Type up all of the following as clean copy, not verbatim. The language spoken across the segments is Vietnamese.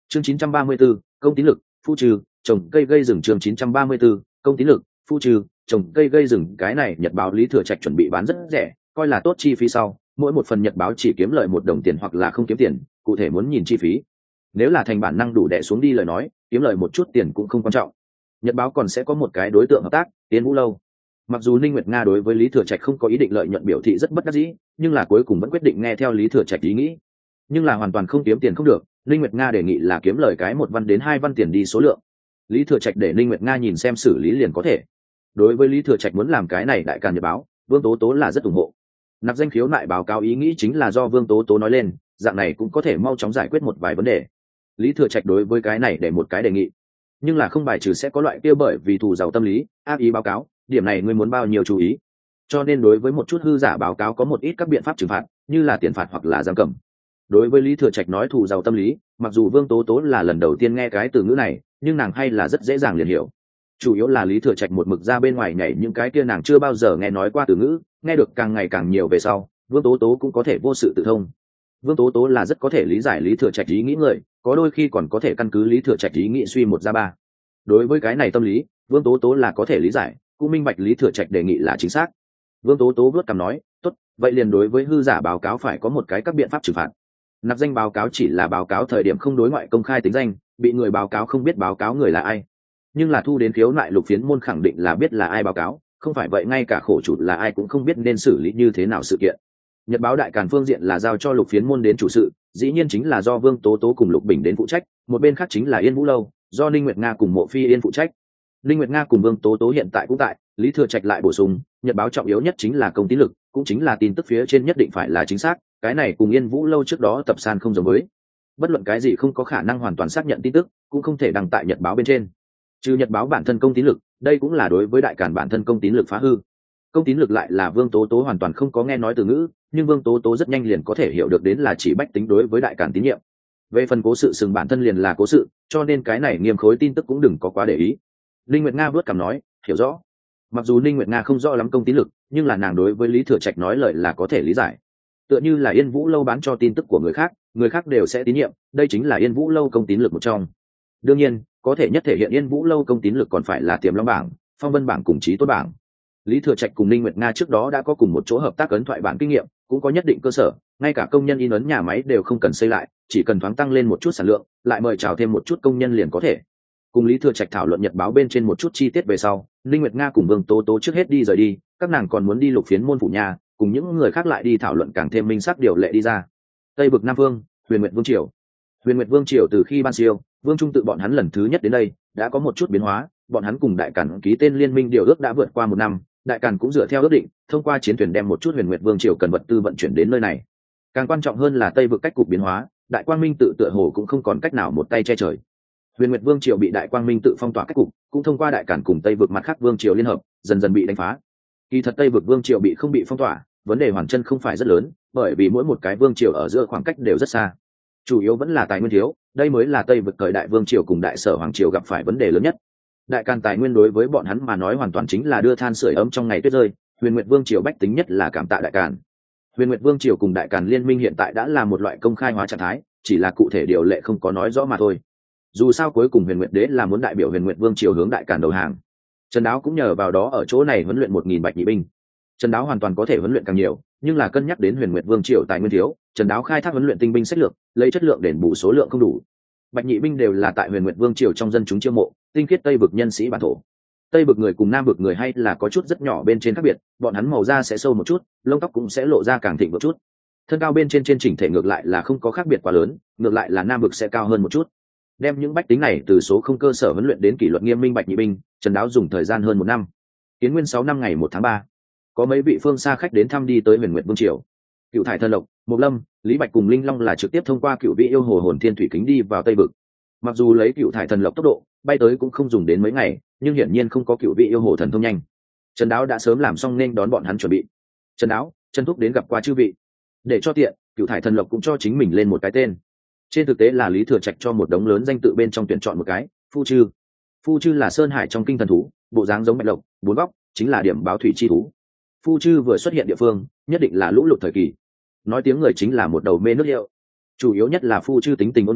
chương 934, công tín lực, phu trừ, trồng cây gây rừng. chương 934, công tín lực, phu trừ, trồng cây gây rừng. Cái này nhật báo Lý Thừa Trạch chuẩn bị bán rất rẻ, coi là tốt chi phí sau, mỗi một phần nhật báo chỉ kiếm lợi 1 đồng tiền hoặc là không kiếm tiền, cụ thể muốn nhìn chi phí. Nếu là thành bản năng đủ đẻ xuống đi lời nói, kiếm lợi một chút tiền cũng không quan trọng. Nhật báo còn sẽ có một cái đối tượng hợp tác, Yên Vũ Lâu. Mặc dù Ninh Nguyệt Nga đối với Lý Thừa Trạch không có ý định lợi nhuận biểu thị rất bất đắc dĩ, nhưng là cuối cùng vẫn quyết định nghe theo Lý Thừa Trạch ý nghĩ. Nhưng là hoàn toàn không kiếm tiền không được, Ninh Nguyệt Nga đề nghị là kiếm lời cái 1 văn đến 2 văn tiền đi số lượng. Lý Thừa Trạch để Ninh Nguyệt Nga nhìn xem xử lý liền có thể. Đối với Lý Thừa Trạch muốn làm cái này đại càn nhật báo, Vương Tố Tố là rất ủng hộ. Nạp danh khiếu nại báo cáo ý nghĩ chính là do Vương Tố Tố nói lên, dạng này cũng có thể mau chóng giải quyết một vài vấn đề. Lý Thừa Trạch đối với cái này để một cái đề nghị, nhưng là không bài trừ sẽ có loại kia bởi vì thù giàu tâm lý ác ý báo cáo, điểm này ngươi muốn bao nhiêu chú ý. Cho nên đối với một chút hư giả báo cáo có một ít các biện pháp trừng phạt, như là tiền phạt hoặc là giam cầm. Đối với Lý Thừa Trạch nói thù giàu tâm lý, mặc dù Vương Tố Tố là lần đầu tiên nghe cái từ ngữ này, nhưng nàng hay là rất dễ dàng liền hiểu. Chủ yếu là Lý Thừa Trạch một mực ra bên ngoài nhảy những cái kia nàng chưa bao giờ nghe nói qua từ ngữ, nghe được càng ngày càng nhiều về sau, Vương Tố Tố cũng có thể vô sự tự thông. Vương Tố Tố là rất có thể lý giải Lý Thừa Trạch ý nghĩ người, có đôi khi còn có thể căn cứ Lý Thừa Trạch ý nghĩ suy 1 ra 3. Đối với cái này tâm lý, Vương Tố Tố là có thể lý giải, cũng minh bạch Lý Thừa Trạch đề nghị là chính xác. Vương Tố Tố vuốt cằm nói, tốt, vậy liền đối với hư giả báo cáo phải có một cái các biện pháp trừng phạt. Nạp danh báo cáo chỉ là báo cáo thời điểm không đối ngoại công khai tính danh, bị người báo cáo không biết báo cáo người là ai. Nhưng là thu đến khiếu nại lục phiến môn khẳng định là biết là ai báo cáo, không phải vậy ngay cả khổ chủ là ai cũng không biết nên xử lý như thế nào sự kiện. Nhật báo đại càn phương diện là giao cho lục phiến môn đến chủ sự, dĩ nhiên chính là do Vương Tố Tố cùng Lục Bình đến phụ trách, một bên khác chính là Yên Vũ Lâu, do Ninh Nguyệt Nga cùng Mộ Phi Yên phụ trách. Ninh Nguyệt Nga cùng Vương Tố Tố hiện tại cũng tại, Lý Thừa Trạch lại bổ sung, nhật báo trọng yếu nhất chính là công tín lực, cũng chính là tin tức phía trên nhất định phải là chính xác, cái này cùng Yên Vũ Lâu trước đó tập san không giống với. Bất luận cái gì không có khả năng hoàn toàn xác nhận tin tức, cũng không thể đăng tại nhật báo bên trên. Trừ nhật báo bản thân công tín lực, đây cũng là đối với đại càn bản thân công tín lực phá hư. Công tín lực lại là Vương Tố Tố hoàn toàn không có nghe nói từ ngữ, nhưng Vương Tố Tố rất nhanh liền có thể hiểu được đến là chỉ bách tính đối với đại càn tín nhiệm. Về phần cố sự sừng bản thân liền là cố sự, cho nên cái này nghiêm khối tin tức cũng đừng có quá để ý. Linh Nguyệt Nga vớt cằm nói, hiểu rõ. Mặc dù Linh Nguyệt Nga không rõ lắm công tín lực, nhưng là nàng đối với Lý Thừa Trạch nói lời là có thể lý giải. Tựa như là Yên Vũ Lâu bán cho tin tức của người khác đều sẽ tín nhiệm, đây chính là Yên Vũ Lâu công tín lực một trong. Đương nhiên, có thể nhất thể hiện Yên Vũ Lâu công tín lực còn phải là Tiềm Long bảng, Phong Vân bảng cùng Chí Tốt bảng. Lý Thừa Trạch cùng Linh Nguyệt Nga trước đó đã có cùng một chỗ hợp tác ấn thoại bản kinh nghiệm, cũng có nhất định cơ sở, ngay cả công nhân in ấn nhà máy đều không cần xây lại, chỉ cần thoáng tăng lên một chút sản lượng, lại mời chào thêm một chút công nhân liền có thể. Cùng Lý Thừa Trạch thảo luận nhật báo bên trên một chút chi tiết về sau, Linh Nguyệt Nga cùng Vương Tố Tố trước hết đi rời đi, các nàng còn muốn đi lục phiến môn phủ nhà, cùng những người khác lại đi thảo luận càng thêm minh xác điều lệ đi ra. Tây Vực Nam Vương, Huyền Nguyệt Vương triều. Huyền Nguyệt Vương triều từ khi ban siêu, Vương Trung tự bọn hắn lần thứ nhất đến đây, đã có một chút biến hóa, bọn hắn cùng Đại Càn ký tên liên minh điều ước đã vượt qua 1 năm, Đại Càn cũng dựa theo ước định, thông qua chiến thuyền đem một chút Huyền Nguyệt Vương triều cần vật tư vận chuyển đến nơi này. Càng quan trọng hơn là Tây Vực cách cục biến hóa, Đại Quang Minh tự tựa hồ cũng không còn cách nào một tay che trời. Huyền Nguyệt Vương triều bị Đại Quang Minh tự phong tỏa cách cục, cũng thông qua Đại Càn cùng Tây Vực mặt khác vương triều liên hợp, dần dần bị đánh phá. Kỳ thật Tây Vực vương triều bị không bị phong tỏa, vấn đề hoàn chân không phải rất lớn, bởi vì mỗi một cái vương triều ở giữa khoảng cách đều rất xa. Chủ yếu vẫn là tài nguyên thiếu, đây mới là Tây Vực thời đại vương triều cùng Đại Sở hoàng triều gặp phải vấn đề lớn nhất. Đại Càn tài nguyên đối với bọn hắn mà nói hoàn toàn chính là đưa than sưởi ấm trong ngày tuyết rơi, Huyền Nguyệt Vương triều bách tính nhất là cảm tạ Đại Càn. Huyền Nguyệt Vương triều cùng Đại Càn liên minh hiện tại đã là một loại công khai hóa trạng thái, chỉ là cụ thể điều lệ không có nói rõ mà thôi. Dù sao cuối cùng Huyền Nguyệt Đế là muốn đại biểu Huyền Nguyệt Vương triều hướng Đại Càn đầu hàng. Trần Đáo cũng nhờ vào đó ở chỗ này huấn luyện 1000 bạch nhị binh. Trần Đáo hoàn toàn có thể huấn luyện càng nhiều, nhưng là cân nhắc đến Huyền Nguyệt Vương triều tài nguyên thiếu, Trần Đáo khai thác huấn luyện tinh binh sách lược, lấy chất lượng đền bù số lượng không đủ. Bạch nhị binh đều là tại Huyền Nguyệt Vương triều trong dân chúng chiêu mộ, tinh khiết Tây Vực nhân sĩ bản thổ. Tây Vực người cùng Nam Vực người hay là có chút rất nhỏ bên trên khác biệt, bọn hắn màu da sẽ sâu một chút, lông tóc cũng sẽ lộ ra càng thịnh một chút. Thân cao bên trên chỉnh thể ngược lại là không có khác biệt quá lớn, ngược lại là Nam Vực sẽ cao hơn một chút. Đem những bách tính này từ số không cơ sở huấn luyện đến kỷ luật nghiêm minh bạch nhị binh, Trần Đáo dùng thời gian hơn 1 năm. Kiến Nguyên 6 năm ngày 1 tháng 3, có mấy vị phương xa khách đến thăm đi tới Huyền Nguyệt Vương triều. Cựu Thải Thần Lộc, Mộc Lâm, Lý Bạch cùng Linh Long là trực tiếp thông qua Cựu Vị yêu hồ hồn thiên thủy kính đi vào Tây Vực. Mặc dù lấy Cựu Thải Thần Lộc tốc độ bay tới cũng không dùng đến mấy ngày, nhưng hiển nhiên không có Cựu Vị yêu hồ thần thông nhanh. Trần Đáo đã sớm làm xong nên đón bọn hắn chuẩn bị. Trần Đáo, Trần Thúc đến gặp qua chư vị. Để cho tiện, Cựu Thải Thần Lộc cũng cho chính mình lên một cái tên. Trên thực tế là Lý Thừa Trạch cho một đống lớn danh tự bên trong tuyển chọn một cái, Phu Chư. Phu Chư là sơn hải trong kinh thần thú, bộ dáng giống bạch lộc, 4 góc, chính là điểm báo thủy chi thú. Phu Chư vừa xuất hiện địa phương, nhất định là lũ lụt thời kỳ. Nói tiếng người chính là một đầu mê nước liệu. Chủ yếu nhất là Phu Chư tính tình ôn nhu,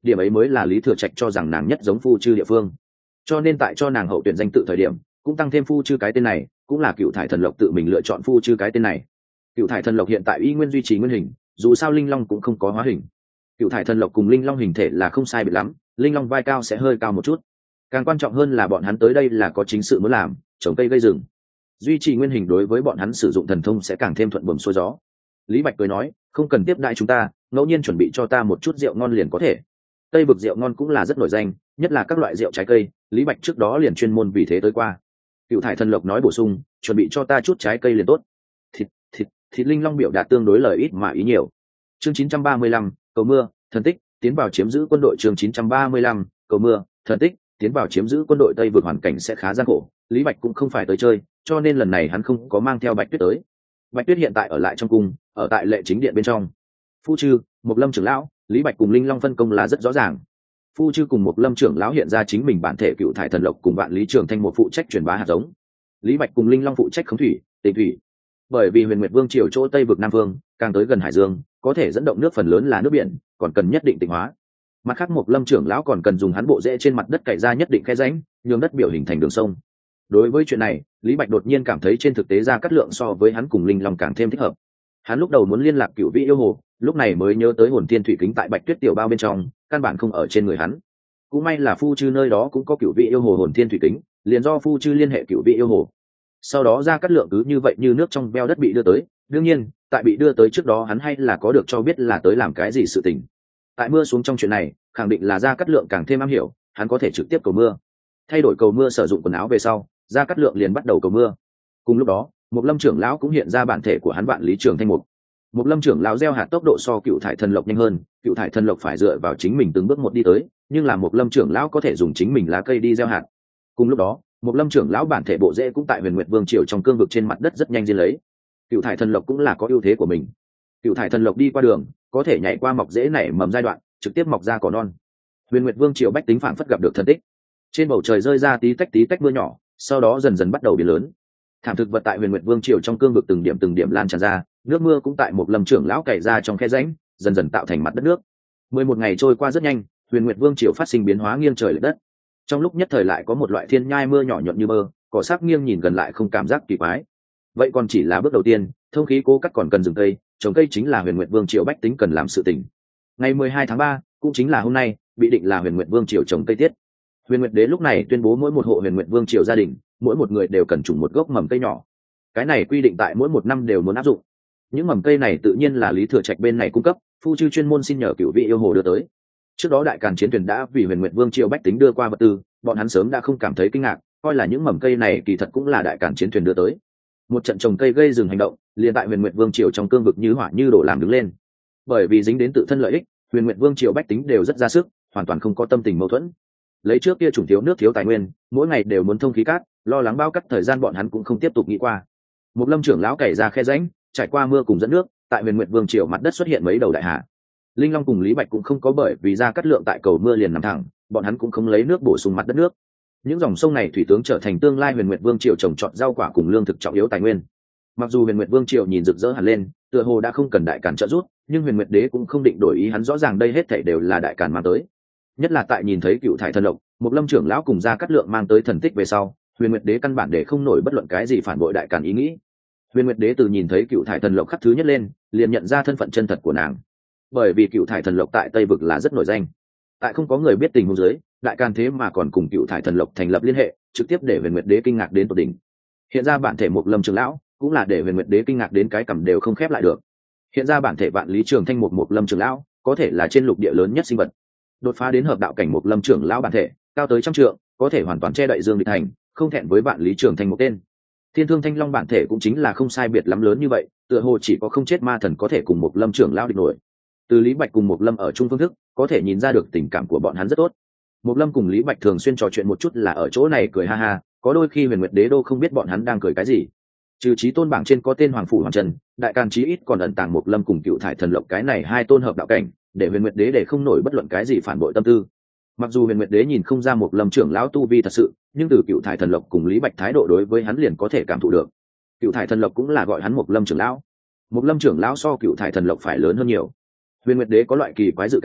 điểm ấy mới là lý thừa trạch cho rằng nàng nhất giống phu chư địa phương. Cho nên tại cho nàng hậu tuyển danh tự thời điểm cũng tăng thêm phu chư cái tên này, cũng là Cựu Thải Thần Lộc tự mình lựa chọn phu chư cái tên này. Cựu Thải Thần Lộc hiện tại y nguyên duy trì nguyên hình, dù sao linh long cũng không có hóa hình. Cựu Thải Thần Lộc cùng linh long hình thể là không sai biệt lắm, linh long vai cao sẽ hơi cao một chút. Càng quan trọng hơn là bọn hắn tới đây là có chính sự muốn làm, trồng cây gây rừng. Duy trì nguyên hình đối với bọn hắn sử dụng thần thông sẽ càng thêm thuận buồm xuôi gió. Lý Bạch cười nói, không cần tiếp đãi chúng ta, ngẫu nhiên chuẩn bị cho ta một chút rượu ngon liền có thể. Tây vực rượu ngon cũng là rất nổi danh, nhất là các loại rượu trái cây, Lý Bạch trước đó liền chuyên môn vì thế tới qua. Cựu Thải Thần Lộc nói bổ sung, chuẩn bị cho ta chút trái cây liền tốt. Thịt linh long biểu đạt tương đối lời ít mà ý nhiều. Chương 935, cầu mưa, thần tích, tiến vào chiếm giữ quân đội. Chương 935, cầu mưa, thần tích, tiến vào chiếm giữ quân đội. Tây vực hoàn cảnh sẽ khá gian khổ, Lý Bạch cũng không phải tới chơi, cho nên lần này hắn không có mang theo Bạch Tuyết tới. Bạch Tuyết hiện tại ở lại trong cung, ở tại lệ chính điện bên trong. Phu chư, Mộc Lâm trưởng lão, Lý Bạch cùng linh long phân công là rất rõ ràng. Phu chư cùng Mộc Lâm trưởng lão hiện ra chính mình bản thể Cựu Thải Thần Lộc cùng Vạn Lý Trường Thanh một phụ trách truyền bá hạt giống. Lý Bạch cùng linh long phụ trách khống thủy, tịnh thủy. Bởi vì Huyền Nguyệt Vương triều chỗ Tây vực Nam Vương càng tới gần hải dương, có thể dẫn động nước phần lớn là nước biển, còn cần nhất định tịnh hóa. Mặt khác Mộc Lâm trưởng lão còn cần dùng hắn bộ rễ trên mặt đất cày ra nhất định khe rãnh, nhường đất biểu hình thành đường sông. Đối với chuyện này, Lý Bạch đột nhiên cảm thấy trên thực tế Gia Cát Lượng so với hắn cùng linh long càng thêm thích hợp. Hắn lúc đầu muốn liên lạc Cửu Vị yêu hồ, lúc này mới nhớ tới hồn thiên thủy kính tại Bạch Tuyết tiểu bao bên trong, căn bản không ở trên người hắn. Cũng may là phu chư nơi đó cũng có Cửu Vị yêu hồ hồn thiên thủy kính, liền do phu chư liên hệ Cửu Vị yêu hồ. Sau đó Gia Cát Lượng cứ như vậy như nước trong veo đất bị đưa tới, đương nhiên, tại bị đưa tới trước đó hắn hay là có được cho biết là tới làm cái gì sự tình. Tại mưa xuống trong chuyện này, khẳng định là Gia Cát Lượng càng thêm am hiểu, hắn có thể trực tiếp cầu mưa. Thay đổi cầu mưa sử dụng quần áo về sau, Gia Cát Lượng liền bắt đầu cầu mưa. Cùng lúc đó, Mộc Lâm trưởng lão cũng hiện ra bản thể của hắn Vạn Lý Trường Thanh Mục. Mộc Lâm trưởng lão gieo hạt tốc độ so Cựu Thải Thần Lộc nhanh hơn, Cựu Thải Thần Lộc phải dựa vào chính mình từng bước một đi tới, nhưng là Mộc Lâm trưởng lão có thể dùng chính mình lá cây đi gieo hạt. Cùng lúc đó, Mộc Lâm trưởng lão bản thể bộ rễ cũng tại Huyền Nguyệt Vương triều trong cương vực trên mặt đất rất nhanh diên lấy. Cựu Thải Thần Lộc cũng là có ưu thế của mình. Cựu Thải Thần Lộc đi qua đường, có thể nhảy qua mọc rễ nảy mầm giai đoạn, trực tiếp mọc ra cỏ non. Huyền Nguyệt Vương triều bách tính phảng phất gặp được thần tích. Trên bầu trời rơi ra tí tách mưa nhỏ, sau đó dần dần bắt đầu biến lớn. Thảm thực vật tại Huyền Nguyệt Vương triều trong cương vực từng điểm lan tràn ra, nước mưa cũng tại Mộc Lâm trưởng lão cày ra trong khe rãnh, dần dần tạo thành mặt đất nước. 11 ngày trôi qua rất nhanh, Huyền Nguyệt Vương triều phát sinh biến hóa nghiêng trời lệch đất. Trong lúc nhất thời lại có một loại thiên nhai mưa nhỏ nhuận như mơ, cỏ sắc nghiêng nhìn gần lại không cảm giác kỳ quái. Vậy còn chỉ là bước đầu tiên, thông khí cố cắt còn cần rừng cây, trồng cây chính là Huyền Nguyệt Vương triều bách tính cần làm sự tình. Ngày 12 tháng 3, cũng chính là hôm nay, bị định là Huyền Nguyệt Vương triều trồng cây tiết. Huyền Nguyệt Đế lúc này tuyên bố mỗi một hộ Huyền Nguyệt Vương triều gia đình, mỗi một người đều cần trồng một gốc mầm cây nhỏ. Cái này quy định tại mỗi một năm đều muốn áp dụng. Những mầm cây này tự nhiên là Lý Thừa Trạch bên này cung cấp, phu chư chuyên môn xin nhờ Cửu Vị yêu hồ đưa tới. Trước đó Đại Càn chiến thuyền đã vì Huyền Nguyệt Vương triều bách tính đưa qua vật tư, bọn hắn sớm đã không cảm thấy kinh ngạc, coi là những mầm cây này kỳ thật cũng là Đại Càn chiến thuyền đưa tới. Một trận trồng cây gây rừng hành động, liền tại Huyền Nguyệt Vương triều trong cương vực như hỏa như đổ làm đứng lên. Bởi vì dính đến tự thân lợi ích, Huyền Nguyệt Vương triều bách tính đều rất ra sức, hoàn toàn không có tâm tình mâu thuẫn. Lấy trước kia chủng thiếu nước thiếu tài nguyên, mỗi ngày đều muốn thông khí cát, lo lắng bao cắt thời gian bọn hắn cũng không tiếp tục nghĩ qua. Mộc Lâm trưởng lão cày ra khe rãnh, trải qua mưa cùng dẫn nước, tại Huyền Nguyệt Vương triều mặt đất xuất hiện mấy đầu đại hà. Linh Long cùng Lý Bạch cũng không có bởi vì Gia Cát Lượng tại cầu mưa liền nằm thẳng, bọn hắn cũng không lấy nước bổ sung mặt đất nước. Những dòng sông này thủy tướng trở thành tương lai Huyền Nguyệt Vương triều trồng trọt rau quả cùng lương thực trọng yếu tài nguyên. Mặc dù Huyền Nguyệt Vương triều nhìn rực rỡ hẳn lên, tựa hồ đã không cần Đại Càn trợ giúp, nhưng Huyền Nguyệt Đế cũng không định đổi ý, hắn rõ ràng đây hết thảy đều là Đại Càn mang tới. Nhất là tại nhìn thấy Cựu Thải Thần Lộc, Mộc Lâm trưởng lão cùng Gia Cát Lượng mang tới thần tích về sau, Huyền Nguyệt Đế căn bản để không nổi bất luận cái gì phản bội Đại Càn ý nghĩ. Huyền Nguyệt Đế từ nhìn thấy Cựu Thải Thần Lộc khắc thứ nhất lên, liền nhận ra thân phận chân thật của nàng. Bởi vì Cựu Thải Thần Lộc tại Tây vực là rất nổi danh, tại không có người biết tình huống dưới, Đại Càn thế mà còn cùng Cựu Thải Thần Lộc thành lập liên hệ, trực tiếp để Huyền Nguyệt Đế kinh ngạc đến tột đỉnh. Hiện ra bản thể Mộc Lâm trưởng lão, cũng là để Huyền Nguyệt Đế kinh ngạc đến cái cằm đều không khép lại được. Hiện ra bản thể Vạn Lý Trường Thanh Mộc Lâm trưởng lão, có thể là trên lục địa lớn nhất sinh vật. Đột phá đến hợp đạo cảnh Mộc Lâm trưởng lão bản thể, cao tới 100 trượng, có thể hoàn toàn che đậy Dương Địch Thành, không thẹn với Vạn Lý Trường Thanh một tên. Thiên Thương Thanh Long bản thể cũng chính là không sai biệt lắm lớn như vậy, tựa hồ chỉ có không chết ma thần có thể cùng Mộc Lâm trưởng lão địch nổi. Từ Lý Bạch cùng Mộc Lâm ở chung phương thức, có thể nhìn ra được tình cảm của bọn hắn rất tốt. Mộc Lâm cùng Lý Bạch thường xuyên trò chuyện một chút là ở chỗ này cười ha ha, có đôi khi Huyền Nguyệt Đế đô không biết bọn hắn đang cười cái gì. Trừ Chí Tôn bảng trên có tên Hoàng phủ Hoàng Trần, Đại Càn chí ít còn ẩn tàng Mộc Lâm cùng Cựu Thải Thần Lộc cái này hai tôn hợp đạo cảnh, để Huyền Nguyệt Đế để không nổi bất luận cái gì phản bội tâm tư. Mặc dù Huyền Nguyệt Đế nhìn không ra Mộc Lâm trưởng lão tu vi thật sự, nhưng từ Cựu Thải Thần Lộc cùng Lý Bạch thái độ đối với hắn liền có thể cảm thụ được. Cựu Thải Thần Lộc cũng là gọi hắn Mộc Lâm trưởng lão. Mộc Lâm trưởng lão so Cựu Thải Thần Lộc phải lớn hơn nhiều. Huyền Nguyệt Đế có loại kỳ quái dự cảm,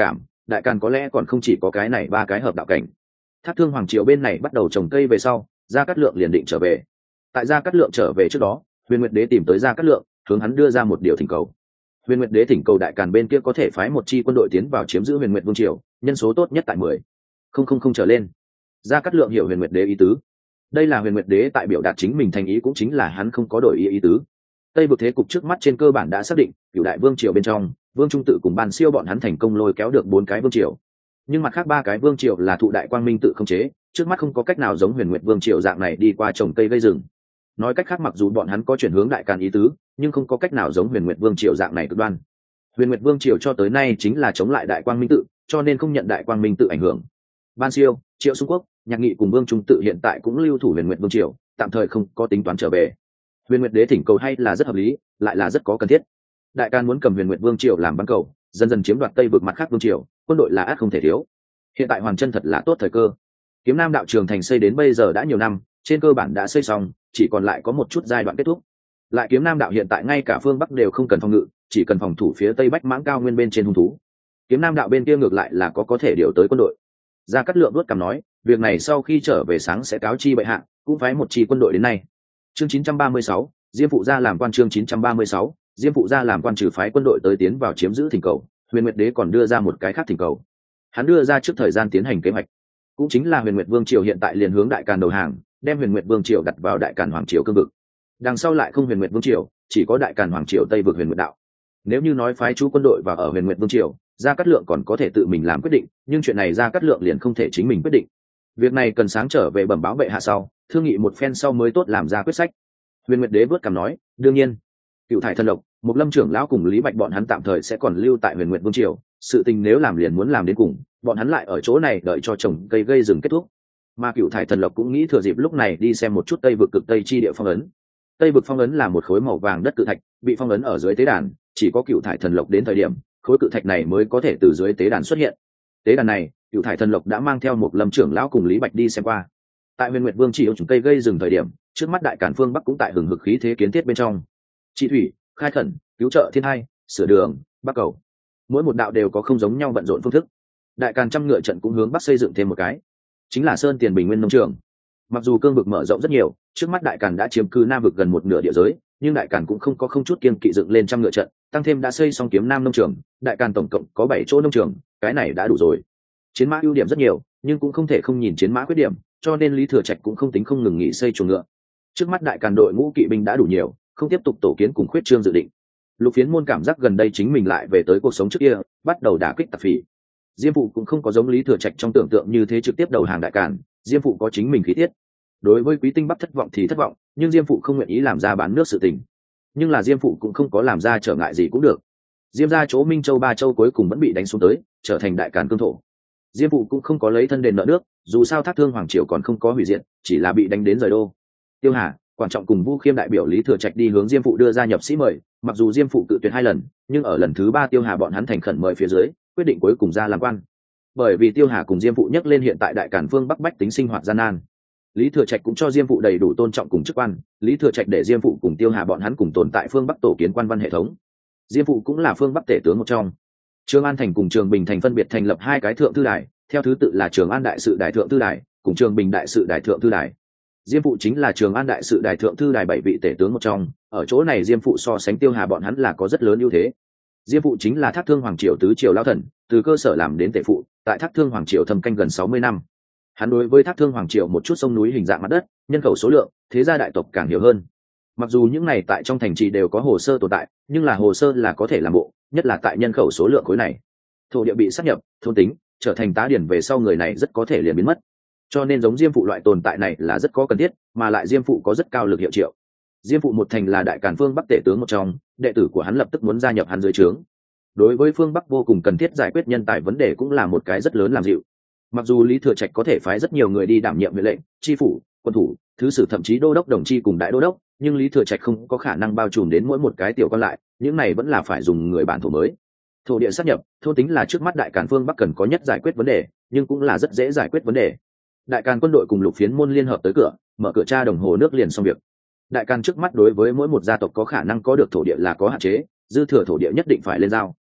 đại càn có lẽ còn không chỉ có cái này ba cái hợp đạo cảnh. Thác Thương Hoàng triều bên này bắt đầu trồng cây về sau, Gia Cát Lượng liền định trở về. Tại Gia Cát Lượng trở về trước đó, Huyền Nguyệt Đế tìm tới Gia Cát Lượng, hướng hắn đưa ra một điều thỉnh cầu. Huyền Nguyệt Đế thỉnh cầu đại càn bên kia có thể phái một chi quân đội tiến vào chiếm giữ Huyền Nguyệt Vương triều, nhân số tốt nhất tại 10,000 trở lên. Gia Cát Lượng hiểu Huyền Nguyệt Đế ý tứ. Đây là Huyền Nguyệt Đế tại biểu đạt chính mình thành ý, cũng chính là hắn không có đổi ý tứ. Tây vực thế cục trước mắt trên cơ bản đã xác định, Cửu Đại Vương triều bên trong, Vương Trung Tự cùng Ban Siêu bọn hắn thành công lôi kéo được 4 cái vương triều. Nhưng mặt khác 3 cái vương triều là thụ Đại Quang Minh tự khống chế, trước mắt không có cách nào giống Huyền Nguyệt Vương triều dạng này đi qua trồng cây gây rừng. Nói cách khác, mặc dù bọn hắn có chuyển hướng đại càn ý tứ, nhưng không có cách nào giống Huyền Nguyệt Vương triều dạng này cực đoan. Huyền Nguyệt Vương triều cho tới nay chính là chống lại Đại Quang Minh tự, cho nên không nhận Đại Quang Minh tự ảnh hưởng. Ban Siêu, Triệu Xung Quốc, Nhạc Nghị cùng Vương Trung Tự hiện tại cũng lưu thủ Huyền Nguyệt Vương triều, tạm thời không có tính toán trở về. Huyền Nguyệt Đế thỉnh cầu hay là rất hợp lý, lại là rất có cần thiết. Đại càn muốn cầm Huyền Nguyệt Vương triều làm bán cầu, dần dần chiếm đoạt Tây vực mặt khác vương triều, quân đội là ắt không thể thiếu. Hiện tại Hoàng Chân thật là tốt thời cơ. Kiếm Nam đạo trường thành xây đến bây giờ đã nhiều năm, trên cơ bản đã xây xong, chỉ còn lại có một chút giai đoạn kết thúc. Lại Kiếm Nam đạo hiện tại ngay cả phương Bắc đều không cần phòng ngự, chỉ cần phòng thủ phía Tây Bách Mãng cao nguyên bên trên hung thú. Kiếm Nam đạo bên kia ngược lại là có thể điều tới quân đội. Gia Cát Lượng đuốt cằm nói, việc này sau khi trở về sáng sẽ cáo chi bệ hạ, cũng phái một chi quân đội đến nay. Chương 936, Diêm phụ gia làm quan. Chương 936, Diêm phụ gia làm quan trừ phái quân đội tới tiến vào chiếm giữ thỉnh cầu, Huyền Nguyệt Đế còn đưa ra một cái khác thỉnh cầu. Hắn đưa ra trước thời gian tiến hành kế hoạch, cũng chính là Huyền Nguyệt Vương triều hiện tại liền hướng đại càn đầu hàng, đem Huyền Nguyệt Vương triều đặt vào đại càn hoàng triều cương vực. Đằng sau lại không Huyền Nguyệt Vương triều, chỉ có đại càn hoàng triều Tây vực Huyền Nguyệt đạo. Nếu như nói phái chú quân đội vào ở Huyền Nguyệt Vương triều, Gia Cát Lượng còn có thể tự mình làm quyết định, nhưng chuyện này Gia Cát Lượng liền không thể chính mình quyết định. Việc này cần sáng trở về bẩm báo bệ hạ sau, thương nghị một phen sau mới tốt làm ra quyết sách. Huyền Nguyệt Đế vớt cằm nói, đương nhiên, Cựu Thải Thần Lộc, Mục Lâm trưởng lão cùng Lý Bạch bọn hắn tạm thời sẽ còn lưu tại Huyền Nguyệt Vương triều, sự tình nếu làm liền muốn làm đến cùng, bọn hắn lại ở chỗ này đợi cho trồng cây gây rừng kết thúc. Mà Cựu Thải Thần Lộc cũng nghĩ thừa dịp lúc này đi xem một chút Tây vực cực Tây chi địa phong ấn. Tây vực phong ấn là một khối màu vàng đất cự thạch, bị phong ấn ở dưới tế đàn, chỉ có Cựu Thải Thần Lộc đến thời điểm, khối cự thạch này mới có thể từ dưới tế đàn xuất hiện. Tế đàn này, Cựu Thải Thần Lộc đã mang theo Mục Lâm trưởng lão cùng Lý Bạch đi xem qua. Tại Huyền Nguyệt Vương triều trồng cây gây rừng thời điểm, trước mắt đại càn phương Bắc cũng tại hừng hực khí thế kiến thiết bên trong. Trị thủy, khai khẩn, cứu trợ thiên hai, sửa đường, bắc cầu, mỗi một đạo đều có không giống nhau bận rộn phương thức. Đại càn trăm ngựa trận cũng hướng bắc xây dựng thêm một cái, chính là Sơn Tiền Bình Nguyên nông trường. Mặc dù cương vực mở rộng rất nhiều, trước mắt đại càn đã chiếm cứ Nam vực gần một nửa địa giới, nhưng đại càn cũng không chút kiêng kỵ dựng lên trăm ngựa trận, tăng thêm đã xây xong Kiếm Nam nông trường, đại càn tổng cộng có 7 chỗ nông trường, cái này đã đủ rồi. Chiến mã ưu điểm rất nhiều, nhưng cũng không thể không nhìn chiến mã khuyết điểm, cho nên Lý Thừa Trạch cũng không tính không ngừng nghỉ xây chuồng ngựa. Trước mắt đại càn đội ngũ kỵ binh đã đủ nhiều, không tiếp tục tổ kiến cùng khuyết trương dự định. Lục Phiến Môn cảm giác gần đây chính mình lại về tới cuộc sống trước kia, bắt đầu đả kích tạp phỉ. Diêm phụ cũng không có giống Lý Thừa Trạch trong tưởng tượng như thế trực tiếp đầu hàng đại càn, Diêm phụ có chính mình khí tiết. Đối với Quý Tinh Bắc thất vọng thì thất vọng, nhưng Diêm phụ không nguyện ý làm ra bán nước sự tình. Nhưng là Diêm phụ cũng không có làm ra trở ngại gì cũng được. Diêm gia chỗ Minh Châu Ba Châu cuối cùng vẫn bị đánh xuống tới, trở thành đại càn cương thổ. Diêm phụ cũng không có lấy thân đền nợ nước, dù sao Thác Thương hoàng triều còn không có hủy diệt, chỉ là bị đánh đến rời đô. Tiêu Hà, quan trọng cùng Vu Khiêm đại biểu Lý Thừa Trạch đi hướng Diêm phụ đưa ra nhập sĩ mời, mặc dù Diêm phụ cự tuyệt 2 lần, nhưng ở lần thứ 3 Tiêu Hà bọn hắn thành khẩn mời phía dưới, quyết định cuối cùng ra làm quan. Bởi vì Tiêu Hà cùng Diêm phụ nhắc lên hiện tại đại càn phương Bắc bách tính sinh hoạt gian nan, Lý Thừa Trạch cũng cho Diêm phụ đầy đủ tôn trọng cùng chức quan. Lý Thừa Trạch để Diêm phụ cùng Tiêu Hà bọn hắn cùng tồn tại phương Bắc tổ kiến quan văn hệ thống. Diêm phụ cũng là phương Bắc tể tướng một trong. Trường An thành cùng Trường Bình thành phân biệt thành lập 2 cái thượng thư đài, theo thứ tự là Trường An đại sự đài thượng thư đài cùng Trường Bình đại sự đài thượng thư đài. Diêm phụ chính là Trường An đại sự đài thượng thư đài 7 vị tể tướng một trong, ở chỗ này Diêm phụ so sánh Tiêu Hà bọn hắn là có rất lớn ưu thế. Diêm phụ chính là Thác Thương hoàng triều tứ triều lão thần, từ cơ sở làm đến tể phụ, tại Thác Thương hoàng triều thâm canh gần 60 năm. Hắn đối với Thác Thương hoàng triều một chút sông núi hình dạng mặt đất, nhân khẩu số lượng, thế gia đại tộc càng hiểu hơn. Mặc dù những này tại trong thành trì đều có hồ sơ tồn tại, nhưng là hồ sơ là có thể làm bộ, nhất là tại nhân khẩu số lượng khối này. Thổ địa bị sáp nhập, thôn tính, trở thành tá điển về sau người này rất có thể liền biến mất. Cho nên giống Diêm phụ loại tồn tại này là rất có cần thiết, mà lại Diêm phụ có rất cao lực hiệu triệu. Diêm phụ một thành là đại càn phương Bắc tể tướng một trong, đệ tử của hắn lập tức muốn gia nhập hắn dưới trướng. Đối với phương Bắc vô cùng cần thiết giải quyết nhân tài vấn đề cũng là một cái rất lớn làm dịu. Mặc dù Lý Thừa Trạch có thể phái rất nhiều người đi đảm nhiệm huyện lệnh, chi phủ, quân thủ, thứ sử thậm chí đô đốc đồng chi cùng đại đô đốc, nhưng Lý Thừa Trạch không có khả năng bao trùm đến mỗi một cái tiểu quan lại, những này vẫn là phải dùng người bản thổ mới. Thổ địa sáp nhập, thôn tính là trước mắt đại càn phương Bắc cần có nhất giải quyết vấn đề, nhưng cũng là rất dễ giải quyết vấn đề. Đại càn quân đội cùng Lục Phiến Môn liên hợp tới cửa, mở cửa tra đồng hồ nước liền xong việc. Đại càn trước mắt đối với mỗi một gia tộc có khả năng có được thổ địa là có hạn chế, dư thừa thổ địa nhất định phải lên giao.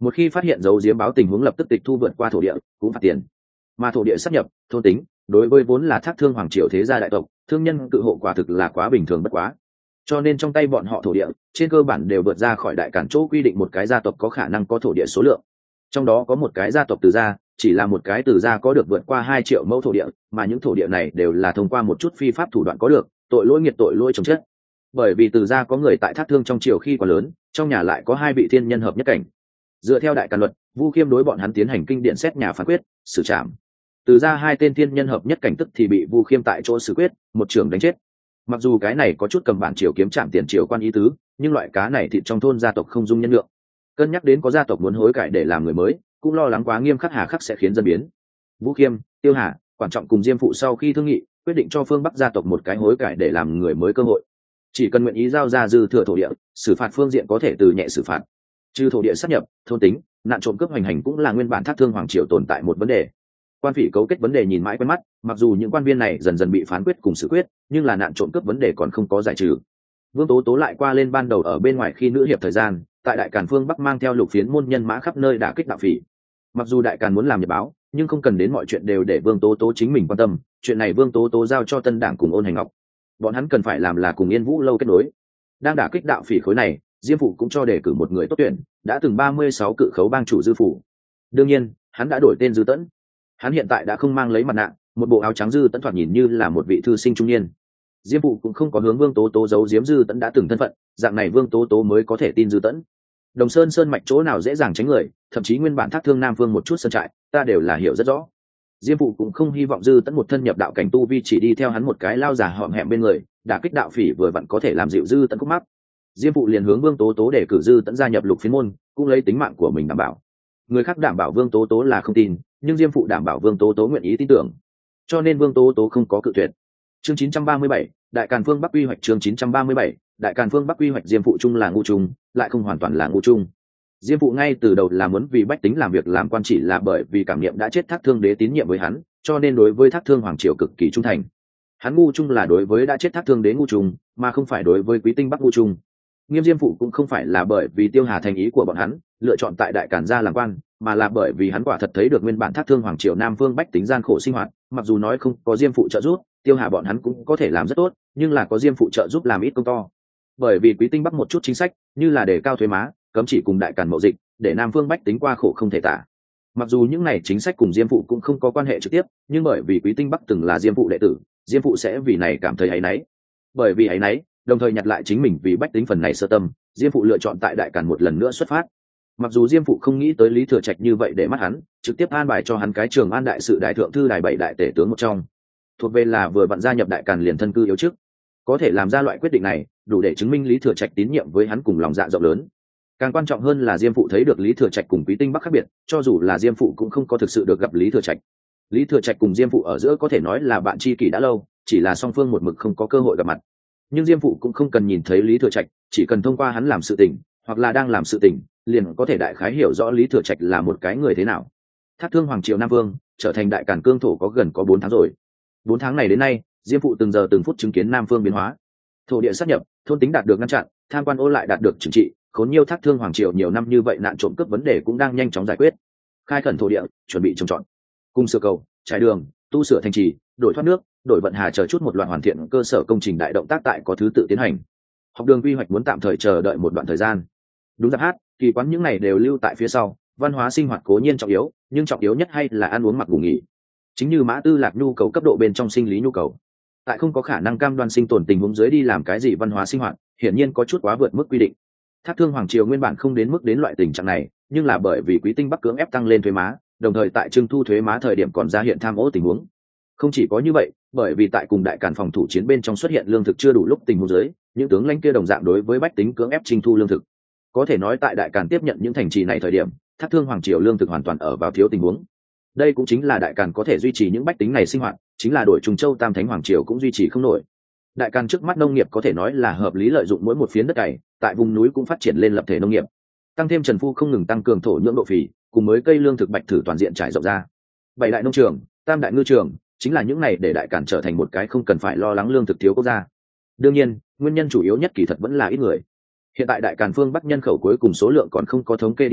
Một khi phát hiện dấu diếm báo tình huống lập tức tịch thu vượt qua thổ địa cũng phạt tiền. Mà thổ địa sáp nhập thôn tính đối với vốn là Thác Thương hoàng triều thế gia đại tộc, thương nhân cự hộ quả thực là quá bình thường bất quá, cho nên trong tay bọn họ thổ địa trên cơ bản đều vượt ra khỏi đại cản chỗ quy định một cái gia tộc có khả năng có thổ địa số lượng. Trong đó có một cái gia tộc Từ gia, chỉ là một cái Từ gia có được vượt qua 2 triệu mẫu thổ địa, mà những thổ địa này đều là thông qua một chút phi pháp thủ đoạn có được, tội lỗi nghiệt tội lỗi trồng chất. Bởi vì Từ gia có người tại Thác Thương trong triều khi quá lớn, trong nhà lại có 2 vị thiên nhân hợp nhất cảnh. Dựa theo đại càn luật, Vu Khiêm đối bọn hắn tiến hành kinh điện xét nhà phán quyết, xử trảm. Từ ra 2 tên thiên nhân hợp nhất cảnh tức thì bị Vu Khiêm tại chỗ xử quyết, một trường đánh chết. Mặc dù cái này có chút cầm bản triều kiếm trạm tiền triều quan ý tứ, nhưng loại cá này thịt trong thôn gia tộc không dung nhân lượng. Cân nhắc đến có gia tộc muốn hối cải để làm người mới, cũng lo lắng quá nghiêm khắc hà khắc sẽ khiến dân biến. Vu Khiêm, Tiêu Hà, quan trọng cùng Diêm phụ sau khi thương nghị, quyết định cho Phương Bắc gia tộc một cái hối cải để làm người mới cơ hội. Chỉ cần nguyện ý giao ra dư thừa thổ địa, xử phạt phương diện có thể từ nhẹ xử phạt. Trừ thổ địa sát nhập, thôn tính, nạn trộm cướp hoành hành cũng là nguyên bản Thác Thương hoàng triều tồn tại một vấn đề. Quan phỉ cấu kết vấn đề nhìn mãi quen mắt, mặc dù những quan viên này dần dần bị phán quyết cùng xử quyết, nhưng là nạn trộm cướp vấn đề còn không có giải trừ. Vương Tố Tố lại qua lên ban đầu ở bên ngoài khi nữ hiệp thời gian, tại đại càn phương Bắc mang theo lục phiến môn nhân mã khắp nơi đả kích đạo phỉ. Mặc dù đại càn muốn làm nhật báo, nhưng không cần đến mọi chuyện đều để Vương Tố Tố chính mình quan tâm, chuyện này Vương Tố Tố giao cho Tân Đảng cùng Ôn Hành Ngọc. Bọn hắn cần phải làm là cùng Yên Vũ lâu kết nối. Đang đả kích đạo phỉ khối này, Diêm phụ cũng cho đề cử một người tốt tuyển, đã từng 36 cự khấu bang chủ Dư Phủ. Đương nhiên, hắn đã đổi tên Dư Tẫn. Hắn hiện tại đã không mang lấy mặt nạ, một bộ áo trắng Dư Tẫn thoạt nhìn như là một vị thư sinh trung niên. Diêm phụ cũng không có hướng Vương Tố Tố giấu giếm Dư Tẫn đã từng thân phận, dạng này Vương Tố Tố mới có thể tin Dư Tẫn. Đồng Sơn sơn mạch chỗ nào dễ dàng tránh người, thậm chí nguyên bản Thác Thương Nam Vương một chút sơn trại, ta đều là hiểu rất rõ. Diêm phụ cũng không hy vọng Dư Tẫn một thân nhập đạo cảnh tu vi chỉ đi theo hắn một cái lao giả hõm hẹm bên người, đả kích đạo phỉ vừa vặn có thể làm dịu Dư Tẫn khúc mắc. Diêm phụ liền hướng Vương Tố Tố để cử Dư Tẫn gia nhập lục phiến môn, cũng lấy tính mạng của mình đảm bảo. Người khác đảm bảo Vương Tố Tố là không tin, nhưng Diêm phụ đảm bảo Vương Tố Tố nguyện ý tin tưởng, cho nên Vương Tố Tố không có cự tuyệt. Chương 937, Đại Càn Phương Bắc quy hoạch. Chương 937, Đại Càn Phương Bắc quy hoạch. Diêm phụ chung là ngu chung, lại không hoàn toàn là ngu chung. Diêm phụ ngay từ đầu là muốn vì bách tính làm việc làm quan, chỉ là bởi vì cảm niệm đã chết Thác Thương đế tín nhiệm với hắn, cho nên đối với Thác Thương hoàng triều cực kỳ trung thành. Hắn ngu chung là đối với đã chết Thác Thương đế ngu chung, mà không phải đối với Quý Tinh Bắc ngu chung. Nghiêm Diêm phụ cũng không phải là bởi vì Tiêu Hà thành ý của bọn hắn lựa chọn tại Đại Càn gia làm quan, mà là bởi vì hắn quả thật thấy được nguyên bản Thác Thương hoàng triều Nam Vương bách tính gian khổ sinh hoạt, mặc dù nói không có Diêm phụ trợ giúp, Tiêu Hà bọn hắn cũng có thể làm rất tốt, nhưng là có Diêm phụ trợ giúp làm ít công to. Bởi vì Quý Tinh Bắc một chút chính sách, như là đề cao thuế má, cấm chỉ cùng Đại Càn mậu dịch, để Nam Vương bách tính qua khổ không thể tả. Mặc dù những này chính sách cùng Diêm phụ cũng không có quan hệ trực tiếp, nhưng bởi vì Quý Tinh Bắc từng là Diêm phụ đệ tử, Diêm phụ sẽ vì này cảm thấy áy náy. Bởi vì áy náy, đồng thời nhặt lại chính mình vì bách tính phần này sơ tâm, Diêm phụ lựa chọn tại Đại Càn một lần nữa xuất phát. Mặc dù Diêm phụ không nghĩ tới Lý Thừa Trạch như vậy để mắt hắn, trực tiếp an bài cho hắn cái Trường An đại sự đại thượng thư đài 7 đại tể tướng một trong, thuộc về là vừa vặn gia nhập Đại Càn liền thân cư yếu chức. Có thể làm ra loại quyết định này, đủ để chứng minh Lý Thừa Trạch tín nhiệm với hắn cùng lòng dạ rộng lớn. Càng quan trọng hơn là Diêm phụ thấy được Lý Thừa Trạch cùng Quý Tinh Bắc khác biệt, cho dù là Diêm phụ cũng không có thực sự được gặp Lý Thừa Trạch. Lý Thừa Trạch cùng Diêm phụ ở giữa có thể nói là bạn tri kỷ đã lâu, chỉ là song phương một mực không có cơ hội gặp mặt. Nhưng Diêm phụ cũng không cần nhìn thấy Lý Thừa Trạch, chỉ cần thông qua hắn làm sự tình, hoặc là đang làm sự tình, liền có thể đại khái hiểu rõ Lý Thừa Trạch là một cái người thế nào. Thác Thương hoàng triều Nam Vương trở thành Đại Càn cương thổ có gần có 4 tháng rồi. 4 tháng này đến nay, Diêm phụ từng giờ từng phút chứng kiến Nam Phương biến hóa. Thổ địa sát nhập, thôn tính đạt được ngăn chặn, tham quan ô lại đạt được trừng trị, khốn nhiều Thác Thương hoàng triều nhiều năm như vậy nạn trộm cướp vấn đề cũng đang nhanh chóng giải quyết. Khai khẩn thổ địa, chuẩn bị trồng trọt, cùng sửa cầu, trải đường, tu sửa thành trì, đổi thoát nước, đổi vận hà chờ chút một loạt hoàn thiện cơ sở công trình đại động tác tại có thứ tự tiến hành. Học đường quy hoạch muốn tạm thời chờ đợi một đoạn thời gian. Đúng giáp hát, kỳ quán những này đều lưu tại phía sau, văn hóa sinh hoạt cố nhiên trọng yếu, nhưng trọng yếu nhất hay là ăn uống mặc ngủ nghỉ. Chính như Mã Tư Lạc nhu cầu cấp độ bên trong sinh lý nhu cầu, tại không có khả năng cam đoan sinh tồn tình huống dưới đi làm cái gì văn hóa sinh hoạt, hiển nhiên có chút quá vượt mức quy định. Thác Thương hoàng triều nguyên bản không đến mức đến loại tình trạng này, nhưng là bởi vì Quý Tinh Bắc cưỡng ép tăng lên thuế má, đồng thời tại trưng thu thuế má thời điểm còn ra hiện tham ô tình huống. Không chỉ có như vậy, bởi vì tại cùng Đại Càn phòng thủ chiến bên trong xuất hiện lương thực chưa đủ lúc tình huống dưới, những tướng lãnh kia đồng dạng đối với bách tính cưỡng ép trinh thu lương thực. Có thể nói tại Đại Càn tiếp nhận những thành trì này thời điểm, Thác Thương hoàng triều lương thực hoàn toàn ở vào thiếu tình huống. Đây cũng chính là Đại Càn có thể duy trì những bách tính này sinh hoạt, chính là đổi Trùng Châu Tam Thánh hoàng triều cũng duy trì không nổi. Đại Càn trước mắt nông nghiệp có thể nói là hợp lý lợi dụng mỗi một phiến đất cày, tại vùng núi cũng phát triển lên lập thể nông nghiệp. Tăng thêm Trần Phu không ngừng tăng cường thổ nhưỡng độ phì, cùng mới cây lương thực bạch thử toàn diện trải rộng ra. 7 đại nông trường, Tam đại ngư trường, chính là những này để Đại Càn trở thành một cái không cần phải lo lắng lương thực thiếu quốc gia. Đương nhiên, nguyên nhân chủ yếu nhất kỳ thật vẫn là ít người. Hiện tại Đại Càn phương Bắc nhân khẩu cuối cùng số lượng còn không có thống kê đi ra,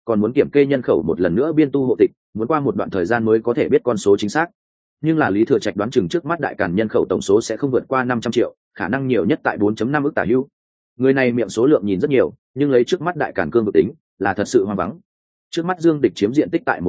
còn muốn kiểm kê nhân khẩu một lần nữa biên tu hộ tịch, muốn qua một đoạn thời gian mới có thể biết con số chính xác. Nhưng là Lý Thừa Trạch đoán chừng trước mắt đại càn nhân khẩu tổng số sẽ không vượt qua 500 triệu, khả năng nhiều nhất tại 4.5 ức tả hữu. Người này miệng số lượng nhìn rất nhiều, nhưng lấy trước mắt đại càn cương vực tính, là thật sự hoang vắng. Trước mắt Dương Địch chiếm diện tích tại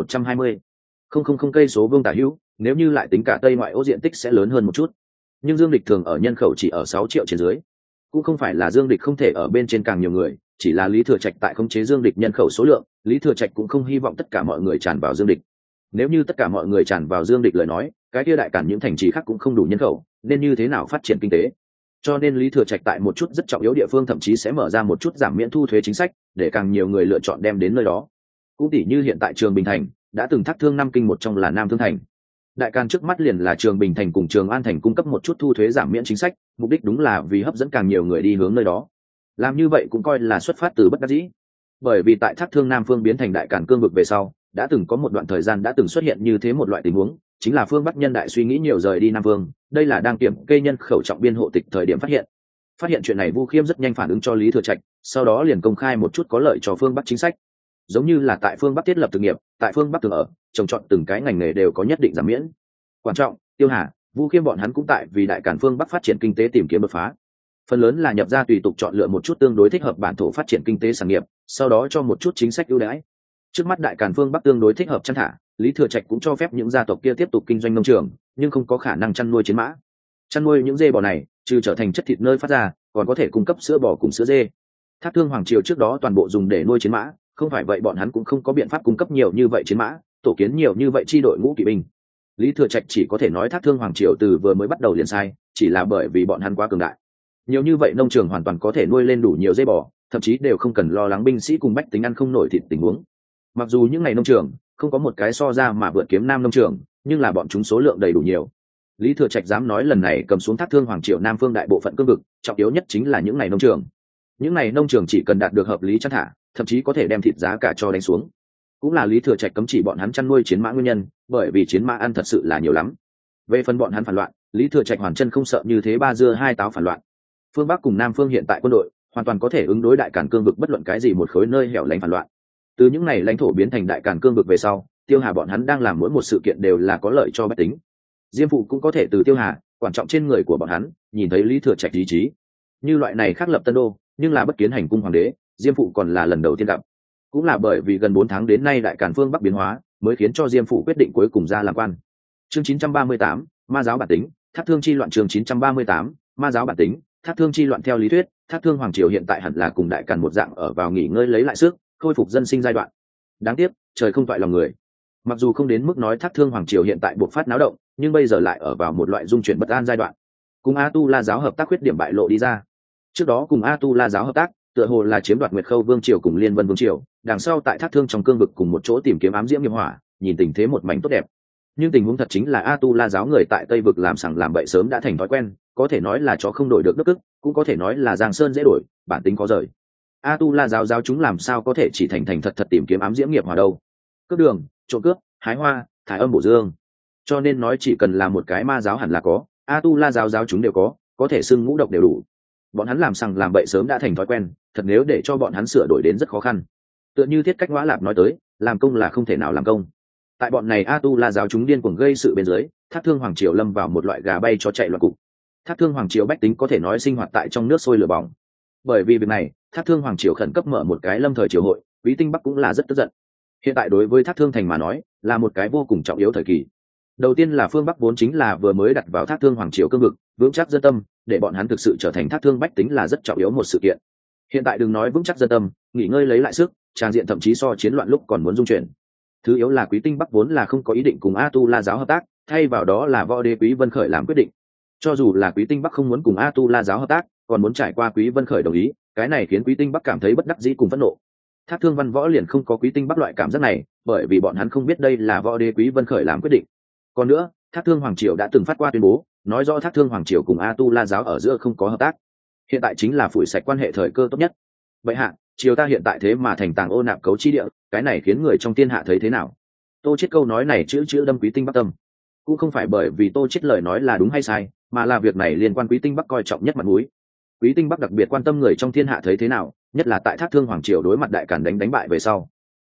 120,000 cây số vuông tả hữu, nếu như lại tính cả Tây ngoại ô diện tích sẽ lớn hơn một chút. Nhưng Dương Địch thường ở nhân khẩu chỉ ở 6 triệu trên dưới. Cũng không phải là Dương Địch không thể ở bên trên càng nhiều người, chỉ là Lý Thừa Trạch tại khống chế Dương Địch nhân khẩu số lượng, Lý Thừa Trạch cũng không hy vọng tất cả mọi người tràn vào Dương Địch. Nếu như tất cả mọi người tràn vào Dương Địch lời nói, cái kia đại cản những thành trì khác cũng không đủ nhân khẩu, nên như thế nào phát triển kinh tế? Cho nên Lý Thừa Trạch tại một chút rất trọng yếu địa phương thậm chí sẽ mở ra một chút giảm miễn thu thuế chính sách, để càng nhiều người lựa chọn đem đến nơi đó. Cũng tỉ như hiện tại Trường Bình Thành đã từng Thác Thương năm kinh một trong là Nam Thương Thành. Đại càn trước mắt liền là Trường Bình Thành cùng Trường An Thành cung cấp một chút thu thuế giảm miễn chính sách, mục đích đúng là vì hấp dẫn càng nhiều người đi hướng nơi đó. Làm như vậy cũng coi là xuất phát từ bất đắc dĩ, bởi vì tại Thác Thương Nam phương biến thành đại càn cương vực về sau, đã từng có một đoạn thời gian đã từng xuất hiện như thế một loại tình huống, chính là phương Bắc nhân đại suy nghĩ nhiều rời đi Nam Vương. Đây là đang kiểm kê nhân khẩu trọng biên hộ tịch thời điểm phát hiện chuyện này. Vu Khiêm rất nhanh phản ứng cho Lý Thừa Trạch, sau đó liền công khai một chút có lợi cho phương Bắc chính sách, giống như là tại phương Bắc thiết lập thực nghiệp, tại phương Bắc thường ở trồng trọt từng cái ngành nghề đều có nhất định giảm miễn. Quan trọng, Tiêu Hà, Vu Khiêm bọn hắn cũng tại vì đại càn phương Bắc phát triển kinh tế tìm kiếm đột phá, phần lớn là nhập ra tùy tục chọn lựa một chút tương đối thích hợp bản thổ phát triển kinh tế sản nghiệp, sau đó cho một chút chính sách ưu đãi. Trước mắt đại càn phương Bắc tương đối thích hợp chăn thả, Lý Thừa Trạch cũng cho phép những gia tộc kia tiếp tục kinh doanh nông trường, nhưng không có khả năng chăn nuôi chiến mã. Chăn nuôi những dê bò này, trừ trở thành chất thịt nơi phát ra, còn có thể cung cấp sữa bò cùng sữa dê. Thác Thương Hoàng Triều trước đó toàn bộ dùng để nuôi chiến mã, không phải vậy bọn hắn cũng không có biện pháp cung cấp nhiều như vậy chiến mã, tổ kiến nhiều như vậy chi đội ngũ kỵ binh. Lý Thừa Trạch chỉ có thể nói Thác Thương Hoàng Triều từ vừa mới bắt đầu liền sai, chỉ là bởi vì bọn hắn quá cường đại. Nhiều như vậy nông trường hoàn toàn có thể nuôi lên đủ nhiều dê bò, thậm chí đều không cần lo lắng binh sĩ cùng bách tính ăn không nổi thịt tình huống. Mặc dù những ngày nông trường không có một cái so ra mà vượt kiếm Nam nông trường, nhưng là bọn chúng số lượng đầy đủ nhiều. Lý Thừa Trạch dám nói lần này cầm xuống Thác Thương Hoàng Triều Nam phương đại bộ phận cương vực, trọng yếu nhất chính là những ngày nông trường. Những ngày nông trường chỉ cần đạt được hợp lý chăn thả, thậm chí có thể đem thịt giá cả cho đánh xuống. Cũng là Lý Thừa Trạch cấm chỉ bọn hắn chăn nuôi chiến mã nguyên nhân, bởi vì chiến mã ăn thật sự là nhiều lắm. Về phần bọn hắn phản loạn, Lý Thừa Trạch hoàn chân không sợ như thế ba dưa hai táo phản loạn. Phương Bắc cùng Nam phương hiện tại quân đội hoàn toàn có thể ứng đối đại càn cương vực bất luận cái gì một khối nơi hẻo lánh phản loạn. Từ những ngày lãnh thổ biến thành đại càn cương vực về sau, Tiêu Hà bọn hắn đang làm mỗi một sự kiện đều là có lợi cho bách tính. Diêm Phụ cũng có thể từ Tiêu Hà quan trọng trên người của bọn hắn nhìn thấy Lý Thừa Trạch ý chí. Như loại này khác lập Tân Đô, nhưng là bất kiến hành cung hoàng đế, Diêm Phụ còn là lần đầu tiên gặp. Cũng là bởi vì gần 4 tháng đến nay đại càn phương Bắc biến hóa, mới khiến cho Diêm Phụ quyết định cuối cùng ra làm quan. Chương 938, ma giáo bản tính, Thác Thương chi loạn. Chương 938, ma giáo bản tính, Thác Thương chi loạn. Theo lý thuyết, Thác Thương Hoàng Triều hiện tại hẳn là cùng đại càn một dạng ở vào nghỉ ngơi lấy lại sức, khôi phục dân sinh giai đoạn. Đáng tiếc, trời không toại lòng người. Mặc dù không đến mức nói Thác Thương Hoàng Triều hiện tại buộc phát náo động, nhưng bây giờ lại ở vào một loại dung chuyển bất an giai đoạn. Cùng A Tu La giáo hợp tác khuyết điểm bại lộ đi ra. Trước đó cùng A Tu La giáo hợp tác, tựa hồ là chiếm đoạt Nguyệt Khâu Vương Triều cùng Liên Vân Vương Triều, đằng sau tại Thác Thương trong cương vực cùng một chỗ tìm kiếm ám diễm nghiệp hỏa, nhìn tình thế một mảnh tốt đẹp. Nhưng tình huống thật chính là A Tu La giáo người tại Tây vực làm sằng làm bậy sớm đã thành thói quen, có thể nói là chó không đổi được đức ức, cũng có thể nói là giang sơn dễ đổi, bản tính có rời. A Tu La giáo chúng làm sao có thể chỉ thành thật thật tìm kiếm ám diễm nghiệp hỏa đâu? Cướp đường, trộm cướp, hái hoa, thải âm bổ dương. Cho nên nói chỉ cần là một cái ma giáo hẳn là có, A Tu La giáo chúng đều có thể xưng ngũ độc đều đủ. Bọn hắn làm sằng làm bậy sớm đã thành thói quen, thật nếu để cho bọn hắn sửa đổi đến rất khó khăn. Tựa như Thiết Cách Ngõa Lạp nói tới, làm công là không thể nào làm công. Tại bọn này A Tu La giáo chúng điên cuồng gây sự bên dưới, Thác Thương Hoàng Triều lâm vào một loại gà bay chó chạy loạn cục. Thác Thương Hoàng Triều bách tính có thể nói sinh hoạt tại trong nước sôi lửa bỏng. Bởi vì việc này, Thác Thương Hoàng Triều khẩn cấp mở một cái lâm thời triều hội, Quý Tinh Bắc cũng là rất tức giận. Hiện tại đối với Thác Thương thành mà nói, là một cái vô cùng trọng yếu thời kỳ. Đầu tiên là phương Bắc vốn chính là vừa mới đặt vào Thác Thương Hoàng Triều cương vực, vững chắc dân tâm, để bọn hắn thực sự trở thành Thác Thương bách tính là rất trọng yếu một sự kiện. Hiện tại đừng nói vững chắc dân tâm, nghỉ ngơi lấy lại sức, tràng diện thậm chí so chiến loạn lúc còn muốn dung chuyển. Thứ yếu là Quý Tinh Bắc vốn là không có ý định cùng A Tu La giáo hợp tác, thay vào đó là Võ Đế Quý Vân Khởi làm quyết định. Cho dù là Quý Tinh Bắc không muốn cùng A Tu La giáo hợp tác, còn muốn trải qua Quý Vân Khởi đồng ý, cái này khiến Quý Tinh Bắc cảm thấy bất đắc dĩ cùng phẫn nộ. Thác Thương Văn Võ liền không có Quý Tinh Bắc loại cảm giác này, bởi vì bọn hắn không biết đây là Võ Đế Quý Vân Khởi làm quyết định. Còn nữa, Thác Thương Hoàng Triều đã từng phát qua tuyên bố, nói rõ Thác Thương Hoàng Triều cùng A Tu La giáo ở giữa không có hợp tác. Hiện tại chính là phủi sạch quan hệ thời cơ tốt nhất. Vậy hạ, triều ta hiện tại thế mà thành tàng ô nạp cấu chi địa, cái này khiến người trong thiên hạ thấy thế nào? Tô Chiết câu nói này chữ đâm Quý Tinh Bắc tâm. Cũng không phải bởi vì Tô Chiết lời nói là đúng hay sai, mà là việc này liên quan Quý Tinh Bắc coi trọng nhất mặt mũi. Quý Tinh Bắc đặc biệt quan tâm người trong thiên hạ thấy thế nào, nhất là tại Thác Thương Hoàng Triều đối mặt đại càn đánh bại về sau.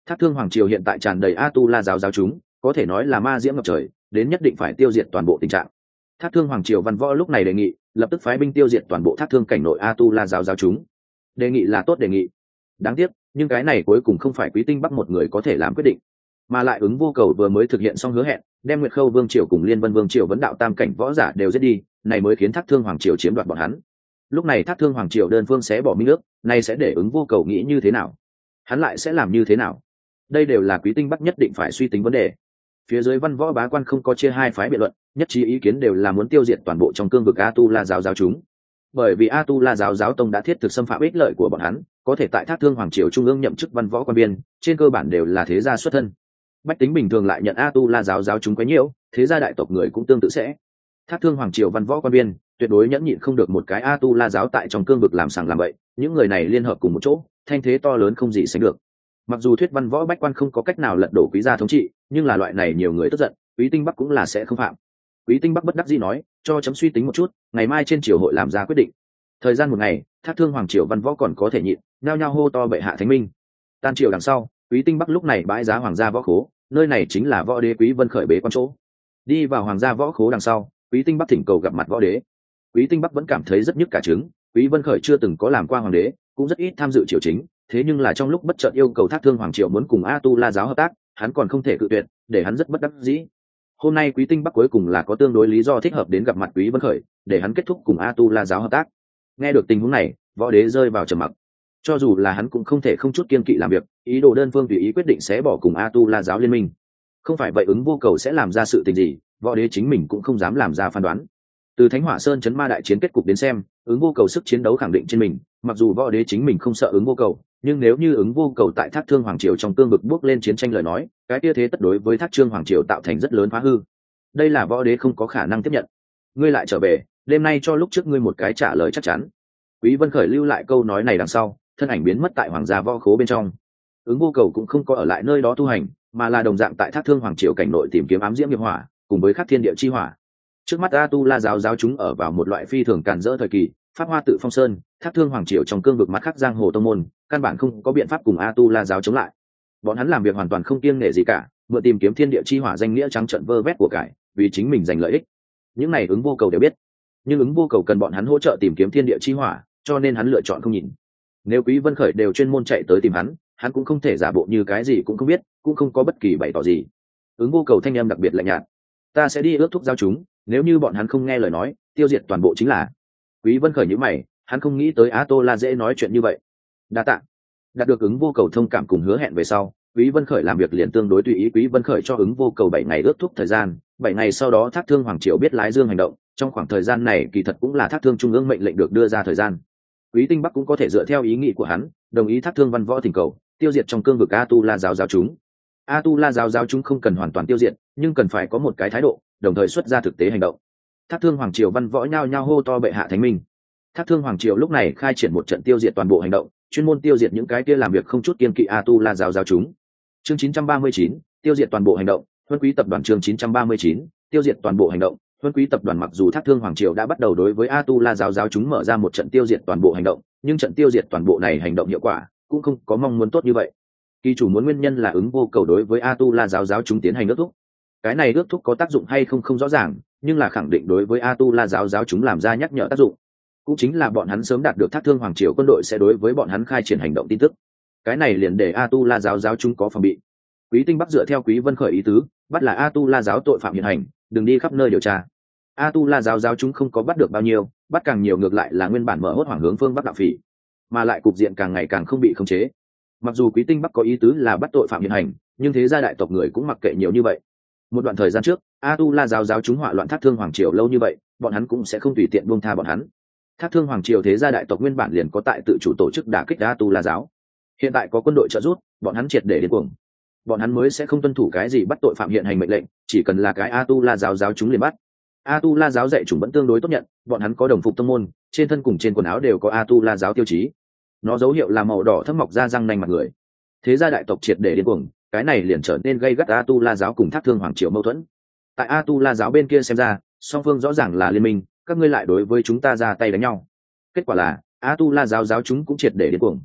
Thác Thương Hoàng Triều hiện tại tràn đầy Atula giáo giáo chúng, có thể nói là ma diễm ngập trời, đến nhất định phải tiêu diệt toàn bộ tình trạng. Thác Thương Hoàng Triều văn võ lúc này đề nghị lập tức phái binh tiêu diệt toàn bộ Thác Thương cảnh nội Atula giáo giáo chúng. Đề nghị là tốt đề nghị, đáng tiếc nhưng cái này cuối cùng không phải Quý Tinh Bắc một người có thể làm quyết định, mà lại Ứng Vô Cầu vừa mới thực hiện xong hứa hẹn, đem Nguyệt Khâu Vương Triều cùng Liên Vân Vương Triều vấn đạo tam cảnh võ giả đều giết đi, này mới khiến Thác Thương Hoàng Triều chiếm đoạt bọn hắn. Lúc này Thác Thương Hoàng Triều đơn phương sẽ bỏ minh nước, này sẽ để Ứng Vô Cầu nghĩ như thế nào? Hắn lại sẽ làm như thế nào? Đây đều là Quý Tinh Bắc nhất định phải suy tính vấn đề. Phía dưới văn võ bá quan không có chia hai phái biện luận, nhất trí ý kiến đều là muốn tiêu diệt toàn bộ trong cương vực Atula giáo giáo chúng. Bởi vì Atula giáo giáo tông đã thiết thực xâm phạm ích lợi của bọn hắn, có thể tại Thác Thương Hoàng Triều trung ương nhậm chức văn võ quan viên, trên cơ bản đều là thế gia xuất thân. Bách tính bình thường lại nhận Atula giáo giáo chúng quá nhiều, thế gia đại tộc người cũng tương tự sẽ. Thác Thương Hoàng Triều văn võ quan viên tuyệt đối nhẫn nhịn không được một cái Atula giáo tại trong cương vực làm sằng làm bậy, những người này liên hợp cùng một chỗ, thanh thế to lớn không gì sánh được. Mặc dù thuyết văn võ bách quan không có cách nào lật đổ Quý gia thống trị, nhưng là loại này nhiều người tức giận, Quý Tinh Bắc cũng là sẽ không phạm. Quý Tinh Bắc bất đắc dĩ nói, cho chấm suy tính một chút, ngày mai trên triều hội làm ra quyết định. Thời gian một ngày, Thác Thương Hoàng Triều văn võ còn có thể nhịn, nhao nhao hô to bệ hạ thánh minh. Tan triều đằng sau, Quý Tinh Bắc lúc này bãi giá hoàng gia võ khố, nơi này chính là võ đế Quý Vân Khởi bế quan chỗ. Đi vào hoàng gia võ khố đằng sau, Quý Tinh Bắc thỉnh cầu gặp mặt võ đế. Quý Tinh Bắc vẫn cảm thấy rất nhức cả trứng, Quý Vân Khởi chưa từng có làm qua hoàng đế, cũng rất ít tham dự triều chính, thế nhưng là trong lúc bất chợt yêu cầu Thác Thương Hoàng Triều muốn cùng Atula giáo hợp tác, hắn còn không thể cự tuyệt, để hắn rất bất đắc dĩ. Hôm nay Quý Tinh Bắc cuối cùng là có tương đối lý do thích hợp đến gặp mặt Quý Vân Khởi, để hắn kết thúc cùng Atula giáo hợp tác. Nghe được tình huống này, võ đế rơi vào trầm mặc. Cho dù là hắn cũng không thể không chút kiên kỵ làm việc, ý đồ đơn phương tùy ý quyết định sẽ bỏ cùng Atula giáo liên minh. Không phải vậy Ứng Vô Cầu sẽ làm ra sự tình gì, võ đế chính mình cũng không dám làm ra phán đoán. Từ Thánh Hỏa Sơn chấn ma đại chiến kết cục đến xem, Ứng Vô Cầu sức chiến đấu khẳng định trên mình, mặc dù võ đế chính mình không sợ Ứng Vô Cầu, nhưng nếu như Ứng Vô Cầu tại Thác Thương Hoàng Triều trong cương vực bước lên chiến tranh lời nói, cái kia thế tất đối với Thác Trương Hoàng Triều tạo thành rất lớn phá hư. Đây là võ đế không có khả năng tiếp nhận. Ngươi lại trở về, đêm nay cho lúc trước ngươi một cái trả lời chắc chắn. Quý Vân Khởi lưu lại câu nói này đằng sau, thân ảnh biến mất tại hoàng gia võ khố bên trong. Ứng Vô Cầu cũng không có ở lại nơi đó tu hành, mà là đồng dạng tại Thác Thương Hoàng Triều cảnh nội tìm kiếm ám diễm nghiệp hỏa, cùng với khắc thiên địa chi hỏa. Trước mắt Atula giáo giáo chúng ở vào một loại phi thường càn rỡ thời kỳ, pháp hoa tự phong sơn, Thác Thương Hoàng Triều trong cương vực mặt khắc giang hồ tông môn, căn bản không có biện pháp cùng Atula giáo chống lại. Bọn hắn làm việc hoàn toàn không kiêng nể gì cả, mượn tìm kiếm thiên địa chi hỏa danh nghĩa trắng trợn vơ vét của cải, vì chính mình giành lợi ích. Những này Ứng Vô Cầu đều biết, nhưng Ứng Vô Cầu cần bọn hắn hỗ trợ tìm kiếm thiên địa chi hỏa, cho nên hắn lựa chọn không nhìn. Nếu Quý Vân Khởi đều chuyên môn chạy tới tìm hắn cũng không thể giả bộ như cái gì cũng không biết, cũng không có bất kỳ bày tỏ gì. Ứng Vô Cầu thanh âm đặc biệt lạnh nhạt, ta sẽ đi ước thúc giao chúng, nếu như bọn hắn không nghe lời nói, tiêu diệt toàn bộ chính là. Quý Vân Khởi nhíu mày, hắn không nghĩ tới Atula dễ nói chuyện như vậy. Đa tạ. Đạt được Ứng Vô Cầu thông cảm cùng hứa hẹn về sau, Quý Vân Khởi làm việc liền tương đối tùy ý. Quý Vân Khởi cho Ứng Vô Cầu 7 ngày ước thúc thời gian, 7 ngày sau đó Thác Thương Hoàng Triều biết lái dương hành động, trong khoảng thời gian này kỳ thật cũng là Thác Thương trung ương mệnh lệnh được đưa ra thời gian. Quý Tinh Bắc cũng có thể dựa theo ý nghĩ của hắn, đồng ý Thác Thương văn võ thỉnh cầu, tiêu diệt trong cương vực Atula giáo giáo chúng. Atula giáo giáo chúng không cần hoàn toàn tiêu diệt, nhưng cần phải có một cái thái độ, đồng thời xuất ra thực tế hành động. Thác Thương Hoàng Triều văn võ nhao nhao hô to bệ hạ thánh minh. Thác Thương Hoàng Triều lúc này khai triển một trận tiêu diệt toàn bộ hành động, chuyên môn tiêu diệt những cái kia làm việc không chút kiêng kỵ Atula giáo giáo chúng. Chương 939, tiêu diệt toàn bộ hành động. Huân Quý tập đoàn chương 939, tiêu diệt toàn bộ hành động. Huân Quý tập đoàn mặc dù Thác Thương Hoàng Triều đã bắt đầu đối với Atula giáo giáo chúng mở ra một trận tiêu diệt toàn bộ hành động, nhưng trận tiêu diệt toàn bộ này hành động hiệu quả cũng không có mong muốn tốt như vậy. Kỳ chủ muốn nguyên nhân là Ứng Vô Cầu đối với Atula giáo giáo chúng tiến hành ước thúc. Cái này ước thúc có tác dụng hay không không rõ ràng, nhưng là khẳng định đối với Atula giáo giáo chúng làm ra nhắc nhở tác dụng. Cũng chính là bọn hắn sớm đạt được Thác Thương Hoàng Triều quân đội sẽ đối với bọn hắn khai triển hành động tin tức. Cái này liền để Atula giáo giáo chúng có phòng bị. Quý Tinh Bắc dựa theo Quý Vân Khởi ý tứ, bắt là Atula giáo tội phạm hiện hành, đừng đi khắp nơi điều tra. Atula giáo giáo chúng không có bắt được bao nhiêu, bắt càng nhiều ngược lại là nguyên bản mở hốt hoảng hướng phương Bắc đạo phỉ, mà lại cục diện càng ngày càng không bị khống chế. Mặc dù Quý Tinh Bắc có ý tứ là bắt tội phạm hiện hành, nhưng thế gia đại tộc người cũng mặc kệ nhiều như vậy. Một đoạn thời gian trước, Atula giáo giáo chúng hỏa loạn Thác Thương Hoàng Triều lâu như vậy, bọn hắn cũng sẽ không tùy tiện buông tha bọn hắn. Thác Thương Hoàng Triều thế gia đại tộc nguyên bản liền có tại tự chủ tổ chức đả kích Atula giáo, hiện tại có quân đội trợ giúp, bọn hắn triệt để điên cuồng. Bọn hắn mới sẽ không tuân thủ cái gì bắt tội phạm hiện hành mệnh lệnh, chỉ cần là cái Atula giáo giáo chúng liền bắt. Atula giáo dạy chủng vẫn tương đối tốt nhận, bọn hắn có đồng phục tông môn, trên thân cùng trên quần áo đều có Atula giáo tiêu chí. Nó dấu hiệu là màu đỏ thâm mọc ra răng nanh mặt người. Thế gia đại tộc triệt để điên cuồng, cái này liền trở nên gây gắt Atula giáo cùng Thác Thương Hoàng Triều mâu thuẫn. Tại Atula giáo bên kia xem ra, song phương rõ ràng là liên minh, các ngươi lại đối với chúng ta ra tay đánh nhau. Kết quả là Atula giáo giáo chúng cũng triệt để điên cuồng.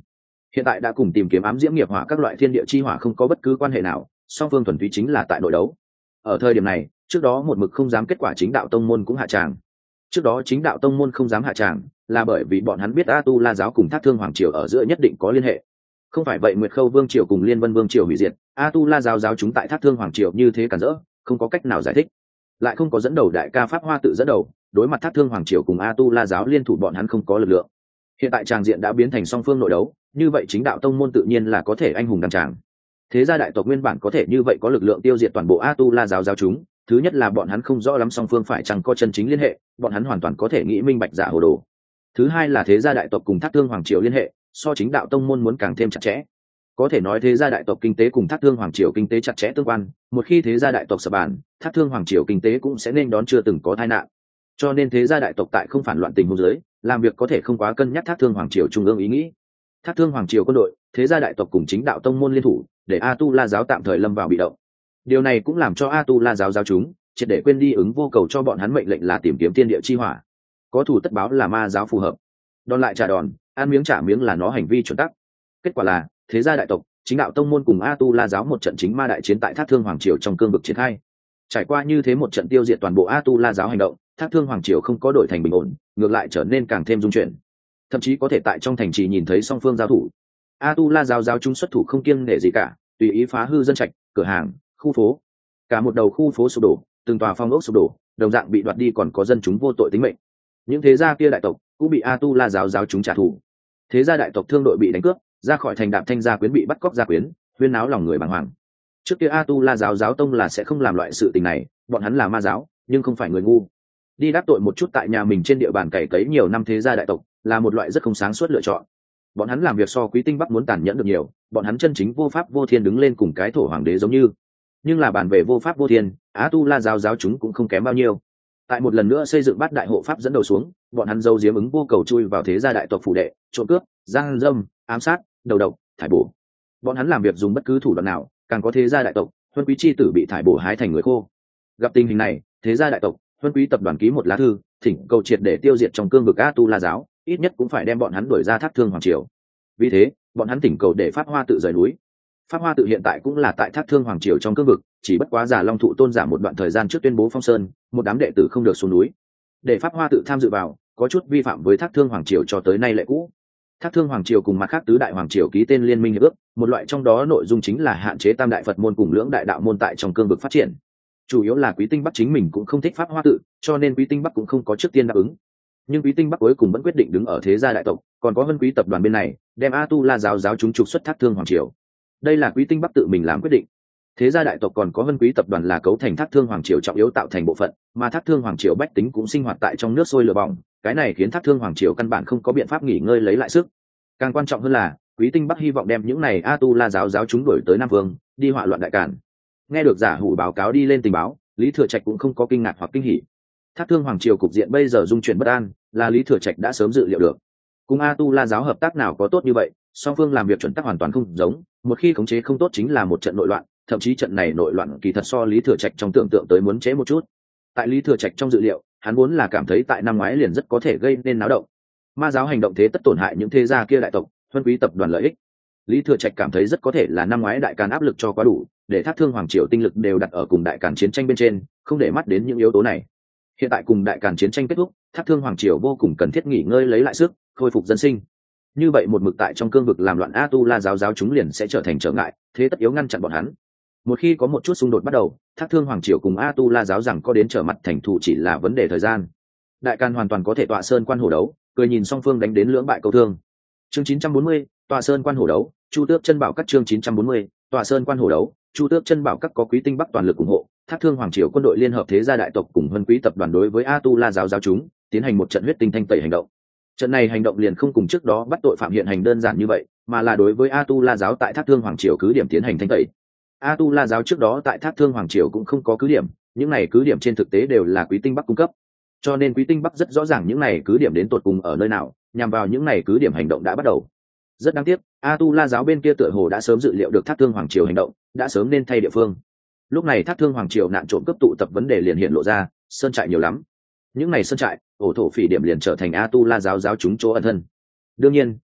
Hiện tại đã cùng tìm kiếm ám diễm nghiệp hỏa các loại thiên địa chi hỏa không có bất cứ quan hệ nào, song phương thuần túy chính là tại nội đấu. Ở thời điểm này, trước đó một mực không dám kết quả chính đạo tông môn cũng hạ tràng. Trước đó chính đạo tông môn không dám hạ tràng là bởi vì bọn hắn biết A Tu La giáo cùng Thác Thương Hoàng triều ở giữa nhất định có liên hệ. Không phải vậy Nguyệt Khâu Vương triều cùng Liên Vân Vương triều hủy diệt, A Tu La giáo giáo chúng tại Thác Thương Hoàng triều như thế cản rỡ, không có cách nào giải thích. Lại không có dẫn đầu đại ca Pháp Hoa tự dẫn đầu, đối mặt Thác Thương Hoàng triều cùng A Tu La giáo liên thủ bọn hắn không có lực lượng. Hiện tại tràng diện đã biến thành song phương nội đấu, như vậy chính đạo tông môn tự nhiên là có thể anh hùng đăng tràng. Thế gia đại tộc nguyên bản có thể như vậy có lực lượng tiêu diệt toàn bộ A Tu La giáo giáo chúng, thứ nhất là bọn hắn không rõ lắm song phương phải chăng có chân chính liên hệ, bọn hắn hoàn toàn có thể nghĩ minh bạch giả hồ đồ. Thứ hai là thế gia đại tộc cùng Thác Thương Hoàng triều liên hệ, so chính đạo tông môn muốn càng thêm chặt chẽ. Có thể nói thế gia đại tộc kinh tế cùng Thác Thương Hoàng triều kinh tế chặt chẽ tương quan, một khi thế gia đại tộc sập bàn, Thác Thương Hoàng triều kinh tế cũng sẽ nên đón chưa từng có tai nạn. Cho nên thế gia đại tộc tại không phản loạn tình huống dưới, làm việc có thể không quá cân nhắc Thác Thương Hoàng triều trung ương ý nghĩ. Thác Thương Hoàng triều quân đội, thế gia đại tộc cùng chính đạo tông môn liên thủ, để A Tu La giáo tạm thời lâm vào bị động. Điều này cũng làm cho A Tu La giáo giáo chúng triệt để quên đi ứng vô cầu cho bọn hắn mệnh lệnh là tìm kiếm thiên địa chi hỏa. Có thủ tất báo là ma giáo phù hợp. Đòn lại trả đòn, ăn miếng trả miếng là nó hành vi chuẩn tắc. Kết quả là thế gia đại tộc, chính đạo tông môn cùng A Tu La giáo một trận chính ma đại chiến tại Thác Thương Hoàng triều trong cương vực triển khai. Trải qua như thế một trận tiêu diệt toàn bộ A Tu La giáo hành động, Thác Thương Hoàng triều không có đổi thành bình ổn, ngược lại trở nên càng thêm dung chuyển. Thậm chí có thể tại trong thành trì nhìn thấy song phương giao thủ. A Tu La giáo giáo chúng xuất thủ không kiêng nể gì cả, tùy ý phá hư dân trạch, cửa hàng, khu phố. Cả một đầu khu phố sụp đổ, từng tòa phong ốc sụp đổ, đồng dạng bị đoạt đi còn có dân chúng vô tội tính mệnh. Những thế gia kia đại tộc cũng bị A Tu La giáo giáo chúng trả thù. Thế gia đại tộc thương đội bị đánh cướp, ra khỏi thành Đạm Thanh gia quyến bị bắt cóc gia quyến, huyên náo lòng người bàng hoàng. Trước kia A Tu La giáo giáo tông là sẽ không làm loại sự tình này, bọn hắn là ma giáo, nhưng không phải người ngu. Đi đắc tội một chút tại nhà mình trên địa bàn cày cấy nhiều năm thế gia đại tộc, là một loại rất không sáng suốt lựa chọn. Bọn hắn làm việc so Quý Tinh Bắc muốn tàn nhẫn được nhiều, bọn hắn chân chính vô pháp vô thiên đứng lên cùng cái thổ hoàng đế giống như. Nhưng là bàn về vô pháp vô thiên, Á Tu La giáo giáo chúng cũng không kém bao nhiêu. Tại một lần nữa xây dựng bát đại hộ pháp dẫn đầu xuống, bọn hắn dâu diếm ứng vô cầu chui vào thế gia đại tộc phủ đệ, trộm cướp, giang dâm, ám sát, đầu độc, thải bổ. Bọn hắn làm việc dùng bất cứ thủ đoạn nào, càng có thế gia đại tộc, Huân Quý chi tử bị thải bổ hái thành người khô. Gặp tình hình này, thế gia đại tộc, Huân Quý tập đoàn ký một lá thư, thỉnh cầu triệt để tiêu diệt trong cương vực A Tu La giáo, ít nhất cũng phải đem bọn hắn đuổi ra Thác Thương Hoàng triều. Vì thế, bọn hắn thỉnh cầu để Pháp Hoa tự rời núi. Pháp Hoa tự hiện tại cũng là tại Thác Thương Hoàng triều trong cương vực, chỉ bất quá giả Long Thụ tôn giả một đoạn thời gian trước tuyên bố phong sơn, một đám đệ tử không được xuống núi. Để Pháp Hoa tự tham dự vào, có chút vi phạm với Thác Thương Hoàng triều cho tới nay lệ cũ. Thác Thương Hoàng triều cùng mặt khác tứ đại hoàng triều ký tên liên minh hiệp ước, một loại trong đó nội dung chính là hạn chế Tam đại Phật môn cùng lưỡng đại đạo môn tại trong cương vực phát triển. Chủ yếu là Quý Tinh Bắc chính mình cũng không thích Pháp Hoa tự, cho nên Quý Tinh Bắc cũng không có trước tiên đáp ứng. Nhưng Quý Tinh Bắc cuối cùng vẫn quyết định đứng ở thế gia đại tộc, còn có Vân Quý tập đoàn bên này, đem A Tu La giáo giáo chúng trục xuất Thác Thương Hoàng triều. Đây là Quý Tinh Bắc tự mình làm quyết định. Thế gia đại tộc còn có Vân Quý tập đoàn là cấu thành Thác Thương Hoàng triều trọng yếu tạo thành bộ phận, mà Thác Thương Hoàng triều bách tính cũng sinh hoạt tại trong nước sôi lửa bỏng, cái này khiến Thác Thương Hoàng triều căn bản không có biện pháp nghỉ ngơi lấy lại sức. Càng quan trọng hơn là, Quý Tinh Bắc hy vọng đem những này A Tu La giáo giáo chúng đuổi tới Nam Vương, đi họa loạn đại càn. Nghe được giả hủ báo cáo đi lên tình báo, Lý Thừa Trạch cũng không có kinh ngạc hoặc kinh hỉ. Thác Thương Hoàng triều cục diện bây giờ dung chuyển bất an, là Lý Thừa Trạch đã sớm dự liệu được. Cùng A Tu La giáo hợp tác nào có tốt như vậy, song phương làm việc chuẩn tắc hoàn toàn không giống, một khi khống chế không tốt chính là một trận nội loạn, thậm chí trận này nội loạn kỳ thật so Lý Thừa Trạch trong tưởng tượng tới muốn chế một chút. Tại Lý Thừa Trạch trong dự liệu, hắn muốn là cảm thấy tại năm ngoái liền rất có thể gây nên náo động. Ma giáo hành động thế tất tổn hại những thế gia kia đại tộc, Vân Quý tập đoàn lợi ích. Lý Thừa Trạch cảm thấy rất có thể là năm ngoái đại càn áp lực cho quá đủ, để Thác Thương Hoàng triều tinh lực đều đặt ở cùng đại càn chiến tranh bên trên, không để mắt đến những yếu tố này. Hiện tại cùng đại càn chiến tranh kết thúc, Thác Thương Hoàng triều vô cùng cần thiết nghỉ ngơi lấy lại sức, khôi phục dân sinh. Như vậy một mực tại trong cương vực làm loạn A Tu La giáo giáo chúng liền sẽ trở thành trở ngại, thế tất yếu ngăn chặn bọn hắn. Một khi có một chút xung đột bắt đầu, Thác Thương Hoàng triều cùng A Tu La giáo rằng có đến trở mặt thành thù chỉ là vấn đề thời gian. Đại càn hoàn toàn có thể tọa sơn quan hổ đấu, cười nhìn song phương đánh đến lưỡng bại câu thương. Chương 940, tọa sơn quan hổ đấu, Chu Tước chân bảo các chương 940, tọa sơn quan hổ đấu, Chu Tước chân bảo các có Quý Tinh Bắc toàn lực ủng hộ, Thác Thương Hoàng triều quân đội liên hợp thế gia đại tộc cùng Vân Quý tập đoàn đối với A Tu La giáo giáo chúng, tiến hành một trận huyết tinh thanh tẩy hành động. Trận này hành động liền không cùng trước đó bắt tội phạm hiện hành đơn giản như vậy, mà là đối với A Tu La giáo tại Thác Thương Hoàng triều cứ điểm tiến hành thanh tẩy. A Tu La giáo trước đó tại Thác Thương Hoàng triều cũng không có cứ điểm, những này cứ điểm trên thực tế đều là Quý Tinh Bắc cung cấp. Cho nên Quý Tinh Bắc rất rõ ràng những này cứ điểm đến tột cùng ở nơi nào, nhằm vào những này cứ điểm hành động đã bắt đầu. Rất đáng tiếc, A Tu La giáo bên kia tựa hồ đã sớm dự liệu được Thác Thương Hoàng triều hành động, đã sớm nên thay địa phương. Lúc này Thác Thương Hoàng triều nạn trộm cướp tụ tập vấn đề liền hiện lộ ra, sơn trại nhiều lắm. Những này sơn trại, ổ thổ phỉ điểm liền trở thành A Tu La giáo giáo chúng chỗ ẩn thân. Đương nhiên,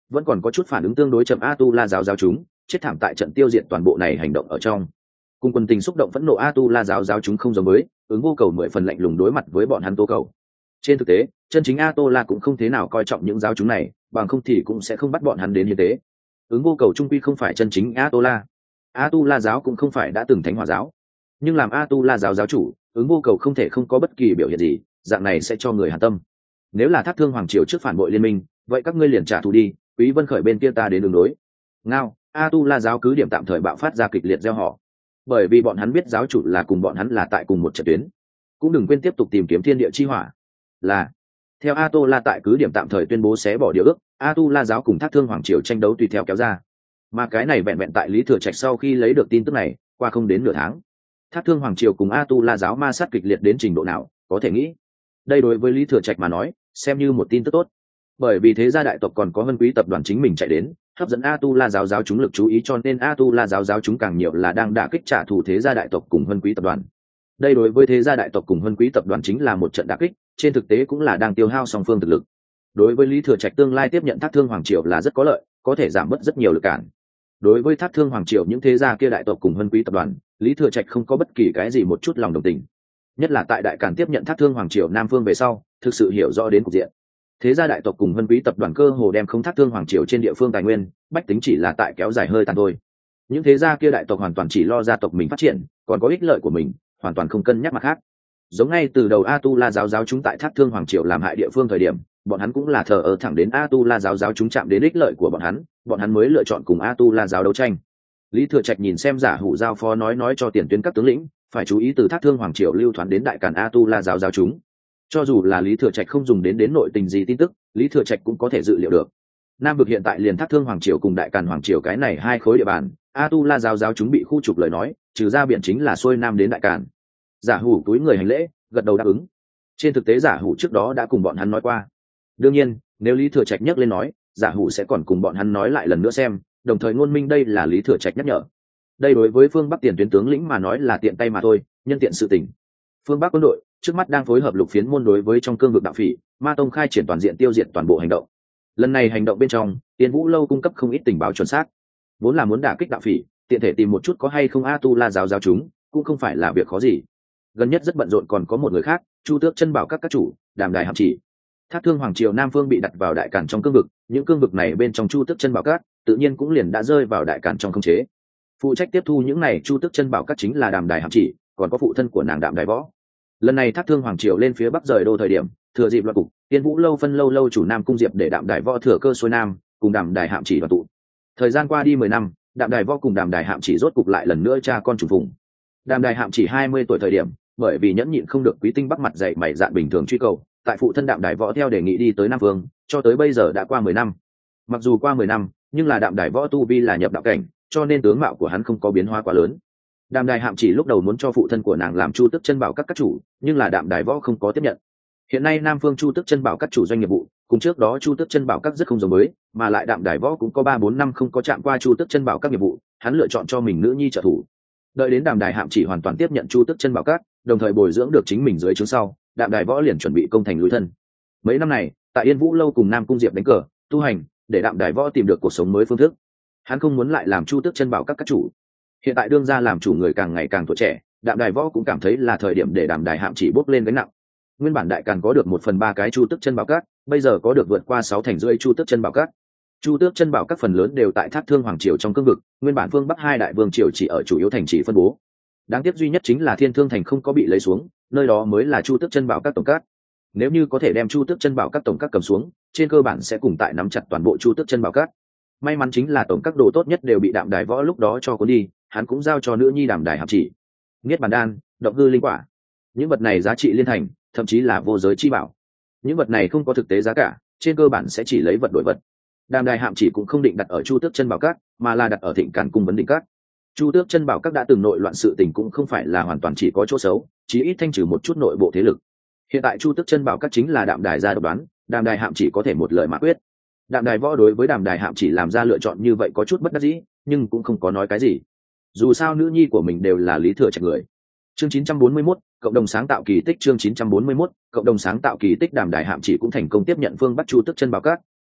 vẫn còn có chút phản ứng tương đối chậm a tu la giáo giáo chúng chết thảm tại trận tiêu diệt toàn bộ này hành động ở trong. Cùng quân tình xúc động phẫn nộ a tu la giáo giáo chúng không giống với ứng vô cầu 10 phần lạnh lùng đối mặt với bọn hắn tố cầu. Trên thực tế chân chính a tô la cũng không thế nào coi trọng những giáo chúng này, bằng không thì cũng sẽ không bắt bọn hắn đến hiến tế. Ứng vô cầu trung quy không phải chân chính a tô la, a tu la giáo cũng không phải đã từng thánh hỏa giáo, nhưng làm a tu la giáo giáo chủ ứng vô cầu không thể không có bất kỳ biểu hiện gì, dạng này sẽ cho người hàn tâm. Nếu là Thác Thương hoàng triều trước phản bội liên minh, vậy các ngươi liền trả thù đi, Quý Vân Khởi bên kia ta đến đường đối. Ngao, a tu la giáo cứ điểm tạm thời bạo phát ra kịch liệt gieo họ, bởi vì bọn hắn biết giáo chủ là cùng bọn hắn là tại cùng một trận tuyến. Cũng đừng quên tiếp tục tìm kiếm thiên địa chi hỏa. Là theo a tô la tại cứ điểm tạm thời tuyên bố xé bỏ điều ước, a tu la giáo cùng Thác Thương hoàng triều tranh đấu tùy theo kéo ra. Mà cái này vẹn vẹn tại Lý Thừa Trạch sau khi lấy được tin tức này, qua không đến nửa tháng, Thác Thương hoàng triều cùng a tu la giáo ma sát kịch liệt đến trình độ nào, có thể nghĩ. Đây đối với Lý Thừa Trạch mà nói, xem như một tin tức tốt, bởi vì thế gia đại tộc còn có Vân Quý tập đoàn chính mình chạy đến, hấp dẫn a tu la giáo giáo chúng lực chú ý, cho nên a tu la giáo giáo chúng càng nhiều là đang đả kích trả thù thế gia đại tộc cùng Vân Quý tập đoàn. Đây đối với thế gia đại tộc cùng Vân Quý tập đoàn chính là một trận đả kích, trên thực tế cũng là đang tiêu hao song phương thực lực. Đối với Lý Thừa Trạch tương lai tiếp nhận Thác Thương hoàng triều là rất có lợi, có thể giảm bớt rất nhiều lực cản. Đối với Thác Thương hoàng triều những thế gia kia đại tộc cùng Vân Quý tập đoàn, Lý Thừa Trạch không có bất kỳ cái gì một chút lòng đồng tình, nhất là tại đại càn tiếp nhận Thác Thương hoàng triều Nam Phương về sau, thực sự hiểu rõ đến cục diện. Thế gia đại tộc cùng Vân Quý tập đoàn cơ hồ đem không Thác Thương hoàng triều trên địa phương tài nguyên, bách tính chỉ là tại kéo dài hơi tàn thôi. Những thế gia kia đại tộc hoàn toàn chỉ lo gia tộc mình phát triển, còn có ích lợi của mình, hoàn toàn không cân nhắc mặt khác. Giống ngay từ đầu a tu la giáo giáo chúng tại Thác Thương hoàng triều làm hại địa phương thời điểm, bọn hắn cũng là thờ ơ, thẳng đến a tu la giáo giáo chúng chạm đến ích lợi của bọn hắn mới lựa chọn cùng a tu la giáo đấu tranh. Lý Thừa Trạch nhìn xem giả hủ giao phó nói cho tiền tuyến các tướng lĩnh phải chú ý từ Thác Thương hoàng triều lưu thoán đến đại càn a tu la giáo giáo chúng. Cho dù là Lý Thừa Trạch không dùng đến nội tình gì tin tức, Lý Thừa Trạch cũng có thể dự liệu được. Nam vực hiện tại liền Thác Thương hoàng triều cùng đại càn hoàng triều cái này hai khối địa bàn, a tu la giáo giáo chúng bị khu trục lời nói, trừ ra biển chính là xuôi nam đến đại càn. Giả hủ túi người hành lễ, gật đầu đáp ứng. Trên thực tế giả hủ trước đó đã cùng bọn hắn nói qua. Đương nhiên, nếu Lý Thừa Trạch nhắc lên nói, giả hủ sẽ còn cùng bọn hắn nói lại lần nữa xem, đồng thời ngôn minh đây là Lý Thừa Trạch nhắc nhở. Đây đối với phương Bắc tiền tuyến tướng lĩnh mà nói là tiện tay mà thôi, nhân tiện sự tình. Phương Bắc quân đội trước mắt đang phối hợp Lục Phiến môn đối với trong cương vực đạo phỉ, Ma Tông khai triển toàn diện tiêu diệt toàn bộ hành động. Lần này hành động bên trong, Tiên Vũ lâu cung cấp không ít tình báo chuẩn xác. Vốn là muốn đả kích đạo phỉ, tiện thể tìm một chút có hay không a tu la giáo giáo chúng, cũng không phải là việc khó gì. Gần nhất rất bận rộn còn có một người khác, Chu Tước Chân Bảo các chủ, Đàm Đài Hạm Chỉ. Thác Thương hoàng triều Nam Phương bị đặt vào đại càn trong cương vực, những cương vực này bên trong Chu Tước Chân Bảo các, tự nhiên cũng liền đã rơi vào đại càn trong khống chế. Phụ trách tiếp thu những này Chu Tước Chân Bảo các chính là Đàm Đài Hạm Chỉ, còn có phụ thân của nàng Đạm Đài Võ. Lần này Thác Thương hoàng triều lên phía bắc rời đô thời điểm, thừa dịp loạt cục, Tiên Vũ lâu phân lâu chủ Nam Cung Diệp để Đạm Đài Võ thừa cơ xuôi nam, cùng Đàm Đài Hạm Chỉ đoàn tụ. Thời gian qua đi 10 năm, Đạm Đài Võ cùng Đàm Đài Hạm Chỉ rốt cục lại lần nữa cha con trùng phùng. Đàm Đài Hạm Chỉ 20 tuổi thời điểm, bởi vì nhẫn nhịn không được Quý Tinh Bắc mặt dày mày dạn bình thường truy cầu, tại phụ thân Đạm Đài Võ theo đề nghị đi tới Nam Vương, cho tới bây giờ đã qua 10 năm. Mặc dù qua 10 năm, nhưng là Đạm Đài Võ tu vi là nhập đạo cảnh, cho nên tướng mạo của hắn không có biến hóa quá lớn. Đàm Đài Hạm Chỉ lúc đầu muốn cho phụ thân của nàng làm Chu Tước Chân Bảo các chủ, nhưng là Đạm Đài Võ không có tiếp nhận. Hiện nay Nam Phương Chu Tước Chân Bảo các chủ doanh nghiệp vụ, cùng trước đó Chu Tước Chân Bảo các rất không giống với, mà lại Đạm Đài Võ cũng có 3-4 năm không có chạm qua Chu Tước Chân Bảo các nghiệp vụ, hắn lựa chọn cho mình nữ nhi trợ thủ. Đợi đến Đàm Đài Hạm Chỉ hoàn toàn tiếp nhận Chu Tước Chân Bảo các, đồng thời bồi dưỡng được chính mình dưới trướng sau, Đạm Đài Võ liền chuẩn bị công thành lũy thân. Mấy năm này, tại Yên Vũ lâu cùng Nam Cung Diệp đánh cờ, tu hành, để Đạm Đài Võ tìm được cuộc sống mới phương thức. Hắn không muốn lại làm Chu Tước Chân Bảo các chủ. Hiện tại đương ra làm chủ người càng ngày càng tuổi trẻ, Đạm Đài Võ cũng cảm thấy là thời điểm để Đàm Đài Hạm Chỉ bốc lên gánh nặng. Nguyên bản đại càn có được 1/3 cái Chu Tước Chân Bảo các, bây giờ có được vượt qua 6 thành rưỡi Chu Tước Chân Bảo các. Chu Tước Chân Bảo các phần lớn đều tại Thác Thương hoàng triều trong cương vực, nguyên bản phương Bắc hai đại vương triều chỉ ở chủ yếu thành trì phân bố. Đáng tiếc duy nhất chính là Thiên Thương thành không có bị lấy xuống, nơi đó mới là Chu Tước Chân Bảo các tổng các. Nếu như có thể đem Chu Tước Chân Bảo các tổng các cầm xuống, trên cơ bản sẽ cùng tại nắm chặt toàn bộ Chu Tước Chân Bảo các. May mắn chính là tổng các đồ tốt nhất đều bị Đạm Đài Võ lúc đó cho cuốn đi, hắn cũng giao cho nữ nhi Đàm Đài Hạm Chỉ. Niết Bàn đan, động hư linh quả, những vật này giá trị liên thành, thậm chí là vô giới chi bảo. Những vật này không có thực tế giá cả, trên cơ bản sẽ chỉ lấy vật đổi vật. Đàm Đài Hạm Chỉ cũng không định đặt ở Chu Tước Chân Bảo các, mà là đặt ở Thịnh Càn cung vấn định các. Chu Tước Chân Bảo các đã từng nội loạn sự tình cũng không phải là hoàn toàn chỉ có chỗ xấu, chí ít thanh trừ một chút nội bộ thế lực. Hiện tại Chu Tước Chân Bảo các chính là Đạm Đài gia độc đoán, Đàm Đài Hạm Chỉ có thể một lời mà quyết. Đạm Đài Võ đối với Đàm Đài Hạm Chỉ làm ra lựa chọn như vậy có chút bất đắc dĩ, nhưng cũng không có nói cái gì. Dù sao nữ nhi của mình đều là Lý Thừa Trạch người. Chương 941, cộng đồng sáng tạo kỳ tích. Chương 941, cộng đồng sáng tạo kỳ tích. Đàm Đài Hạm Chỉ cũng thành công tiếp nhận phương Bắc Chu Tước Chân Bảo các,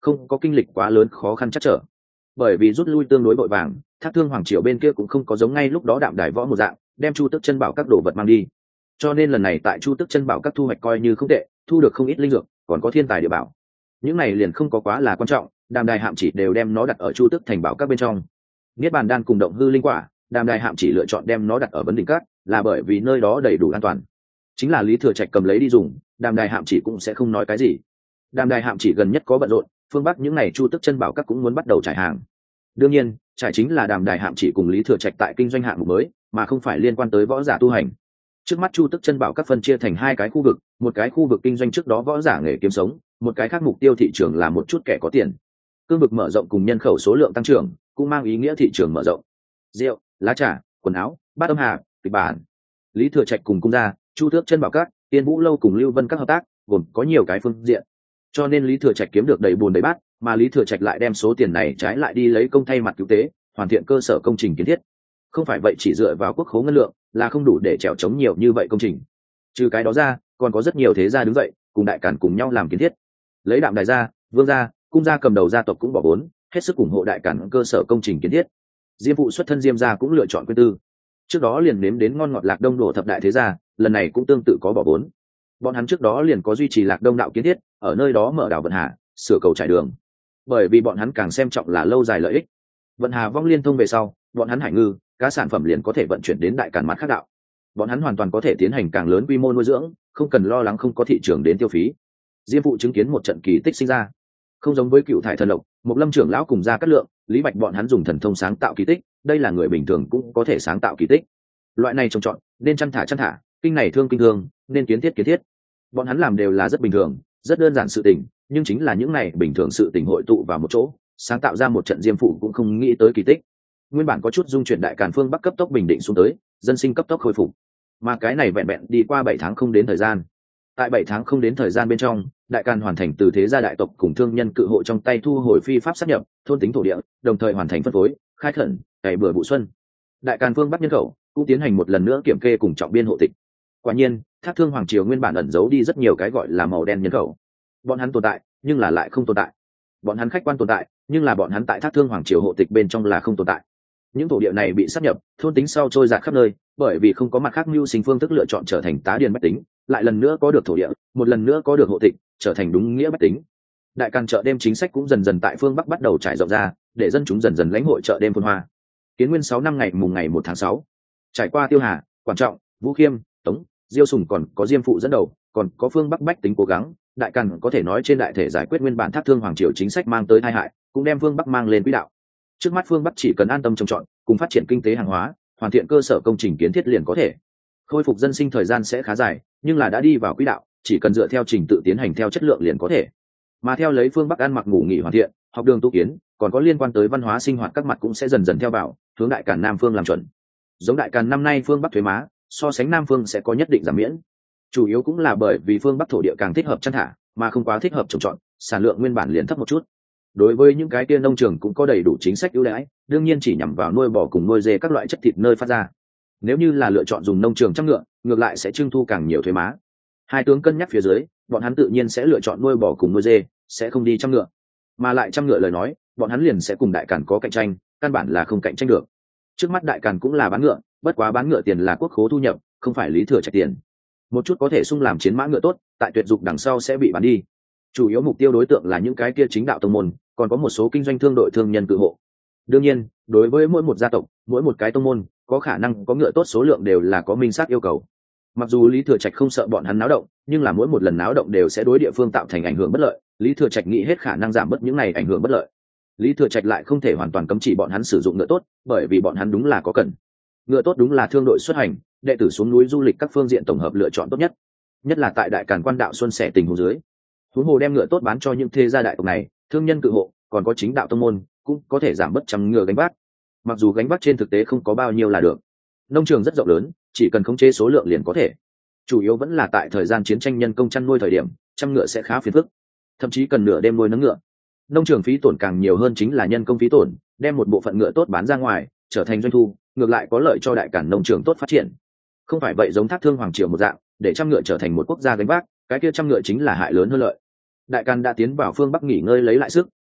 không có kinh lịch quá lớn khó khăn chắc trở. Bởi vì rút lui tương đối vội vàng, Thác Thương Hoàng triều bên kia cũng không có giống ngay lúc đó Đạm Đài võ một dạng đem Chu Tước Chân Bảo các đồ vật mang đi. Cho nên lần này tại Chu Tước Chân Bảo các thu hoạch coi như không tệ, thu được không ít linh dược, còn có thiên tài địa bảo. Những này liền không có quá là quan trọng, Đàm Đài Hạm Chỉ đều đem nó đặt ở Chu Tước thành bảo các bên trong. Niết Bàn Đan cùng Động Hư Linh Quả, Đàm Đài Hạm Chỉ lựa chọn đem nó đặt ở vấn đỉnh các, là bởi vì nơi đó đầy đủ an toàn. Chính là Lý Thừa Trạch cầm lấy đi dùng, Đàm Đài Hạm Chỉ cũng sẽ không nói cái gì. Đàm Đài Hạm Chỉ gần nhất có bận rộn, phương Bắc những này Chu Tước Chân Bảo các cũng muốn bắt đầu trải hàng. Đương nhiên, trải chính là Đàm Đài Hạm Chỉ cùng Lý Thừa Trạch tại kinh doanh hạng mục mới, mà không phải liên quan tới võ giả tu hành. Trước mắt Chu Tước Chân Bảo các phân chia thành hai cái khu vực, một cái khu vực kinh doanh trước đó võ giả nghề kiếm sống, một cái khác mục tiêu thị trường là một chút kẻ có tiền. Cương vực mở rộng cùng nhân khẩu số lượng tăng trưởng, cũng mang ý nghĩa thị trường mở rộng. Rượu, lá trà, quần áo, bát âm hà, kịch bản. Lý Thừa Trạch cùng cung gia, Chu Tước Chân Bảo các, Tiên Vũ lâu cùng Lưu Vân các hợp tác, gồm có nhiều cái phương diện. Cho nên Lý Thừa Trạch kiếm được đầy bùn đầy bát, mà Lý Thừa Trạch lại đem số tiền này trái lại đi lấy công thay mặt cứu tế, hoàn thiện cơ sở công trình kiến thiết. Không phải vậy chỉ dựa vào quốc khố ngân lượng là không đủ để trèo chống nhiều như vậy công trình. Trừ cái đó ra, còn có rất nhiều thế gia đứng dậy, cùng Đại Càn cùng nhau làm kiến thiết. Lấy Đạm Đài gia, Vương gia, cung gia cầm đầu gia tộc cũng bỏ vốn, hết sức ủng hộ Đại Càn cơ sở công trình kiến thiết. Diêm phụ xuất thân Diêm gia cũng lựa chọn quyên tư. Trước đó liền nếm đến ngon ngọt Lạc Đông đổ thập đại thế gia, lần này cũng tương tự có bỏ vốn. Bọn hắn trước đó liền có duy trì Lạc Đông đạo kiến thiết, ở nơi đó mở đảo vận hà, sửa cầu trải đường. Bởi vì bọn hắn càng xem trọng là lâu dài lợi ích. Vận hà vong liên thông về sau, bọn hắn hải ngư, cá sản phẩm liền có thể vận chuyển đến Đại Càn mặt khác đạo. Bọn hắn hoàn toàn có thể tiến hành càng lớn quy mô nuôi dưỡng, không cần lo lắng không có thị trường đến tiêu phí. Diêm phụ chứng kiến một trận kỳ tích sinh ra. Không giống với Cựu Thải Thần Lộc, Mộc Lâm trưởng lão cùng Gia Cát Lượng, Lý Bạch bọn hắn dùng thần thông sáng tạo kỳ tích, đây là người bình thường cũng có thể sáng tạo kỳ tích. Loại này trồng trọt, nên chăn thả, kinh này thương kinh thương, nên kiến thiết. Bọn hắn làm đều là rất bình thường, rất đơn giản sự tình, nhưng chính là những này bình thường sự tình hội tụ vào một chỗ, sáng tạo ra một trận Diêm phụ cũng không nghĩ tới kỳ tích. Nguyên bản có chút dung chuyển Đại Càn phương Bắc cấp tốc bình định xuống tới, dân sinh cấp tốc khôi phục, mà cái này vẹn vẹn đi qua 7 tháng không đến thời gian. Tại 7 tháng không đến thời gian bên trong, Đại Càn hoàn thành từ thế gia đại tộc cùng thương nhân cự hộ trong tay thu hồi phi pháp sát nhập, thôn tính thổ địa, đồng thời hoàn thành phân phối, khai khẩn, cày bừa vụ xuân. Đại Càn phương Bắc nhân khẩu cũng tiến hành một lần nữa kiểm kê cùng trọng biên hộ tịch. Quả nhiên, Thác Thương Hoàng triều nguyên bản ẩn giấu đi rất nhiều cái gọi là màu đen nhân khẩu. Bọn hắn tồn tại, nhưng là lại không tồn tại. Bọn hắn khách quan tồn tại, nhưng là bọn hắn tại Thác Thương Hoàng triều hộ tịch bên trong là không tồn tại. Những thổ địa này bị sát nhập, thôn tính sau trôi dạt khắp nơi, bởi vì không có mặt khác mưu sinh phương thức lựa chọn trở thành tá điền bách tính, lại lần nữa có được thổ địa, một lần nữa có được hộ tịch, trở thành đúng nghĩa bách tính. Đại Càn chợ đêm chính sách cũng dần dần tại phương Bắc bắt đầu trải rộng ra, để dân chúng dần dần lãnh hội chợ đêm phồn hoa. Kiến Nguyên 6 năm ngày mùng ngày 1 tháng 6, trải qua Tiêu Hà, Quản Trọng, Vũ Khiêm, Tống, Diêu Sùng còn có Diêm phụ dẫn đầu, còn có phương Bắc bách tính cố gắng, Đại Càn có thể nói trên đại thể giải quyết nguyên bản Thác Thương Hoàng triều chính sách mang tới tai hại, cũng đem phương Bắc mang lên quỹ đạo. Trước mắt phương Bắc chỉ cần an tâm trồng trọt, cùng phát triển kinh tế hàng hóa, hoàn thiện cơ sở công trình kiến thiết liền có thể. Khôi phục dân sinh thời gian sẽ khá dài, nhưng là đã đi vào quỹ đạo, chỉ cần dựa theo trình tự tiến hành theo chất lượng liền có thể. Mà theo lấy phương Bắc ăn mặc ngủ nghỉ hoàn thiện, học đường tu kiến, còn có liên quan tới văn hóa sinh hoạt các mặt cũng sẽ dần dần theo vào, hướng Đại Càn Nam phương làm chuẩn. Giống Đại Càn năm nay phương Bắc thuế má, so sánh Nam phương sẽ có nhất định giảm miễn. Chủ yếu cũng là bởi vì phương Bắc thổ địa càng thích hợp chăn thả, mà không quá thích hợp trồng trọt, sản lượng nguyên bản liền thấp một chút. Đối với những cái kia nông trường cũng có đầy đủ chính sách ưu đãi, đương nhiên chỉ nhằm vào nuôi bò cùng nuôi dê các loại chất thịt nơi phát ra. Nếu như là lựa chọn dùng nông trường chăn ngựa, ngược lại sẽ trưng thu càng nhiều thuế má. Hai tướng cân nhắc phía dưới, bọn hắn tự nhiên sẽ lựa chọn nuôi bò cùng nuôi dê, sẽ không đi chăn ngựa. Mà lại chăn ngựa lời nói, bọn hắn liền sẽ cùng Đại Càn có cạnh tranh, căn bản là không cạnh tranh được. Trước mắt Đại Càn cũng là bán ngựa, bất quá bán ngựa tiền là quốc khố thu nhập, không phải Lý Thừa Trạch tiền. Một chút có thể sung làm chiến mã ngựa tốt, tại tuyệt dục đằng sau sẽ bị bán đi. Chủ yếu mục tiêu đối tượng là những cái kia chính đạo tông môn, còn có một số kinh doanh thương đội thương nhân cự hộ. Đương nhiên, đối với mỗi một gia tộc, mỗi một cái tông môn, có khả năng có ngựa tốt số lượng đều là có minh xác yêu cầu. Mặc dù Lý Thừa Trạch không sợ bọn hắn náo động, nhưng là mỗi một lần náo động đều sẽ đối địa phương tạo thành ảnh hưởng bất lợi. Lý Thừa Trạch nghĩ hết khả năng giảm bớt những này ảnh hưởng bất lợi. Lý Thừa Trạch lại không thể hoàn toàn cấm chỉ bọn hắn sử dụng ngựa tốt, bởi vì bọn hắn đúng là có cần. Ngựa tốt đúng là thương đội xuất hành, đệ tử xuống núi du lịch các phương diện tổng hợp lựa chọn tốt nhất. Nhất là tại Đại Càn quan đạo xuân sẻ tình huống dưới. Huống hồ đem ngựa tốt bán cho những thế gia đại tộc này, thương nhân cự hộ, còn có chính đạo tông môn, cũng có thể giảm bớt trăm ngựa gánh vác. Mặc dù gánh vác trên thực tế không có bao nhiêu là được. Nông trường rất rộng lớn, chỉ cần khống chế số lượng liền có thể. Chủ yếu vẫn là tại thời gian chiến tranh nhân công chăn nuôi thời điểm, trăm ngựa sẽ khá phiền phức, thậm chí cần nửa đêm nuôi nấng ngựa. Nông trường phí tổn càng nhiều hơn chính là nhân công phí tổn, đem một bộ phận ngựa tốt bán ra ngoài, trở thành doanh thu, ngược lại có lợi cho Đại Càn nông trường tốt phát triển. Không phải vậy giống Thác Thương Hoàng triều một dạng, để trăm ngựa trở thành một quốc gia gánh vác, cái kia trăm ngựa chính là hại lớn hơn lợi. Đại Càn đã tiến vào phương Bắc nghỉ ngơi lấy lại sức,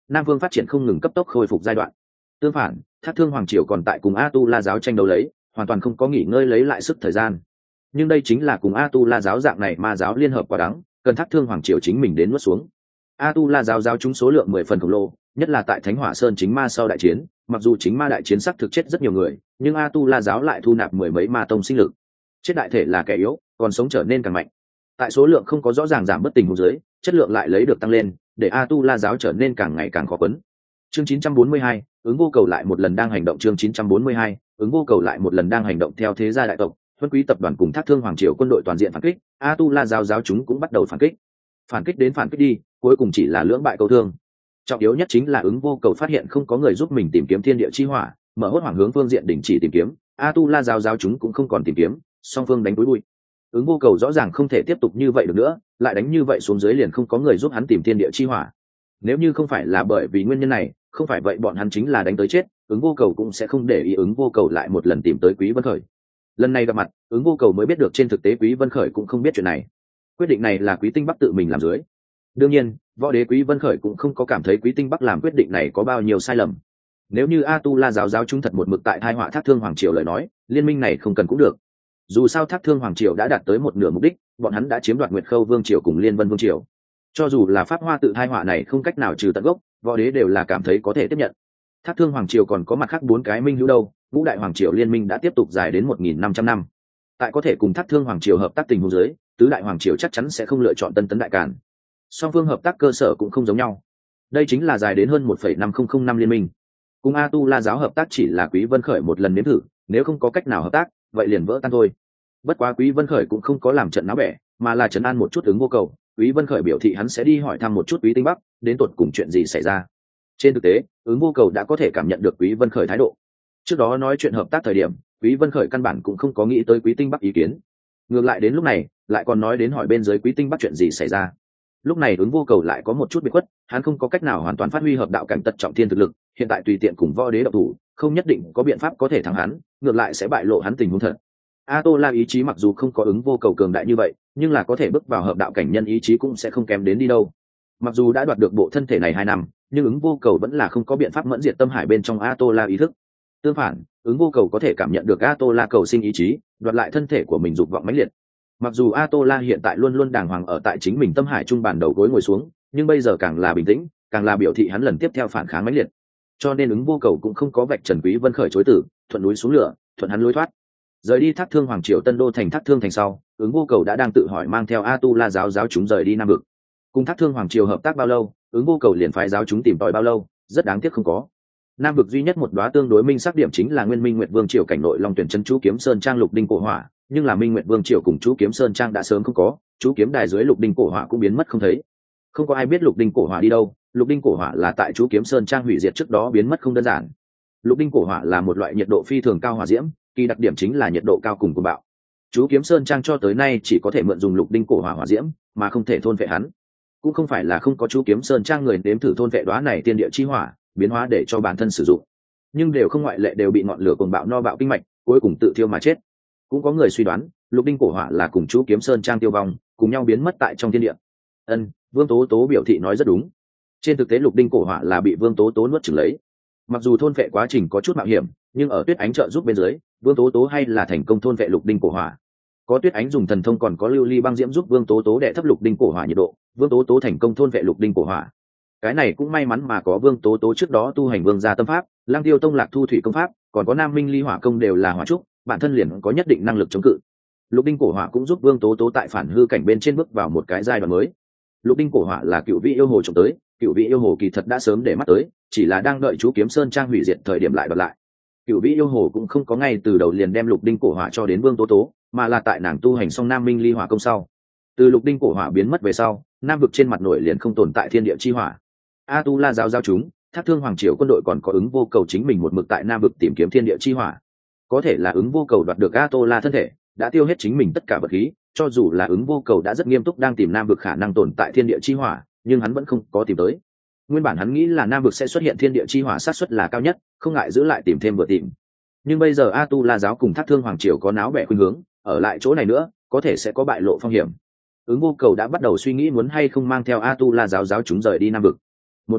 nam vương phát triển không ngừng cấp tốc khôi phục giai đoạn. Tương phản, Thác Thương Hoàng Triều còn tại cùng A Tu La giáo tranh đấu lấy, hoàn toàn không có nghỉ ngơi lấy lại sức thời gian. Nhưng đây chính là cùng A Tu La giáo dạng này ma giáo liên hợp quả đắng, cần Thác Thương Hoàng Triều chính mình đến nuốt xuống. A Tu La giáo giáo chúng số lượng 10 phần khổng lồ, nhất là tại Thánh Hỏa Sơn chính ma sau đại chiến, mặc dù chính ma đại chiến sắc thực chết rất nhiều người, nhưng A Tu La giáo lại thu nạp mười mấy ma tông sinh lực. Chết đại thể là kẻ yếu, còn sống trở nên càng mạnh. Tại số lượng không có rõ ràng giảm bất tình huống dưới, chất lượng lại lấy được tăng lên, để A Tu La giáo trở nên càng ngày càng khó quấn. Chương 942, ứng vô cầu lại một lần đang hành động. Chương 942, ứng vô cầu lại một lần đang hành động. Theo thế gia đại tộc, Vân Quý tập đoàn cùng Thác Thương Hoàng Triều quân đội toàn diện phản kích, A Tu La giáo giáo chúng cũng bắt đầu phản kích. Phản kích đến phản kích đi, cuối cùng chỉ là lưỡng bại câu thương. Trọng yếu nhất chính là ứng vô cầu phát hiện không có người giúp mình tìm kiếm thiên địa chi hỏa, mở hốt hoảng hướng phương diện đình chỉ tìm kiếm, A Tu La giáo giáo chúng cũng không còn tìm kiếm, song phương đánh túi bụi. Ứng vô cầu rõ ràng không thể tiếp tục như vậy được nữa, lại đánh như vậy xuống dưới liền không có người giúp hắn tìm thiên địa chi hỏa. Nếu như không phải là bởi vì nguyên nhân này, không phải vậy bọn hắn chính là đánh tới chết, ứng vô cầu cũng sẽ không để ý ứng vô cầu lại một lần tìm tới Quý Vân Khởi. Lần này gặp mặt, ứng vô cầu mới biết được trên thực tế Quý Vân Khởi cũng không biết chuyện này. Quyết định này là Quý Tinh Bắc tự mình làm dưới. Đương nhiên, võ đế Quý Vân Khởi cũng không có cảm thấy Quý Tinh Bắc làm quyết định này có bao nhiêu sai lầm. Nếu như A Tu La giáo giáo chúng thật một mực tại thai họa Thác Thương Hoàng Triều lời nói, liên minh này không cần cũng được. Dù sao Thác Thương Hoàng Triều đã đạt tới một nửa mục đích, bọn hắn đã chiếm đoạt Nguyệt Khâu Vương Triều cùng Liên Vân Vương Triều. Cho dù là pháp hoa tự thai họa này không cách nào trừ tận gốc, võ đế đều là cảm thấy có thể tiếp nhận. Thác Thương Hoàng Triều còn có mặt khác 4 cái minh hữu đâu, Ngũ Đại Hoàng Triều liên minh đã tiếp tục dài đến 1.500 năm. Tại có thể cùng Thác Thương Hoàng Triều hợp tác tình huống dưới, tứ đại hoàng triều chắc chắn sẽ không lựa chọn Tân Tấn Đại Càn. Song phương hợp tác cơ sở cũng không giống nhau. Đây chính là dài đến hơn 1,5005 năm liên minh. Cùng A Tu La giáo hợp tác chỉ là Quý Vân Khởi một lần nếm thử, nếu không có cách nào hợp tác, vậy liền vỡ tan thôi. Bất quá Quý Vân Khởi cũng không có làm trận náo bẻ, mà là trấn an một chút ứng vô cầu. Quý Vân Khởi biểu thị hắn sẽ đi hỏi thăm một chút Quý Tinh Bắc, đến tột cùng chuyện gì xảy ra. Trên thực tế, ứng vô cầu đã có thể cảm nhận được Quý Vân Khởi thái độ. Trước đó nói chuyện hợp tác thời điểm, Quý Vân Khởi căn bản cũng không có nghĩ tới Quý Tinh Bắc ý kiến. Ngược lại đến lúc này, lại còn nói đến hỏi bên dưới Quý Tinh Bắc chuyện gì xảy ra. Lúc này ứng vô cầu lại có một chút bị khuất, hắn không có cách nào hoàn toàn phát huy hợp đạo cảnh tật trọng thiên thực lực, hiện tại tùy tiện cùng võ đế động thủ, không nhất định có biện pháp có thể thắng hắn, ngược lại sẽ bại lộ hắn tình huống thật. A Tô La ý chí mặc dù không có ứng vô cầu cường đại như vậy, nhưng là có thể bước vào hợp đạo cảnh nhân ý chí cũng sẽ không kém đến đi đâu. Mặc dù đã đoạt được bộ thân thể này 2 năm, nhưng ứng vô cầu vẫn là không có biện pháp mẫn diệt tâm hải bên trong A Tô La ý thức. Tương phản, ứng vô cầu có thể cảm nhận được A Tô La cầu sinh ý chí, đoạt lại thân thể của mình dục vọng mãnh liệt. Mặc dù A Tô La hiện tại luôn luôn đàng hoàng ở tại chính mình tâm hải trung bản đầu gối ngồi xuống, nhưng bây giờ càng là bình tĩnh, càng là biểu thị hắn lần tiếp theo phản kháng mãnh liệt. Cho nên ứng vô cầu cũng không có vạch trần Quý Vân Khởi chối từ, thuận núi xuống lửa, thuận hắn lối thoát. Rời đi Thác Thương Hoàng Triều Tân Đô thành Thác Thương thành sau, ứng vô cầu đã đang tự hỏi mang theo A Tu La giáo giáo chúng rời đi Nam Vực. Cùng Thác Thương Hoàng Triều hợp tác bao lâu, ứng vô cầu liền phái giáo chúng tìm tòi bao lâu, rất đáng tiếc không có. Nam Vực duy nhất một đóa tương đối minh xác điểm chính là Nguyên Minh Nguyệt Vương Triều cảnh nội Long Tuyển chân chú kiếm sơn trang lục đinh cổ hỏa, nhưng là Minh Nguyệt Vương Triều cùng chú kiếm sơn trang đã sớm không có, chú kiếm đài dưới lục đinh cổ hỏa cũng biến mất không thấy. Không có ai biết lục đinh cổ hỏa đi đâu, lục đinh cổ hỏa là tại chú kiếm sơn trang hủy diệt trước đó biến mất không đơn giản. Lục đinh cổ hỏa là một loại nhiệt độ phi thường cao hỏa diễm, kỳ đặc điểm chính là nhiệt độ cao cùng cuồng bạo. Chú kiếm sơn trang cho tới nay chỉ có thể mượn dùng lục đinh cổ hỏa hỏa diễm, mà không thể thôn vệ hắn. Cũng không phải là không có chú kiếm sơn trang người nếm thử thôn vệ đóa này tiên địa chi hỏa, biến hóa để cho bản thân sử dụng, nhưng đều không ngoại lệ đều bị ngọn lửa cuồng bạo no bạo kinh mạch, cuối cùng tự thiêu mà chết. Cũng có người suy đoán, lục đinh cổ hỏa là cùng chú kiếm sơn trang tiêu vong, cùng nhau biến mất tại trong thiên địa. Vương Tố Tố biểu thị nói rất đúng. Trên thực tế lục đinh cổ hỏa là bị Vương Tố Tố nuốt chửng lấy. Mặc dù thôn vệ quá trình có chút mạo hiểm, nhưng ở Tuyết Ánh trợ giúp bên dưới, Vương Tố Tố hay là thành công thôn vệ lục đinh cổ hỏa. Có Tuyết Ánh dùng thần thông còn có lưu ly băng diễm giúp Vương Tố Tố đè thấp lục đinh cổ hỏa nhiệt độ, Vương Tố Tố thành công thôn vệ lục đinh cổ hỏa. Cái này cũng may mắn mà có Vương Tố Tố trước đó tu hành Vương gia tâm pháp, Lăng Tiêu Tông Lạc Thu thủy công pháp, còn có Nam Minh Ly hỏa công đều là hỏa trúc, bản thân liền có nhất định năng lực chống cự. Lục đinh cổ hỏa cũng giúp Vương Tố Tố tại phản hư cảnh bên trên bước vào một cái giai đoạn mới. Lục đinh cổ hỏa là cựu vị yêu hồ trộm tới, cựu vị yêu hồ kỳ thật đã sớm để mắt tới, chỉ là đang đợi chú kiếm sơn trang hủy diệt thời điểm lại đoạt lại. Cựu vị yêu hồ cũng không có ngay từ đầu liền đem lục đinh cổ hỏa cho đến Vương Tố Tố, mà là tại nàng tu hành xong Nam Minh Ly hỏa công sau. Từ lục đinh cổ hỏa biến mất về sau, Nam vực trên mặt nổi liền không tồn tại thiên địa chi hỏa. A Tu La giáo chúng, Thác Thương Hoàng Triều quân đội còn có ứng vô cầu chính mình một mực tại Nam vực tìm kiếm thiên địa chi hỏa. Có thể là ứng vô cầu đoạt được A Tô La thân thể, đã tiêu hết chính mình tất cả vật khí, cho dù là ứng vô cầu đã rất nghiêm túc đang tìm Nam vực khả năng tồn tại thiên địa chi hỏa, nhưng hắn vẫn không có tìm tới. Nguyên bản hắn nghĩ là Nam vực sẽ xuất hiện thiên địa chi hỏa xác suất là cao nhất, không ngại giữ lại tìm thêm vừa tìm. Nhưng bây giờ A Tu La giáo cùng Thác Thương Hoàng Triều có náo bẻ khuynh hướng, ở lại chỗ này nữa, có thể sẽ có bại lộ phong hiểm. Ứng vô cầu đã bắt đầu suy nghĩ muốn hay không mang theo A Tu La giáo chúng rời đi Nam vực. Một bên khác,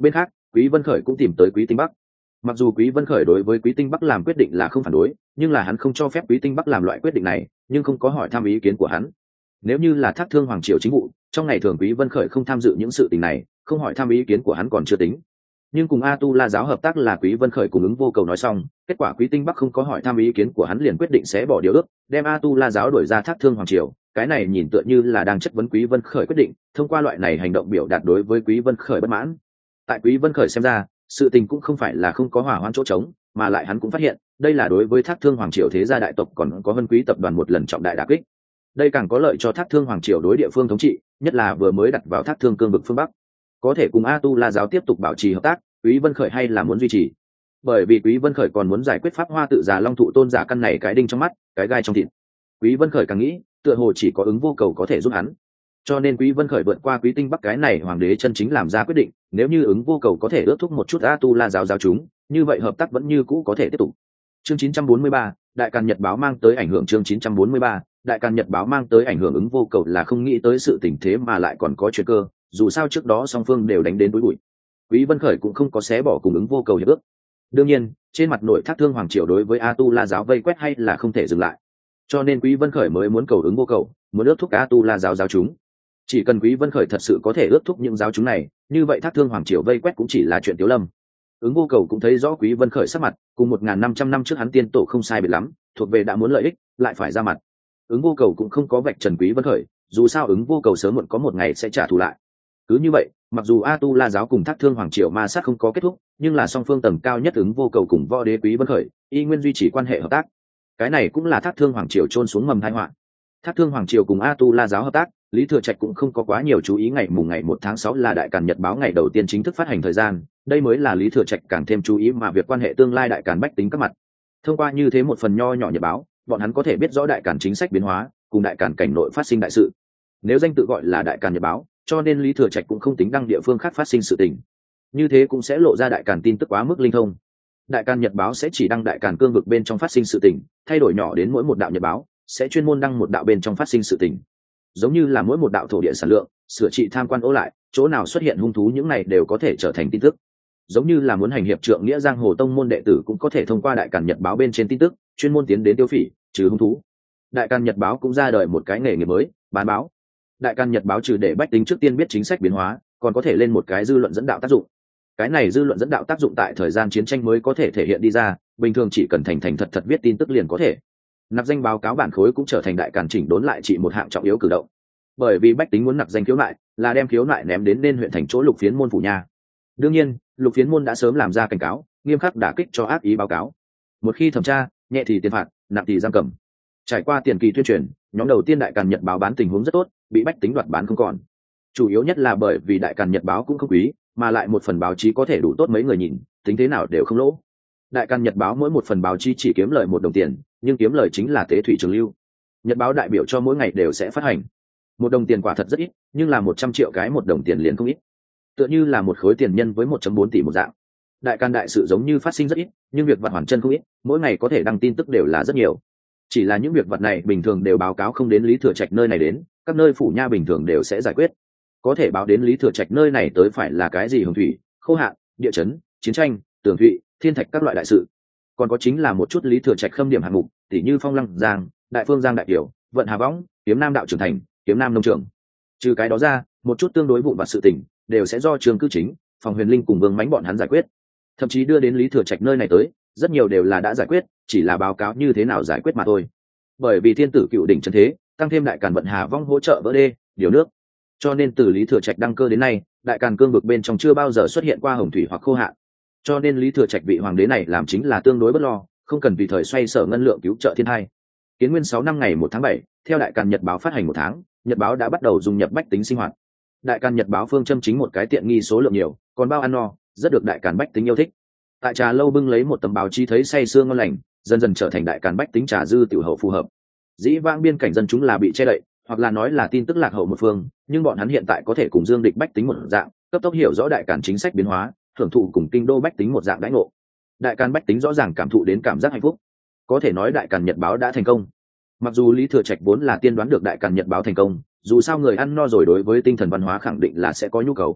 Quý Vân Khởi cũng tìm tới Quý Tinh Bắc. Mặc dù Quý Vân Khởi đối với Quý Tinh Bắc làm quyết định là không phản đối, nhưng là hắn không cho phép Quý Tinh Bắc làm loại quyết định này, nhưng không có hỏi thăm ý kiến của hắn. Nếu như là Thác Thương hoàng triều chính vụ, trong ngày thường Quý Vân Khởi không tham dự những sự tình này, không hỏi thăm ý kiến của hắn còn chưa tính. Nhưng cùng A Tu La giáo hợp tác là Quý Vân Khởi cùng ứng vô cầu nói xong, kết quả Quý Tinh Bắc không có hỏi thăm ý kiến của hắn liền quyết định sẽ bỏ điều ước, đem A Tu La giáo đuổi ra Thác Thương hoàng triều. Cái này nhìn tựa như là đang chất vấn Quý Vân Khởi quyết định, thông qua loại này hành động biểu đạt đối với Quý Vân Khởi bất mãn. Tại Quý Vân Khởi xem ra, sự tình cũng không phải là không có hỏa hoạn chỗ trống, mà lại hắn cũng phát hiện, đây là đối với Thác Thương hoàng triều thế gia đại tộc còn có Vân Quý tập đoàn một lần trọng đại đả kích. Đây càng có lợi cho Thác Thương hoàng triều đối địa phương thống trị, nhất là vừa mới đặt vào Thác Thương cương vực phương Bắc. Có thể cùng A Tu La giáo tiếp tục bảo trì hợp tác, Quý Vân Khởi hay là muốn duy trì. Bởi vì Quý Vân Khởi còn muốn giải quyết pháp hoa tự giả long thụ tôn giả căn này cái đinh trong mắt, cái gai trong thịt. Quý Vân Khởi càng nghĩ, tựa hồ chỉ có ứng vô cầu có thể giúp hắn. Cho nên Quý Vân Khởi vượt qua Quý Tinh Bắc cái này hoàng đế chân chính làm ra quyết định, nếu như ứng vô cầu có thể ước thúc một chút A Tu La giáo giáo chúng, như vậy hợp tác vẫn như cũ có thể tiếp tục. Chương 943, Đại Càn Nhật báo mang tới ảnh hưởng. Chương 943, Đại Càn Nhật báo mang tới ảnh hưởng. Ứng vô cầu là không nghĩ tới sự tình thế mà lại còn có chuyện cơ, dù sao trước đó song phương đều đánh đến đối bụi. Quý Vân Khởi cũng không có xé bỏ cùng ứng vô cầu hiệp ước. Đương nhiên, trên mặt nội Thác Thương hoàng triều đối với A Tu La giáo vây quét hay là không thể dừng lại. Cho nên Quý Vân Khởi mới muốn cầu ứng vô cầu, muốn ước thúc A Tu La giáo giáo chúng. Chỉ cần Quý Vân Khởi thật sự có thể ước thúc những giáo chúng này, như vậy Thác Thương hoàng triều vây quét cũng chỉ là chuyện tiểu lâm. Ứng vô cầu cũng thấy rõ Quý Vân Khởi sắc mặt, cùng 1500 năm trước hắn tiên tổ không sai biệt lắm, thuộc về đã muốn lợi ích, lại phải ra mặt. Ứng vô cầu cũng không có vạch trần Quý Vân Khởi, dù sao ứng vô cầu sớm muộn có một ngày sẽ trả thù lại. Cứ như vậy, mặc dù A Tu La giáo cùng Thác Thương hoàng triều ma sát không có kết thúc, nhưng là song phương tầng cao nhất ứng vô cầu cùng võ đế Quý Vân Khởi y nguyên duy trì quan hệ hợp tác. Cái này cũng là Thác Thương hoàng triều trôn xuống mầm tai họa. Thác Thương hoàng triều cùng A Tu La giáo hợp tác, Lý Thừa Trạch cũng không có quá nhiều chú ý. Ngày 1 tháng 6 là Đại Càn Nhật báo ngày đầu tiên chính thức phát hành thời gian, đây mới là Lý Thừa Trạch càng thêm chú ý mà việc quan hệ tương lai Đại Càn bách tính các mặt. Thông qua như thế một phần nho nhỏ nhật báo, bọn hắn có thể biết rõ Đại Càn chính sách biến hóa, cùng Đại Càn cảnh nội phát sinh đại sự. Nếu danh tự gọi là Đại Càn Nhật báo, cho nên Lý Thừa Trạch cũng không tính đăng địa phương khác phát sinh sự tình. Như thế cũng sẽ lộ ra Đại Càn tin tức quá mức linh thông. Đại Càn Nhật báo sẽ chỉ đăng Đại Càn cương vực bên trong phát sinh sự tình, thay đổi nhỏ đến mỗi một đạo nhật báo sẽ chuyên môn đăng một đạo bên trong phát sinh sự tình. Giống như là mỗi một đạo thổ địa sản lượng, sửa trị tham quan ố lại, chỗ nào xuất hiện hung thú, những này đều có thể trở thành tin tức. Giống như là muốn hành hiệp trượng nghĩa giang hồ tông môn đệ tử cũng có thể thông qua Đại Càn Nhật báo bên trên tin tức chuyên môn tiến đến tiêu phỉ trừ hung thú. Đại Càn Nhật báo cũng ra đời một cái nghề nghiệp mới, bán báo. Đại Càn Nhật báo trừ để bách tính trước tiên biết chính sách biến hóa, còn có thể lên một cái dư luận dẫn đạo tác dụng. Cái này dư luận dẫn đạo tác dụng tại thời gian chiến tranh mới có thể thể hiện đi ra, bình thường chỉ cần thành thật viết tin tức liền có thể. Nạp danh báo cáo bản khối cũng trở thành Đại Càn chỉnh đốn lại trị một hạng trọng yếu cử động. Bởi vì bách tính muốn nạp danh khiếu nại, là đem khiếu nại ném đến nên huyện thành chỗ Lục Phiến môn phủ nha. Đương nhiên, Lục Phiến môn đã sớm làm ra cảnh cáo, nghiêm khắc đả kích cho ác ý báo cáo. Một khi thẩm tra, nhẹ thì tiền phạt, nặng thì giam cầm. Trải qua tiền kỳ tuyên truyền, nhóm đầu tiên Đại Càn Nhật báo bán tình huống rất tốt, bị bách tính đoạt bán không còn. Chủ yếu nhất là bởi vì Đại Càn Nhật báo cũng không quý, mà lại một phần báo chí có thể đủ tốt mấy người nhìn, tính thế nào đều không lỗ. Đại Càn Nhật báo mỗi một phần báo chí chỉ kiếm lời 1 đồng tiền, nhưng kiếm lời chính là tế thủy trường lưu. Nhật báo đại biểu cho mỗi ngày đều sẽ phát hành. 1 đồng tiền quả thật rất ít, nhưng là 100 triệu cái 1 đồng tiền liền không ít. Tựa như là một khối tiền nhân với 1.4 tỷ một dạng. Đại Càn đại sự giống như phát sinh rất ít, nhưng việc vặt hoàn chân không ít, mỗi ngày có thể đăng tin tức đều là rất nhiều. Chỉ là những việc vặt này bình thường đều báo cáo không đến Lý Thừa Trạch nơi này đến, các nơi phủ nha bình thường đều sẽ giải quyết. Có thể báo đến Lý Thừa Trạch nơi này tới phải là cái gì hồng thủy, khô hạn, địa chấn, chiến tranh, tường thụy, thiên thạch các loại đại sự. Còn có chính là một chút Lý Thừa Trạch khâm điểm hạng mục, tỷ như Phong Lăng Giang, Đại Phương Giang đại tiểu, Vận Hà Võng, Kiếm Nam đạo trưởng thành, Kiếm Nam nông trường. Trừ cái đó ra, một chút tương đối vụn vặt sự tình đều sẽ do Trường Cư Chính, Phòng Huyền Linh cùng Vương Mánh bọn hắn giải quyết. Thậm chí đưa đến Lý Thừa Trạch nơi này tới, rất nhiều đều là đã giải quyết, chỉ là báo cáo như thế nào giải quyết mà thôi. Bởi vì thiên tử cựu đỉnh trấn thế, tăng thêm Đại Càn Vận Hà Võng hỗ trợ vỡ đê, điều nước, cho nên từ Lý Thừa Trạch đăng cơ đến nay, Đại Càn cương vực bên trong chưa bao giờ xuất hiện qua hồng thủy hoặc khô hạn. Cho nên Lý Thừa Trạch vị hoàng đế này làm chính là tương đối bất lo, không cần vì thời xoay sở ngân lượng cứu trợ thiên hai. Kiến Nguyên 6 năm ngày 1 tháng 7, theo Đại Càn Nhật báo phát hành 1 tháng, Nhật báo đã bắt đầu dùng nhập bách tính sinh hoạt. Đại Càn Nhật báo phương châm chính một cái tiện nghi số lượng nhiều, còn bao ăn no, rất được Đại Càn bách tính yêu thích. Tại trà lâu bưng lấy một tấm báo chí thấy say sưa ngon lành, dần dần trở thành Đại Càn bách tính trà dư tiểu hậu phù hợp. Dĩ vãng biên cảnh dân chúng là bị che đậy, hoặc là nói là tin tức lạc hậu một phương, nhưng bọn hắn hiện tại có thể cùng dương địch bách tính một dạng, cấp tốc hiểu rõ Đại Càn chính sách biến hóa, hưởng thụ cùng kinh đô bách tính một dạng đãi ngộ. Đại Càn bách tính rõ ràng cảm thụ đến cảm giác hạnh phúc. Có thể nói Đại Càn Nhật báo đã thành công. Mặc dù Lý Thừa Trạch vốn là tiên đoán được Đại Càn Nhật báo thành công, dù sao người ăn no rồi đối với tinh thần văn hóa khẳng định là sẽ có nhu cầu.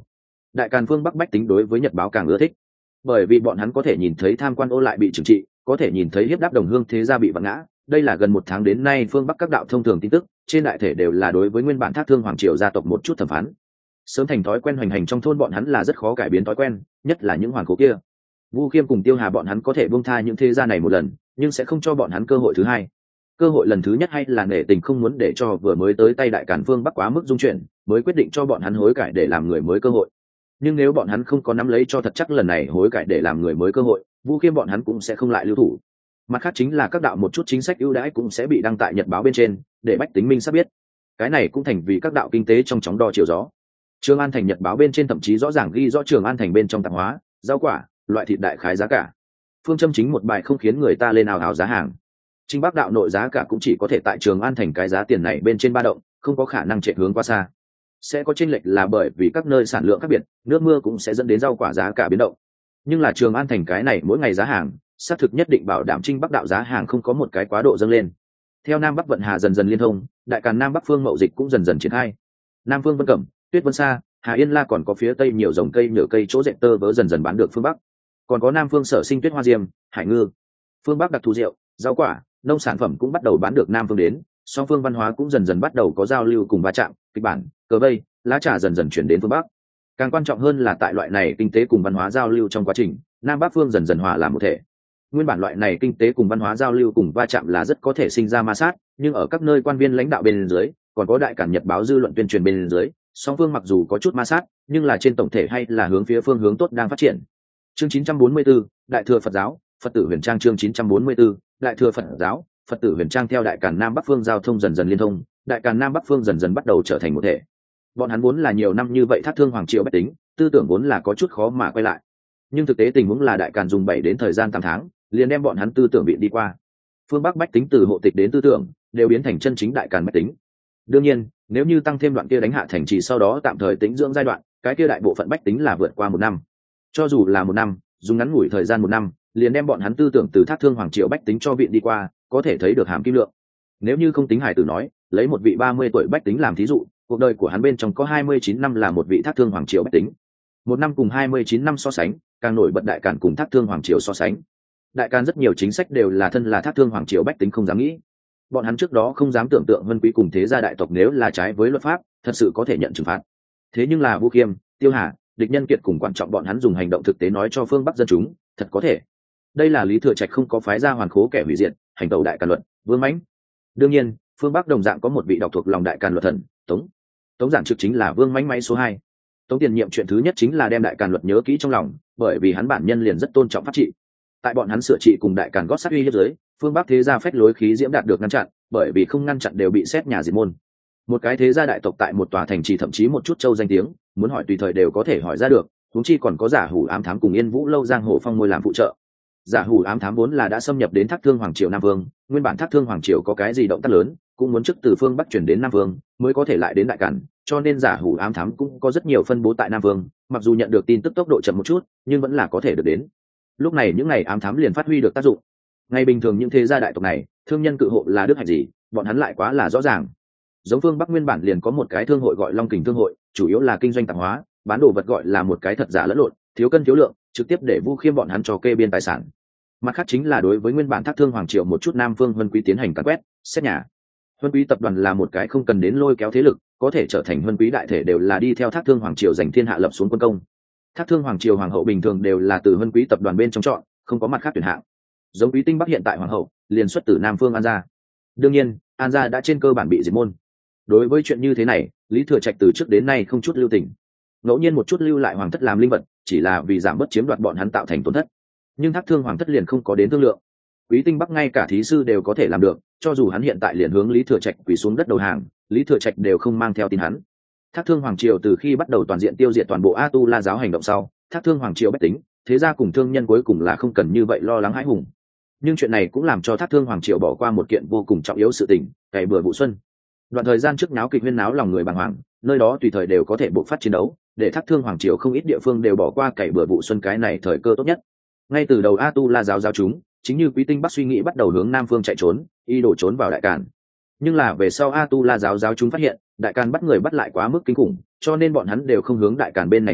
Đại Càn phương Bắc bách tính đối với nhật báo càng ưa thích, bởi vì bọn hắn có thể nhìn thấy tham quan ô lại bị trừng trị, có thể nhìn thấy hiếp đáp đồng hương thế gia bị vặn ngã. Đây là gần 1 tháng đến nay phương Bắc các đạo thông thường tin tức, trên đại thể đều là đối với nguyên bản Thác Thương hoàng triều gia tộc một chút thẩm phán. Sớm thành thói quen hoành hành trong thôn bọn hắn là rất khó cải biến thói quen, nhất là những hoàng cố kia. Vu Khiêm cùng Tiêu Hà bọn hắn có thể buông tha những thế gia này một lần, nhưng sẽ không cho bọn hắn cơ hội thứ hai. Cơ hội lần thứ nhất hay là nể tình không muốn để cho vừa mới tới tay Đại Càn phương Bắc quá mức dung chuyển, mới quyết định cho bọn hắn hối cải để làm người mới cơ hội. Nhưng nếu bọn hắn không có nắm lấy cho thật chắc lần này hối cải để làm người mới cơ hội, Vu Khiêm bọn hắn cũng sẽ không lại lưu thủ. Mặt khác chính là các đạo một chút chính sách ưu đãi cũng sẽ bị đăng tại nhật báo bên trên, để bách tính minh sắp biết. Cái này cũng thành vì các đạo kinh tế trong chóng đo chiều gió. Trường An thành nhật báo bên trên thậm chí rõ ràng ghi rõ Trường An thành bên trong tạp hóa, rau quả, loại thịt đại khái giá cả. Phương châm chính một bài không khiến người ta lên ào ào giá hàng. Trinh Bắc đạo nội giá cả cũng chỉ có thể tại Trường An thành cái giá tiền này bên trên ba động, không có khả năng chạy hướng qua xa. Sẽ có chênh lệch là bởi vì các nơi sản lượng khác biệt, nước mưa cũng sẽ dẫn đến rau quả giá cả biến động. Nhưng là Trường An thành cái này mỗi ngày giá hàng, xác thực nhất định bảo đảm Trinh Bắc đạo giá hàng không có một cái quá độ dâng lên. Theo Nam Bắc vận hà dần dần liên thông, Đại Càn Nam Bắc phương mậu dịch cũng dần dần triển khai. Nam phương Vân Cẩm, Tuyết Vân Sa, Hà Yên La còn có phía tây nhiều dòng cây nhựa cây chỗ dệt tơ vớ dần dần bán được phương Bắc. Còn có Nam phương Sở Sinh Tuyết Hoa Diêm, Hải Ngư. Phương Bắc đặc thù rượu, rau quả, nông sản phẩm cũng bắt đầu bán được Nam phương đến, song phương văn hóa cũng dần dần bắt đầu có giao lưu cùng va chạm, kịch bản, cờ vây, lá trà dần dần chuyển đến phương Bắc. Càng quan trọng hơn là tại loại này kinh tế cùng văn hóa giao lưu trong quá trình, Nam Bắc phương dần dần hòa làm một thể. Nguyên bản loại này kinh tế cùng văn hóa giao lưu cùng va chạm là rất có thể sinh ra ma sát, nhưng ở các nơi quan viên lãnh đạo bên dưới, còn có Đại Càn nhật báo dư luận tuyên truyền bên dưới, song phương mặc dù có chút ma sát, nhưng là trên tổng thể hay là hướng phía phương hướng tốt đang phát triển. Chương 944, Đại thừa Phật giáo, Phật tử Huyền Trang chương 944, Đại thừa Phật giáo, Phật tử Huyền Trang theo Đại Càn Nam Bắc phương giao thông dần dần liên thông, Đại Càn Nam Bắc phương dần dần bắt đầu trở thành một thể. Bọn hắn vốn là nhiều năm như vậy Thác Thương hoàng triều bách tính, tư tưởng vốn là có chút khó mà quay lại. Nhưng thực tế tình huống là Đại Càn dùng 7 đến thời gian 8 tháng, liền đem bọn hắn tư tưởng bị đi qua. Phương Bắc bách tính từ hộ tịch đến tư tưởng, đều biến thành chân chính Đại Càn bách tính. Đương nhiên, nếu như tăng thêm đoạn kia đánh hạ thành trì sau đó tạm thời tĩnh dưỡng giai đoạn, cái kia đại bộ phận bách tính là vượt qua 1 năm. Cho dù là 1 năm, dùng ngắn ngủi thời gian 1 năm, liền đem bọn hắn tư tưởng từ Thác Thương hoàng triều bách tính cho viện đi qua, có thể thấy được hàm kim lượng. Nếu như không tính Hải Tử nói, lấy một vị 30 tuổi bách tính làm thí dụ, cuộc đời của hắn bên trong có 29 năm là một vị Thác Thương hoàng triều bách tính. 1 năm cùng 29 năm so sánh, càng nổi bật Đại Càn cùng Thác Thương hoàng triều so sánh. Đại Càn rất nhiều chính sách đều là thân là Thác Thương hoàng triều bách tính không dám nghĩ. Bọn hắn trước đó không dám tưởng tượng Vân Quý cùng thế gia đại tộc nếu là trái với luật pháp, thật sự có thể nhận trừng phạt. Thế nhưng là Vu Khiêm, Tiêu Hà, Địch Nhân Kiệt cùng quan trọng bọn hắn dùng hành động thực tế nói cho phương Bắc dân chúng, thật có thể. Đây là Lý Thừa Trạch không có phái ra hoàn khố kẻ hủy diệt, hành tẩu Đại Càn luật, Vương Mãnh. Đương nhiên, phương Bắc đồng dạng có một vị đọc thuộc lòng Đại Càn luật thần, Tống giản trực chính là Vương Mãnh máy số 2. Tống Tiền Nhiệm chuyện thứ nhất chính là đem Đại Càn luật nhớ kỹ trong lòng, bởi vì hắn bản nhân liền rất tôn trọng pháp trị. Tại bọn hắn sửa trị cùng Đại Càn gót sát uy hiếp dưới, phương Bắc thế gia phách lối khí diễm đạt được ngăn chặn, bởi vì không ngăn chặn đều bị xét nhà diệt môn. Một cái thế gia đại tộc tại một tòa thành trì thậm chí một chút châu danh tiếng, muốn hỏi tùy thời đều có thể hỏi ra được, huống chi còn có Giả Hủ Ám Thám cùng Yên Vũ Lâu giang hồ phong môi làm phụ trợ. Giả Hủ Ám Thám vốn là đã xâm nhập đến Thác Thương hoàng triều Nam Vương, nguyên bản Thác Thương hoàng triều có cái gì động tác lớn, cũng muốn trước từ phương Bắc chuyển đến Nam Vương, mới có thể lại đến Đại Càn, cho nên Giả Hủ Ám Thám cũng có rất nhiều phân bố tại Nam Vương, mặc dù nhận được tin tức tốc độ chậm một chút, nhưng vẫn là có thể được đến. Lúc này những ngày ám thám liền phát huy được tác dụng. Ngày bình thường những thế gia đại tộc này, thương nhân cự hộ là đức hạnh gì, bọn hắn lại quá là rõ ràng. Giống phương Bắc nguyên bản liền có một cái thương hội gọi Long Kình thương hội, chủ yếu là kinh doanh tạp hóa, bán đồ vật gọi là một cái thật giả lẫn lộn, thiếu cân thiếu lượng, trực tiếp để Vu Khiêm bọn hắn cho kê biên tài sản. Mặt khác chính là đối với nguyên bản Thác Thương hoàng triều một chút Nam Phương Vân Quý tiến hành càn quét, xét nhà. Vân Quý tập đoàn là một cái không cần đến lôi kéo thế lực, có thể trở thành Vân Quý đại thể đều là đi theo Thác Thương hoàng triều giành thiên hạ lập xuống quân công. Thác Thương hoàng triều hoàng hậu bình thường đều là từ Vân Quý tập đoàn bên trong chọn, không có mặt khác tuyển hạng. Giống Quý Tinh Bắc hiện tại hoàng hậu, liền xuất từ Nam Phương An gia. Đương nhiên, An gia đã trên cơ bản bị diệt môn. Đối với chuyện như thế này, Lý Thừa Trạch từ trước đến nay không chút lưu tình. Ngẫu nhiên một chút lưu lại hoàng thất làm linh vật, chỉ là vì giảm bớt chiếm đoạt bọn hắn tạo thành tổn thất. Nhưng Thác Thương hoàng thất liền không có đến thương lượng. Quý Tinh Bắc ngay cả thí sư đều có thể làm được, cho dù hắn hiện tại liền hướng Lý Thừa Trạch quỳ xuống đất đầu hàng, Lý Thừa Trạch đều không mang theo tin hắn. Thác Thương hoàng triều từ khi bắt đầu toàn diện tiêu diệt toàn bộ A Tu La giáo hành động sau, Thác Thương hoàng triều bách tính, thế gia cùng thương nhân cuối cùng là không cần như vậy lo lắng hãi hùng. Nhưng chuyện này cũng làm cho Thác Thương hoàng triều bỏ qua một kiện vô cùng trọng yếu sự tình, cày bừa vụ xuân. Đoạn thời gian trước náo kịch huyên náo lòng người bàng hoàng, nơi đó tùy thời đều có thể bộc phát chiến đấu, để Thác Thương hoàng triều không ít địa phương đều bỏ qua cày bừa vụ xuân cái này thời cơ tốt nhất. Ngay từ đầu A Tu La giáo giáo chúng, chính như Quý Tinh Bắc suy nghĩ bắt đầu hướng Nam phương chạy trốn, y đổ trốn vào Đại Càn. Nhưng là về sau A Tu La giáo giáo chúng phát hiện, Đại Càn bắt người bắt lại quá mức kinh khủng, cho nên bọn hắn đều không hướng Đại Càn bên này chạy,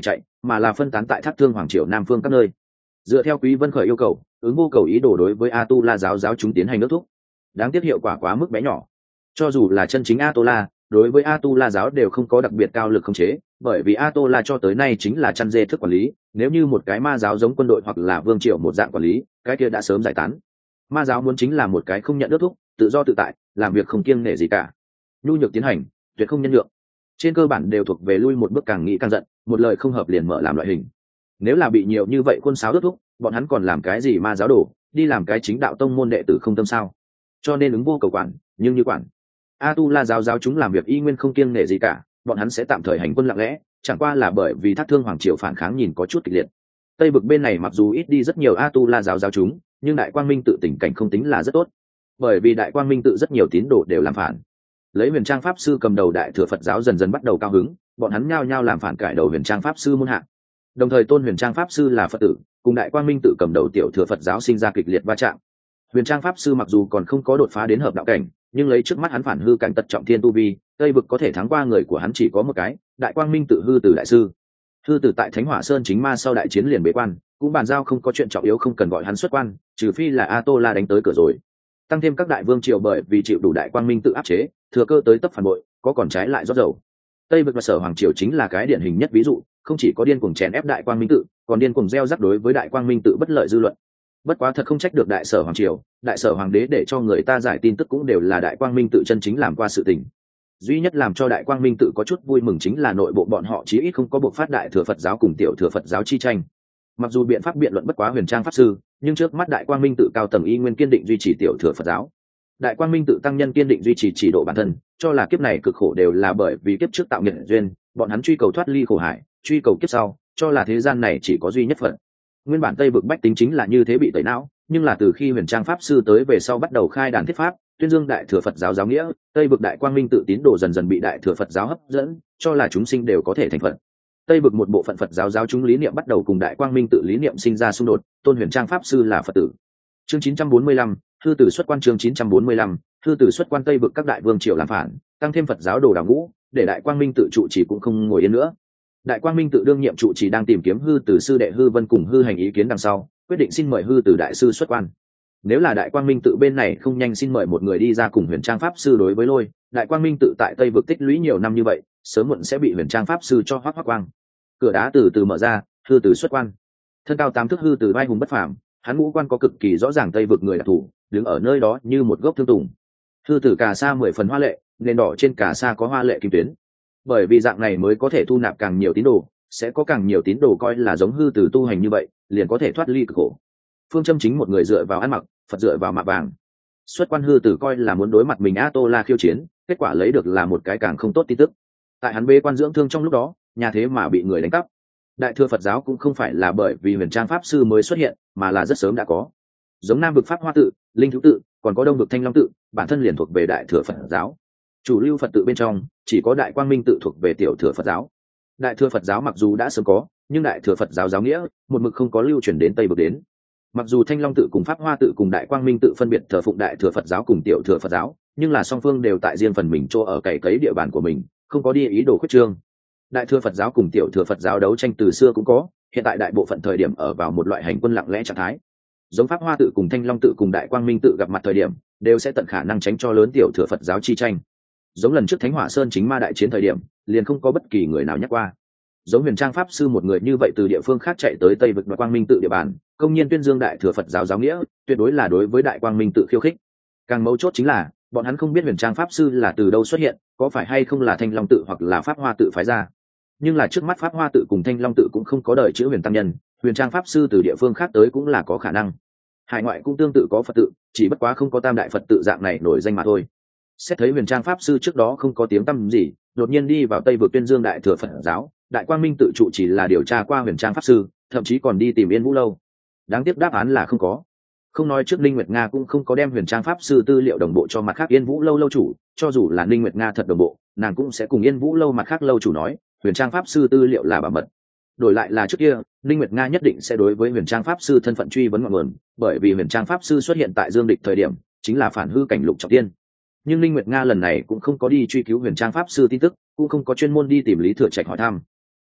mà là phân tán tại Thác Thương Hoàng Triều Nam phương các nơi. Dựa theo Quý Vân Khởi yêu cầu, ứng vô cầu ý đồ đối với Atula giáo chúng tiến hành ước thúc. Đáng tiếc hiệu quả quá mức bé nhỏ. Cho dù là chân chính Atula, đối với Atula giáo đều không có đặc biệt cao lực khống chế, bởi vì Atula cho tới nay chính là chăn dê thức quản lý, nếu như một cái ma giáo giống quân đội hoặc là vương triều một dạng quản lý, cái kia đã sớm giải tán. Ma giáo muốn chính là một cái không nhận ước thúc, tự do tự tại, làm việc không kiêng nể gì cả. Nhu nhược tiến hành, tuyệt không nhân nhượng. Trên cơ bản đều thuộc về lui một bước càng nghĩ càng giận, một lời không hợp liền mở làm loại hình. Nếu là bị nhiều như vậy quân sáo ước thúc, bọn hắn còn làm cái gì ma giáo đổ, đi làm cái chính đạo tông môn đệ tử không tâm sao? Cho nên ứng vô cầu quản, nhưng như quản Atula giáo chúng làm việc y nguyên không kiêng nể gì cả, bọn hắn sẽ tạm thời hành quân lặng lẽ, chẳng qua là bởi vì Thác Thương Hoàng Triều phản kháng nhìn có chút kịch liệt. Tây vực bên này mặc dù ít đi rất nhiều Atula giáo chúng, nhưng Đại Quang Minh tự tình cảnh không tính là rất tốt, bởi vì Đại Quang Minh tự rất nhiều tín đồ đều làm phản. Lấy Huyền Trang pháp sư cầm đầu Đại Thừa Phật giáo dần dần bắt đầu cao hứng, bọn hắn nhao nhao làm phản cải đầu Huyền Trang pháp sư môn hạ. Đồng thời tôn Huyền Trang pháp sư là Phật tử, cùng Đại Quang Minh tự cầm đầu Tiểu Thừa Phật giáo sinh ra kịch liệt va chạm. Huyền Trang pháp sư mặc dù còn không có đột phá đến hợp đạo cảnh, nhưng lấy trước mắt hắn phản hư cảnh tật trọng thiên tu vi, Tây vực có thể thắng qua người của hắn chỉ có một cái, Đại Quang Minh tự hư tử đại sư. Hư tử tại Thánh Hỏa Sơn chính ma sau đại chiến liền bế quan, cũng bàn giao không có chuyện trọng yếu không cần gọi hắn xuất quan, trừ phi là Atola đánh tới cửa rồi. Tăng thêm các đại vương triều bởi vì chịu đủ Đại Quang Minh tự áp chế, thừa cơ tới tấp phản bội, có còn trái lại rót dầu. Tây vực và Sở Hoàng triều chính là cái điển hình nhất ví dụ, không chỉ có điên cuồng chèn ép Đại Quang Minh tự, còn điên cuồng gieo rắc đối với Đại Quang Minh tự bất lợi dư luận. Bất quá thật không trách được Đại Sở Hoàng triều, Đại Sở Hoàng đế để cho người ta giải tin tức cũng đều là Đại Quang Minh tự chân chính làm qua sự tình. Duy nhất làm cho Đại Quang Minh tự có chút vui mừng chính là nội bộ bọn họ chí ít không có buộc phát Đại Thừa Phật giáo cùng Tiểu Thừa Phật giáo chi tranh. Mặc dù biện pháp biện luận bất quá Huyền Trang pháp sư, nhưng trước mắt Đại Quang Minh tự cao tầng y nguyên kiên định duy trì Tiểu Thừa Phật giáo. Đại Quang Minh tự tăng nhân kiên định duy trì chỉ độ bản thân, cho là kiếp này cực khổ đều là bởi vì kiếp trước tạo nghiệp duyên, bọn hắn truy cầu thoát ly khổ hải, truy cầu kiếp sau, cho là thế gian này chỉ có duy nhất phận. Nguyên bản Tây vực bách tính chính là như thế bị tẩy não, nhưng là từ khi Huyền Trang pháp sư tới về sau bắt đầu khai đàn thiết pháp, tuyên dương Đại Thừa Phật giáo giáo nghĩa, Tây vực Đại Quang Minh tự tín đồ dần dần bị Đại Thừa Phật giáo hấp dẫn, cho là chúng sinh đều có thể thành Phật. Tây vực một bộ phận Phật giáo chúng lý niệm bắt đầu cùng Đại Quang Minh tự lý niệm sinh ra xung đột, tôn Huyền Trang pháp sư là Phật tử. Chương 945, hư tử xuất quan. Chương 945, hư tử xuất quan. Tây vực các đại vương triều làm phản, tăng thêm Phật giáo đồ đào ngũ, để Đại Quang Minh tự trụ trì cũng không ngồi yên nữa. Đại Quang Minh tự đương nhiệm trụ trì đang tìm kiếm hư tử sư đệ Hư Vân cùng hư hành ý kiến đằng sau, quyết định xin mời hư tử đại sư xuất quan. Nếu là Đại Quang Minh tự bên này không nhanh xin mời một người đi ra cùng Huyền Trang pháp sư đối với lôi, Đại Quang Minh tự tại Tây vực tích lũy nhiều năm như vậy, sớm muộn sẽ bị Huyền Trang pháp sư cho hoắc hoắc quang. Cửa đá từ từ mở ra, hư tử xuất quan. Thân cao 8 thước hư tử vai hùng bất phàm, hắn ngũ quan có cực kỳ rõ ràng Tây vực người đặc thủ, đứng ở nơi đó như một gốc thương tùng. Hư tử cà sa 10 phần hoa lệ, nền đỏ trên cà sa có hoa lệ kim tuyến. Bởi vì dạng này mới có thể thu nạp càng nhiều tín đồ, sẽ có càng nhiều tín đồ coi là giống hư tử tu hành như vậy, liền có thể thoát ly cực khổ. Phương châm chính một người dựa vào ăn mặc, Phật dựa vào mạ vàng. Xuất quan hư tử coi là muốn đối mặt mình Atola khiêu chiến, kết quả lấy được là một cái càng không tốt tin tức. Tại hắn bế quan dưỡng thương trong lúc đó, nhà thế mà bị người đánh cắp. Đại Thừa Phật giáo cũng không phải là bởi vì Huyền Trang pháp sư mới xuất hiện, mà là rất sớm đã có. Giống Nam vực Pháp Hoa tự, Linh Thiếu tự, còn có Đông vực Thanh Long tự, bản thân liền thuộc về Đại Thừa Phật giáo. Chủ lưu Phật tự bên trong, chỉ có Đại Quang Minh tự thuộc về Tiểu Thừa Phật giáo. Đại Thừa Phật giáo mặc dù đã sớm có, nhưng Đại Thừa Phật giáo giáo nghĩa một mực không có lưu truyền đến Tây vực đến. Mặc dù Thanh Long tự cùng Pháp Hoa tự cùng Đại Quang Minh tự phân biệt thờ phụng Đại Thừa Phật giáo cùng Tiểu Thừa Phật giáo, nhưng là song phương đều tại riêng phần mình chỗ ở cày cấy địa bàn của mình, không có đi ý đồ khuyết trương. Đại Thừa Phật giáo cùng Tiểu Thừa Phật giáo đấu tranh từ xưa cũng có, hiện tại đại bộ phận thời điểm ở vào một loại hành quân lặng lẽ trạng thái. Giống Pháp Hoa tự cùng Thanh Long tự cùng Đại Quang Minh tự gặp mặt thời điểm, đều sẽ tận khả năng tránh cho lớn Tiểu Thừa Phật giáo chi tranh. Giống lần trước Thánh Hỏa Sơn chính ma đại chiến thời điểm, liền không có bất kỳ người nào nhắc qua. Giống Huyền Trang pháp sư một người như vậy từ địa phương khác chạy tới Tây vực Đại Quang Minh tự địa bàn, công nhiên tuyên dương Đại Thừa Phật giáo giáo nghĩa, tuyệt đối là đối với Đại Quang Minh tự khiêu khích. Càng mấu chốt chính là, bọn hắn không biết Huyền Trang pháp sư là từ đâu xuất hiện, có phải hay không là Thanh Long tự hoặc là Pháp Hoa tự phái ra. Nhưng là trước mắt Pháp Hoa tự cùng Thanh Long tự cũng không có đời chữ Huyền Tăng nhân, Huyền Trang pháp sư từ địa phương khác tới cũng là có khả năng. Hải ngoại cũng tương tự có Phật tự, chỉ bất quá không có Tam đại Phật tự dạng này nổi danh mà thôi. Xét thấy Huyền Trang pháp sư trước đó không có tiếng tăm gì, đột nhiên đi vào Tây vực tuyên dương Đại Thừa Phật giáo, Đại Quang Minh tự trụ chỉ là điều tra qua Huyền Trang pháp sư, thậm chí còn đi tìm Yên Vũ lâu. Đáng tiếc đáp án là không có. Không nói trước Ninh Nguyệt Nga cũng không có đem Huyền Trang pháp sư tư liệu đồng bộ cho mặt khác Yên Vũ lâu lâu chủ, cho dù là Ninh Nguyệt Nga thật đồng bộ, nàng cũng sẽ cùng Yên Vũ lâu mặt khác lâu chủ nói, Huyền Trang pháp sư tư liệu là bảo mật. Đổi lại là trước kia, Ninh Nguyệt Nga nhất định sẽ đối với Huyền Trang pháp sư thân phận truy vấn ngọn nguồn, bởi vì Huyền Trang pháp sư xuất hiện tại Dương Địch thời điểm, chính là phản hư cảnh lục trọng tiên. Nhưng Ninh Nguyệt Nga lần này cũng không có đi truy cứu Huyền Trang pháp sư tin tức, cũng không có chuyên môn đi tìm Lý Thừa Trạch hỏi thăm.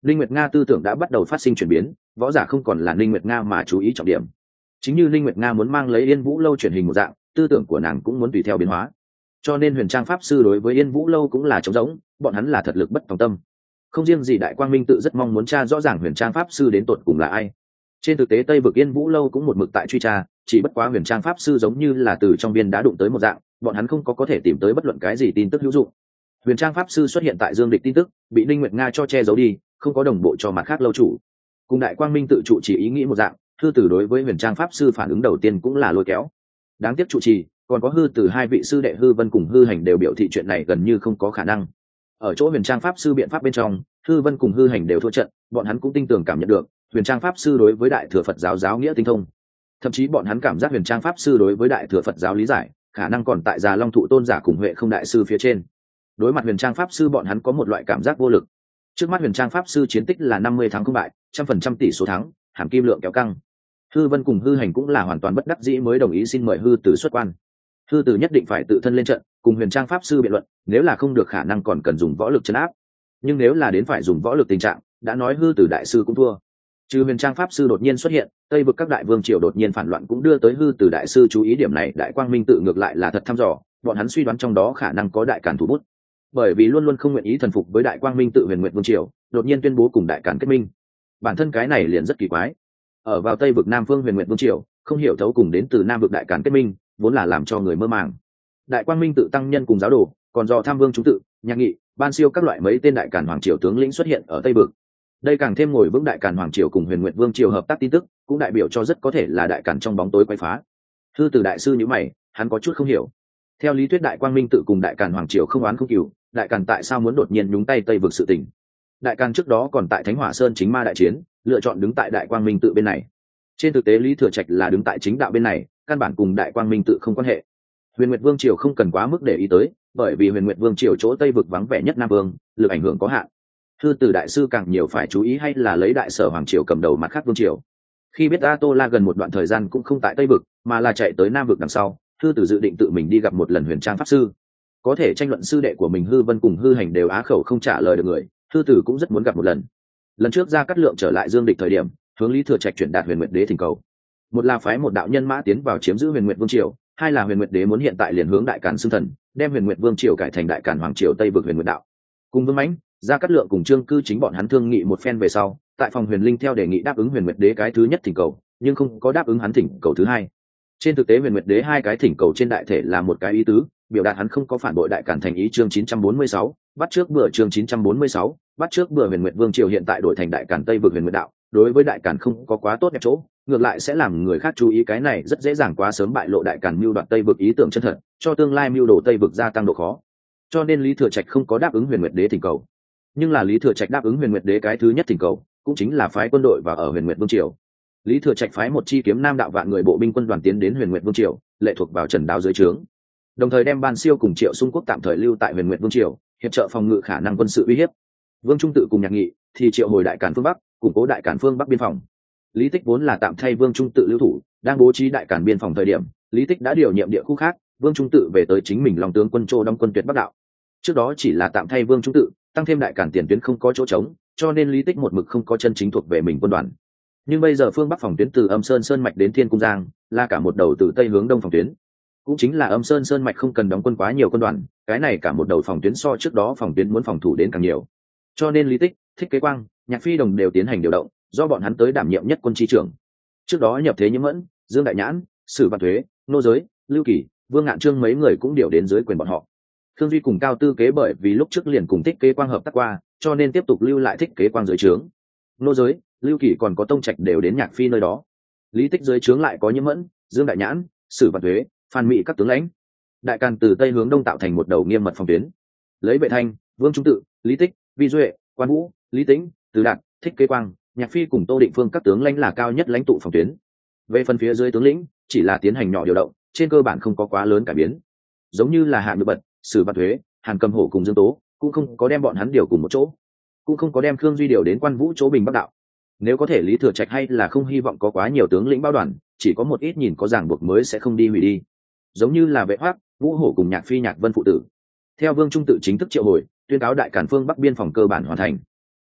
Linh Nguyệt Nga tư tưởng đã bắt đầu phát sinh chuyển biến, võ giả không còn là Linh Nguyệt Nga mà chú ý trọng điểm. Chính như Linh Nguyệt Nga muốn mang lấy Yên Vũ lâu truyền hình một dạng, tư tưởng của nàng cũng muốn tùy theo biến hóa. Cho nên Huyền Trang pháp sư đối với Yên Vũ lâu cũng là trống rỗng, bọn hắn là thật lực bất tòng tâm. Không riêng gì Đại Quang Minh tự rất mong muốn tra rõ ràng Huyền Trang pháp sư đến tột cùng là ai. Trên thực tế Tây vực Yên Vũ lâu cũng một mực tại truy tra, chỉ bất quá Huyền Trang pháp sư giống như là từ trong biên đá đụng tới một dạng, bọn hắn không có thể tìm tới bất luận cái gì tin tức hữu dụng. Huyền Trang pháp sư xuất hiện tại Dương Địch tin tức bị Linh Nguyệt Nga cho che giấu đi, không có đồng bộ cho mặt khác lâu chủ. Cùng Đại Quang Minh tự trụ chỉ ý nghĩ một dạng, Hư Tử đối với Huyền Trang pháp sư phản ứng đầu tiên cũng là lôi kéo. Đáng tiếc trụ trì còn có Hư Tử hai vị sư đệ Hư Vân cùng Hư Hành đều biểu thị chuyện này gần như không có khả năng. Ở chỗ Huyền Trang pháp sư biện pháp bên trong, Hư Vân cùng Hư Hành đều thua trận, bọn hắn cũng tin tưởng cảm nhận được Huyền Trang pháp sư đối với Đại Thừa Phật giáo giáo nghĩa tinh thông. Thậm chí bọn hắn cảm giác Huyền Trang pháp sư đối với Đại Thừa Phật giáo lý giải, khả năng còn tại Già Long Thụ tôn giả cùng Huệ Không đại sư phía trên. Đối mặt Huyền Trang pháp sư bọn hắn có một loại cảm giác vô lực. Trước mắt Huyền Trang pháp sư chiến tích là 50 thắng không bại, 100% tỷ số thắng, hàm kim lượng kéo căng. Hư Vân cùng Hư Hành cũng là hoàn toàn bất đắc dĩ mới đồng ý xin mời Hư Tử xuất quan. Hư Tử nhất định phải tự thân lên trận, cùng Huyền Trang pháp sư biện luận, nếu là không được khả năng còn cần dùng võ lực trấn áp. Nhưng nếu là đến phải dùng võ lực tình trạng, đã nói Hư Tử đại sư cũng thua. Trừ Huyền Trang pháp sư đột nhiên xuất hiện, Tây vực các đại vương triều đột nhiên phản loạn cũng đưa tới Hư Tử đại sư chú ý điểm này, Đại Quang Minh tự ngược lại là thật thăm dò, bọn hắn suy đoán trong đó khả năng có đại càn thủ bút. Bởi vì luôn luôn không nguyện ý thần phục với Đại Quang Minh tự Huyền Nguyệt vương triều, đột nhiên tuyên bố cùng đại càn kết minh. Bản thân cái này liền rất kỳ quái. Ở vào Tây vực Nam phương Huyền Nguyệt vương triều, không hiểu thấu cùng đến từ Nam vực đại càn kết minh, vốn là làm cho người mơ màng. Đại Quang Minh tự tăng nhân cùng giáo đồ, còn do Tham Vương chúng tự, Nhạc Nghị, Ban Siêu các loại mấy tên đại càn hoàng triều tướng lĩnh xuất hiện ở Tây vực. Đây càng thêm ngồi vững đại càn hoàng triều cùng Huyền Nguyệt vương triều hợp tác tin tức, cũng đại biểu cho rất có thể là đại càn trong bóng tối quấy phá. Hư Tử đại sư nhíu mày, hắn có chút không hiểu. Theo lý thuyết Đại Quang Minh tự cùng đại càn hoàng triều không oán không cừu, đại càn tại sao muốn đột nhiên nhúng tay Tây vực sự tình? Đại càn trước đó còn tại Thánh Hỏa Sơn chính ma đại chiến, lựa chọn đứng tại Đại Quang Minh tự bên này. Trên thực tế Lý Thừa Trạch là đứng tại chính đạo bên này, căn bản cùng Đại Quang Minh tự không quan hệ. Huyền Nguyệt vương triều không cần quá mức để ý tới, bởi vì Huyền Nguyệt vương triều chỗ Tây vực vắng vẻ nhất Nam vương, lực ảnh hưởng có hạn. Hư Tử đại sư càng nhiều phải chú ý hay là lấy Đại Sở hoàng triều cầm đầu mặt khác vương triều. Khi biết A Tô La gần một đoạn thời gian cũng không tại Tây vực, mà là chạy tới Nam vực đằng sau, Hư Tử dự định tự mình đi gặp một lần Huyền Trang pháp sư. Có thể tranh luận sư đệ của mình Hư Vân cùng Hư Hành đều á khẩu không trả lời được người, Hư Tử cũng rất muốn gặp một lần. Lần trước ra cắt lượng trở lại Dương Địch thời điểm, hướng Lý Thừa Trạch chuyển đạt Huyền Nguyệt Đế thỉnh cầu. Một là phái một đạo nhân mã tiến vào chiếm giữ Huyền Nguyệt vương triều, hai là Huyền Nguyệt Đế muốn hiện tại liền hướng đại càn xưng thần, đem Huyền Nguyệt vương triều cải thành đại càn hoàng triều Tây vực Huyền Nguyệt đạo. Cùng Vương Mãnh, ra cắt lượng cùng Trương Cư chính bọn hắn thương nghị một phen về sau, tại phòng Huyền Linh theo đề nghị đáp ứng Huyền Nguyệt Đế cái thứ nhất thỉnh cầu, nhưng không có đáp ứng hắn thỉnh cầu thứ hai. Trên thực tế Huyền Nguyệt Đế hai cái thỉnh cầu trên đại thể là một cái ý tứ, biểu đạt hắn không có phản bội đại càn thành ý. Chương 946, bắt trước bữa chương 946, bắt trước bữa Huyền Nguyệt vương triều hiện tại đổi thành đại càn Tây vực Huyền Nguyệt đạo, đối với đại càn không có quá tốt đẹp chỗ, ngược lại sẽ làm người khác chú ý, cái này rất dễ dàng quá sớm bại lộ đại càn mưu đoạt Tây vực ý tưởng chân thật, cho tương lai mưu đồ Tây vực gia tăng độ khó. Cho nên Lý Thừa Trạch không có đáp ứng Huyền Nguyệt Đế thỉnh cầu. Nhưng là Lý Thừa Trạch đáp ứng Huyền Nguyệt Đế cái thứ nhất thỉnh cầu, cũng chính là phái quân đội vào ở Huyền Nguyệt vương triều. Lý Thừa Trạch phái một chi kiếm nam đạo vạn người bộ binh quân đoàn tiến đến Huyền Nguyệt vương triều, lệ thuộc vào Trần Đao dưới trướng. Đồng thời đem Ban Siêu cùng Triệu Xung Quốc tạm thời lưu tại Huyền Nguyệt vương triều, hiệp trợ phòng ngự khả năng quân sự uy hiếp. Vương Trung Tự cùng Nhạc Nghị thì triệu hồi đại càn phương Bắc, củng cố đại càn phương Bắc biên phòng. Lý Tích vốn là tạm thay Vương Trung Tự lưu thủ, đang bố trí đại càn biên phòng thời điểm, Lý Tích đã điều nhiệm địa khu khác, Vương Trung Tự về tới chính mình Long tướng quân Trô đóng quân Tuyệt Bắc đạo. Trước đó chỉ là tạm thay Vương Trung Tự, tăng thêm đại càn tiền tuyến không có chỗ trống, cho nên Lý Tích một mực không có chân chính thuộc về mình quân đoàn. Nhưng bây giờ phương Bắc phòng tuyến từ Âm Sơn Sơn mạch đến Thiên Cung Giang, là cả một đầu từ Tây hướng Đông phòng tuyến. Cũng chính là Âm Sơn Sơn mạch không cần đóng quân quá nhiều quân đoàn, cái này cả một đầu phòng tuyến so trước đó phòng tuyến muốn phòng thủ đến càng nhiều. Cho nên Lý Tích, Thích Kế Quang, Nhạc Phi Đồng đều tiến hành điều động, do bọn hắn tới đảm nhiệm nhất quân chi trưởng. Trước đó nhập thế Nhiễm Mẫn, Dương Đại Nhãn, Sử Văn Thuế, Nô Giới, Lưu Kỳ, Vương Ngạn Trương mấy người cũng điều đến dưới quyền bọn họ. Khương Duy cùng Cao Tư Kế bởi vì lúc trước liền cùng Thích Kế Quang hợp tác qua, cho nên tiếp tục lưu lại Thích Kế Quang dưới trướng. Nô Giới, Lưu Kỳ còn có Tông Trạch đều đến Nhạc Phi nơi đó. Lý Tích dưới trướng lại có Nhiễm Mẫn, Dương Đại Nhãn, Sử Văn Thuế, Phan Mỹ các tướng lãnh. Đại càn từ Tây hướng Đông tạo thành một đầu nghiêm mật phòng tuyến. Lấy Vệ Thanh, Vương Trung Tự, Lý Tích, Vi Duệ, Quan Vũ, Lý Tĩnh, Từ Đạt, Thích Kế Quang, Nhạc Phi cùng Tô Định Phương các tướng lãnh là cao nhất lãnh tụ phòng tuyến. Về phần phía dưới tướng lĩnh, chỉ là tiến hành nhỏ điều động, trên cơ bản không có quá lớn cải biến. Giống như là Hạ Nhược Bật, Sử Văn Thuế, Hàn Cầm Hổ cùng Dương Tố, cũng không có đem bọn hắn điều cùng một chỗ, cũng không có đem Khương Duy điều đến Quan Vũ chỗ Bình Bắc đạo. Nếu có thể Lý Thừa Trạch hay là không hy vọng có quá nhiều tướng lĩnh bao đoàn, chỉ có một ít nhìn có ràng buộc mới sẽ không đi hủy đi. Giống như là Vệ Hoắc, Ngũ Hổ cùng Nhạc Phi Nhạc Vân phụ tử. Theo Vương Trung Tự chính thức triệu hồi, tuyên cáo đại càn phương Bắc biên phòng cơ bản hoàn thành.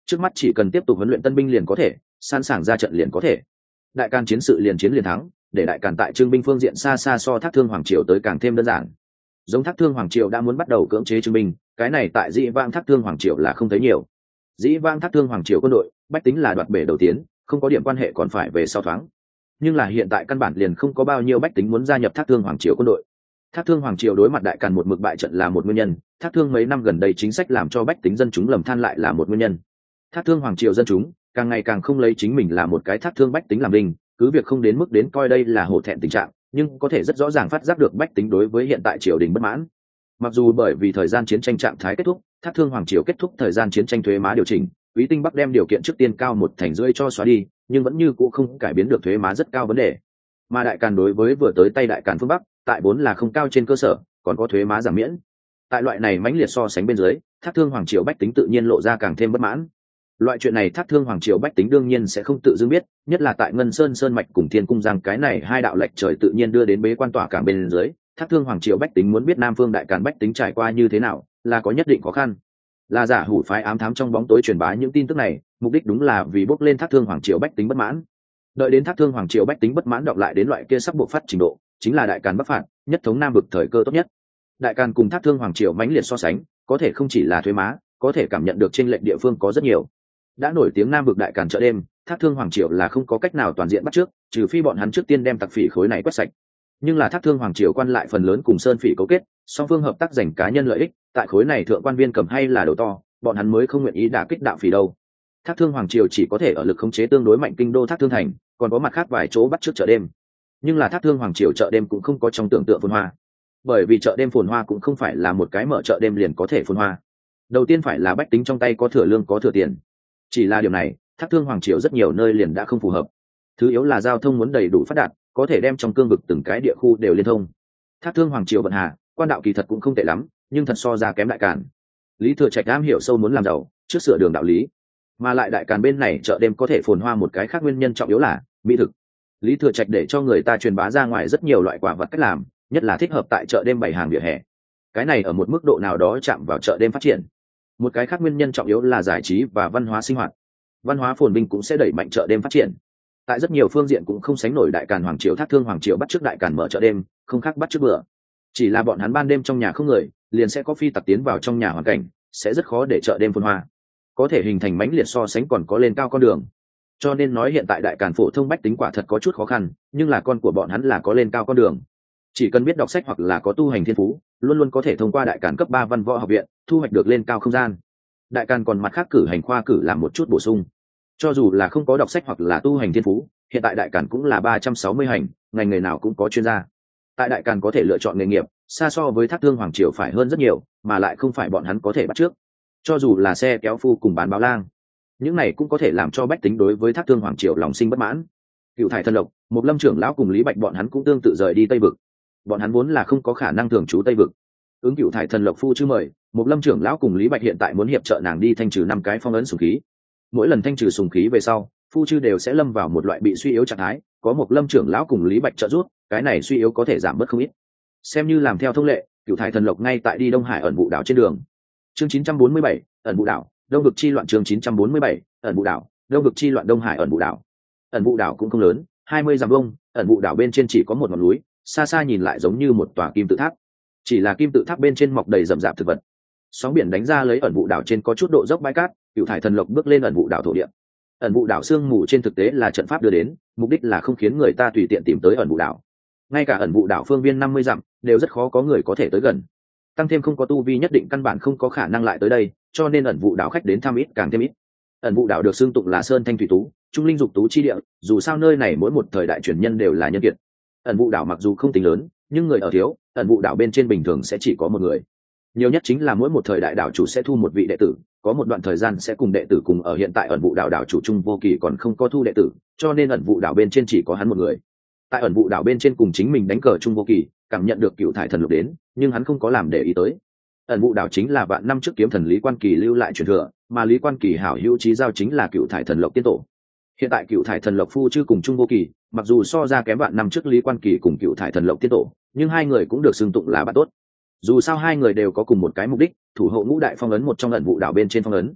trước mắt chỉ cần tiếp tục huấn luyện tân binh liền có thể, sẵn sàng ra trận liền có thể. Đại Càn chiến sự liền chiến liền thắng, để Đại Càn tại trưng binh phương diện xa xa so Thác Thương Hoàng Triều tới càng thêm đơn giản. Giống Thác Thương Hoàng Triều đã muốn bắt đầu cưỡng chế trưng binh, cái này tại Dĩ Vãng Thác Thương Hoàng Triều là không thấy nhiều. Dĩ Vãng Thác Thương Hoàng Triều quân đội bách tính là đoạt bể đầu tiến, không có điểm quan hệ còn phải về sau thoáng. Nhưng là hiện tại căn bản liền không có bao nhiêu bách tính muốn gia nhập Thác Thương Hoàng Triều quân đội. Thác Thương Hoàng Triều đối mặt Đại Càn một mực bại trận là một nguyên nhân, Thác Thương mấy năm gần đây chính sách làm cho bách tính dân chúng lầm than lại là một nguyên nhân. Thác Thương Hoàng Triều dân chúng càng ngày càng không lấy chính mình là một cái Thác Thương bách tính làm linh, cứ việc không đến mức đến coi đây là hổ thẹn tình trạng, nhưng có thể rất rõ ràng phát giác được bách tính đối với hiện tại triều đình bất mãn. Mặc dù bởi vì thời gian chiến tranh trạng thái kết thúc, Thác Thương Hoàng Triều kết thúc thời gian chiến tranh thuế má điều chỉnh, Quý Tinh Bắc đem điều kiện trước tiên cao 1,5 thành cho xóa đi, nhưng vẫn như cũ không cải biến được thuế má rất cao vấn đề. Mà Đại Càn đối với vừa tới tay Đại Càn phương Bắc, tại vốn là không cao trên cơ sở, còn có thuế má giảm miễn. Tại loại này mãnh liệt so sánh bên dưới, Thác Thương Hoàng Triều bách tính tự nhiên lộ ra càng thêm bất mãn. Loại chuyện này Thác Thương Hoàng Triều bách tính đương nhiên sẽ không tự dưng biết, nhất là tại Ngân Sơn Sơn mạch cùng Thiên Cung Giang cái này hai đạo lệch trời tự nhiên đưa đến bế quan tỏa cảng bên dưới, Thác Thương Hoàng Triều bách tính muốn biết Nam Phương Đại Càn bách tính trải qua như thế nào, là có nhất định khó khăn. Là giả hủ phái ám thám trong bóng tối truyền bá những tin tức này, mục đích đúng là vì bốc lên Thác Thương Hoàng Triều bách tính bất mãn. Đợi đến Thác Thương Hoàng Triều bách tính bất mãn đọc lại đến loại kia sắp buộc phát trình độ, chính là Đại Càn bắc phạt, nhất thống Nam vực thời cơ tốt nhất. Đại Càn cùng Thác Thương Hoàng Triều mãnh liệt so sánh, có thể không chỉ là thuế má, có thể cảm nhận được trên lệnh địa phương có rất nhiều. Đã nổi tiếng Nam vực Đại Càn chợ đêm, Thác Thương Hoàng Triều là không có cách nào toàn diện bắt trước, trừ phi bọn hắn trước tiên đem tặc phỉ khối này quét sạch. Nhưng là Thác Thương Hoàng Triều quan lại phần lớn cùng Sơn phỉ cấu kết, song phương hợp tác giành cá nhân lợi ích, tại khối này thượng quan viên cầm hay là đầu to, bọn hắn mới không nguyện ý đả kích đạo phỉ đâu. Thác Thương Hoàng Triều chỉ có thể ở lực khống chế tương đối mạnh kinh đô Thác Thương thành, còn có mặt khác vài chỗ bắt trước chợ đêm. Nhưng là Thác Thương Hoàng Triều chợ đêm cũng không có trong tưởng tượng phồn hoa, bởi vì chợ đêm phồn hoa cũng không phải là một cái mở chợ đêm liền có thể phồn hoa. Đầu tiên phải là bách tính trong tay có thừa lương có thừa tiền. Chỉ là điều này, Thác Thương Hoàng Triều rất nhiều nơi liền đã không phù hợp. Thứ yếu là giao thông muốn đầy đủ phát đạt, có thể đem trong cương vực từng cái địa khu đều liên thông. Thác Thương Hoàng Triều vận hà, quan đạo kỳ thật cũng không tệ lắm, nhưng thật so ra kém Đại Càn. Lý Thừa Trạch am hiểu sâu muốn làm giàu, trước sửa đường đạo lý. Mà lại Đại Càn bên này chợ đêm có thể phồn hoa một cái khác nguyên nhân trọng yếu là mỹ thực. Lý Thừa Trạch để cho người ta truyền bá ra ngoài rất nhiều loại quả vật cách làm, nhất là thích hợp tại chợ đêm bày hàng vỉa hè. Cái này ở một mức độ nào đó chạm vào chợ đêm phát triển. Một cái khác nguyên nhân trọng yếu là giải trí và văn hóa sinh hoạt. Văn hóa phồn vinh cũng sẽ đẩy mạnh chợ đêm phát triển. Tại rất nhiều phương diện cũng không sánh nổi Đại Càn Hoàng Triều. Thác Thương Hoàng Triều bắt chước Đại Càn mở chợ đêm, không khác bắt chước bữa. Chỉ là bọn hắn ban đêm trong nhà không người, liền sẽ có phi tặc tiến vào trong nhà hoàn cảnh, sẽ rất khó để chợ đêm phồn hoa. Có thể hình thành mãnh liệt so sánh còn có lên cao con đường. Cho nên nói hiện tại Đại Càn phổ thông bách tính quả thật có chút khó khăn, nhưng là con của bọn hắn là có lên cao con đường. Chỉ cần biết đọc sách hoặc là có tu hành thiên phú, luôn luôn có thể thông qua Đại Càn cấp 3 văn võ học viện, thu hoạch được lên cao không gian. Đại Càn còn mặt khác cử hành khoa cử làm một chút bổ sung. Cho dù là không có đọc sách hoặc là tu hành thiên phú, hiện tại Đại Càn cũng là 360 hành, ngành nghề nào cũng có chuyên gia. Tại Đại Càn có thể lựa chọn nghề nghiệp, xa so với Thác Thương Hoàng Triều phải hơn rất nhiều, mà lại không phải bọn hắn có thể bắt trước. Cho dù là xe kéo phu cùng bán báo lang, những này cũng có thể làm cho bách tính đối với Thác Thương Hoàng Triều lòng sinh bất mãn. Cựu Thải Thân Lộc, Một Lâm trưởng lão cùng Lý Bạch bọn hắn cũng tương tự rời đi Tây vực. Bọn hắn vốn là không có khả năng thường trú Tây vực. Ứng Cựu Thải Thần Lộc phu chư mời, Một Lâm trưởng lão cùng Lý Bạch hiện tại muốn hiệp trợ nàng đi thanh trừ 5 cái phong ấn sùng khí. Mỗi lần thanh trừ sùng khí về sau, phu chư đều sẽ lâm vào một loại bị suy yếu trạng thái, có Một Lâm trưởng lão cùng Lý Bạch trợ giúp, cái này suy yếu có thể giảm bớt không ít. Xem như làm theo thông lệ, Cựu Thải Thần Lộc ngay tại đi Đông Hải ẩn vụ đảo trên đường. Chương 947, ẩn vụ đảo, Đông vực chi loạn. Chương 947, ẩn vụ đảo, Đông vực chi loạn. Đông Hải ẩn vụ đảo. Ẩn vụ đảo cũng không lớn, 20 dặm vuông, ẩn vụ đảo bên trên chỉ có một ngọn núi, xa xa nhìn lại giống như một tòa kim tự tháp. Chỉ là kim tự tháp bên trên mọc đầy rậm rạp thực vật. Sóng biển đánh ra lấy ẩn vụ đảo trên có chút độ dốc bãi cát, Cựu Thải Thần Lộc bước lên ẩn vụ đảo thổ địa. Ẩn vụ đảo sương mù trên thực tế là trận pháp đưa đến, mục đích là không khiến người ta tùy tiện tìm tới ẩn vụ đảo. Ngay cả ẩn vụ đảo phương viên 50 dặm đều rất khó có người có thể tới gần. Tăng thêm không có tu vi nhất định căn bản không có khả năng lại tới đây, cho nên ẩn vụ đảo khách đến thăm ít càng thêm ít. Ẩn vụ đảo được xưng tụng là sơn thanh thủy tú, trung linh dục tú chi địa, dù sao nơi này mỗi một thời đại truyền nhân đều là nhân kiệt. Ẩn vụ đảo mặc dù không tính lớn, nhưng người ở thiếu, ẩn vụ đảo bên trên bình thường sẽ chỉ có một người. Nhiều nhất chính là mỗi một thời đại đảo chủ sẽ thu một vị đệ tử, có một đoạn thời gian sẽ cùng đệ tử cùng ở. Hiện tại ẩn vụ đảo đảo chủ Trung Vô Kỳ còn không có thu đệ tử, cho nên ẩn vụ đảo bên trên chỉ có hắn một người. Tại ẩn vụ đảo bên trên cùng chính mình đánh cờ Trung Vô Kỳ, cảm nhận được Cựu Thải Thần Lộc đến, nhưng hắn không có làm để ý tới. Ẩn vụ đảo chính là vạn năm trước kiếm thần Lý Quan Kỳ lưu lại truyền thừa, mà Lý Quan Kỳ hảo hữu chí giao chính là Cựu Thải Thần Lộc tiên tổ. Hiện tại Cựu Thải Thần Lộc phu chư cùng Trung Vô Kỳ, mặc dù so ra kém vạn năm trước Lý Quan Kỳ cùng Cựu Thải Thần Lộc tiên tổ, nhưng hai người cũng được xưng tụng là bạn tốt. Dù sao hai người đều có cùng một cái mục đích, thủ hộ ngũ đại phong ấn một trong ẩn vụ đảo bên trên phong ấn.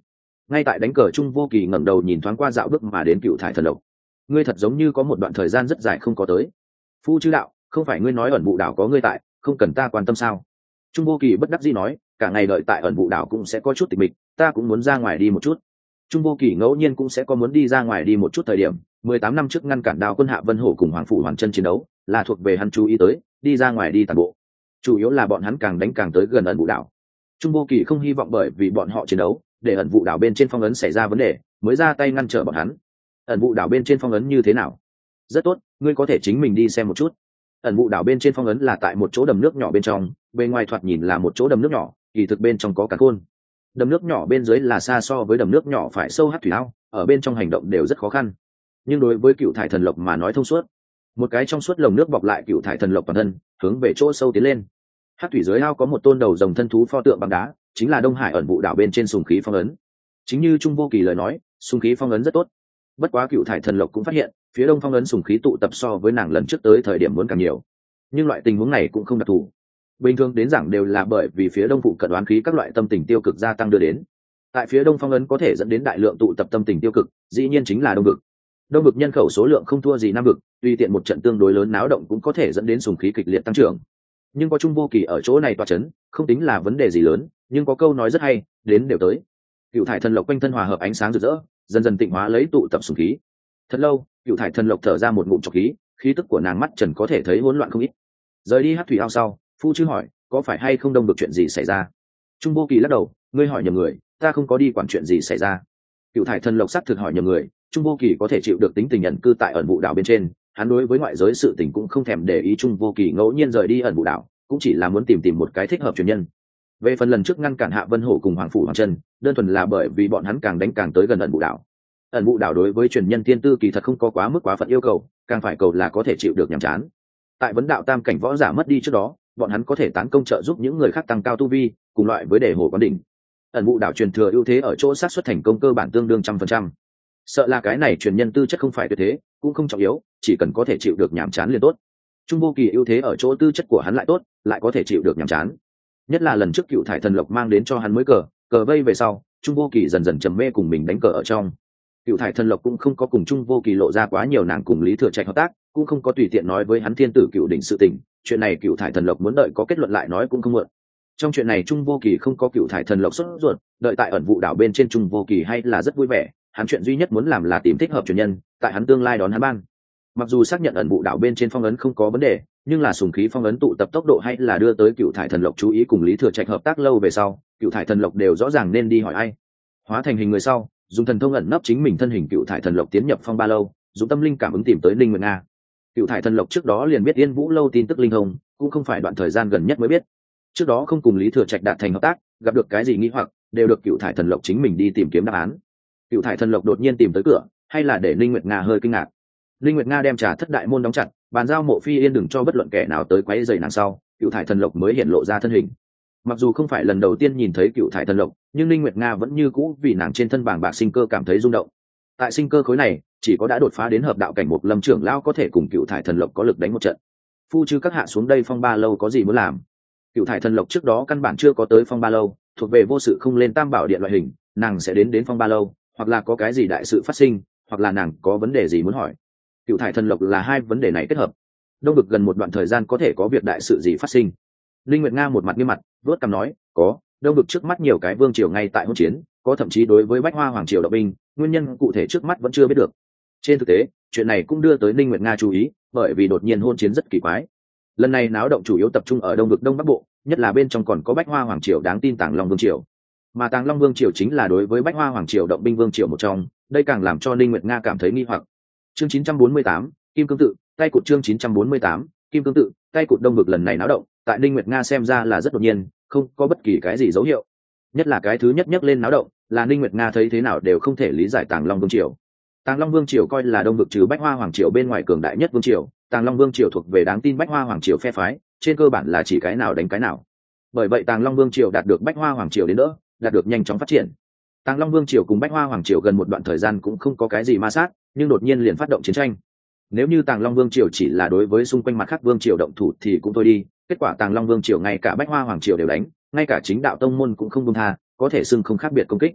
Ngay tại đánh cờ Trung Vô Kỳ ngẩng đầu nhìn thoáng qua dạo bước mà đến Cựu Thải Thần Lộc. Ngươi thật giống như có một đoạn thời gian rất dài không có tới. Phu chư đạo, không phải ngươi nói ẩn vụ đảo có ngươi tại, không cần ta quan tâm sao? Trung Vô Kỳ bất đắc dĩ nói, cả ngày đợi tại ẩn vụ đảo cũng sẽ có chút tịch mịch, ta cũng muốn ra ngoài đi một chút. Trung Vô Kỳ ngẫu nhiên cũng sẽ có muốn đi ra ngoài đi một chút thời điểm. 18 năm trước ngăn cản Đao Quân Hạ Vân Hổ cùng Hoàng Phủ Hoàn Chân chiến đấu, là thuộc về hắn chú ý tới, đi ra ngoài đi tàn bộ. Chủ yếu là bọn hắn càng đánh càng tới gần ẩn vụ đảo. Trung Vô Kỳ không hy vọng bởi vì bọn họ chiến đấu, để ẩn vụ đảo bên trên phong ấn xảy ra vấn đề, mới ra tay ngăn trở bọn hắn. Ẩn vụ đảo bên trên phong ấn như thế nào? Rất tốt, ngươi có thể chính mình đi xem một chút. Ẩn vụ đảo bên trên phong ấn là tại một chỗ đầm nước nhỏ bên trong, bên ngoài thoạt nhìn là một chỗ đầm nước nhỏ, kỳ thực bên trong có cả khôn. Đầm nước nhỏ bên dưới là xa so với đầm nước nhỏ phải sâu hắt thủy ao, ở bên trong hành động đều rất khó khăn. Nhưng đối với Cựu Thải Thần Lộc mà nói thông suốt. Một cái trong suốt lồng nước bọc lại Cựu Thải Thần Lộc toàn thân, hướng về chỗ sâu tiến lên. Hắc thủy dưới ao có một tôn đầu rồng thân thú pho tượng bằng đá, chính là Đông Hải ẩn vụ đảo bên trên sùng khí phong ấn. Chính như Trung Vô Kỳ lời nói, sùng khí phong ấn rất tốt. Bất quá Cựu Thải Thần Lộc cũng phát hiện, phía đông phong ấn sùng khí tụ tập so với nàng lần trước tới thời điểm muốn càng nhiều. Nhưng loại tình huống này cũng không đặc thù. Bình thường đến giảng đều là bởi vì phía đông phụ cận oán khí các loại tâm tình tiêu cực gia tăng đưa đến. Tại phía đông phong ấn có thể dẫn đến đại lượng tụ tập tâm tình tiêu cực, dĩ nhiên chính là đông vực. Đông vực nhân khẩu số lượng không thua gì nam vực, tùy tiện một trận tương đối lớn náo động cũng có thể dẫn đến sùng khí kịch liệt tăng trưởng. Nhưng có Trung Vô Kỳ ở chỗ này tọa chấn, không tính là vấn đề gì lớn, nhưng có câu nói rất hay, đến đều tới. Cựu Thải Thần Lộc quanh thân hòa hợp ánh sáng rực rỡ, dần dần tịnh hóa lấy tụ tập sùng khí. Thật lâu, Cựu Thải Thần Lộc thở ra một ngụm trọc khí, khí tức của nàng mắt trần có thể thấy hỗn loạn không ít. Rời đi Hắc thủy ao sau, phu chư hỏi, có phải hay không đông được chuyện gì xảy ra? Trung Vô Kỳ lắc đầu, ngươi hỏi nhầm người, ta không có đi quản chuyện gì xảy ra. Cựu Thải Thần Lộc xác thực hỏi nhầm người, Trung Vô Kỳ có thể chịu được tính tình ẩn cư tại ẩn vụ đảo bên trên, hắn đối với ngoại giới sự tình cũng không thèm để ý. Trung Vô Kỳ ngẫu nhiên rời đi ẩn vụ đảo, cũng chỉ là muốn tìm một cái thích hợp truyền nhân. Về phần lần trước ngăn cản Hạ Vân Hổ cùng Hoàng Phủ Hoàng Chân, đơn thuần là bởi vì bọn hắn càng đánh càng tới gần ẩn vụ đảo. Ẩn vụ đảo đối với truyền nhân thiên tư kỳ thật không có quá mức quá phận yêu cầu, càng phải cầu là có thể chịu được nhàm chán. Tại vấn đạo tam cảnh võ giả mất đi trước đó, bọn hắn có thể tán công trợ giúp những người khác tăng cao tu vi, cùng loại với đề hồ quán đỉnh. Ẩn vụ đảo truyền thừa ưu thế ở chỗ xác suất thành công cơ bản tương đương 100%. Sợ là cái này truyền nhân tư chất không phải tuyệt thế, cũng không trọng yếu, chỉ cần có thể chịu được nhàm chán liền tốt. Trung Vô Kỳ ưu thế ở chỗ tư chất của hắn lại tốt, lại có thể chịu được nhàm chán. Nhất là lần trước Cựu Thải Thần Lộc mang đến cho hắn mới cờ vây về sau, Trung Vô Kỳ dần dần trầm mê cùng mình đánh cờ ở trong. Cựu Thải Thần Lộc cũng không có cùng Trung Vô Kỳ lộ ra quá nhiều nàng cùng Lý Thừa Trạch hợp tác, cũng không có tùy tiện nói với hắn thiên tử cựu đỉnh sự tình. Chuyện này Cựu Thải Thần Lộc muốn đợi có kết luận lại nói cũng không muộn. Trong chuyện này Trung Vô Kỳ không có Cựu Thải Thần Lộc xuất ruột, đợi tại ẩn vụ đảo bên trên Trung Vô Kỳ hay là rất vui vẻ. Hắn chuyện duy nhất muốn làm là tìm thích hợp truyền nhân, tại hắn tương lai đón hắn ban. Mặc dù xác nhận ẩn vụ đảo bên trên phong ấn không có vấn đề, nhưng là sùng khí phong ấn tụ tập tốc độ hay là đưa tới Cựu Thải Thần Lộc chú ý cùng Lý Thừa Trạch hợp tác lâu về sau, Cựu Thải Thần Lộc đều rõ ràng nên đi hỏi ai. Hóa thành hình người sau, dùng thần thông ẩn nấp chính mình thân hình Cựu Thải Thần Lộc tiến nhập phong ba lâu, dùng tâm linh cảm ứng tìm tới Linh Nguyệt Nga. Cựu Thải Thần Lộc trước đó liền biết Yên Vũ lâu tin tức linh thông, cũng không phải đoạn thời gian gần nhất mới biết. Trước đó không cùng Lý Thừa Trạch đạt thành hợp tác, gặp được cái gì nghi hoặc, đều được Cựu Thải Thần Lộc chính mình đi tìm kiếm đáp án. Cựu Thải Thần Lộc đột nhiên tìm tới cửa, hay là để Linh Nguyệt Nga hơi kinh ngạc. Linh Nguyệt Nga đem Trà Thất đại môn đóng chặt, bàn giao Mộ Phi Yên đừng cho bất luận kẻ nào tới quấy rầy nàng sau, Cựu Thải Thần Lộc mới hiện lộ ra thân hình. Mặc dù không phải lần đầu tiên nhìn thấy Cựu Thải Thần Lộc, nhưng Linh Nguyệt Nga vẫn như cũ vì nàng trên thân bảng bạc sinh cơ cảm thấy rung động. Tại sinh cơ khối này, chỉ có đã đột phá đến hợp đạo cảnh Mục Lâm trưởng lão có thể cùng Cựu Thải Thần Lộc có lực đánh một trận. Phu chư các hạ xuống đây phong ba lâu có gì muốn làm? Cựu Thải Thần Lộc trước đó căn bản chưa có tới phong ba lâu, thuộc về vô sự không lên tam bảo điện loại hình, nàng sẽ đến phong ba lâu, hoặc là có cái gì đại sự phát sinh, hoặc là nàng có vấn đề gì muốn hỏi. Cựu Thải Thần Lộc là hai vấn đề này kết hợp. Đông vực gần một đoạn thời gian có thể có việc đại sự gì phát sinh. Linh Nguyệt Nga một mặt nghiêm mặt, vuốt cằm nói, có, Đông vực trước mắt nhiều cái vương triều ngay tại hỗn chiến, có thậm chí đối với Bách Hoa hoàng triều động binh, nguyên nhân cụ thể trước mắt vẫn chưa biết được. Trên thực tế, chuyện này cũng đưa tới Linh Nguyệt Nga chú ý, bởi vì đột nhiên hỗn chiến rất kỳ quái. Lần này náo động chủ yếu tập trung ở Đông vực Đông Bắc Bộ, nhất là bên trong còn có Bách Hoa hoàng triều đáng tin Tàng Long vương triều. Mà Tàng Long vương triều chính là đối với Bách Hoa hoàng triều động binh vương triều một trong, đây càng làm cho Linh Nguyệt Nga cảm thấy nghi hoặc. Chương 948, Kim Cương Tự, tay cụt chương 948, Kim Cương Tự, tay cụt Đông vực lần này náo động, tại Linh Nguyệt Nga xem ra là rất đột nhiên, không có bất kỳ cái gì dấu hiệu. Nhất là cái thứ nhất nhắc lên náo động, là Linh Nguyệt Nga thấy thế nào đều không thể lý giải Tàng Long vương triều. Tàng Long vương triều coi là Đông vực trừ Bách Hoa hoàng triều bên ngoài cường đại nhất vương triều, Tàng Long vương triều thuộc về đáng tin Bách Hoa hoàng triều phe phái, trên cơ bản là chỉ cái nào đánh cái nào. Bởi vậy Tàng Long vương triều đạt được Bách Hoa hoàng triều đến đỡ, đạt được nhanh chóng phát triển. Tàng Long vương triều cùng Bách Hoa hoàng triều gần một đoạn thời gian cũng không có cái gì ma sát, nhưng đột nhiên liền phát động chiến tranh. Nếu như Tàng Long vương triều chỉ là đối với xung quanh mặt khác vương triều động thủ thì cũng thôi đi, kết quả Tàng Long vương triều ngay cả Bách Hoa hoàng triều đều đánh, ngay cả chính đạo tông môn cũng không buông tha, có thể xưng không khác biệt công kích.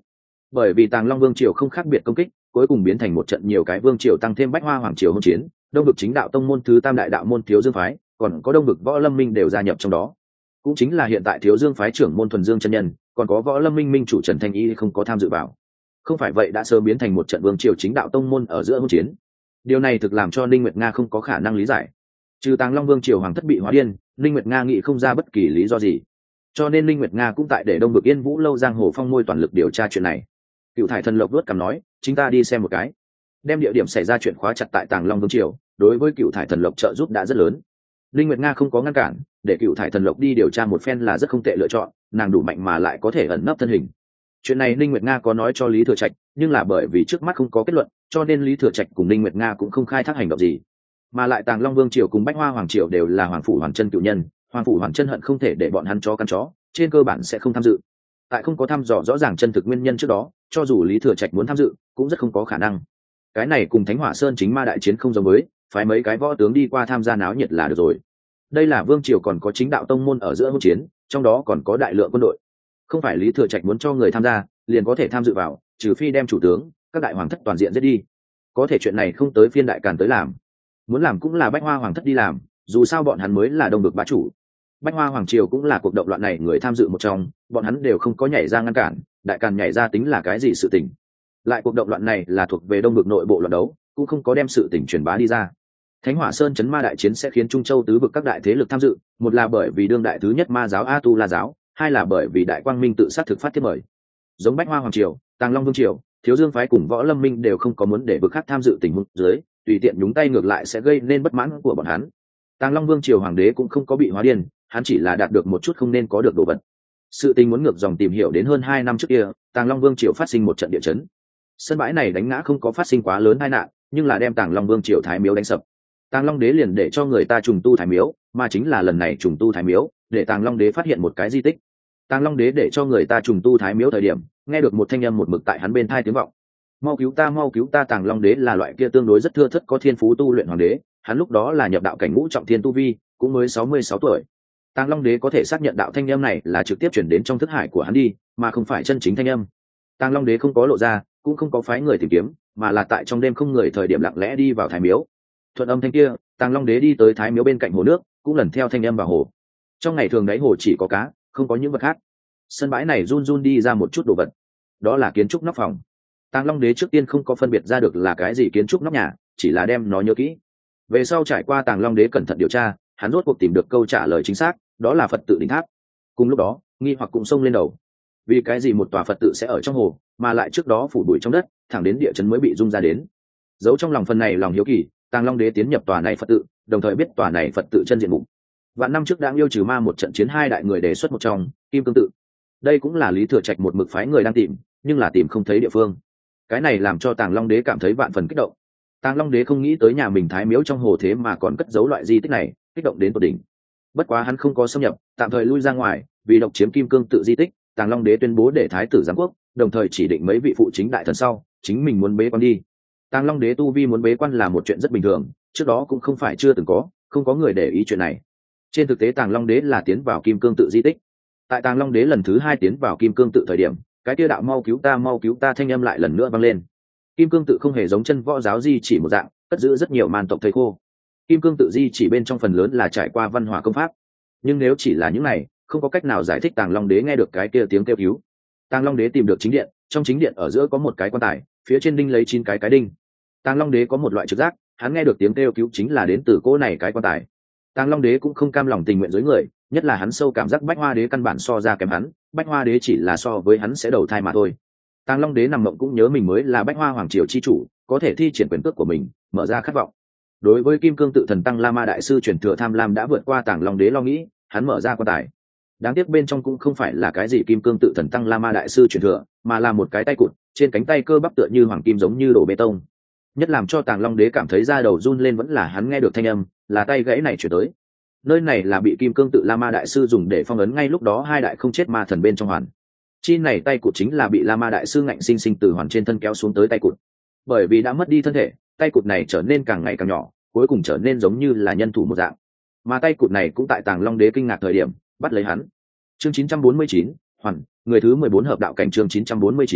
Bởi vì Tàng Long Vương triều không khác biệt công kích, cuối cùng biến thành một trận nhiều cái vương triều tăng thêm Bách Hoa Hoàng triều hỗn chiến, Đông vực chính đạo tông môn thứ tam đại đạo môn Thiếu Dương phái, còn có Đông vực Võ Lâm Minh đều gia nhập trong đó. Cũng chính là hiện tại Thiếu Dương phái trưởng môn Thuần Dương chân nhân, còn có Võ Lâm Minh minh chủ Trần Thanh Y không có tham dự vào. Không phải vậy đã sớm biến thành một trận vương triều chính đạo tông môn ở giữa hỗn chiến. Điều này thực làm cho Ninh Nguyệt Nga không có khả năng lý giải. Trừ Tàng Long Vương triều hoàng thất bị hóa điên, Ninh Nguyệt Nga nghĩ không ra bất kỳ lý do gì. Cho nên Ninh Nguyệt Nga cũng tại để Đông vực Yên Vũ lâu giang hồ phong môi toàn lực điều tra chuyện này. Cựu thải thần lộc đuốt cằm nói, chúng ta đi xem một cái. Đem địa điểm xảy ra chuyện khóa chặt tại Tàng Long Vương triều, đối với Cựu thải thần lộc trợ giúp đã rất lớn. Ninh Nguyệt Nga không có ngăn cản, để Cựu thải thần lộc đi điều tra một phen là rất không tệ lựa chọn, nàng đủ mạnh mà lại có thể ẩn nấp thân hình. Chuyện này Ninh Nguyệt Nga có nói cho Lý Thừa Trạch, nhưng là bởi vì trước mắt không có kết luận, cho nên Lý Thừa Trạch cùng Ninh Nguyệt Nga cũng không khai thác hành động gì. Mà lại Tàng Long Vương triều cùng Bách Hoa Hoàng triều đều là Hoàng phủ Hoàng chân cựu nhân, Hoàng phủ Hoàng chân hận không thể để bọn hắn chó căn chó, trên cơ bản sẽ không tham dự. Tại không có thăm dò rõ ràng chân thực nguyên nhân trước đó, cho dù Lý Thừa Trạch muốn tham dự, cũng rất không có khả năng. Cái này cùng Thánh Hỏa Sơn chính ma đại chiến không giống với, phái mấy cái võ tướng đi qua tham gia náo nhiệt là được rồi. Đây là vương triều còn có chính đạo tông môn ở giữa hỗn chiến, trong đó còn có đại lượng quân đội. Không phải Lý Thừa Trạch muốn cho người tham gia, liền có thể tham dự vào, trừ phi đem chủ tướng, các đại hoàng thất toàn diện giết đi. Có thể chuyện này không tới phiên đại càn tới làm. Muốn làm cũng là Bách Hoa Hoàng thất đi làm, dù sao bọn hắn mới là Đông vực bá chủ. Bách Hoa Hoàng triều cũng là cuộc động loạn này người tham dự một trong, bọn hắn đều không có nhảy ra ngăn cản, đại càn nhảy ra tính là cái gì sự tình. Lại cuộc động loạn này là thuộc về Đông vực nội bộ loạn đấu, cũng không có đem sự tình truyền bá đi ra. Thánh Hỏa Sơn chấn ma đại chiến sẽ khiến Trung Châu tứ vực các đại thế lực tham dự, một là bởi vì đương đại thứ nhất ma giáo A Tu La giáo, hai là bởi vì Đại Quang Minh tự sát thực phát thiết mời. Giống Bách Hoa Hoàng triều, Tàng Long Vương triều, Thiếu Dương phái cùng Võ Lâm Minh đều không có muốn để vực khác tham dự tình huống dưới, tùy tiện nhúng tay ngược lại sẽ gây nên bất mãn của bọn hắn. Tàng Long Vương triều hoàng đế cũng không có bị hóa điên, hắn chỉ là đạt được một chút không nên có được đồ vật. Sự tình muốn ngược dòng tìm hiểu đến hơn 2 năm trước kia, Tàng Long Vương triều phát sinh một trận địa chấn. Sân bãi này đánh ngã không có phát sinh quá lớn tai nạn, nhưng là đem Tàng Long Vương triều thái miếu đánh sập. Tàng Long đế liền để cho người ta trùng tu thái miếu, mà chính là lần này trùng tu thái miếu, để Tàng Long đế phát hiện một cái di tích. Tàng Long đế để cho người ta trùng tu thái miếu thời điểm, nghe được một thanh âm một mực tại hắn bên tai tiếng vọng. Mau cứu ta, mau cứu ta! Tàng Long đế là loại kia tương đối rất thưa thớt có thiên phú tu luyện hoàng đế, hắn lúc đó là nhập đạo cảnh ngũ trọng thiên tu vi, cũng mới 66 tuổi. Tàng Long đế có thể xác nhận đạo thanh âm này là trực tiếp chuyển đến trong thức hải của hắn đi, mà không phải chân chính thanh âm. Tàng Long đế không có lộ ra, cũng không có phái người tìm kiếm, mà là tại trong đêm không người thời điểm lặng lẽ đi vào thái miếu. Thuận âm thanh kia, Tàng Long đế đi tới thái miếu bên cạnh hồ nước, cũng lần theo thanh âm vào hồ. Trong ngày thường đáy hồ chỉ có cá, không có những vật khác. Sân bãi này run run đi ra một chút đồ vật, đó là kiến trúc nóc phòng. Tàng Long đế trước tiên không có phân biệt ra được là cái gì kiến trúc nóc nhà, chỉ là đem nó nhớ kỹ. Về sau trải qua Tàng Long đế cẩn thận điều tra, hắn rốt cuộc tìm được câu trả lời chính xác, đó là Phật tự đỉnh tháp. Cùng lúc đó, nghi hoặc cũng xông lên đầu. Vì cái gì một tòa Phật tự sẽ ở trong hồ, mà lại trước đó phủ bụi trong đất, thẳng đến địa chấn mới bị rung ra đến. Giấu trong lòng phần này lòng hiếu kỳ, Tàng Long đế tiến nhập tòa này Phật tự, đồng thời biết tòa này Phật tự chân diện mục. Vạn năm trước đã yêu trừ ma một trận chiến hai đại người đề xuất một trong, Kim Cương tự. Đây cũng là Lý Thừa Trạch một mực phái người đang tìm, nhưng là tìm không thấy địa phương. Cái này làm cho Tàng Long đế cảm thấy vạn phần kích động. Tàng Long đế không nghĩ tới nhà mình thái miếu trong hồ thế mà còn cất giấu loại di tích này, kích động đến tột đỉnh. Bất quá hắn không có xâm nhập, tạm thời lui ra ngoài, vì độc chiếm Kim Cương tự di tích, Tàng Long đế tuyên bố để thái tử giám quốc, đồng thời chỉ định mấy vị phụ chính đại thần sau, chính mình muốn bế quan đi. Tàng Long đế tu vi muốn bế quan là một chuyện rất bình thường, trước đó cũng không phải chưa từng có, không có người để ý chuyện này. Trên thực tế Tàng Long đế là tiến vào Kim Cương tự di tích. Tại Tàng Long đế lần thứ 2 tiến vào Kim Cương tự thời điểm, cái kia đạo mau cứu ta thanh âm lại lần nữa vang lên. Kim Cương tự không hề giống chân võ giáo di chỉ một dạng, cất giữ rất nhiều man tộc thầy khô. Kim Cương tự di chỉ bên trong phần lớn là trải qua văn hóa công pháp, nhưng nếu chỉ là những này, không có cách nào giải thích Tàng Long đế nghe được cái kia tiếng kêu cứu. Tàng Long đế tìm được chính điện, trong chính điện ở giữa có một cái quan tài, phía trên đinh lấy 9 cái đinh. Tàng Long đế có một loại trực giác, hắn nghe được tiếng kêu cứu chính là đến từ cỗ này cái quan tài. Tàng Long đế cũng không cam lòng tình nguyện dưới người, nhất là hắn sâu cảm giác Bách Hoa đế căn bản so ra kém hắn, Bách Hoa đế chỉ là so với hắn sẽ đầu thai mà thôi. Tàng Long đế nằm mộng cũng nhớ mình mới là Bách Hoa hoàng triều chi chủ, có thể thi triển quyền cước của mình, mở ra khát vọng. Đối với Kim Cương tự thần tăng La Ma đại sư truyền thừa tham lam đã vượt qua Tàng Long đế lo nghĩ, hắn mở ra quan tài. Đáng tiếc bên trong cũng không phải là cái gì Kim Cương tự thần tăng La Ma đại sư truyền thừa, mà là một cái tay cụt, trên cánh tay cơ bắp tựa như hoàng kim giống như đổ bê tông. Nhất làm cho Tàng Long đế cảm thấy da đầu run lên vẫn là hắn nghe được thanh âm, là tay gãy này chuyển tới. Nơi này là bị Kim Cương tự La Ma đại sư dùng để phong ấn ngay lúc đó hai đại không chết ma thần bên trong hoàn. Chi này tay cụt chính là bị La Ma đại sư ngạnh sinh sinh từ hoàn trên thân kéo xuống tới tay cụt. Bởi vì đã mất đi thân thể, tay cụt này trở nên càng ngày càng nhỏ, cuối cùng trở nên giống như là nhân thủ một dạng. Mà tay cụt này cũng tại Tàng Long đế kinh ngạc thời điểm, bắt lấy hắn. Chương 949, hoàn, người thứ 14 hợp đạo cảnh chương 949,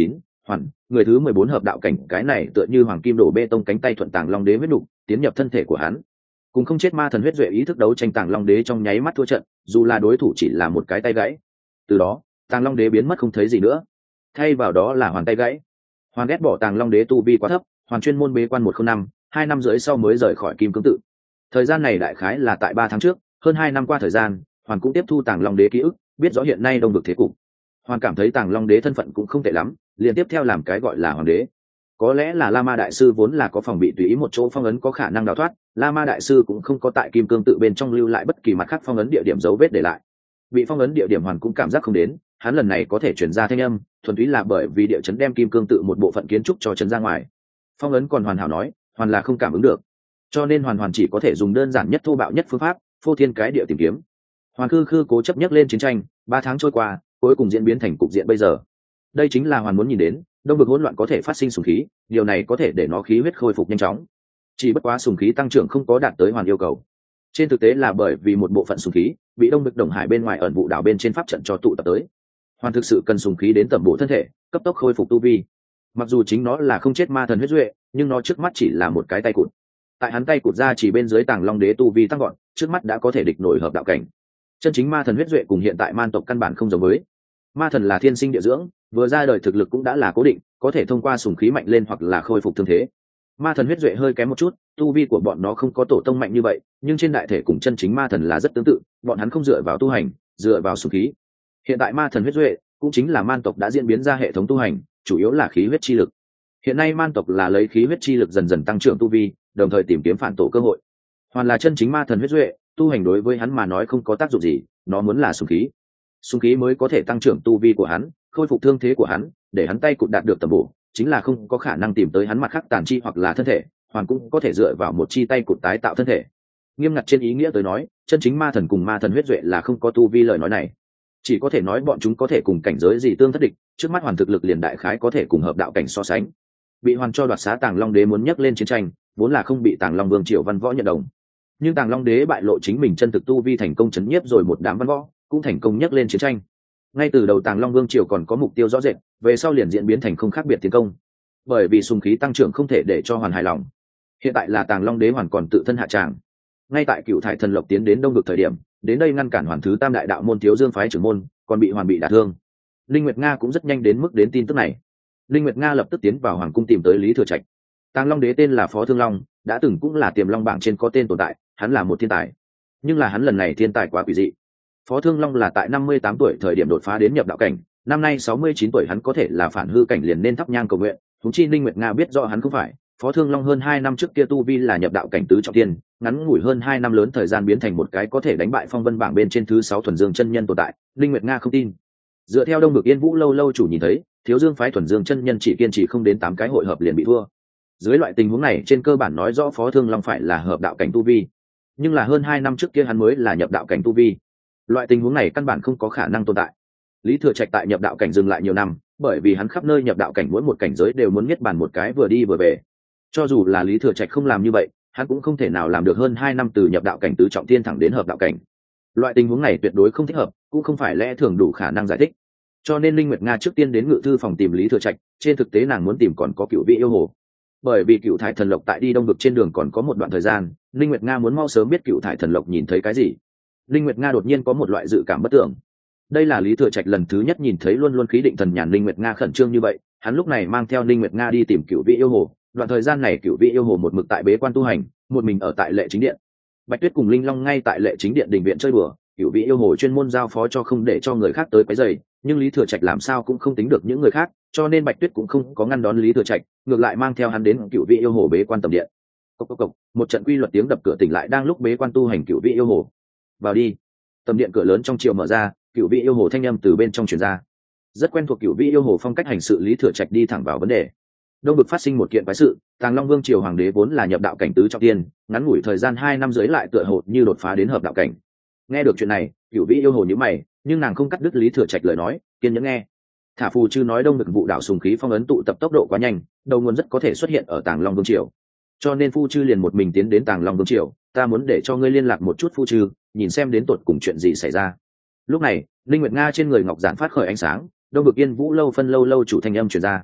hoàn người thứ 14 hợp đạo cảnh, cái này tựa như hoàng kim đổ bê tông cánh tay thuận Tàng Long Đế huyết nục tiến nhập thân thể của hắn. Cùng không chết ma thần huyết duệ ý thức đấu tranh, Tàng Long Đế trong nháy mắt thua trận, dù là đối thủ chỉ là một cái tay gãy. Từ đó Tàng Long Đế biến mất không thấy gì nữa, thay vào đó là hoàn tay gãy. Hoàn ghét bỏ Tàng Long Đế tu vi quá thấp, hoàn chuyên môn bế quan 105, 2 năm rưỡi sau mới rời khỏi Kim Cương Tự. Thời gian này đại khái là tại 3 tháng trước, hơn 2 năm qua thời gian, hoàn cũng tiếp thu Tàng Long Đế ký ức, biết rõ hiện nay đông vực thế cục. Hoàn cảm thấy Tàng Long Đế thân phận cũng không tệ lắm, liền tiếp theo làm cái gọi là hoàng đế. Có lẽ là La Ma đại sư vốn là có phòng bị tùy ý một chỗ phong ấn có khả năng đào thoát, La Ma đại sư cũng không có tại Kim Cương Tự bên trong lưu lại bất kỳ mặt khác phong ấn địa điểm dấu vết để lại. Bị phong ấn địa điểm Hoàn cũng cảm giác không đến, hắn lần này có thể truyền ra thanh âm, thuần túy là bởi vì địa chấn đem Kim Cương Tự một bộ phận kiến trúc cho chấn ra ngoài. Phong ấn còn hoàn hảo nói, Hoàn là không cảm ứng được, cho nên Hoàn chỉ có thể dùng đơn giản nhất thô bạo nhất phương pháp, phô thiên cái địa tìm kiếm. Hoàn khư cố chấp nhắc lên chiến tranh, 3 tháng trôi qua, cuối cùng diễn biến thành cục diện bây giờ. Đây chính là Hoàn muốn nhìn đến, đông vực hỗn loạn có thể phát sinh sùng khí, điều này có thể để nó khí huyết khôi phục nhanh chóng. Chỉ bất quá sùng khí tăng trưởng không có đạt tới Hoàn yêu cầu. Trên thực tế là bởi vì một bộ phận sùng khí bị đông vực Đồng Hải bên ngoài ẩn vụ đảo bên trên pháp trận cho tụ tập tới. Hoàn thực sự cần sùng khí đến tẩm bổ thân thể, cấp tốc khôi phục tu vi. Mặc dù chính nó là không chết ma thần huyết duệ, nhưng nó trước mắt chỉ là một cái tay cụt. Tại hắn tay cụt ra chỉ bên dưới Tàng Long Đế tu vi tăng gọn, trước mắt đã có thể địch nổi hợp đạo cảnh. Chân chính ma thần huyết duệ cùng hiện tại man tộc căn bản không giống với. Ma thần là thiên sinh địa dưỡng, vừa ra đời thực lực cũng đã là cố định, có thể thông qua sùng khí mạnh lên hoặc là khôi phục thương thế. Ma thần huyết duệ hơi kém một chút, tu vi của bọn nó không có tổ tông mạnh như vậy, nhưng trên đại thể cùng chân chính ma thần là rất tương tự, bọn hắn không dựa vào tu hành, dựa vào sùng khí. Hiện tại ma thần huyết duệ cũng chính là man tộc đã diễn biến ra hệ thống tu hành, chủ yếu là khí huyết chi lực. Hiện nay man tộc là lấy khí huyết chi lực dần dần tăng trưởng tu vi, đồng thời tìm kiếm phản tổ cơ hội. Hoàn là chân chính ma thần huyết duệ, tu hành đối với hắn mà nói không có tác dụng gì, nó muốn là sùng khí. Sùng khí mới có thể tăng trưởng tu vi của hắn, khôi phục thương thế của hắn, để hắn tay cụt đạt được tầm bổ, chính là không có khả năng tìm tới hắn mặt khác tàn chi hoặc là thân thể, Hoàn cũng có thể dựa vào một chi tay cụt tái tạo thân thể. Nghiêm ngặt trên ý nghĩa tới nói, chân chính ma thần cùng ma thần huyết duệ là không có tu vi lời nói này. Chỉ có thể nói bọn chúng có thể cùng cảnh giới gì tương thất địch, trước mắt Hoàn thực lực liền đại khái có thể cùng hợp đạo cảnh so sánh. Bị Hoàn cho đoạt xá Tàng Long Đế muốn nhắc lên chiến tranh, vốn là không bị Tàng Long Vương Triệu Văn Võ nhận đồng. Nhưng Tàng Long Đế bại lộ chính mình chân thực tu vi, thành công chấn nhiếp rồi một đám văn võ, cũng thành công nhắc lên chiến tranh. Ngay từ đầu Tàng Long Vương Triều còn có mục tiêu rõ rệt, về sau liền diễn biến thành không khác biệt tiến công. Bởi vì sùng khí tăng trưởng không thể để cho Hoàn hài lòng. Hiện tại là Tàng Long Đế Hoàn còn tự thân hạ tràng. Ngay tại Cựu Thải Thần Lộc tiến đến đông vực thời điểm, đến đây ngăn cản Hoàn thứ tam đại đạo môn Thiếu Dương phái trưởng môn, còn bị Hoàn bị đả thương. Linh Nguyệt Nga cũng rất nhanh đến mức đến tin tức này. Linh Nguyệt Nga lập tức tiến vào hoàng cung tìm tới Lý Thừa Trạch. Tàng Long Đế tên là Phó Thương Long, đã từng cũng là Tiềm Long bảng trên có tên tồn tại, hắn là một thiên tài. Nhưng là hắn lần này thiên tài quá quỷ dị. Phó Thương Long là tại 58 tuổi thời điểm đột phá đến nhập đạo cảnh, năm nay 69 tuổi hắn có thể là phản hư cảnh liền nên thắp nhang cầu nguyện, huống chi Linh Nguyệt Nga biết rõ hắn không phải. Phó Thương Long hơn 2 năm trước kia tu vi là nhập đạo cảnh tứ trọng thiên, ngắn ngủi hơn 2 năm lớn thời gian biến thành một cái có thể đánh bại phong vân bảng bên trên thứ 6 thuần dương chân nhân tồn tại, Linh Nguyệt Nga không tin. Dựa theo Đông Vực Yên Vũ lâu chủ nhìn thấy, Thiếu Dương phái thuần dương chân nhân chỉ kiên trì không đến 8 cái hội hợp liền bị thua. Dưới loại tình huống này trên cơ bản nói rõ Phó Thương Long phải là hợp đạo cảnh tu vi, nhưng là hơn 2 năm trước kia hắn mới là nhập đạo cảnh tu vi. Loại tình huống này căn bản không có khả năng tồn tại. Lý Thừa Trạch tại nhập đạo cảnh dừng lại nhiều năm, bởi vì hắn khắp nơi nhập đạo cảnh mỗi một cảnh giới đều muốn niết bàn một cái vừa đi vừa về. Cho dù là Lý Thừa Trạch không làm như vậy, hắn cũng không thể nào làm được hơn 2 năm từ nhập đạo cảnh tứ trọng thiên thẳng đến hợp đạo cảnh. Loại tình huống này tuyệt đối không thích hợp, cũng không phải lẽ thường đủ khả năng giải thích. Cho nên Linh Nguyệt Nga trước tiên đến ngự thư phòng tìm Lý Thừa Trạch, trên thực tế nàng muốn tìm còn có Cựu Vị yêu hồ. Bởi vì Cựu Thải Thần Lộc tại đi đông vực trên đường còn có một đoạn thời gian, Linh Nguyệt Nga muốn mau sớm biết Cựu Thải Thần Lộc nhìn thấy cái gì. Linh Nguyệt Nga đột nhiên có một loại dự cảm bất tưởng. Đây là Lý Thừa Trạch lần thứ nhất nhìn thấy luôn luôn khí định thần nhàn Linh Nguyệt Nga khẩn trương như vậy, hắn lúc này mang theo Linh Nguyệt Nga đi tìm Cựu Vị yêu hồ. Đoạn thời gian này Cựu Vị yêu hồ một mực tại bế quan tu hành, một mình ở tại Lệ Chính Điện. Bạch Tuyết cùng Linh Long ngay tại Lệ Chính Điện đình viện chơi đùa, Cựu Vị yêu hồ chuyên môn giao phó cho không để cho người khác tới quấy rầy, nhưng Lý Thừa Trạch làm sao cũng không tính được những người khác, cho nên Bạch Tuyết cũng không có ngăn đón Lý Thừa Trạch, ngược lại mang theo hắn đến Cựu Vị yêu hồ bế quan tầm điện. Cộc, một trận quy luật tiếng đập cửa tỉnh lại đang lúc bế quan tu hành Cựu Vị yêu hồ. Vào đi. Tầm điện cửa lớn trong triều mở ra, Cựu Vị yêu hồ thanh âm từ bên trong truyền ra. Rất quen thuộc Cựu Vị yêu hồ phong cách hành sự, Lý Thừa Trạch đi thẳng vào vấn đề. Đông vực phát sinh một kiện quái sự, Tàng Long Vương triều hoàng đế vốn là nhập đạo cảnh tứ trọng thiên, ngắn ngủi thời gian 2 năm dưới lại tựa hồ như đột phá đến hợp đạo cảnh. Nghe được chuyện này, Cựu Vị yêu hồ nhíu mày, nhưng nàng không cắt đứt Lý Thừa Trạch lời nói, kiên nhẫn nghe. Thả phù chư nói đông vực vụ đảo sùng khí phong ấn tụ tập tốc độ quá nhanh, đầu nguồn rất có thể xuất hiện ở Tàng Long Vương triều. Cho nên phu chư liền một mình tiến đến Tàng Long Vương triều, ta muốn để cho ngươi liên lạc một chút phu chư, nhìn xem đến tột cùng chuyện gì xảy ra. Lúc này, Linh Nguyệt Nga trên người ngọc giản phát khởi ánh sáng, đông vực Yên Vũ lâu phân lâu chủ thanh âm truyền ra.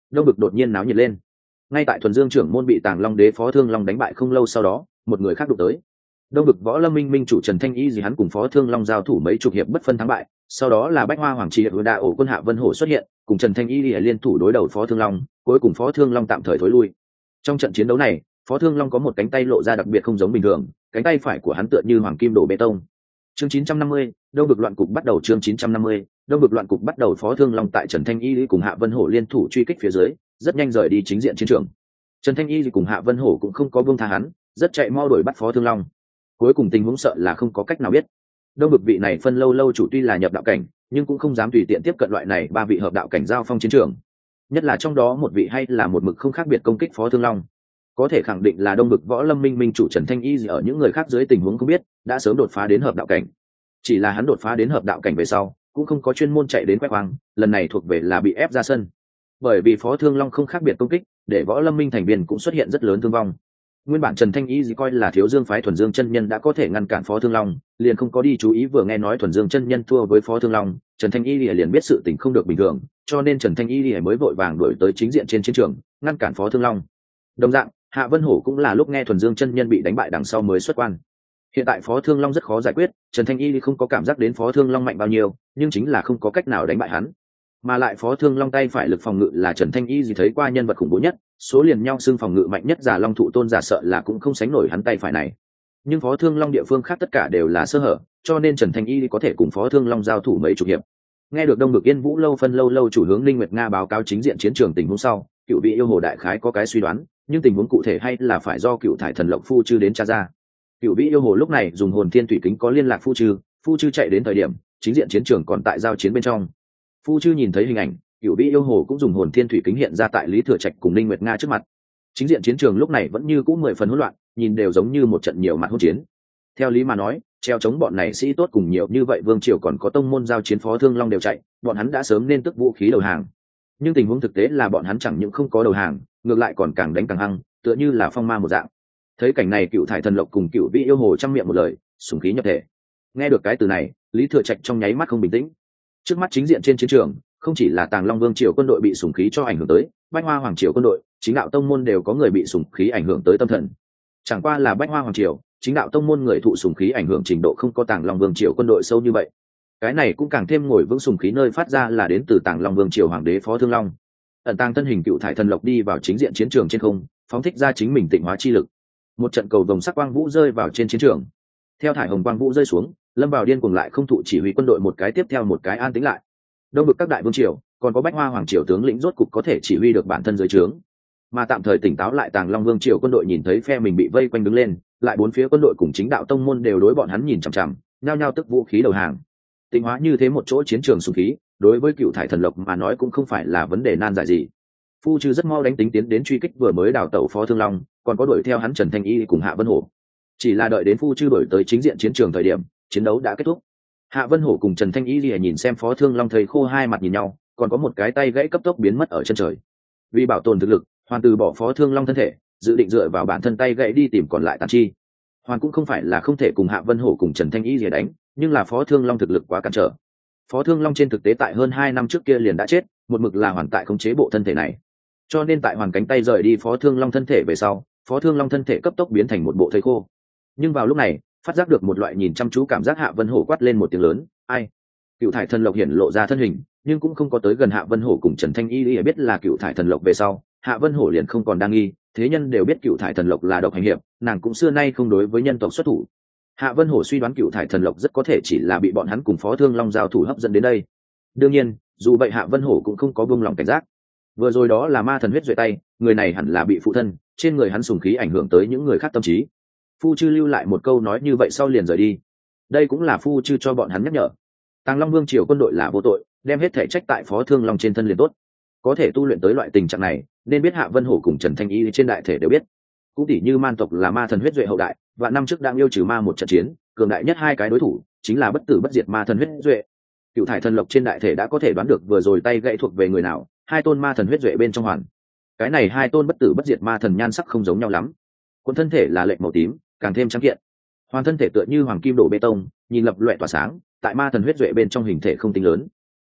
đông vực đột nhiên náo nhiệt lên. Ngay tại thuần dương trưởng môn bị Tàng Long đế Phó Thương Long đánh bại không lâu sau đó, một người khác đụng tới. Đông vực võ lâm minh minh chủ Trần Thanh Y gì hắn cùng Phó Thương Long giao thủ mấy chục hiệp bất phân thắng bại, sau đó là Bách Hoa Hoàng Triệt Đa ổ quân Hạ Vân Hổ xuất hiện, cùng Trần Thanh Y liên thủ đối đầu Phó Thương Long, cuối cùng Phó Thương Long tạm thời thối lui. Trong trận chiến đấu này, Phó Thương Long có một cánh tay lộ ra đặc biệt không giống bình thường, cánh tay phải của hắn tựa như hoàng kim đổ bê tông. Chương 950, Đông vực loạn cục bắt đầu. Chương 950, Đông vực loạn cục bắt đầu. Phó Thương Long tại Trần Thanh Y cùng Hạ Vân Hổ liên thủ truy kích phía dưới, rất nhanh rời đi chính diện chiến trường. Trần Thanh Y cùng Hạ Vân Hổ cũng không có buông tha hắn, rất chạy mau đuổi bắt Phó Thương Long. Cuối cùng tình huống sợ là không có cách nào biết. Đông vực vị này phân lâu lâu chủ tuy là nhập đạo cảnh, nhưng cũng không dám tùy tiện tiếp cận loại này ba vị hợp đạo cảnh giao phong chiến trường. Nhất là trong đó một vị hay là một mực không khác biệt công kích Phó Thương Long. Có thể khẳng định là Đông vực võ lâm minh minh chủ Trần Thanh Y ở những người khác dưới tình huống không biết, đã sớm đột phá đến hợp đạo cảnh. Chỉ là hắn đột phá đến hợp đạo cảnh về sau, cũng không có chuyên môn chạy đến quét hoang, lần này thuộc về là bị ép ra sân. Bởi vì Phó Thương Long không khác biệt công kích, để võ lâm minh thành viên cũng xuất hiện rất lớn thương vong. Nguyên bản Trần Thanh Y coi là Thiếu Dương phái Thuần Dương chân nhân đã có thể ngăn cản Phó Thương Long, liền không có đi chú ý vừa nghe nói Thuần Dương chân nhân thua với Phó Thương Long, Trần Thanh Y liền biết sự tình không được bình thường, cho nên Trần Thanh Y mới vội vàng đuổi tới chính diện trên chiến trường, ngăn cản Phó Thương Long. Đồng dạng, Hạ Vân Hổ cũng là lúc nghe Thuần Dương chân nhân bị đánh bại đằng sau mới xuất quan. Hiện tại Phó Thương Long rất khó giải quyết, Trần Thanh Y không có cảm giác đến Phó Thương Long mạnh bao nhiêu, nhưng chính là không có cách nào đánh bại hắn. Mà lại Phó Thương Long tay phải lực phòng ngự là Trần Thanh Y thấy qua nhân vật khủng bố nhất, số liền nhau xương phòng ngự mạnh nhất giả Long Thụ Tôn giả sợ là cũng không sánh nổi hắn tay phải này. Nhưng Phó Thương Long địa phương khác tất cả đều là sơ hở, cho nên Trần Thanh Y có thể cùng Phó Thương Long giao thủ mấy chục hiệp. Nghe được Đông Ngực Yên Vũ lâu phân lâu lâu chủ hướng Linh Nguyệt Nga báo cáo chính diện chiến trường tình huống sau, Cựu Vị Yêu Hồ đại khái có cái suy đoán, nhưng tình huống cụ thể hay là phải do Cựu Thải Thần Lộc Phu Chư đến tra ra. Cựu Vị Yêu Hồ lúc này dùng hồn thiên thủy kính có liên lạc Phu Chư chạy đến thời điểm chính diện chiến trường còn tại giao chiến bên trong. Phu Chư nhìn thấy hình ảnh, Cựu Vị Yêu Hồ cũng dùng hồn thiên thủy kính hiện ra tại Lý Thừa Trạch cùng Linh Nguyệt Nga trước mặt. Chính diện chiến trường lúc này vẫn như cũ 10 phần hỗn loạn, nhìn đều giống như một trận nhiều mặt hỗn chiến. Theo lý mà nói, treo chống bọn này sĩ tốt cùng nhiều như vậy vương triều còn có tông môn giao chiến Phó Thương Long đều chạy, bọn hắn đã sớm nên tức vũ khí đầu hàng. Nhưng tình huống thực tế là bọn hắn chẳng những không có đầu hàng, ngược lại còn càng đánh càng hăng, tựa như là phong ma một dạng. Thấy cảnh này, Cựu Thải Thần Lộc cùng Cựu Vị Yêu Hồ trăm miệng một lời, sủng khí nhập thể. Nghe được cái từ này, Lý Thừa Trạch trong nháy mắt không bình tĩnh. Trước mắt chính diện trên chiến trường, không chỉ là Tàng Long Vương triều quân đội bị sủng khí cho ảnh hưởng tới, Bách Hoa Hoàng triều quân đội, chính đạo tông môn đều có người bị sủng khí ảnh hưởng tới tâm thần. Chẳng qua là Bách Hoa Hoàng triều, chính đạo tông môn người thụ sủng khí ảnh hưởng trình độ không có Tàng Long Vương triều quân đội sâu như vậy. Cái này cũng càng thêm ngồi vững sủng khí nơi phát ra là đến từ Tàng Long Vương triều hoàng đế Phó Thương Long. Ẩn tàng thân hình Cựu Thải Thần Lộc đi vào chính diện chiến trường trên không, phóng thích ra chính mình tịnh hóa chi lực. Một trận cầu vồng sắc quang vũ rơi vào trên chiến trường. Theo thải hồng quang vũ rơi xuống, lâm vào điên cuồng lại không thụ chỉ huy quân đội một cái tiếp theo một cái an tĩnh lại. Đông vực các đại vương triều, còn có Bách Hoa Hoàng triều tướng lĩnh rốt cục có thể chỉ huy được bản thân dưới trướng. Mà tạm thời tỉnh táo lại Tàng Long Vương triều quân đội nhìn thấy phe mình bị vây quanh đứng lên, lại bốn phía quân đội cùng chính đạo tông môn đều đối bọn hắn nhìn chằm chằm, nhao nhao tức vũ khí đầu hàng. Tịnh hóa như thế một chỗ chiến trường sùng khí, đối với Cựu Thải Thần Lộc mà nói cũng không phải là vấn đề nan giải gì. Phu Chư rất mau đánh tính tiến đến truy kích vừa mới đào tẩu Phó Thương Long, còn có đuổi theo hắn Trần Thanh Y cùng Hạ Vân Hổ. Chỉ là đợi đến Phu Chư đuổi tới chính diện chiến trường thời điểm, chiến đấu đã kết thúc. Hạ Vân Hổ cùng Trần Thanh Y nhìn xem Phó Thương Long thầy khô hai mặt nhìn nhau, còn có một cái tay gãy cấp tốc biến mất ở chân trời. Vì bảo tồn thực lực, Hoàn từ bỏ Phó Thương Long thân thể, dự định dựa vào bản thân tay gãy đi tìm còn lại tàn chi. Hoàn cũng không phải là không thể cùng Hạ Vân Hổ cùng Trần Thanh Y đánh, nhưng là Phó Thương Long thực lực quá cản trở. Phó Thương Long trên thực tế tại hơn 2 năm trước kia liền đã chết, một mực là Hoàn tại khống chế bộ thân thể này. Cho nên tại Hoàn cánh tay rời đi Phó Thương Long thân thể về sau, Phó Thương Long thân thể cấp tốc biến thành một bộ thây khô. Nhưng vào lúc này, phát giác được một loại nhìn chăm chú cảm giác, Hạ Vân Hổ quát lên một tiếng lớn, "Ai?" Cựu Thải Thần Lộc hiển lộ ra thân hình, nhưng cũng không có tới gần Hạ Vân Hổ cùng Trần Thanh Y biết là Cựu Thải Thần Lộc về sau, Hạ Vân Hổ liền không còn đang nghi, thế nhân đều biết Cựu Thải Thần Lộc là độc hành hiệp, nàng cũng xưa nay không đối với nhân tộc xuất thủ. Hạ Vân Hổ suy đoán Cựu Thải Thần Lộc rất có thể chỉ là bị bọn hắn cùng Phó Thương Long giao thủ hấp dẫn đến đây. Đương nhiên, dù vậy Hạ Vân Hổ cũng không có buông lòng cảnh giác. Vừa rồi đó là ma thần huyết duệ tay, người này hẳn là bị phụ thân, trên người hắn sùng khí ảnh hưởng tới những người khác tâm trí. Phu Chư lưu lại một câu nói như vậy sau liền rời đi. Đây cũng là Phu Chư cho bọn hắn nhắc nhở. Tàng Long Vương triều quân đội là vô tội, đem hết thể trách tại Phó Thương Long trên thân liền tốt. Có thể tu luyện tới loại tình trạng này, nên biết Hạ Vân Hổ cùng Trần Thanh Y trên đại thể đều biết. Cũng tỉ như man tộc là ma thần huyết duệ hậu đại, và năm trước đang yêu trừ ma một trận chiến, cường đại nhất hai cái đối thủ chính là bất tử bất diệt ma thần huyết duệ. Cựu Thải Thần Lộc trên đại thể đã có thể đoán được vừa rồi tay gãy thuộc về người nào, hai tôn ma thần huyết duệ bên trong Hoàn. Cái này hai tôn bất tử bất diệt ma thần nhan sắc không giống nhau lắm. Quân thân thể là lệnh màu tím, càng thêm trắng kiện. Hoàn thân thể tựa như hoàng kim đổ bê tông, nhìn lập loè tỏa sáng, tại ma thần huyết duệ bên trong hình thể không tính lớn.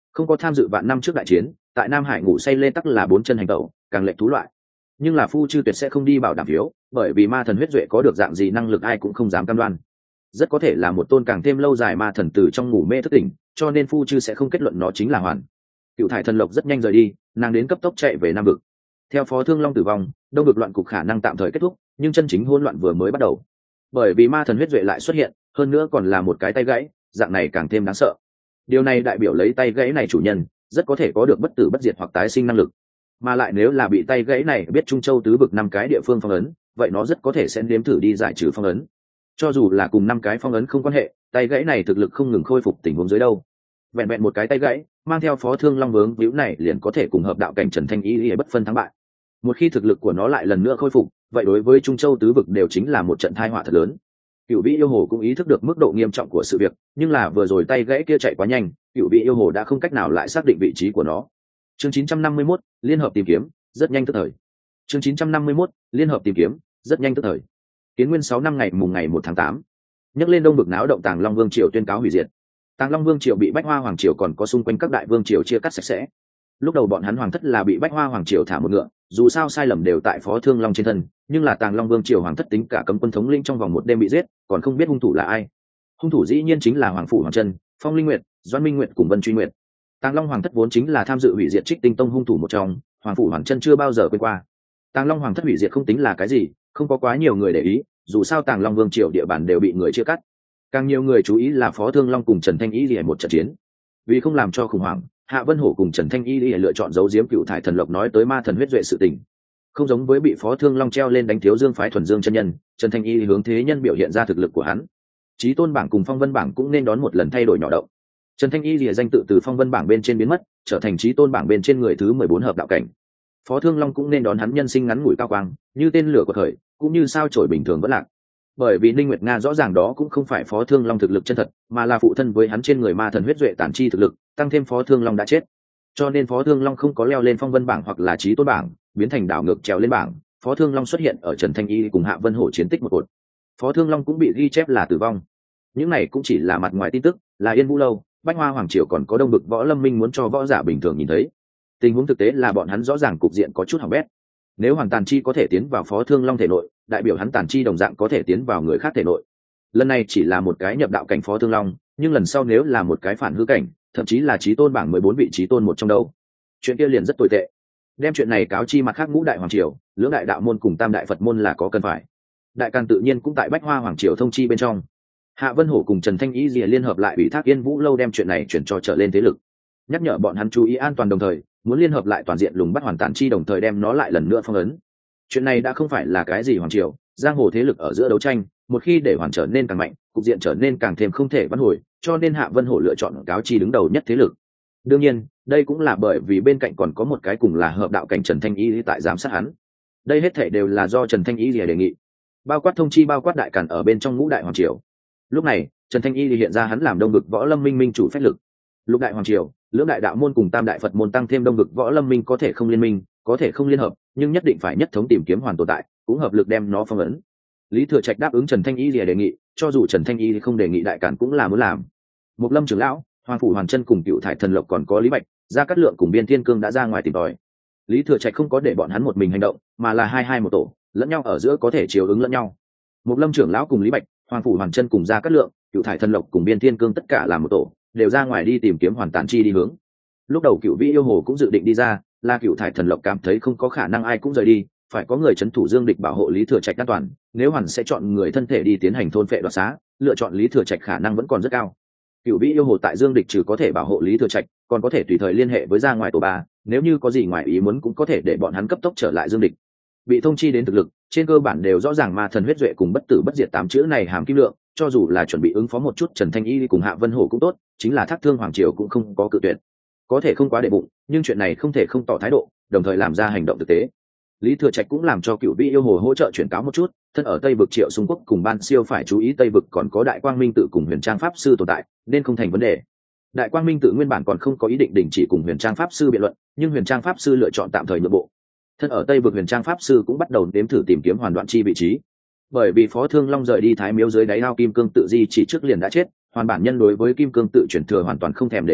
không có tham dự vạn năm trước đại chiến, tại Nam Hải ngủ say lê tắc là bốn chân hành tẩu, càng lệch thú loại. Nhưng là Phu Chư tuyệt sẽ không đi bảo đảm phiếu, bởi vì ma thần huyết duệ có được dạng gì năng lực ai cũng không dám cam đoan. Rất có thể là một tôn càng thêm lâu dài ma thần từ trong ngủ mê thức tỉnh, cho nên Phu Chư sẽ không kết luận nó chính là hoàn. Cựu thải thần lộc rất nhanh rời đi, nàng đến cấp tốc chạy về Nam vực. Theo Phó Thương Long tử vong, Đông vực loạn cục khả năng tạm thời kết thúc, nhưng chân chính hỗn loạn vừa mới bắt đầu. Bởi vì ma thần huyết duệ lại xuất hiện, hơn nữa còn là một cái tay gãy, dạng này càng thêm đáng sợ. Điều này đại biểu lấy tay gãy này chủ nhân rất có thể có được bất tử bất diệt hoặc tái sinh năng lực, mà lại nếu là bị tay gãy này biết Trung Châu tứ vực 5 cái địa phương phong ấn, vậy nó rất có thể sẽ nếm thử đi giải trừ phong ấn. Cho dù là cùng 5 cái phong ấn không quan hệ, tay gãy này thực lực không ngừng khôi phục tình huống dưới đâu. Vẹn vẹn một cái tay gãy, mang theo Phó Thương Long vướng víu này liền có thể cùng hợp đạo cảnh Trần Thanh Y bất phân thắng bại. Một khi thực lực của nó lại lần nữa khôi phục, vậy đối với Trung Châu tứ vực đều chính là một trận tai họa thật lớn. Cửu Vĩ yêu hồ cũng ý thức được mức độ nghiêm trọng của sự việc, nhưng là vừa rồi tay gãy kia chạy quá nhanh, Cửu Vĩ yêu hồ đã không cách nào lại xác định vị trí của nó. Chương 951, liên hợp tìm kiếm, rất nhanh tức thời. Chương 951, liên hợp tìm kiếm, rất nhanh tức thời. Kiến Nguyên 6 năm ngày mùng ngày 1 tháng 8. Nhắc lên Đông vực náo động, Tàng Long Vương triều tuyên cáo hủy diệt. Tàng Long Vương triều bị Bách Hoa Hoàng triều còn có xung quanh các đại vương triều chia cắt sạch sẽ. Lúc đầu bọn hắn hoàng thất là bị Bách Hoa Hoàng triều thả một ngựa, dù sao sai lầm đều tại Phó Thương Long trên thân, nhưng là Tàng Long Vương triều hoàng thất tính cả cấm quân thống lĩnh trong vòng một đêm bị giết, còn không biết hung thủ là ai. Hung thủ dĩ nhiên chính là Hoàng phủ Hoàng Chân, Phong Linh Nguyệt, Doãn Minh Nguyệt cùng Vân Truy Nguyệt. Tàng Long hoàng thất vốn chính là tham dự hủy diệt Trích Tinh Tông hung thủ một trong, Hoàng phủ Hoàng Chân chưa bao giờ quên qua. Tàng Long hoàng thất hủy diệt không tính là cái gì, không có quá nhiều người để ý, dù sao Tàng Long Vương triều địa bàn đều bị người chia cắt. Càng nhiều người chú ý là Phó Thương Long cùng Trần Thanh Y liễu một trận chiến. Vì không làm cho khủng hoảng, Hạ Vân Hổ cùng Trần Thanh Y liễu lựa chọn giấu giếm Cựu thải thần lộc nói tới ma thần huyết duệ sự tình. Không giống với bị Phó Thương Long treo lên đánh Thiếu Dương phái thuần dương chân nhân, Trần Thanh Y hướng thế nhân biểu hiện ra thực lực của hắn. Chí tôn bảng cùng phong vân bảng cũng nên đón một lần thay đổi nhỏ động. Trần Thanh Y lìa danh tự từ phong vân bảng bên trên biến mất, trở thành chí tôn bảng bên trên người thứ 14 hợp đạo cảnh. Phó Thương Long cũng nên đón hắn nhân sinh ngắn ngủi cao quang, như tên lửa của thời, cũng như sao chổi bình thường vẫn lạc. Bởi vì Ninh Nguyệt Nga rõ ràng đó cũng không phải Phó Thương Long thực lực chân thật, mà là phụ thân với hắn trên người ma thần huyết duệ tản chi thực lực, tăng thêm Phó Thương Long đã chết. Cho nên Phó Thương Long không có leo lên phong vân bảng hoặc là chí tôn bảng, biến thành đảo ngược trèo lên bảng. Phó Thương Long xuất hiện ở Trần Thanh Y cùng Hạ Vân Hổ chiến tích một cột. Phó Thương Long cũng bị ghi chép là tử vong. Những này cũng chỉ là mặt ngoài tin tức, là Yên Vũ lâu, Bách Hoa Hoàng triều còn có Đông vực Võ Lâm Minh muốn cho võ giả bình thường nhìn thấy. Tình huống thực tế là bọn hắn rõ ràng cục diện có chút hỏng bét. Nếu Hoàng Tàn Chi có thể tiến vào Phó Thương Long thể nội, đại biểu hắn Tàn Chi đồng dạng có thể tiến vào người khác thể nội. Lần này chỉ là một cái nhập đạo cảnh Phó Thương Long, nhưng lần sau nếu là một cái phản hư cảnh, thậm chí là chí tôn bảng 14 vị chí tôn một trong đâu, chuyện kia liền rất tồi tệ. Đem chuyện này cáo chi mặt khác ngũ đại hoàng triều, lưỡng đại đạo môn cùng tam đại Phật môn là có cần phải. Đại Càn tự nhiên cũng tại Bách Hoa Hoàng triều thông chi bên trong. Hạ Vân Hổ cùng Trần Thanh Y lìa liên hợp lại ủy thác Yên Vũ lâu đem chuyện này chuyển cho trở lên thế lực, nhắc nhở bọn hắn chú ý an toàn, đồng thời muốn liên hợp lại toàn diện lùng bắt Hoàn Tàn Chi, đồng thời đem nó lại lần nữa phong ấn. Chuyện này đã không phải là cái gì hoàng triều, giang hồ thế lực ở giữa đấu tranh, một khi để Hoàn trở nên càng mạnh, cục diện trở nên càng thêm không thể vãn hồi, cho nên Hạ Vân Hổ lựa chọn cáo chi đứng đầu nhất thế lực. Đương nhiên, đây cũng là bởi vì bên cạnh còn có một cái cùng là hợp đạo cảnh Trần Thanh Y tại giám sát hắn. Đây hết thảy đều là do Trần Thanh Y đề nghị, bao quát thông chi bao quát Đại Càn ở bên trong ngũ đại hoàng triều. Lúc này Trần Thanh Y hiện ra hắn làm Đông vực Võ Lâm Minh minh chủ phách lực. Lục đại hoàng triều, lưỡng đại đạo môn cùng tam đại Phật môn tăng thêm Đông vực Võ Lâm Minh có thể không liên minh, có thể không liên hợp, nhưng nhất định phải nhất thống tìm kiếm Hoàn tồn tại, cũng hợp lực đem nó phong ấn. Lý Thừa Trạch đáp ứng Trần Thanh Y đề nghị, cho dù Trần Thanh Y không đề nghị, Đại Càn cũng là muốn làm. Mục Lâm trưởng lão, Hoàng phủ Hoàn Chân cùng Cựu thải thần lộc còn có Lý Bạch, Gia Cát Lượng cùng Biên Thiên Cương đã ra ngoài tìm tòi. Lý Thừa Trạch không có để bọn hắn một mình hành động, mà là hai một tổ, lẫn nhau ở giữa có thể chiều ứng lẫn nhau. Mục Lâm trưởng lão cùng Lý Bạch, Hoàng phủ Hoàn Chân cùng Gia Cát Lượng, Cựu thải thần lộc cùng Biên Thiên Cương tất cả là một tổ, đều ra ngoài đi tìm kiếm Hoàn Tàn Chi đi hướng. Lúc đầu Cựu Vĩ yêu hồ cũng dự định đi ra, là Cựu thải thần lộc cảm thấy không có khả năng ai cũng rời đi, phải có người trấn thủ Dương Địch bảo hộ Lý Thừa Trạch an toàn, nếu Hoàn sẽ chọn người thân thể đi tiến hành thôn phệ đoạt xá, lựa chọn Lý Thừa Trạch khả năng vẫn còn rất cao. Cựu Vĩ yêu hồ tại Dương Địch trừ có thể bảo hộ Lý Thừa Trạch, còn có thể tùy thời liên hệ với ra ngoài tổ ba, nếu như có gì ngoài ý muốn cũng có thể để bọn hắn cấp tốc trở lại Dương Địch. Bị thông chi đến thực lực, trên cơ bản đều rõ ràng ma thần huyết duệ cùng bất tử bất diệt 8 chữ này hàm kim lượng, cho dù là chuẩn bị ứng phó một chút Trần Thanh Y cùng Hạ Vân Hổ cũng tốt, chính là Thác Thương Hoàng triều cũng không có cự tuyệt. Có thể không quá đệ bụng, nhưng chuyện này không thể không tỏ thái độ, đồng thời làm ra hành động thực tế. Lý Thừa Trạch cũng làm cho Cựu Vĩ yêu hồ hỗ trợ chuyển cáo một chút, thân ở Tây vực Triệu Xung Quốc cùng Ban Siêu phải chú ý Tây vực còn có Đại Quang Minh tự cùng Huyền Trang pháp sư tồn tại, nên không thành vấn đề. Đại Quang Minh tự nguyên bản còn không có ý định đình chỉ cùng Huyền Trang pháp sư biện luận, nhưng Huyền Trang pháp sư lựa chọn tạm thời nhượng bộ. Thân ở Tây vực Huyền Trang pháp sư cũng bắt đầu nếm thử tìm kiếm Hoàn Đoạn Chi vị trí. Bởi vì Phó Thương Long rời đi Thái Miếu dưới đáy ao Kim Cương tự di chỉ trước liền đã chết, Hoàn bản nhân đối với Kim Cương tự chuyển thừa hoàn toàn không thèm để ý,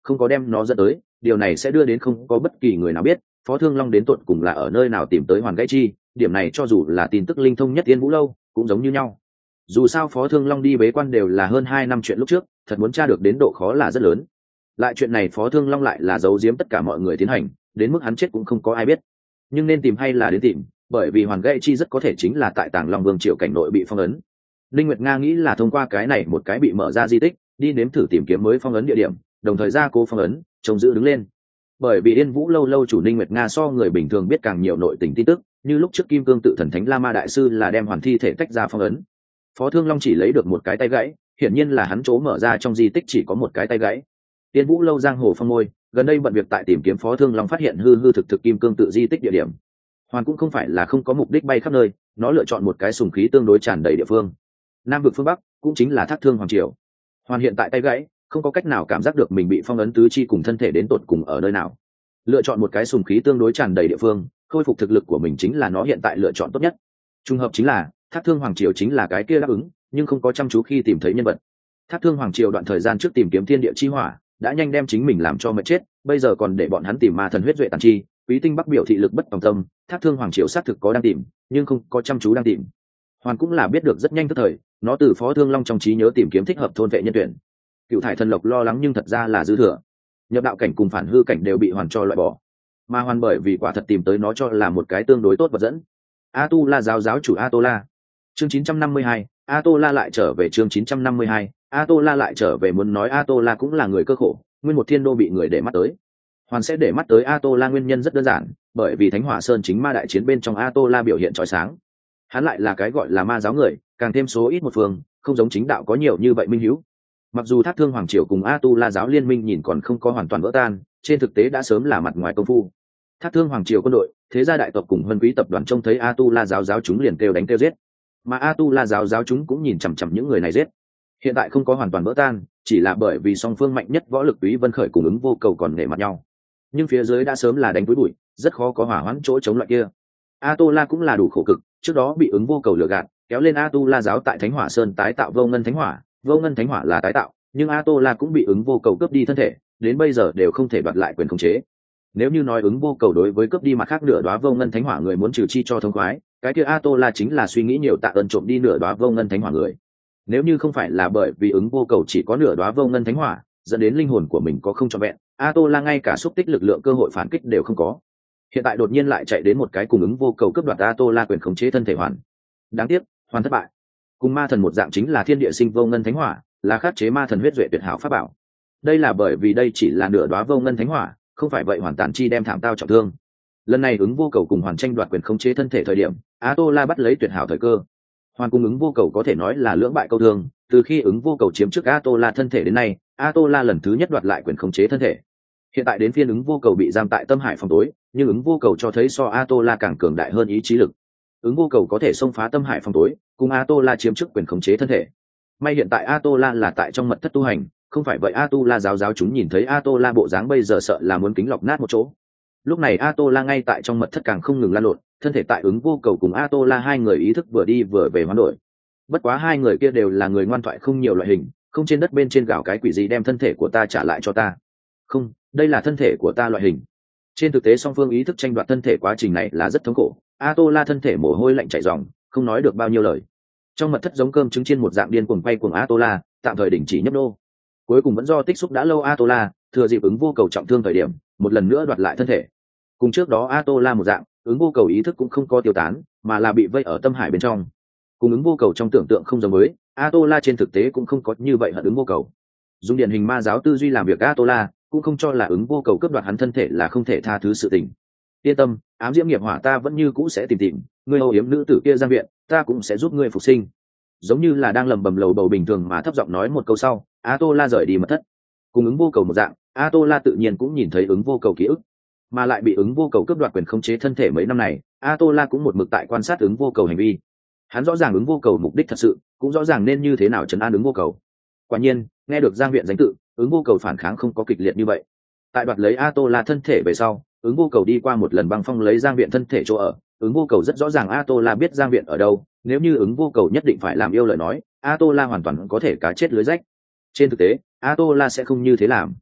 không có đem nó dẫn tới, điều này sẽ đưa đến không có bất kỳ người nào biết Phó Thương Long đến tột cùng là ở nơi nào tìm tới Hoàn Gãy Chi. Điểm này cho dù là tin tức linh thông nhất Yên Vũ Lâu cũng giống như nhau. Dù sao Phó Thương Long đi bế quan đều là hơn 2 năm chuyện lúc trước, thật muốn tra được đến độ khó là rất lớn. Lại chuyện này Phó Thương Long lại là giấu giếm tất cả mọi người tiến hành, đến mức hắn chết cũng không có ai biết. Nhưng nên tìm hay là đến tìm, bởi vì Hoàn Gãy Chi rất có thể chính là tại Tàng Long Vương triều cảnh nội bị phong ấn. Linh Nguyệt Nga nghĩ là thông qua cái này một cái bị mở ra di tích, đi nếm thử tìm kiếm mới phong ấn địa điểm, đồng thời gia cố phong ấn, trông giữ đứng lên. Bởi vì Yên Vũ Lâu lâu chủ Linh Nguyệt Nga so người bình thường biết càng nhiều nội tình tin tức, như lúc trước Kim Cương Tự Thần Thánh La Ma đại sư là đem hoàn thi thể tách ra phong ấn. Phó Thương Long chỉ lấy được một cái tay gãy, hiển nhiên là hắn chỗ mở ra trong di tích chỉ có một cái tay gãy. Yên Vũ Lâu giang hồ phong môi, gần đây bận việc tại tìm kiếm Phó Thương Long phát hiện hư hư thực thực Kim Cương Tự di tích địa điểm. Hoàn cũng không phải là không có mục đích bay khắp nơi, nó lựa chọn một cái sùng khí tương đối tràn đầy địa phương. Nam vực phương Bắc cũng chính là Thác Thương Hoàng triều. Hoàn hiện tại tay gãy, không có cách nào cảm giác được mình bị phong ấn tứ chi cùng thân thể đến tột cùng ở nơi nào. Lựa chọn một cái sùng khí tương đối tràn đầy địa phương, khôi phục thực lực của mình chính là nó hiện tại lựa chọn tốt nhất. Trùng hợp chính là Thác Thương Hoàng triều chính là cái kia đáp ứng, nhưng không có chăm chú khi tìm thấy nhân vật. Thác Thương Hoàng triều đoạn thời gian trước tìm kiếm thiên địa chi hỏa, đã nhanh đem chính mình làm cho mệt chết, bây giờ còn để bọn hắn tìm ma thần huyết duệ tàn chi. Quý Tinh Bắc biểu thị lực bất tòng tâm, Thác Thương Hoàng triều xác thực có đang tìm, nhưng không có chăm chú đang tìm. Hoàn cũng là biết được rất nhanh tức thời, nó từ Phó Thương Long trong trí nhớ tìm kiếm thích hợp thôn vệ nhân tuyển. Cựu thải thần lộc lo lắng nhưng thật ra là dư thừa, nhập đạo cảnh cùng phản hư cảnh đều bị Hoàn cho loại bỏ, mà Hoàn bởi vì quả thật tìm tới nó cho là một cái tương đối tốt vật dẫn. A Tu La giáo chủ A Tô La. Chương 952, A Tô La lại trở về. Chương 952, A Tô La lại trở về. Muốn nói A Tô La cũng là người cơ khổ, nguyên một thiên đô bị người để mắt tới. Hoàn sẽ để mắt tới A Tô La nguyên nhân rất đơn giản, bởi vì Thánh Hỏa Sơn chính ma đại chiến bên trong A Tô La biểu hiện chói sáng. Hắn lại là cái gọi là ma giáo người, càng thêm số ít một phương, không giống chính đạo có nhiều như vậy minh hữu. Mặc dù Thác Thương Hoàng triều cùng A Tu La giáo liên minh nhìn còn không có hoàn toàn vỡ tan, trên thực tế đã sớm là mặt ngoài công phu. Thác Thương Hoàng triều quân đội, thế gia đại tộc cùng Vân Quý tập đoàn trông thấy A Tu La giáo chúng liền kêu đánh kêu giết, mà A Tu La giáo chúng cũng nhìn chằm chằm những người này giết. Hiện tại không có hoàn toàn vỡ tan, chỉ là bởi vì song phương mạnh nhất võ lực Quý Vân Khởi cùng Ứng Vô Cầu còn nể mặt nhau, nhưng phía dưới đã sớm là đánh túi bụi, rất khó có hỏa hoãn chỗ chống lại kia. A Tu La cũng là đủ khổ cực, trước đó bị Ứng Vô Cầu lừa gạt, kéo lên A Tu La giáo tại Thánh Hỏa Sơn tái tạo Vô Ngân Thánh Hỏa, Vô Ngân Thánh Hỏa là tái tạo, nhưng A Tô La cũng bị Ứng Vô Cầu cướp đi thân thể, đến bây giờ đều không thể đoạt lại quyền khống chế. Nếu như nói Ứng Vô Cầu đối với cướp đi mặt khác nửa đóa Vô Ngân Thánh Hỏa người muốn trừ chi cho thông khoái, cái kia A Tô La chính là suy nghĩ nhiều tạ ơn trộm đi nửa đóa Vô Ngân Thánh Hỏa người. Nếu như không phải là bởi vì Ứng Vô Cầu chỉ có nửa đóa Vô Ngân Thánh Hỏa, dẫn đến linh hồn của mình có không trọn vẹn, A Tô La ngay cả xúc tích lực lượng cơ hội phản kích đều không có. Hiện tại đột nhiên lại chạy đến một cái cùng Ứng Vô Cầu cướp đoạt A Tô La quyền khống chế thân thể Hoàn. Đáng tiếc, Hoàn thất bại. Cùng ma thần một dạng chính là thiên địa sinh Vô Ngân Thánh Hỏa, là khắc chế ma thần huyết duệ tuyệt hảo pháp bảo. Đây là bởi vì đây chỉ là nửa đóa Vô Ngân Thánh Hỏa, không phải vậy Hoàn Tản Chi đem thảm tao trọng thương. Lần này Ứng Vô Cầu cùng Hoàn tranh đoạt quyền khống chế thân thể thời điểm, A Tô La bắt lấy tuyệt hảo thời cơ. Hoàn cùng Ứng Vô Cầu có thể nói là lưỡng bại câu thương, từ khi Ứng Vô Cầu chiếm trước A Tô La thân thể đến nay, A Tô La lần thứ nhất đoạt lại quyền khống chế thân thể. Hiện tại đến phiên Ứng Vô Cầu bị giam tại Tâm Hải phòng tối, nhưng Ứng Vô Cầu cho thấy so A Tô La càng cường đại hơn ý chí lực. Ứng Vô Cầu có thể xông phá Tâm Hải phòng tối, cùng A Tô La chiếm trước quyền khống chế thân thể. May hiện tại A Tô La là tại trong mật thất tu hành, không phải vậy A Tu La giáo chúng nhìn thấy A Tô La bộ dáng bây giờ sợ là muốn kính lọc nát một chỗ. Lúc này A Tô La ngay tại trong mật thất càng không ngừng lan lộn, thân thể tại Ứng Vô Cầu cùng A Tô La hai người ý thức vừa đi vừa về hoán đổi. Bất quá hai người kia đều là người ngoan thoại không nhiều loại hình, không trên đất bên trên gạo cái quỷ gì đem thân thể của ta trả lại cho ta. Không, đây là thân thể của ta loại hình. Trên thực tế song phương ý thức tranh đoạt thân thể quá trình này là rất thống khổ. A Tô La thân thể mồ hôi lạnh chảy ròng, không nói được bao nhiêu lời. Trong mật thất giống cơm trứng chiên một dạng điên cuồng quay cuồng A Tô La, tạm thời đình chỉ nhấp nô. Cuối cùng vẫn do tích xúc đã lâu A Tô La, thừa dịp Ứng Vô Cầu trọng thương thời điểm, một lần nữa đoạt lại thân thể. Cùng trước đó A Tô La một dạng, Ứng Vô Cầu ý thức cũng không có tiêu tán, mà là bị vây ở Tâm Hải bên trong. Cùng Ứng Vô Cầu trong tưởng tượng không giống với, A Tô La trên thực tế cũng không có như vậy hận Ứng Vô Cầu. Dùng điển hình ma giáo tư duy làm việc A Tô La, cũng không cho là Ứng Vô Cầu cướp đoạt hắn thân thể là không thể tha thứ sự tình. Yên tâm, ám diễm nghiệp hỏa ta vẫn như cũ sẽ tìm, ngươi âu yếm nữ tử kia giang viện, ta cũng sẽ giúp ngươi phục sinh. Giống như là đang lầm bầm lầu bầu bình thường mà thấp giọng nói một câu sau, A Tô La rời đi mật thất. Cùng Ứng Vô Cầu một dạng, A Tô La tự nhiên cũng nhìn thấy Ứng Vô Cầu ký ức, mà lại bị Ứng Vô Cầu cướp đoạt quyền khống chế thân thể mấy năm này, A Tô La cũng một mực tại quan sát Ứng Vô Cầu hành vi. Hắn rõ ràng Ứng Vô Cầu mục đích thật sự, cũng rõ ràng nên như thế nào trấn an Ứng Vô Cầu. Quả nhiên, nghe được Giang viện danh tự, Ứng Vô Cầu phản kháng không có kịch liệt như vậy. Tại đoạt lấy A Tô La thân thể về sau, Ứng Vô Cầu đi qua một lần băng phong lấy Giang viện thân thể chỗ ở. Ứng Vô Cầu rất rõ ràng A Tô La biết Giang viện ở đâu, nếu như Ứng Vô Cầu nhất định phải làm yêu lời nói, A Tô La hoàn toàn có thể cá chết lưới rách. Trên thực tế, A Tô La sẽ không như thế làm.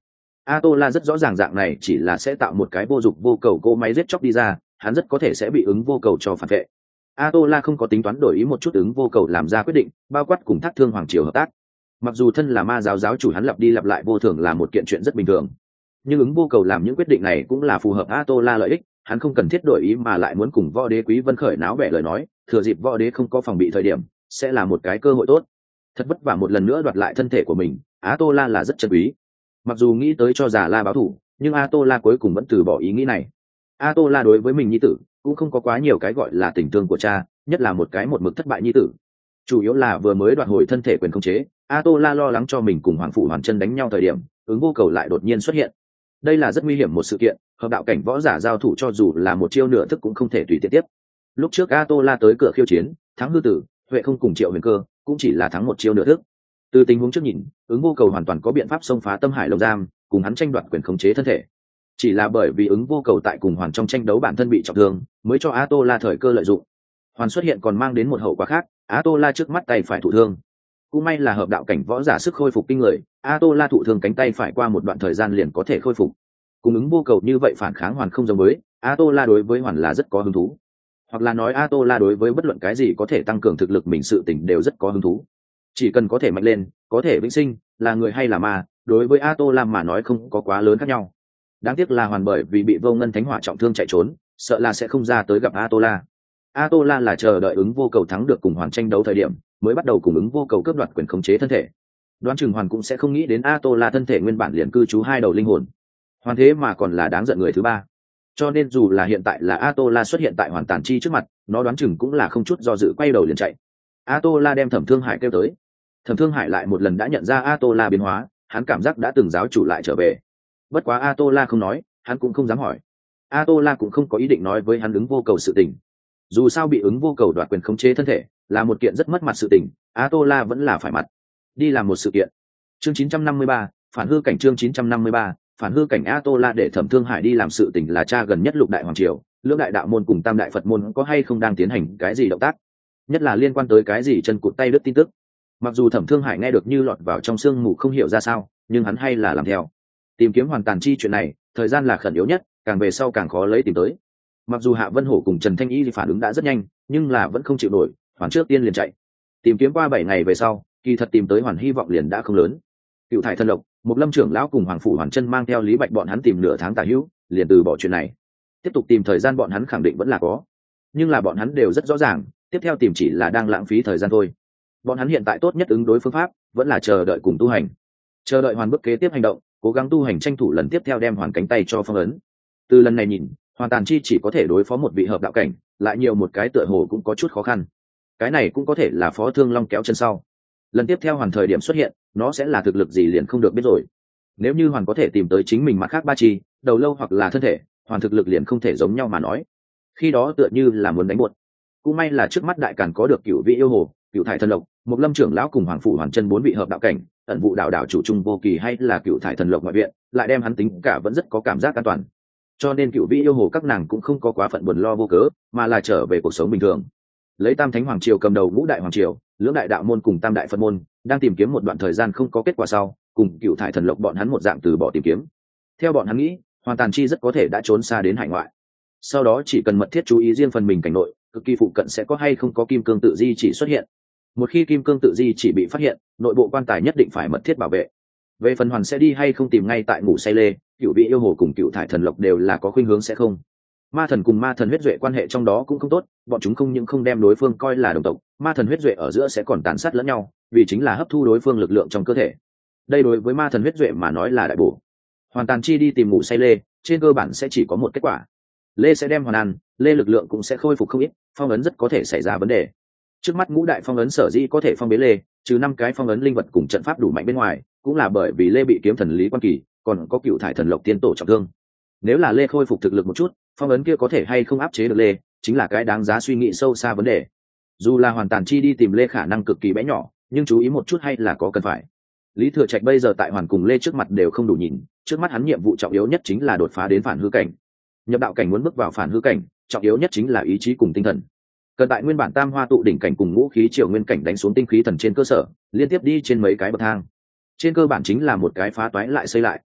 Atola rất rõ ràng dạng này chỉ là sẽ tạo một cái vô dụng vô cầu cỗ máy giết chóc đi ra, hắn rất có thể sẽ bị ứng vô cầu cho phản vệ. Atola không có tính toán đổi ý một chút ứng vô cầu làm ra quyết định, bao quát cùng Thác Thương Hoàng triều hợp tác. Mặc dù thân là ma giáo chủ hắn lặp đi lặp lại vô thường là một kiện chuyện rất bình thường, nhưng ứng vô cầu làm những quyết định này cũng là phù hợp Atola lợi ích, hắn không cần thiết đổi ý mà lại muốn cùng võ đế Quý Vân khởi náo bẻ lời nói, thừa dịp võ đế không có phòng bị thời điểm, sẽ là một cái cơ hội tốt. Thật vất vả một lần nữa đoạt lại thân thể của mình, Atola là rất chân quý. Mặc dù nghĩ tới cho Già La báo thù, nhưng Atola cuối cùng vẫn từ bỏ ý nghĩ này. Atola đối với mình nhi tử cũng không có quá nhiều cái gọi là tình thương của cha, nhất là một cái một mực thất bại nhi tử. Chủ yếu là vừa mới đoạt hồi thân thể quyền khống chế, Atola lo lắng cho mình cùng Hoàng phủ Hoàn Chân đánh nhau thời điểm, ứng vô cầu lại đột nhiên xuất hiện. Đây là rất nguy hiểm một sự kiện, hợp đạo cảnh võ giả giao thủ cho dù là một chiêu nửa thức cũng không thể tùy tiện tiếp. Lúc trước Atola tới cửa khiêu chiến, thắng hư tử, Huệ không cùng Triệu Huyền Cơ, cũng chỉ là thắng một chiêu nửa thức. Từ tình huống trước nhìn, ứng vô cầu hoàn toàn có biện pháp xông phá Tâm Hải lồng giam, cùng hắn tranh đoạt quyền khống chế thân thể. Chỉ là bởi vì ứng vô cầu tại cùng Hoàn trong tranh đấu bản thân bị trọng thương, mới cho Atola thời cơ lợi dụng. Hoàn xuất hiện còn mang đến một hậu quả khác, Atola trước mắt tay phải thụ thương. Cũng may là hợp đạo cảnh võ giả sức khôi phục kinh người, Atola thụ thương cánh tay phải qua một đoạn thời gian liền có thể khôi phục. Cùng ứng vô cầu như vậy phản kháng Hoàn không giống với, Atola đối với Hoàn là rất có hứng thú. Hoặc là nói Atola đối với bất luận cái gì có thể tăng cường thực lực mình sự tình đều rất có hứng thú. Chỉ cần có thể mạnh lên, có thể vĩnh sinh, là người hay là ma, đối với Atola mà nói không có quá lớn khác nhau. Đáng tiếc là Hoàn bởi vì bị Vô Ngân Thánh Hỏa trọng thương chạy trốn, sợ là sẽ không ra tới gặp Atola. Atola là chờ đợi ứng vô cầu thắng được cùng Hoàn tranh đấu thời điểm, mới bắt đầu cùng ứng vô cầu cướp đoạt quyền khống chế thân thể. Đoán chừng Hoàn cũng sẽ không nghĩ đến Atola thân thể nguyên bản liền cư trú hai đầu linh hồn. Hoàn thế mà còn là đáng giận người thứ ba. Cho nên dù là hiện tại là Atola xuất hiện tại Hoàn Tàn Chi trước mặt, nó đoán chừng cũng là không chút do dự quay đầu liền chạy. Atola đem Thẩm Thương Hải kêu tới. Thẩm Thương Hải lại một lần đã nhận ra Atola biến hóa, hắn cảm giác đã từng giáo chủ lại trở về. Bất quá Atola không nói, hắn cũng không dám hỏi. Atola cũng không có ý định nói với hắn ứng vô cầu sự tình. Dù sao bị ứng vô cầu đoạt quyền khống chế thân thể là một kiện rất mất mặt sự tình, Atola vẫn là phải mặt đi làm một sự kiện. Chương 953, phản hư cảnh. Chương 953, phản hư cảnh. Atola để Thẩm Thương Hải đi làm sự tình là cha gần nhất Lục Đại Hoàng triều, Lưỡng Đại Đạo môn cùng Tam Đại Phật môn có hay không đang tiến hành cái gì động tác, nhất là liên quan tới cái gì chân cụt tay đứt tin tức. Mặc dù Thẩm Thương Hải nghe được như lọt vào trong sương mù không hiểu ra sao, nhưng hắn hay là làm theo. Tìm kiếm Hoàn Tàn Chi chuyện này, thời gian là khẩn yếu nhất, càng về sau càng khó lấy tìm tới. Mặc dù Hạ Vân Hổ cùng Trần Thanh Y phản ứng đã rất nhanh, nhưng là vẫn không chịu nổi, Hoàn trước tiên liền chạy. Tìm kiếm qua 7 ngày về sau, kỳ thật tìm tới Hoàn hy vọng liền đã không lớn. Cựu Thải Thần Lộc, một Lâm trưởng lão cùng Hoàng phủ Hoàn Chân mang theo Lý Bạch bọn hắn tìm nửa tháng tả hữu, liền từ bỏ chuyện này. Tiếp tục tìm thời gian bọn hắn khẳng định vẫn là có, nhưng là bọn hắn đều rất rõ ràng, tiếp theo tìm chỉ là đang lãng phí thời gian thôi. Bọn hắn hiện tại tốt nhất ứng đối phương pháp vẫn là chờ đợi cùng tu hành, chờ đợi Hoàn bước kế tiếp hành động, cố gắng tu hành tranh thủ lần tiếp theo đem Hoàn cánh tay cho phong ấn. Từ lần này nhìn, Hoàn Tàn Chi chỉ có thể đối phó một vị hợp đạo cảnh, lại nhiều một cái tựa hồ cũng có chút khó khăn. Cái này cũng có thể là Phó Thương Long kéo chân sau. Lần tiếp theo Hoàn thời điểm xuất hiện, nó sẽ là thực lực gì liền không được biết rồi. Nếu như Hoàn có thể tìm tới chính mình mặt khác ba chi, đầu lâu hoặc là thân thể, Hoàn thực lực liền không thể giống nhau mà nói. Khi đó tựa như là muốn đánh buột. Cũng may là trước mắt đại càn có được Cửu Vị yêu hồ, Cửu Thải Thần Lộc, một Lâm trưởng lão cùng Hoàng phủ Hoàn Chân 4 vị hợp đạo cảnh, ẩn vụ đạo đạo chủ trung vô kỳ hay là Cửu Thải Thần Lộc ngoại viện, lại đem hắn tính cả vẫn rất có cảm giác an toàn. Cho nên Cửu Vị yêu hồ các nàng cũng không có quá phận buồn lo vô cớ, mà là trở về cuộc sống bình thường. Lấy Tam Thánh Hoàng triều cầm đầu Ngũ Đại Hoàng triều, Lưỡng Đại Đạo môn cùng Tam Đại Phật môn đang tìm kiếm một đoạn thời gian không có kết quả sau, cùng Cửu Thải Thần Lộc bọn hắn một dạng từ bỏ tìm kiếm. Theo bọn hắn nghĩ, Hoàn Tàn Chi rất có thể đã trốn xa đến hải ngoại. Sau đó chỉ cần mật thiết chú ý riêng phần mình cảnh nội, cực kỳ phụ cận sẽ có hay không có kim cương tự di chỉ xuất hiện. Một khi kim cương tự di chỉ bị phát hiện, nội bộ quan tài nhất định phải mật thiết bảo vệ. Về phần Hoàn sẽ đi hay không tìm ngay tại Ngủ Say Lê, Cửu Vị yêu hồ cùng Cửu Thải Thần Lộc đều là có khuynh hướng sẽ không. Ma thần cùng ma thần huyết duệ quan hệ trong đó cũng không tốt, bọn chúng không những không đem đối phương coi là đồng tộc, ma thần huyết duệ ở giữa sẽ còn tàn sát lẫn nhau, vì chính là hấp thu đối phương lực lượng trong cơ thể. Đây đối với ma thần huyết duệ mà nói là đại bổ. Hoàn Tàn Chi đi tìm Ngủ Say Lê, trên cơ bản sẽ chỉ có một kết quả. Lê sẽ đem Hoàn ăn, Lê lực lượng cũng sẽ khôi phục không ít, phong ấn rất có thể xảy ra vấn đề. Trước mắt Ngũ Đại phong ấn sở dĩ có thể phong bế Lê, trừ 5 cái phong ấn linh vật cùng trận pháp đủ mạnh bên ngoài, cũng là bởi vì Lê bị kiếm thần Lý Quan Kỳ, còn có Cửu Thải Thần Lộc tiên tổ trọng thương. Nếu là Lê khôi phục thực lực một chút, phong ấn kia có thể hay không áp chế được Lê, chính là cái đáng giá suy nghĩ sâu xa vấn đề. Dù là Hoàn Tàn Chi đi tìm Lê khả năng cực kỳ bé nhỏ, nhưng chú ý một chút hay là có cần phải. Lý Thừa Trạch bây giờ tại Hoàn cùng Lê trước mặt đều không đủ nhìn, trước mắt hắn nhiệm vụ trọng yếu nhất chính là đột phá đến phản hư cảnh. Nhập đạo cảnh muốn bước vào phản hư cảnh, trọng yếu nhất chính là ý chí cùng tinh thần. Cần tại nguyên bản Tam Hoa tụ đỉnh cảnh cùng ngũ khí triều nguyên cảnh đánh xuống tinh khí thần trên cơ sở, liên tiếp đi trên mấy cái bậc thang. Trên cơ bản chính là một cái phá toái lại xây lại,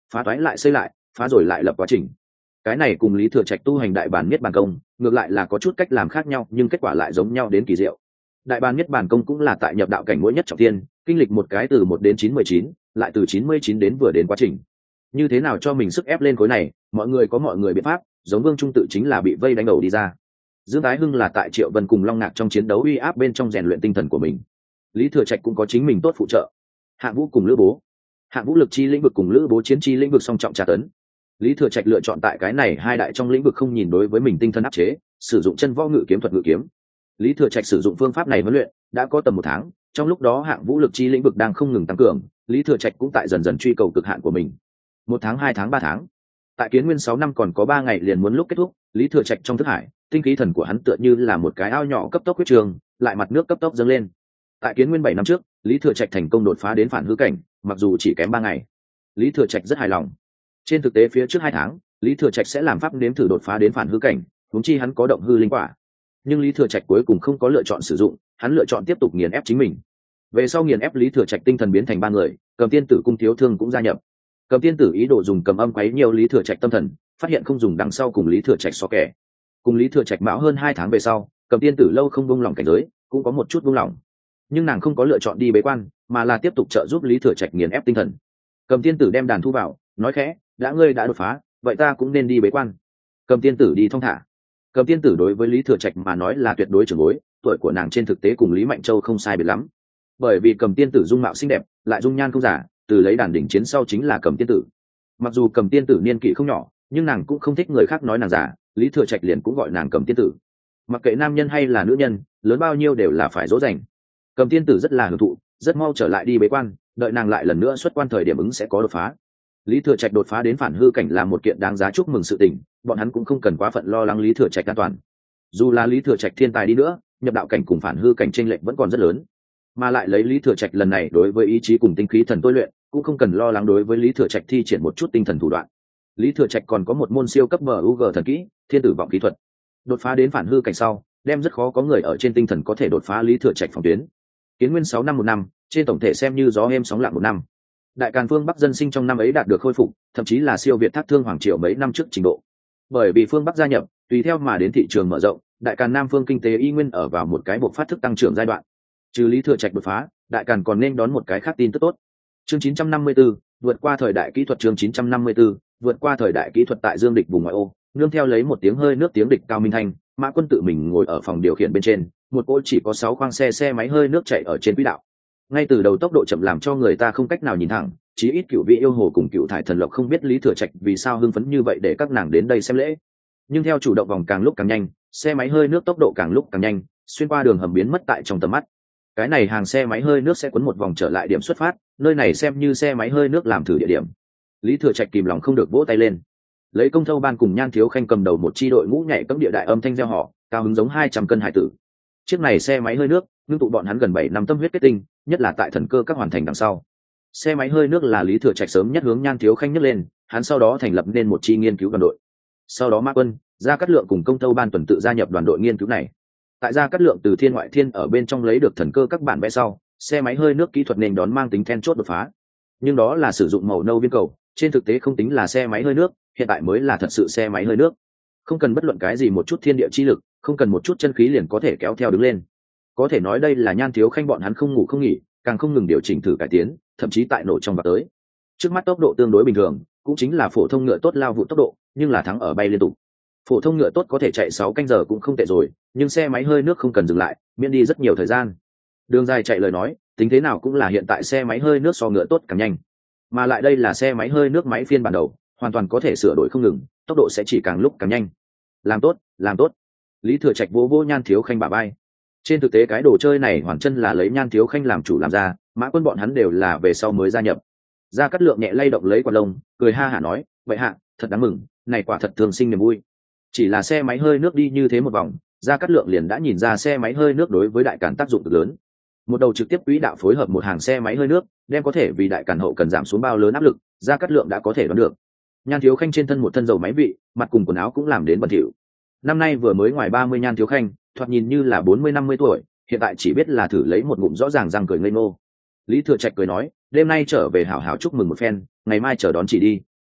phá toái lại xây lại, phá rồi lại lập quá trình. Cái này cùng Lý Thừa Trạch tu hành đại bàn miết bàn công ngược lại là có chút cách làm khác nhau, nhưng kết quả lại giống nhau đến kỳ diệu. Đại bàn miết bàn công cũng là tại nhập đạo cảnh mỗi nhất trọng thiên, kinh lịch một cái từ 1 đến 99, lại từ 99 đến vừa đến quá trình. Như thế nào cho mình sức ép lên khối này, mọi người có mọi người biện pháp, giống Vương Trung tự chính là bị vây đánh đầu đi ra. Dương Tái Hưng là tại Triệu Vân cùng Long Ngạc trong chiến đấu uy áp bên trong rèn luyện tinh thần của mình. Lý Thừa Trạch cũng có chính mình tốt phụ trợ. Hạng Vũ cùng Lữ Bố, Hạng Vũ lực chi lĩnh vực cùng Lữ Bố chiến chi lĩnh vực song trọng tra tấn. Lý Thừa Trạch lựa chọn tại cái này hai đại trong lĩnh vực không nhìn đối với mình tinh thần áp chế, sử dụng chân võ ngự kiếm thuật ngự kiếm. Lý Thừa Trạch sử dụng phương pháp này huấn luyện đã có tầm 1 tháng, trong lúc đó Hạng Vũ lực chi lĩnh vực đang không ngừng tăng cường, Lý Thừa Trạch cũng tại dần dần truy cầu cực hạn của mình. 1 tháng, 2 tháng, 3 tháng. Tại Kiến Nguyên 6 năm còn có 3 ngày liền muốn lúc kết thúc, Lý Thừa Trạch trong thức hải, tinh khí thần của hắn tựa như là một cái ao nhỏ cấp tốc huyết trường, lại mặt nước cấp tốc dâng lên. Tại Kiến Nguyên 7 năm trước, Lý Thừa Trạch thành công đột phá đến phản hư cảnh, mặc dù chỉ kém 3 ngày. Lý Thừa Trạch rất hài lòng. Trên thực tế phía trước 2 tháng, Lý Thừa Trạch sẽ làm pháp nếm thử đột phá đến phản hư cảnh, huống chi hắn có động hư linh quả. Nhưng Lý Thừa Trạch cuối cùng không có lựa chọn sử dụng, hắn lựa chọn tiếp tục nghiền ép chính mình. Về sau nghiền ép Lý Thừa Trạch tinh thần biến thành 3 người, Cầm Tiên Tử Cung Thiếu Thương cũng gia nhập. Cầm Tiên Tử ý đồ dùng cầm âm quấy nhiều Lý Thừa Trạch tâm thần, phát hiện không dùng đằng sau cùng Lý Thừa Trạch so kẻ. Cùng Lý Thừa Trạch mão hơn 2 tháng về sau, Cầm Tiên Tử lâu không buông lỏng cảnh giới, cũng có một chút buông lỏng. Nhưng nàng không có lựa chọn đi bế quan, mà là tiếp tục trợ giúp Lý Thừa Trạch nghiền ép tinh thần. Cầm Tiên Tử đem đàn thu vào, nói khẽ, đã ngươi đã đột phá, vậy ta cũng nên đi bế quan. Cầm Tiên Tử đi thong thả. Cầm Tiên Tử đối với Lý Thừa Trạch mà nói là tuyệt đối trưởng bối, tuổi của nàng trên thực tế cùng Lý Mạnh Châu không sai biệt lắm. Bởi vì Cầm Tiên Tử dung mạo xinh đẹp, lại dung nhan không giả, từ lấy đàn đỉnh chiến sau chính là Cầm Tiên Tử. Mặc dù Cầm Tiên Tử niên kỷ không nhỏ, nhưng nàng cũng không thích người khác nói nàng giả, Lý Thừa Trạch liền cũng gọi nàng Cầm Tiên Tử. Mặc kệ nam nhân hay là nữ nhân, lớn bao nhiêu đều là phải dỗ dành. Cầm Tiên Tử rất là hưởng thụ, rất mau trở lại đi bế quan, đợi nàng lại lần nữa xuất quan thời điểm ứng sẽ có đột phá. Lý Thừa Trạch đột phá đến phản hư cảnh là một kiện đáng giá chúc mừng sự tình, bọn hắn cũng không cần quá phận lo lắng Lý Thừa Trạch an toàn. Dù là Lý Thừa Trạch thiên tài đi nữa, nhập đạo cảnh cùng phản hư cảnh chênh lệch vẫn còn rất lớn, mà lại lấy Lý Thừa Trạch lần này đối với ý chí cùng tinh khí thần tôi luyện, cũng không cần lo lắng đối với Lý Thừa Trạch thi triển một chút tinh thần thủ đoạn. Lý Thừa Trạch còn có một môn siêu cấp MUG thần kỹ, Thiên Tử Vọng kỹ thuật. Đột phá đến phản hư cảnh sau, đem rất khó có người ở trên tinh thần có thể đột phá Lý Thừa Trạch phòng tuyến. Kiến Nguyên 6 năm 1 năm, trên tổng thể xem như gió êm sóng lặng 1 năm. Đại Càn phương Bắc dân sinh trong năm ấy đạt được khôi phục, thậm chí là siêu việt Thác Thương Hoàng Triều mấy năm trước trình độ. Bởi vì phương Bắc gia nhập, tùy theo mà đến thị trường mở rộng, Đại Càn Nam phương kinh tế y nguyên ở vào một cái buộc phát thức tăng trưởng giai đoạn. Trừ Lý Thừa Trạch đột phá, Đại Càn còn nên đón một cái khác tin tức tốt. Chương 954, vượt qua thời đại kỹ thuật. Chương 954, vượt qua thời đại kỹ thuật. Tại Dương Địch vùng ngoại ô, nương theo lấy một tiếng hơi nước tiếng địch cao minh thanh, Mã Quân tự mình ngồi ở phòng điều khiển bên trên, một cỗ chỉ có 6 khoang xe máy hơi nước chạy ở trên quỹ đạo. Ngay từ đầu tốc độ chậm làm cho người ta không cách nào nhìn thẳng, chí ít Cửu Vị yêu hồ cùng Cửu Thải thần lộc không biết Lý Thừa Trạch vì sao hưng phấn như vậy để các nàng đến đây xem lễ. Nhưng theo chủ động vòng càng lúc càng nhanh, xe máy hơi nước tốc độ càng lúc càng nhanh, xuyên qua đường hầm biến mất tại trong tầm mắt. Cái này hàng xe máy hơi nước sẽ cuốn một vòng trở lại điểm xuất phát, nơi này xem như xe máy hơi nước làm thử địa điểm. Lý Thừa Trạch kìm lòng không được vỗ tay lên. Lấy Công Thâu Ban cùng Nhan Thiếu Khanh cầm đầu một chi đội ngũ nhảy cẫng địa đại âm thanh reo hò, cao hứng giống 200 cân hải tử. Chiếc này xe máy hơi nước, ngưng tụ bọn hắn gần 7 năm tâm huyết kết tinh, nhất là tại thần cơ các hoàn thành đằng sau. Xe máy hơi nước là Lý Thừa Trạch sớm nhất hướng Nhan Thiếu Khanh nhấc lên, hắn sau đó thành lập nên một chi nghiên cứu đoàn đội. Sau đó Mã Quân, Gia Cát Lượng cùng Công Thâu Ban tuần tự gia nhập đoàn đội nghiên cứu này. Tại Gia Cát Lượng từ Thiên Ngoại Thiên ở bên trong lấy được thần cơ các bản vẽ sau, xe máy hơi nước kỹ thuật nên đón mang tính then chốt đột phá. Nhưng đó là sử dụng màu nâu viên cầu, trên thực tế không tính là xe máy hơi nước, hiện tại mới là thật sự xe máy hơi nước. Không cần bất luận cái gì một chút thiên địa chi lực, không cần một chút chân khí liền có thể kéo theo đứng lên. Có thể nói đây là Nhan Thiếu Khanh bọn hắn không ngủ không nghỉ, càng không ngừng điều chỉnh thử cải tiến, thậm chí tại nổ trong và tới. Trước mắt tốc độ tương đối bình thường, cũng chính là phổ thông ngựa tốt lao vụ tốc độ, nhưng là thắng ở bay liên tục. Phổ thông ngựa tốt có thể chạy 6 canh giờ cũng không tệ rồi, nhưng xe máy hơi nước không cần dừng lại, miễn đi rất nhiều thời gian. Đường dài chạy lời nói, tính thế nào cũng là hiện tại xe máy hơi nước so ngựa tốt càng nhanh. Mà lại đây là xe máy hơi nước máy phiên bản đầu, hoàn toàn có thể sửa đổi không ngừng, tốc độ sẽ chỉ càng lúc càng nhanh. Làm tốt, làm tốt. Lý Thừa Trạch vô Nhan Thiếu Khanh bả vai. Trên thực tế cái đồ chơi này hoàn chân là lấy Nhan Thiếu Khanh làm chủ làm ra, Mã Quân bọn hắn đều là về sau mới gia nhập. Gia Cát Lượng nhẹ lay động lấy quạt lông, cười ha hả nói, vậy hạ, thật đáng mừng, này quả thật thường sinh niềm vui. Chỉ là xe máy hơi nước đi như thế một vòng, Gia Cát Lượng liền đã nhìn ra xe máy hơi nước đối với Đại Càn tác dụng cực lớn. Một đầu trực tiếp quỹ đạo phối hợp một hàng xe máy hơi nước, đem có thể vì Đại Càn hậu cần giảm xuống bao lớn áp lực, Gia Cát Lượng đã có thể đoán được. Nhan Thiếu Khanh trên thân một thân dầu máy vị, mặt cùng quần áo cũng làm đến bẩn thỉu. Năm nay vừa mới ngoài 30 Nhan Thiếu Khanh, thoạt nhìn như là 40-50 tuổi, hiện tại chỉ biết là thử lấy một ngụm rõ ràng răng cười ngây ngô. Lý Thừa Trạch cười nói, đêm nay trở về hảo hảo chúc mừng một phen, ngày mai chờ đón chị đi.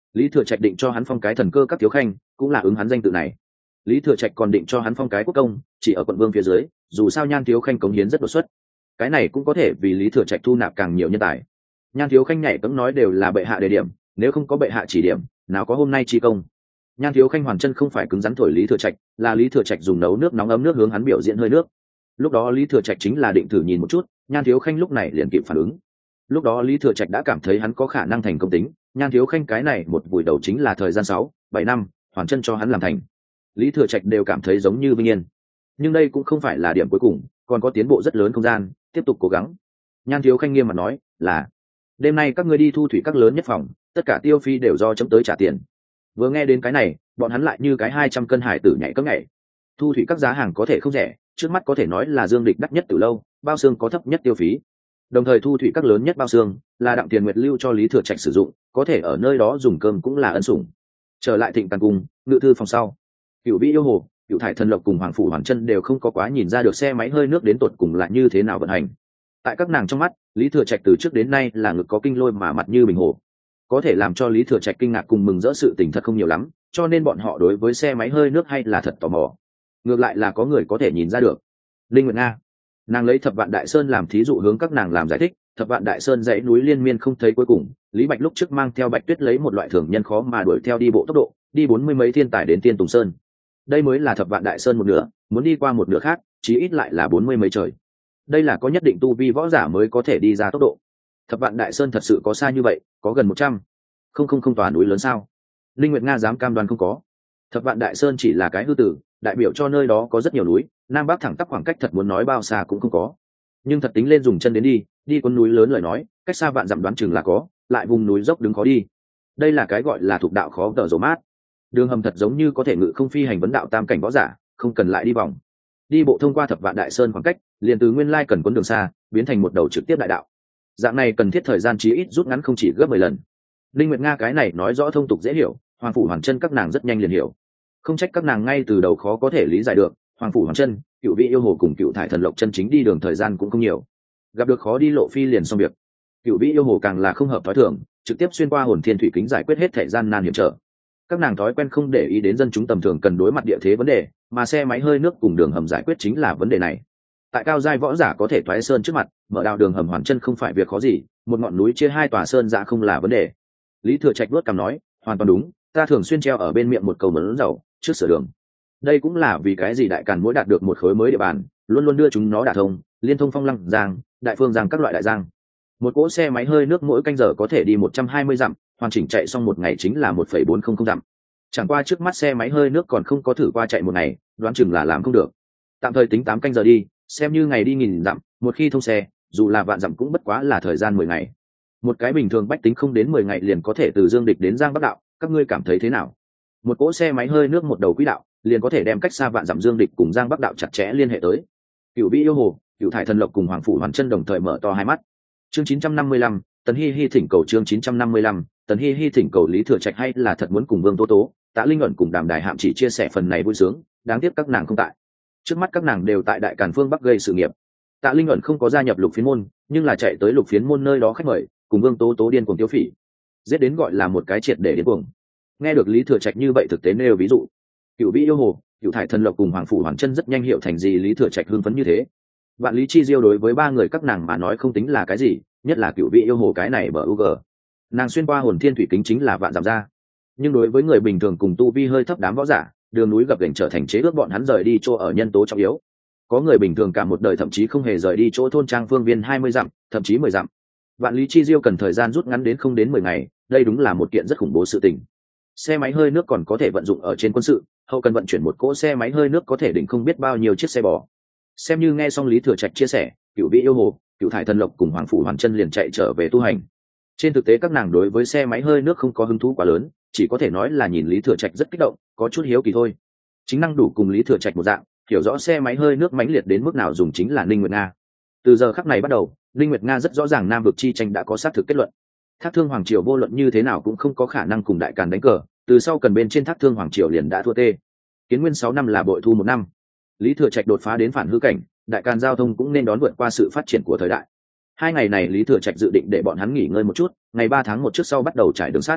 Lý Thừa Trạch định cho hắn phong cái thần cơ các thiếu khanh, cũng là ứng hắn danh tự này. Lý Thừa Trạch còn định cho hắn phong cái quốc công, chỉ ở quận vương phía dưới, dù sao Nhan thiếu khanh cống hiến rất đột xuất, cái này cũng có thể vì Lý Thừa Trạch thu nạp càng nhiều nhân tài. Nhan thiếu khanh nhảy cẫng nói đều là bệ hạ đề điểm, nếu không có bệ hạ chỉ điểm, nào có hôm nay chi công. Nhan thiếu khanh hoàn chân không phải cứng rắn thổi Lý Thừa Trạch, là Lý Thừa Trạch dùng nấu nước nóng ấm nước hướng hắn biểu diễn hơi nước. Lúc đó Lý Thừa Trạch chính là định thử nhìn một chút, Nhan thiếu khanh lúc này liền kịp phản ứng. Lúc đó Lý Thừa Trạch đã cảm thấy hắn có khả năng thành công tính, Nhan thiếu khanh cái này một vùi đầu chính là thời gian 6-7 năm, hoàn chân cho hắn làm thành. Lý Thừa Trạch đều cảm thấy giống như vinh yên. Nhưng đây cũng không phải là điểm cuối cùng, còn có tiến bộ rất lớn không gian, tiếp tục cố gắng. Nhan thiếu khanh nghiêm mặt nói là đêm nay các ngươi đi thu thủy các lớn nhất phòng, tất cả tiêu phi đều do chấm tới trả tiền. Vừa nghe đến cái này, bọn hắn lại như cái 200 cân hải tử nhảy cấm nhảy. Thu thủy các giá hàng có thể không rẻ, trước mắt có thể nói là Dương Địch đắt nhất từ lâu, bao xương có thấp nhất tiêu phí. Đồng thời thu thủy các lớn nhất bao xương là Đặng Tiền Nguyệt lưu cho Lý Thừa Trạch sử dụng, có thể ở nơi đó dùng cơm cũng là ân sủng. Trở lại Thịnh Tàn cung, ngự thư phòng sau, Cửu Vĩ yêu hồ, Cửu Thải thần lộc cùng Hoàng phủ Hoàn chân đều không có quá nhìn ra được xe máy hơi nước đến tột cùng là như thế nào vận hành. Tại các nàng trong mắt, Lý Thừa Trạch từ trước đến nay là ngực có kinh lôi mà mặt như bình hồ, có thể làm cho Lý Thừa Trạch kinh ngạc cùng mừng rỡ sự tình thật không nhiều lắm, cho nên bọn họ đối với xe máy hơi nước hay là thật tò mò. Ngược lại là có người có thể nhìn ra được. Linh Nguyệt Nga, nàng lấy Thập Vạn Đại Sơn làm thí dụ hướng các nàng làm giải thích. Thập Vạn Đại Sơn dãy núi liên miên không thấy cuối cùng, Lý Bạch lúc trước mang theo Bạch Tuyết lấy một loại thường nhân khó mà đuổi theo đi bộ tốc độ, đi 40 mấy thiên tải đến Tiên Tùng Sơn. Đây mới là Thập Vạn Đại Sơn một nửa, muốn đi qua một nửa khác, chí ít lại là 40 mấy trời. Đây là có nhất định tu vi võ giả mới có thể đi ra tốc độ. Thập Vạn Đại Sơn thật sự có xa như vậy, có gần 100. Không tòa núi lớn sao? Linh Nguyệt Nga dám cam đoan không có. Thập Vạn Đại Sơn chỉ là cái hư tử, đại biểu cho nơi đó có rất nhiều núi, nam bắc thẳng tắp khoảng cách thật muốn nói bao xa cũng không có. Nhưng thật tính lên dùng chân đến đi con núi lớn lời nói, cách xa vạn dặm đoán chừng là có, lại vùng núi dốc đứng khó đi. Đây là cái gọi là thuộc đạo khó tở rồ mát. Đường hầm thật giống như có thể ngự không phi hành vấn đạo tam cảnh võ giả, không cần lại đi vòng. Đi bộ thông qua Thập Vạn Đại Sơn khoảng cách, liền từ nguyên lai cần cuốn đường xa, biến thành một đầu trực tiếp đại đạo. Dạng này cần thiết thời gian chí ít rút ngắn không chỉ gấp 10 lần. Linh Nguyệt Nga cái này nói rõ thông tục dễ hiểu, Hoàng phủ Hoàn chân các nàng rất nhanh liền hiểu. Không trách các nàng ngay từ đầu khó có thể lý giải được, Hoàng phủ Hoàn chân, Cửu Vĩ yêu hồ cùng Cửu Thải thần lộc chân chính đi đường thời gian cũng không nhiều. Gặp được khó đi lộ phi liền xong việc. Cửu Vĩ yêu hồ càng là không hợp thói thường, trực tiếp xuyên qua hồn thiên thủy kính giải quyết hết thể gian nan hiểm trở. Các nàng thói quen không để ý đến dân chúng tầm thường cần đối mặt địa thế vấn đề, mà xe máy hơi nước cùng đường hầm giải quyết chính là vấn đề này. Tại cao giai võ giả có thể thoái sơn trước mặt, mở đào đường hầm Hoàn chân không phải việc khó gì, một ngọn núi chia 2 tòa sơn dạ không là vấn đề. Lý Thừa Trạch vuốt cằm nói, hoàn toàn đúng, ta thường xuyên treo ở bên miệng một câu mớn dầu trước sửa đường. Đây cũng là vì cái gì Đại Càn mỗi đạt được một khối mới địa bàn, luôn luôn đưa chúng nó đả thông, liên thông Phong Lăng, Giang, Đại Phương Giang các loại đại giang. Một cỗ xe máy hơi nước mỗi canh giờ có thể đi 120 dặm, hoàn chỉnh chạy xong một ngày chính là 1,400 dặm. Chẳng qua trước mắt xe máy hơi nước còn không có thử qua chạy một ngày, đoán chừng là làm không được. Tạm thời tính 8 canh giờ đi, xem như ngày đi 1000 dặm, một khi thông xe, dù là vạn dặm cũng bất quá là thời gian 10 ngày. Một cái bình thường bách tính không đến 10 ngày liền có thể từ Dương Địch đến Giang Bắc đạo, các ngươi cảm thấy thế nào? Một cỗ xe máy hơi nước một đầu quỹ đạo, liền có thể đem cách xa vạn dặm Dương Địch cùng Giang Bắc đạo chặt chẽ liên hệ tới. Cửu Vĩ yêu hồ, Cửu Thải thần lộc cùng Hoàng phủ Hoàn chân đồng thời mở to hai mắt. Chương 955, Tần Hi Hi thỉnh cầu chương 955, Tần Hi Hi thỉnh cầu Lý Thừa Trạch hay là thật muốn cùng Vương Tố Tố, Tạ Linh ẩn cùng Đàm Đài Hạm chỉ chia sẻ phần này vui sướng, đáng tiếc các nàng không tại. Trước mắt các nàng đều tại Đại Càn phương Bắc gây sự nghiệp. Tạ Linh ẩn không có gia nhập Lục Phiến môn, nhưng là chạy tới Lục Phiến môn nơi đó khách mời, cùng Vương Tố Tố điên cuồng tiêu phỉ, giết đến gọi là một cái triệt để điên cuồng. Nghe được Lý Thừa Trạch như vậy thực tế nêu ví dụ, Cửu Vĩ yêu hồ, Cửu Thải thần lộc cùng Hoàng phủ Hoàn chân rất nhanh hiểu thành gì Lý Thừa Trạch hưng phấn như thế. Vạn lý chi diêu đối với ba người các nàng mà nói không tính là cái gì, nhất là Cửu Vĩ yêu hồ cái này bờ UG. Nàng xuyên qua hồn thiên thủy kính chính là vạn dặm ra. Nhưng đối với người bình thường cùng tu vi hơi thấp đám võ giả, đường núi gập ghềnh trở thành chế ước bọn hắn rời đi chỗ ở nhân tố trọng yếu. Có người bình thường cả một đời thậm chí không hề rời đi chỗ thôn trang phương viên 20 dặm, thậm chí 10 dặm. Vạn lý chi diêu cần thời gian rút ngắn đến không đến 10 ngày, đây đúng là một kiện rất khủng bố sự tình. Xe máy hơi nước còn có thể vận dụng ở trên quân sự, hậu cần vận chuyển một cỗ xe máy hơi nước có thể đỉnh không biết bao nhiêu chiếc xe bò. Xem như nghe xong Lý Thừa Trạch chia sẻ, Cửu Vĩ yêu hồ, Cửu Thải thần lộc cùng Hoàng phủ Hoàn chân liền chạy trở về tu hành. Trên thực tế các nàng đối với xe máy hơi nước không có hứng thú quá lớn, chỉ có thể nói là nhìn Lý Thừa Trạch rất kích động, có chút hiếu kỳ thôi. Chính năng đủ cùng Lý Thừa Trạch một dạng, hiểu rõ xe máy hơi nước mãnh liệt đến mức nào dùng chính là Ninh Nguyệt Nga. Từ giờ khắc này bắt đầu, Ninh Nguyệt Nga rất rõ ràng Nam vực chi tranh đã có xác thực kết luận. Thác Thương Hoàng triều vô luận như thế nào cũng không có khả năng cùng Đại Càn đánh cờ, từ sau cần bên trên Thác Thương Hoàng triều liền đã thua tê. Kiến Nguyên 6 năm là bội thu 1 năm. Lý Thừa Trạch đột phá đến phản hư cảnh, Đại Càn giao thông cũng nên đón vượt qua sự phát triển của thời đại. 2 ngày này Lý Thừa Trạch dự định để bọn hắn nghỉ ngơi một chút, ngày 3 tháng 1 trước sau bắt đầu trải đường sắt.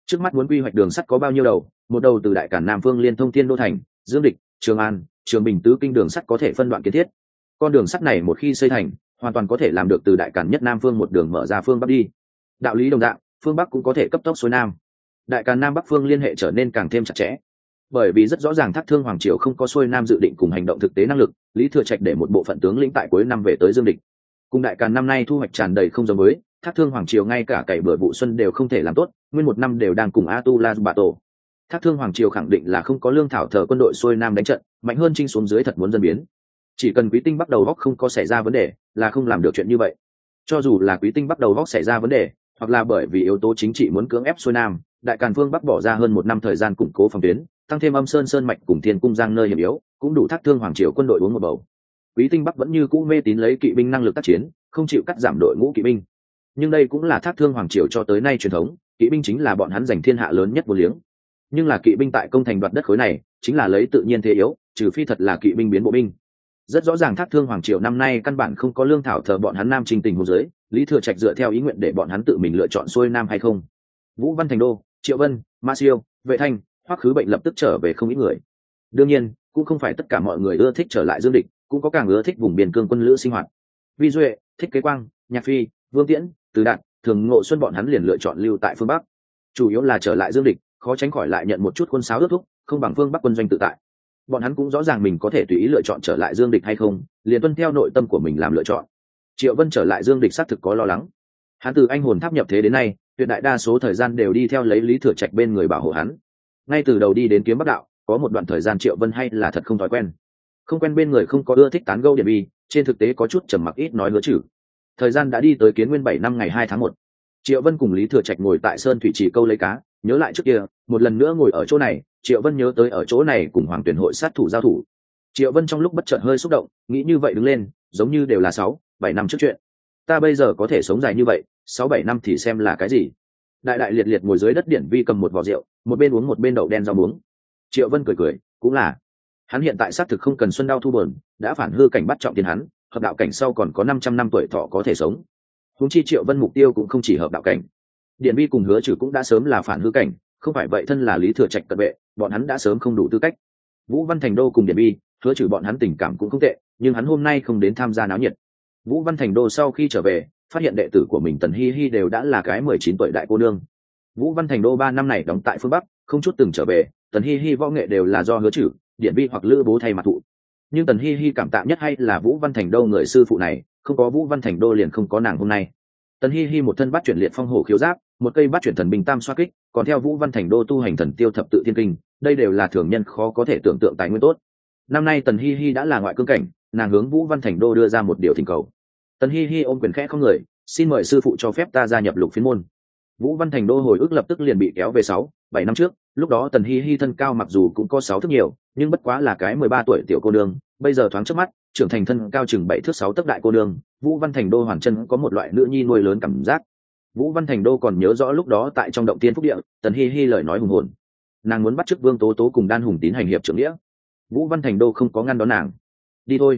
Trước mắt muốn quy hoạch đường sắt có bao nhiêu đầu? Một đầu từ Đại Cản Nam Phương liên thông Thiên Đô thành, Dương Địch, Trường An, Trường Bình tứ kinh đường sắt có thể phân đoạn kiến thiết. Con đường sắt này một khi xây thành, hoàn toàn có thể làm được từ Đại Cản nhất Nam Phương một đường mở ra phương Bắc đi. Đạo lý đồng dạng, phương Bắc cũng có thể cấp tốc xuôi Nam. Đại Càn Nam Bắc phương liên hệ trở nên càng thêm chặt chẽ. Bởi vì rất rõ ràng Thác Thương Hoàng triều không có xuôi Nam dự định cùng hành động thực tế năng lực, Lý Thừa Trạch để một bộ phận tướng lĩnh tại cuối năm về tới Dương Địch. Cùng Đại Càn năm nay thu hoạch tràn đầy không giống với, Thác Thương Hoàng triều ngay cả cày bừa vụ xuân đều không thể làm tốt, nguyên một năm đều đang cùng Atula bạ tổ. Thác Thương Hoàng triều khẳng định là không có lương thảo thờ quân đội xuôi Nam đánh trận, mạnh hơn chinh xuống dưới thật muốn dân biến. Chỉ cần Quý Tinh bắt đầu góc không có xảy ra vấn đề, là không làm được chuyện như vậy. Cho dù là Quý Tinh bắt đầu góc xảy ra vấn đề, hoặc là bởi vì yếu tố chính trị muốn cưỡng ép xuôi Nam, Đại Càn Vương Bắc bỏ ra hơn một năm thời gian củng cố phòng tuyến, tăng thêm Âm Sơn Sơn mạch cùng Thiên Cung Giang nơi hiểm yếu, cũng đủ Thác Thương Hoàng triều quân đội uống một bầu. Quý Tinh Bắc vẫn như cũ mê tín lấy kỵ binh năng lực tác chiến, không chịu cắt giảm đội ngũ kỵ binh. Nhưng đây cũng là Thác Thương Hoàng triều cho tới nay truyền thống, kỵ binh chính là bọn hắn giành thiên hạ lớn nhất vô liếng. Nhưng là kỵ binh tại công thành đoạt đất khối này, chính là lấy tự nhiên thế yếu, trừ phi thật là kỵ binh biến bộ binh. Rất rõ ràng Thác Thương Hoàng triều năm nay căn bản không có lương thảo thờ bọn hắn Nam Trình tình huống dưới, Lý Thừa Trạch dựa theo ý nguyện để bọn hắn tự mình lựa chọn xuôi Nam hay không. Vũ Văn Thành Đô, Triệu Vân, Ma Siêu, Vệ Thanh, Hoắc Khứ Bệnh lập tức trở về không ít người. Đương nhiên, cũng không phải tất cả mọi người ưa thích trở lại Dương Địch, cũng có càng ưa thích vùng biên cương quân lữ sinh hoạt. Vi Duệ, Thích Kế Quang, Nhạc Phi, Vương Tiễn, Từ Đạt, Thường Ngộ Xuân bọn hắn liền lựa chọn lưu tại phương Bắc. Chủ yếu là trở lại Dương Địch, khó tránh khỏi lại nhận một chút quân sáo ước thúc, không bằng phương Bắc quân doanh tự tại. Bọn hắn cũng rõ ràng mình có thể tùy ý lựa chọn trở lại Dương Địch hay không, liền tuân theo nội tâm của mình làm lựa chọn. Triệu Vân trở lại Dương Địch xác thực có lo lắng. Hắn từ anh hồn tháp nhập thế đến nay, tuyệt đại đa số thời gian đều đi theo lấy Lý Thừa Trạch bên người bảo hộ hắn. Ngay từ đầu đi đến Kiếm Bắc đạo, có một đoạn thời gian Triệu Vân hay là thật không thói quen. Không quen bên người không có ưa thích tán gẫu Điển Bi, trên thực tế có chút trầm mặc ít nói hứa chữ. Thời gian đã đi tới Kiến Nguyên 7 năm ngày 2 tháng 1. Triệu Vân cùng Lý Thừa Trạch ngồi tại Sơn Thủy Trì câu lấy cá, nhớ lại trước kia, một lần nữa ngồi ở chỗ này, Triệu Vân nhớ tới ở chỗ này cùng Hoàng Tuyển hội sát thủ giao thủ. Triệu Vân trong lúc bất chợt hơi xúc động, nghĩ như vậy đứng lên, giống như đều là 6-7 năm trước chuyện. Ta bây giờ có thể sống dài như vậy, 6-7 năm thì xem là cái gì. Đại đại liệt liệt ngồi dưới đất Điển Vi cầm một vò rượu, một bên uống một bên đậu đen rau muống. Triệu Vân cười cười, cũng là. Hắn hiện tại xác thực không cần xuân đau thu bờn, đã phản hư cảnh bắt trọng tiền hắn, hợp đạo cảnh sau còn có 500 năm tuổi thọ có thể sống. Huống chi Triệu Vân mục tiêu cũng không chỉ hợp đạo cảnh. Điển Vi cùng Hứa Trừ cũng đã sớm là phản hư cảnh, không phải vậy thân là Lý Thừa Trạch cận vệ, bọn hắn đã sớm không đủ tư cách. Vũ Văn Thành Đô cùng Điển Vi, Hứa Trừ bọn hắn tình cảm cũng không tệ, nhưng hắn hôm nay không đến tham gia náo nhiệt. Vũ Văn Thành Đô sau khi trở về, phát hiện đệ tử của mình Tần Hi Hi đều đã là cái 19 tuổi đại cô nương. Vũ Văn Thành Đô 3 năm này đóng tại phương Bắc, không chút từng trở về, Tần Hi Hi võ nghệ đều là do Hứa Trừ, Điển Vi hoặc Lữ Bố thay mặt thụ. Nhưng Tần Hi Hi cảm tạ nhất hay là Vũ Văn Thành Đô người sư phụ này, không có Vũ Văn Thành Đô liền không có nàng hôm nay. Tần Hi Hi một thân bát chuyển liệt phong hổ khiếu giáp, một cây bát chuyển thần binh tam xoa kích, còn theo Vũ Văn Thành Đô tu hành thần tiêu thập tự thiên kinh, đây đều là thường nhân khó có thể tưởng tượng tài nguyên tốt. Năm nay Tần Hi Hi đã là ngoại cương cảnh, nàng hướng Vũ Văn Thành Đô đưa ra một điều thỉnh cầu. Tần Hi Hi ôm quyền khẽ không người, xin mời sư phụ cho phép ta gia nhập Lục Phiến môn. Vũ Văn Thành Đô hồi ức lập tức liền bị kéo về 6-7 năm trước, lúc đó Tần Hi Hi thân cao mặc dù cũng có 6 thước nhiều, nhưng bất quá là cái 13 tuổi tiểu cô nương, bây giờ thoáng trước mắt, trưởng thành thân cao chừng 7 thước 6 tấc đại cô nương, Vũ Văn Thành Đô hoàn chân có một loại nữ nhi nuôi lớn cảm giác. Vũ Văn Thành Đô còn nhớ rõ lúc đó tại trong động tiên phúc địa, Tần Hi Hi lời nói hùng hồn. Nàng muốn bắt chước Vương Tố Tố cùng Đan Hùng Tín hành hiệp trưởng nghĩa. Vũ Văn Thành Đô không có ngăn đón nàng. Đi thôi.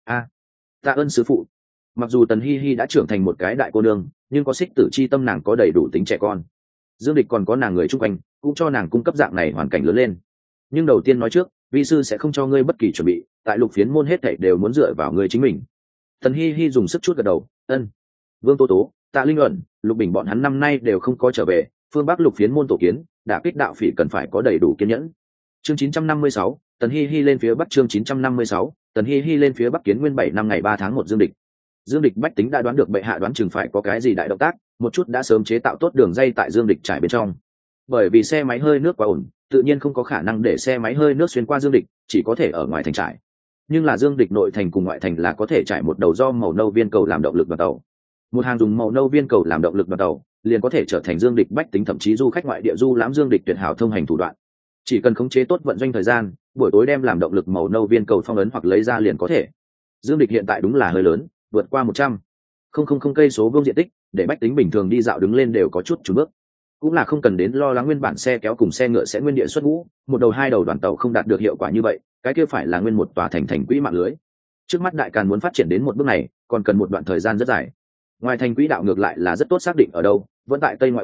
Tạ ơn sư phụ. Mặc dù Tần Hi Hi đã trưởng thành một cái đại cô nương, nhưng có xích tử chi tâm nàng có đầy đủ tính trẻ con. Dương Địch còn có nàng người chung quanh, cũng cho nàng cung cấp dạng này hoàn cảnh lớn lên. Nhưng đầu tiên nói trước, vi sư sẽ không cho ngươi bất kỳ chuẩn bị, tại Lục Phiến môn hết thảy đều muốn dựa vào ngươi chính mình. Tần Hi Hi dùng sức chút gật đầu, ân. Vương Tố Tố, Tạ Linh Uẩn, Lục Bình bọn hắn năm nay đều không có trở về, phương Bắc Lục Phiến môn tổ kiến, đả kích đạo phỉ cần phải có đầy đủ kiên nhẫn. Chương 956, Tần Hi Hi lên phía Bắc. Chương 956, Tần Hi Hi lên phía Bắc. Kiến Nguyên 7 năm ngày 3 tháng 1 Dương Địch. Dương Địch bách tính đã đoán được bệ hạ đoán chừng phải có cái gì đại động tác, một chút đã sớm chế tạo tốt đường dây tại Dương Địch trải bên trong. Bởi vì xe máy hơi nước quá ổn, tự nhiên không có khả năng để xe máy hơi nước xuyên qua Dương Địch, chỉ có thể ở ngoài thành trải. Nhưng là Dương Địch nội thành cùng ngoại thành là có thể trải một đầu do màu nâu viên cầu làm động lực đoàn tàu. Một hàng dùng màu nâu viên cầu làm động lực đoàn tàu, liền có thể trở thành Dương Địch bách tính thậm chí du khách ngoại địa du lãm Dương Địch tuyệt hảo thông hành thủ đoạn. Chỉ cần khống chế tốt vận doanh thời gian, buổi tối đem làm động lực màu nâu viên cầu phong ấn hoặc lấy ra liền có thể. Dương Địch hiện tại đúng là hơi lớn, vượt qua 100 cây số vuông diện tích, để bách tính bình thường đi dạo đứng lên đều có chút chùn bước. Cũng là không cần đến lo lắng nguyên bản xe kéo cùng xe ngựa sẽ nguyên địa xuất ngũ, một đầu hai đầu đoàn tàu không đạt được hiệu quả như vậy, cái kia phải là nguyên một tòa thành quỹ mạng lưới. Trước mắt Đại Càn muốn phát triển đến một bước này, còn cần một đoạn thời gian rất dài. Ngoài thành quỹ đạo ngược lại là rất tốt xác định ở đâu, vẫn tại Tây ngoại ô,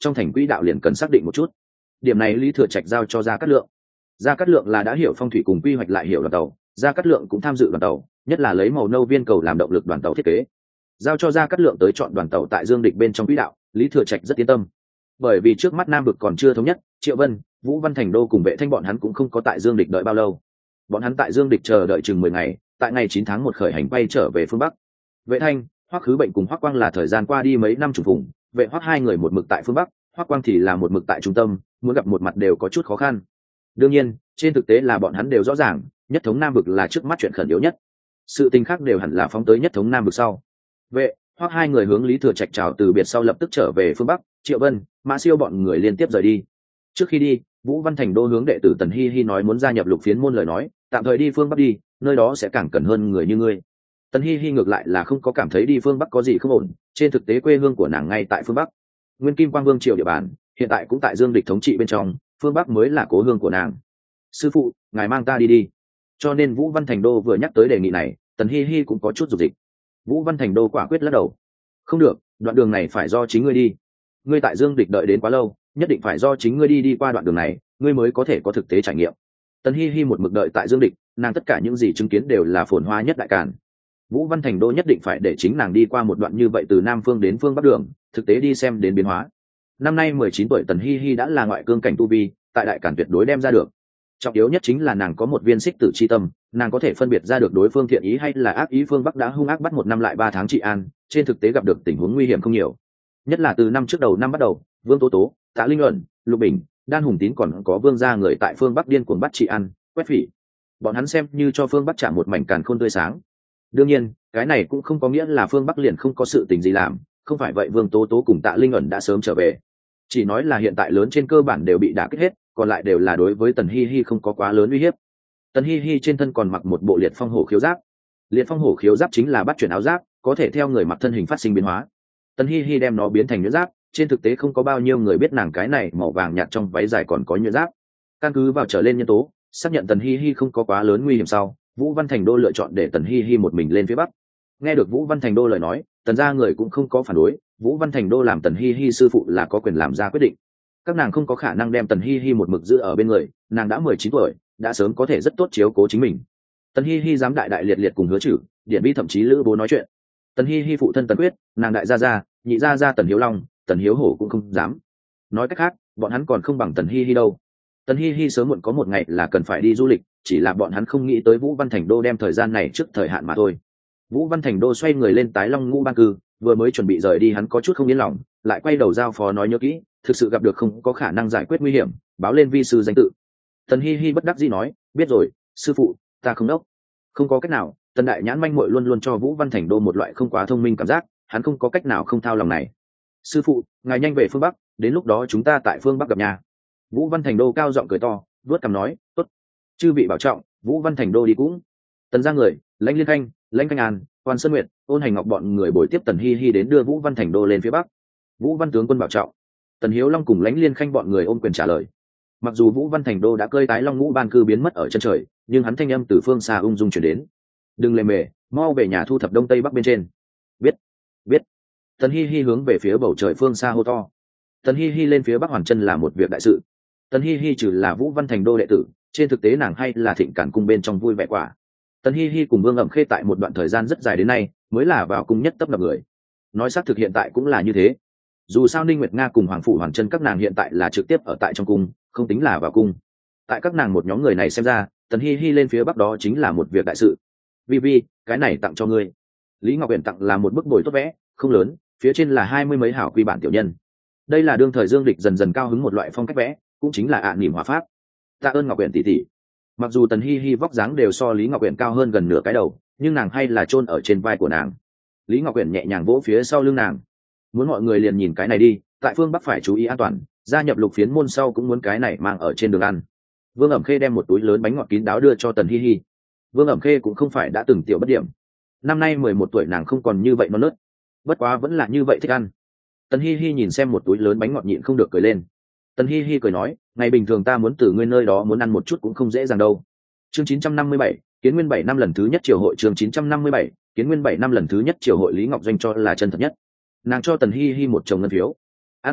trong thành quỹ đạo liền cần xác định một chút. Điểm này Lý Thừa Trạch giao cho Gia Cát Lượng. Gia Cát Lượng là đã hiểu phong thủy cùng quy hoạch lại hiểu đoàn tàu, Gia Cát Lượng cũng tham dự đoàn tàu, nhất là lấy màu nâu viên cầu làm động lực đoàn tàu thiết kế. Giao cho Gia Cát Lượng tới chọn đoàn tàu tại Dương Địch bên trong quỹ đạo, Lý Thừa Trạch rất yên tâm. Bởi vì trước mắt Nam Vực còn chưa thống nhất, Triệu Vân, Vũ Văn Thành Đô cùng Vệ Thanh bọn hắn cũng không có tại Dương Địch đợi bao lâu. Bọn hắn tại Dương Địch chờ đợi chừng 10 ngày, tại ngày 9 tháng 1 khởi hành quay trở về phương Bắc. Vệ Thanh, Hoắc Khứ Bệnh cùng Hoắc Quang là thời gian qua đi mấy năm trùng phùng, Vệ Hoắc hai người một mực tại phương Bắc, Hoắc Quang thì là một mực tại trung tâm, muốn gặp một mặt đều có chút khó khăn. Đương nhiên, trên thực tế là bọn hắn đều rõ ràng, nhất thống Nam Vực là trước mắt chuyện khẩn yếu nhất. Sự tình khác đều hẳn là phóng tới nhất thống Nam Vực sau. Vệ, Hoắc hai người hướng Lý Thừa Trạch chào từ biệt sau lập tức trở về phương Bắc, Triệu Vân, Mã Siêu bọn người liên tiếp rời đi. Trước khi đi, Vũ Văn Thành Đô hướng đệ tử Tần Hi Hi nói muốn gia nhập Lục Phiến môn lời nói, tạm thời đi phương Bắc đi, nơi đó sẽ càng cần hơn người như ngươi. Tần Hi Hi ngược lại là không có cảm thấy đi phương Bắc có gì không ổn, trên thực tế quê hương của nàng ngay tại phương Bắc. Nguyên Kim Quang Vương triều địa bàn, hiện tại cũng tại Dương Địch thống trị bên trong, phương Bắc mới là cố hương của nàng. Sư phụ, ngài mang ta đi đi. Cho nên Vũ Văn Thành Đô vừa nhắc tới đề nghị này, Tần Hi Hi cũng có chút dục dịch. Vũ Văn Thành Đô quả quyết lắc đầu. Không được, đoạn đường này phải do chính ngươi đi. Ngươi tại Dương Địch đợi đến quá lâu, nhất định phải do chính ngươi đi qua đoạn đường này, ngươi mới có thể có thực tế trải nghiệm. Tần Hi Hi một mực đợi tại Dương Địch, nàng tất cả những gì chứng kiến đều là phồn hoa nhất đại càn. Vũ Văn Thành Đô nhất định phải để chính nàng đi qua một đoạn như vậy từ Nam phương đến phương Bắc đường, thực tế đi xem đến biến hóa. Năm nay 19 tuổi Tần Hi Hi đã là ngoại cương cảnh tu vi, tại đại càn tuyệt đối đem ra được. Trọng yếu nhất chính là nàng có một viên xích tử chi tâm, nàng có thể phân biệt ra được đối phương thiện ý hay là ác ý. Phương Bắc đã hung ác bắt 1 năm lại 3 tháng trị an, trên thực tế gặp được tình huống nguy hiểm không nhiều. Nhất là từ năm trước đầu năm bắt đầu, Vương Tố Tố, Tạ Linh Luận, Lục Bình, Đan Hùng Tín còn có Vương gia người tại phương Bắc điên cuồng bắt trị an, quét phỉ. Bọn hắn xem như cho phương Bắc trả một mảnh càn khôn tươi sáng. Đương nhiên, cái này cũng không có nghĩa là phương Bắc liền không có sự tình gì làm, không phải vậy Vương Tố Tố cùng Tạ Linh Luận đã sớm trở về. Chỉ nói là hiện tại lớn trên cơ bản đều bị đả kích hết, còn lại đều là đối với Tần Hi Hi không có quá lớn uy hiếp. Tần Hi Hi trên thân còn mặc một bộ liệt phong hổ khiếu giáp. Liệt phong hổ khiếu giáp chính là bắt chuyển áo giáp, có thể theo người mặc thân hình phát sinh biến hóa. Tần Hi Hi đem nó biến thành nhuyễn giáp, trên thực tế không có bao nhiêu người biết nàng cái này màu vàng nhạt trong váy dài còn có nhuyễn giáp. Căn cứ vào trở lên nhân tố, xác nhận Tần Hi Hi không có quá lớn nguy hiểm sau, Vũ Văn Thành Đô lựa chọn để Tần Hi Hi một mình lên phía Bắc. Nghe được Vũ Văn Thành Đô lời nói, Tần gia người cũng không có phản đối, Vũ Văn Thành Đô làm Tần Hi Hi sư phụ là có quyền làm ra quyết định. Các nàng không có khả năng đem Tần Hi Hi một mực giữ ở bên người, nàng đã 19 tuổi, đã sớm có thể rất tốt chiếu cố chính mình. Tần Hi Hi dám đại đại liệt liệt cùng Hứa Trử, Điện Bi thậm chí Lữ Bố nói chuyện. Tần Hi Hi phụ thân Tần Quyết, nàng đại gia gia, nhị gia gia Tần Hiếu Long, Tần Hiếu Hổ cũng không dám. Nói cách khác, bọn hắn còn không bằng Tần Hi Hi đâu. Tần Hi Hi sớm muộn có một ngày là cần phải đi du lịch, chỉ là bọn hắn không nghĩ tới Vũ Văn Thành Đô đem thời gian này trước thời hạn mà thôi. Vũ Văn Thành Đô xoay người lên Tái Long Ngũ Ban Cư, vừa mới chuẩn bị rời đi hắn có chút không yên lòng, lại quay đầu giao phó nói nhớ kỹ, thực sự gặp được không có khả năng giải quyết nguy hiểm, báo lên vi sư danh tự. Tần Hi Hi bất đắc dĩ nói, biết rồi, sư phụ, ta không đốc. Không có cách nào, Tần đại nhãn manh muội luôn luôn cho Vũ Văn Thành Đô một loại không quá thông minh cảm giác, hắn không có cách nào không thao lòng này. Sư phụ, ngài nhanh về phương Bắc, đến lúc đó chúng ta tại phương Bắc gặp nhà. Vũ Văn Thành Đô cao giọng cười to, vuốt cằm nói, tốt. Chư vị bảo trọng, Vũ Văn Thành Đô đi cũng. Tần gia người, Lãnh Liên Khanh, Lãnh Khanh An, Quan Sơn Nguyệt, Ôn Hành Ngọc bọn người bồi tiếp Tần Hi Hi đến đưa Vũ Văn Thành Đô lên phía Bắc. Vũ Văn tướng quân bảo trọng. Tần Hiếu Long cùng Lãnh Liên Khanh bọn người ôm quyền trả lời. Mặc dù Vũ Văn Thành Đô đã cơi Tái Long Ngũ Ban Cư biến mất ở chân trời, nhưng hắn thanh âm từ phương xa ung dung truyền đến. Đừng lề mề, mau về nhà thu thập đông tây bắc bên trên. Biết, biết. Tần Hi Hi hướng về phía bầu trời phương xa hô to. Tần Hi Hi lên phía Bắc Hoàn Chân là một việc đại sự. Tần Hi Hi trừ là Vũ Văn Thành Đô đệ tử, trên thực tế nàng hay là Thịnh Cản cung bên trong vui vẻ quả. Tần Hi Hi cùng Vương Ẩm Khê tại một đoạn thời gian rất dài đến nay, mới là vào cung nhất tấp nập người. Nói xác thực hiện tại cũng là như thế. Dù sao Ninh Nguyệt Nga cùng Hoàng phủ Hoàn Chân các nàng hiện tại là trực tiếp ở tại trong cung, không tính là vào cung. Tại các nàng một nhóm người này xem ra, Tần Hi Hi lên phía Bắc đó chính là một việc đại sự. Vi Vi, cái này tặng cho ngươi. Lý Ngọc Uyển tặng là một bức bồi tốt vẽ, không lớn, phía trên là 20 mấy hảo quy bản tiểu nhân. Đây là đương thời Dương Địch dần dần cao hứng một loại phong cách vẽ, cũng chính là niệm hòa pháp. Tạ ơn Ngọc Uyển tỷ tỷ. Mặc dù Tần Hi Hi vóc dáng đều so Lý Ngọc Uyển cao hơn gần nửa cái đầu, nhưng nàng hay là chôn ở trên vai của nàng. Lý Ngọc Uyển nhẹ nhàng vỗ phía sau lưng nàng. Muốn mọi người liền nhìn cái này đi, tại phương Bắc phải chú ý an toàn, gia nhập Lục Phiến môn sau cũng muốn cái này mang ở trên đường ăn. Vương Ẩm Khê đem một túi lớn bánh ngọt kín đáo đưa cho Tần Hi Hi. Vương Ẩm Khê cũng không phải đã từng tiểu bất điểm. Năm nay 11 tuổi nàng không còn như vậy non nớt, bất quá vẫn là như vậy thích ăn. Tần Hi Hi nhìn xem một túi lớn bánh ngọt nhịn không được cười lên. Tần Hi Hi cười nói, ngày bình thường ta muốn từ ngươi nơi đó muốn ăn một chút cũng không dễ dàng đâu. Chương 957, Kiến Nguyên 7 năm lần thứ nhất triều hội. Chương 957, Kiến Nguyên 7 năm lần thứ nhất triều hội. Lý Ngọc Doanh cho là chân thật nhất. Nàng cho Tần Hi Hi một chồng ngân phiếu. Ăn nhiều chút,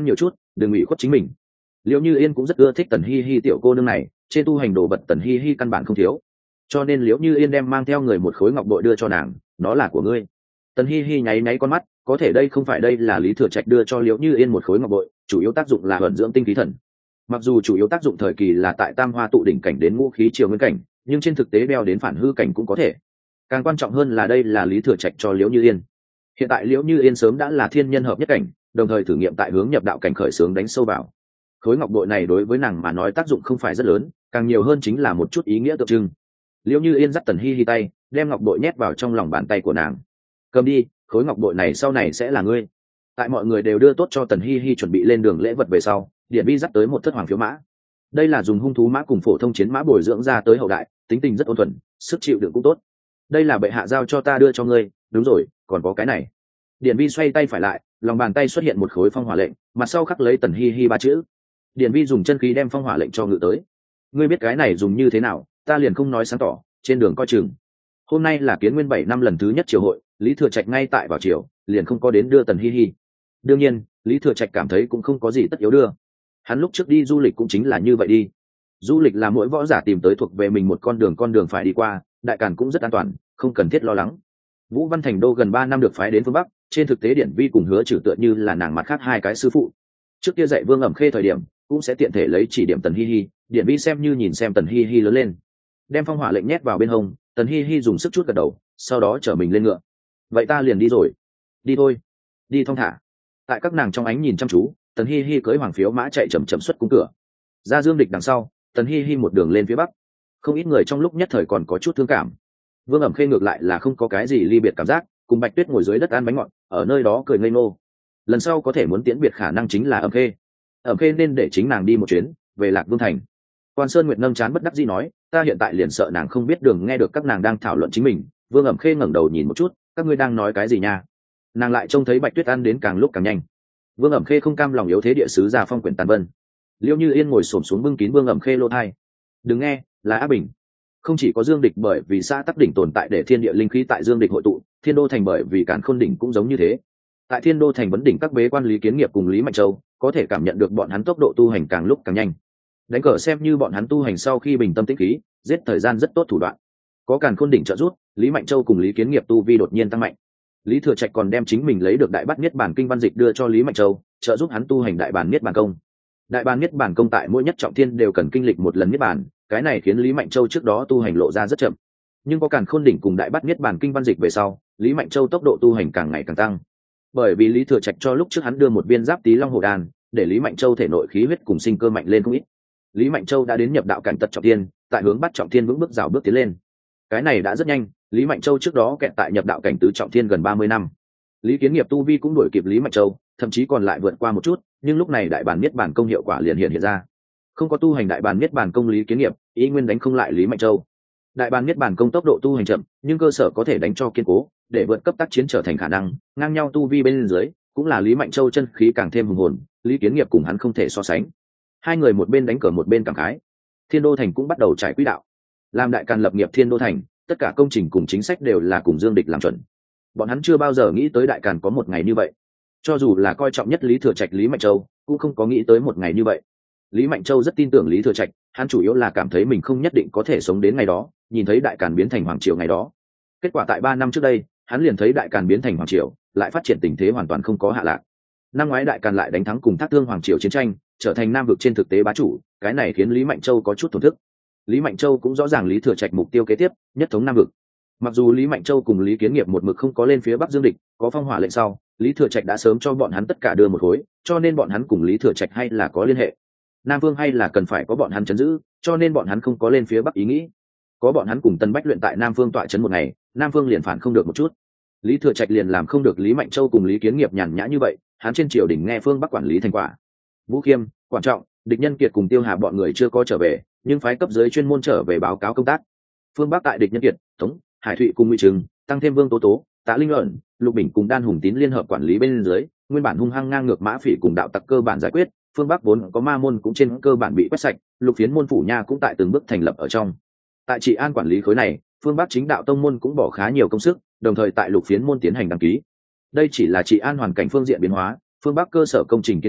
đừng ủy khuất chính mình. Liễu Như Yên cũng rất ưa thích Tần Hi Hi tiểu cô nương này, trên tu hành đồ vật Tần Hi Hi căn bản không thiếu, cho nên Liễu Như Yên đem mang theo người một khối ngọc bội đưa cho nàng, nó là của ngươi. Tần Hi Hi nháy nháy con mắt, có thể đây không phải đây là Lý Thừa Trạch đưa cho Liễu Như Yên một khối ngọc bội, chủ yếu tác dụng là vận dưỡng tinh khí thần. Mặc dù chủ yếu tác dụng thời kỳ là tại Tam Hoa tụ đỉnh cảnh đến ngũ khí triều nguyên cảnh, nhưng trên thực tế đeo đến phản hư cảnh cũng có thể. Càng quan trọng hơn là đây là Lý Thừa Trạch cho Liễu Như Yên. Hiện tại Liễu Như Yên sớm đã là thiên nhân hợp nhất cảnh, đồng thời thử nghiệm tại hướng nhập đạo cảnh khởi xướng đánh sâu vào. Khối ngọc bội này đối với nàng mà nói tác dụng không phải rất lớn, càng nhiều hơn chính là một chút ý nghĩa tượng trưng. Liễu Như Yên dắt Tần Hi Hi tay, đem ngọc bội nhét vào trong lòng bàn tay của nàng. Cầm đi, khối ngọc bội này sau này sẽ là ngươi. Tại mọi người đều đưa tốt cho Tần Hi Hi chuẩn bị lên đường lễ vật về sau, Điện Vi dắt tới một thất hoàng phiếu mã. Đây là dùng hung thú mã cùng phổ thông chiến mã bồi dưỡng ra tới hậu đại, tính tình rất ôn thuần, sức chịu đựng cũng tốt. Đây là bệ hạ giao cho ta đưa cho ngươi, đúng rồi, còn có cái này. Điện Vi xoay tay phải lại, lòng bàn tay xuất hiện một khối phong hỏa lệnh, mặt sau khắc lấy Tần Hi Hi ba chữ. Điện Vi dùng chân khí đem phong hỏa lệnh cho ngự tới. Ngươi biết cái này dùng như thế nào, ta liền không nói sáng tỏ, trên đường coi chừng. Hôm nay là Kiến Nguyên 7 năm lần thứ nhất triều hội, Lý Thừa Trạch ngay tại vào triều, liền không có đến đưa Tần Hi Hi. Đương nhiên, Lý Thừa Trạch cảm thấy cũng không có gì tất yếu đưa. Hắn lúc trước đi du lịch cũng chính là như vậy đi. Du lịch là mỗi võ giả tìm tới thuộc về mình một con đường phải đi qua, đại càn cũng rất an toàn, không cần thiết lo lắng. Vũ Văn Thành Đô gần 3 năm được phái đến phương Bắc, trên thực tế Điển Vi cùng Hứa Trừ tựa như là nàng mặt khác hai cái sư phụ. Trước kia dạy Vương Ẩm Khê thời điểm, cũng sẽ tiện thể lấy chỉ điểm Tần Hi Hi, Điển Vi xem như nhìn xem Tần Hi Hi lớn lên. Đem phong hỏa lệnh nhét vào bên hông, Tần Hi Hi dùng sức chút gật đầu, sau đó chở mình lên ngựa. Vậy ta liền đi rồi. Đi thôi, đi thong thả. Tại các nàng trong ánh nhìn chăm chú, Tần Hi Hi cưỡi hoàng phiếu mã chạy chậm chậm xuất cung cửa. Ra Dương Địch đằng sau, Tần Hi Hi một đường lên phía bắc. Không ít người trong lúc nhất thời còn có chút thương cảm. Vương Ẩm Khê ngược lại là không có cái gì ly biệt cảm giác, cùng Bạch Tuyết ngồi dưới đất ăn bánh ngọt, ở nơi đó cười ngây ngô. Lần sau có thể muốn tiễn biệt khả năng chính là Ẩm Khê. Ẩm Khê nên để chính nàng đi một chuyến, về Lạc Vương thành. Quan Sơn Nguyệt nâng chán bất đắc dĩ nói, ta hiện tại liền sợ nàng không biết đường nghe được các nàng đang thảo luận chính mình. Vương Ẩm Khê ngẩng đầu nhìn một chút, các ngươi đang nói cái gì nha? Nàng lại trông thấy Bạch Tuyết ăn đến càng lúc càng nhanh. Vương Ẩm Khê không cam lòng yếu thế địa sứ ra phong quyển tàn vân. Liễu Như Yên ngồi xổm xuống bưng kín Vương Ẩm Khê lỗ tai. Đừng nghe, là Á Bình. Không chỉ có Dương Địch bởi vì xã Tắc đỉnh tồn tại để thiên địa linh khí tại Dương Địch hội tụ, Thiên Đô thành bởi vì Càn Khôn đỉnh cũng giống như thế. Tại Thiên Đô thành vấn đỉnh các bế quan Lý Kiến Nghiệp cùng Lý Mạnh Châu, có thể cảm nhận được bọn hắn tốc độ tu hành càng lúc càng nhanh. Đánh cờ xem như bọn hắn tu hành sau khi bình tâm tĩnh khí, giết thời gian rất tốt thủ đoạn. Có Càn Khôn đỉnh trợ giúp, Lý Mạnh Châu cùng Lý Kiến Nghiệp tu vi đột nhiên tăng mạnh. Lý Thừa Trạch còn đem chính mình lấy được Đại Bát Niết Bàn Kinh văn dịch đưa cho Lý Mạnh Châu, trợ giúp hắn tu hành Đại Bàn Niết Bàn công. Đại Bàn Niết Bàn công tại mỗi nhất trọng thiên đều cần kinh lịch một lần niết bàn, cái này khiến Lý Mạnh Châu trước đó tu hành lộ ra rất chậm. Nhưng có Càn Khôn đỉnh cùng Đại Bát Niết Bàn kinh văn dịch về sau, Lý Mạnh Châu tốc độ tu hành càng ngày càng tăng. Bởi vì Lý Thừa Trạch cho lúc trước hắn đưa một viên giáp tí long hồ đan, để Lý Mạnh Châu thể nội khí huyết cùng sinh cơ mạnh lên không ít. Lý Mạnh Châu đã đến nhập đạo cảnh tật trọng thiên, tại hướng bắt trọng thiên vững bước rào bước tiến lên. Cái này đã rất nhanh, Lý Mạnh Châu trước đó kẹt tại nhập đạo cảnh tứ trọng thiên gần 30 năm. Lý Kiến Nghiệp tu vi cũng đuổi kịp Lý Mạnh Châu, thậm chí còn lại vượt qua một chút, nhưng lúc này Đại Bàn Niết Bàn công hiệu quả liền hiện ra. Không có tu hành Đại Bàn Niết Bàn công Lý Kiến Nghiệp, ý nguyên đánh không lại Lý Mạnh Châu. Đại Bàn Niết Bàn công tốc độ tu hành chậm, nhưng cơ sở có thể đánh cho kiên cố, để vượt cấp tác chiến trở thành khả năng, ngang nhau tu vi bên dưới, cũng là Lý Mạnh Châu chân khí càng thêm hùng hồn, Lý Kiến Nghiệp cùng hắn không thể so sánh. Hai người một bên đánh cờ một bên cảm khái. Thiên Đô thành cũng bắt đầu trải quỹ đạo. Làm Đại Càn lập nghiệp Thiên Đô thành, tất cả công trình cùng chính sách đều là cùng Dương Địch làm chuẩn. Bọn hắn chưa bao giờ nghĩ tới Đại Càn có một ngày như vậy. Cho dù là coi trọng nhất Lý Thừa Trạch Lý Mạnh Châu, cũng không có nghĩ tới một ngày như vậy. Lý Mạnh Châu rất tin tưởng Lý Thừa Trạch, hắn chủ yếu là cảm thấy mình không nhất định có thể sống đến ngày đó, nhìn thấy Đại Càn biến thành hoàng triều ngày đó. Kết quả tại 3 năm trước đây, hắn liền thấy Đại Càn biến thành hoàng triều, lại phát triển tình thế hoàn toàn không có hạ lạc. Năm ngoái Đại Càn lại đánh thắng cùng Thác Thương hoàng triều chiến tranh, trở thành nam vực trên thực tế bá chủ, cái này khiến Lý Mạnh Châu có chút thổn thức. Lý Mạnh Châu cũng rõ ràng Lý Thừa Trạch mục tiêu kế tiếp, nhất thống nam vực. Mặc dù Lý Mạnh Châu cùng Lý Kiến Nghiệp một mực không có lên phía Bắc Dương Địch, có phong hỏa lệnh sau, Lý Thừa Trạch đã sớm cho bọn hắn tất cả đưa một khối, cho nên bọn hắn cùng Lý Thừa Trạch hay là có liên hệ. Nam Vương hay là cần phải có bọn hắn chấn giữ, cho nên bọn hắn không có lên phía Bắc ý nghĩ. Có bọn hắn cùng Tân Bách luyện tại Nam Vương tọa trấn một ngày, Nam Vương liền phản không được một chút. Lý Thừa Trạch liền làm không được Lý Mạnh Châu cùng Lý Kiến Nghiệp nhàn nhã như vậy, hắn trên triều đình nghe phương Bắc quản lý thành quả. Vũ Khiêm, Quan Trọng, Địch Nhân Kiệt cùng Tiêu Hà bọn người chưa có trở về, nhưng phái cấp dưới chuyên môn trở về báo cáo công tác. Phương Bắc tại Địch Nhân Kiệt, Tống, Hải Thụy cùng Ngụy Trừng, tăng thêm Vương Tố Tố, Tạ Linh Luận, Lục Bình cùng Đan Hùng Tín liên hợp quản lý bên dưới, nguyên bản hung hăng ngang ngược Mã Phỉ cùng đạo tặc cơ bản giải quyết, phương Bắc vốn có ma môn cũng trên cơ bản bị quét sạch, Lục Phiến môn phủ nha cũng tại từng bước thành lập ở trong. Tại trị an quản lý khối này, phương Bắc chính đạo tông môn cũng bỏ khá nhiều công sức, đồng thời tại Lục Phiến môn tiến hành đăng ký. Đây chỉ là trị an hoàn cảnh phương diện biến hóa, phương Bắc cơ sở công trình kiến thiết,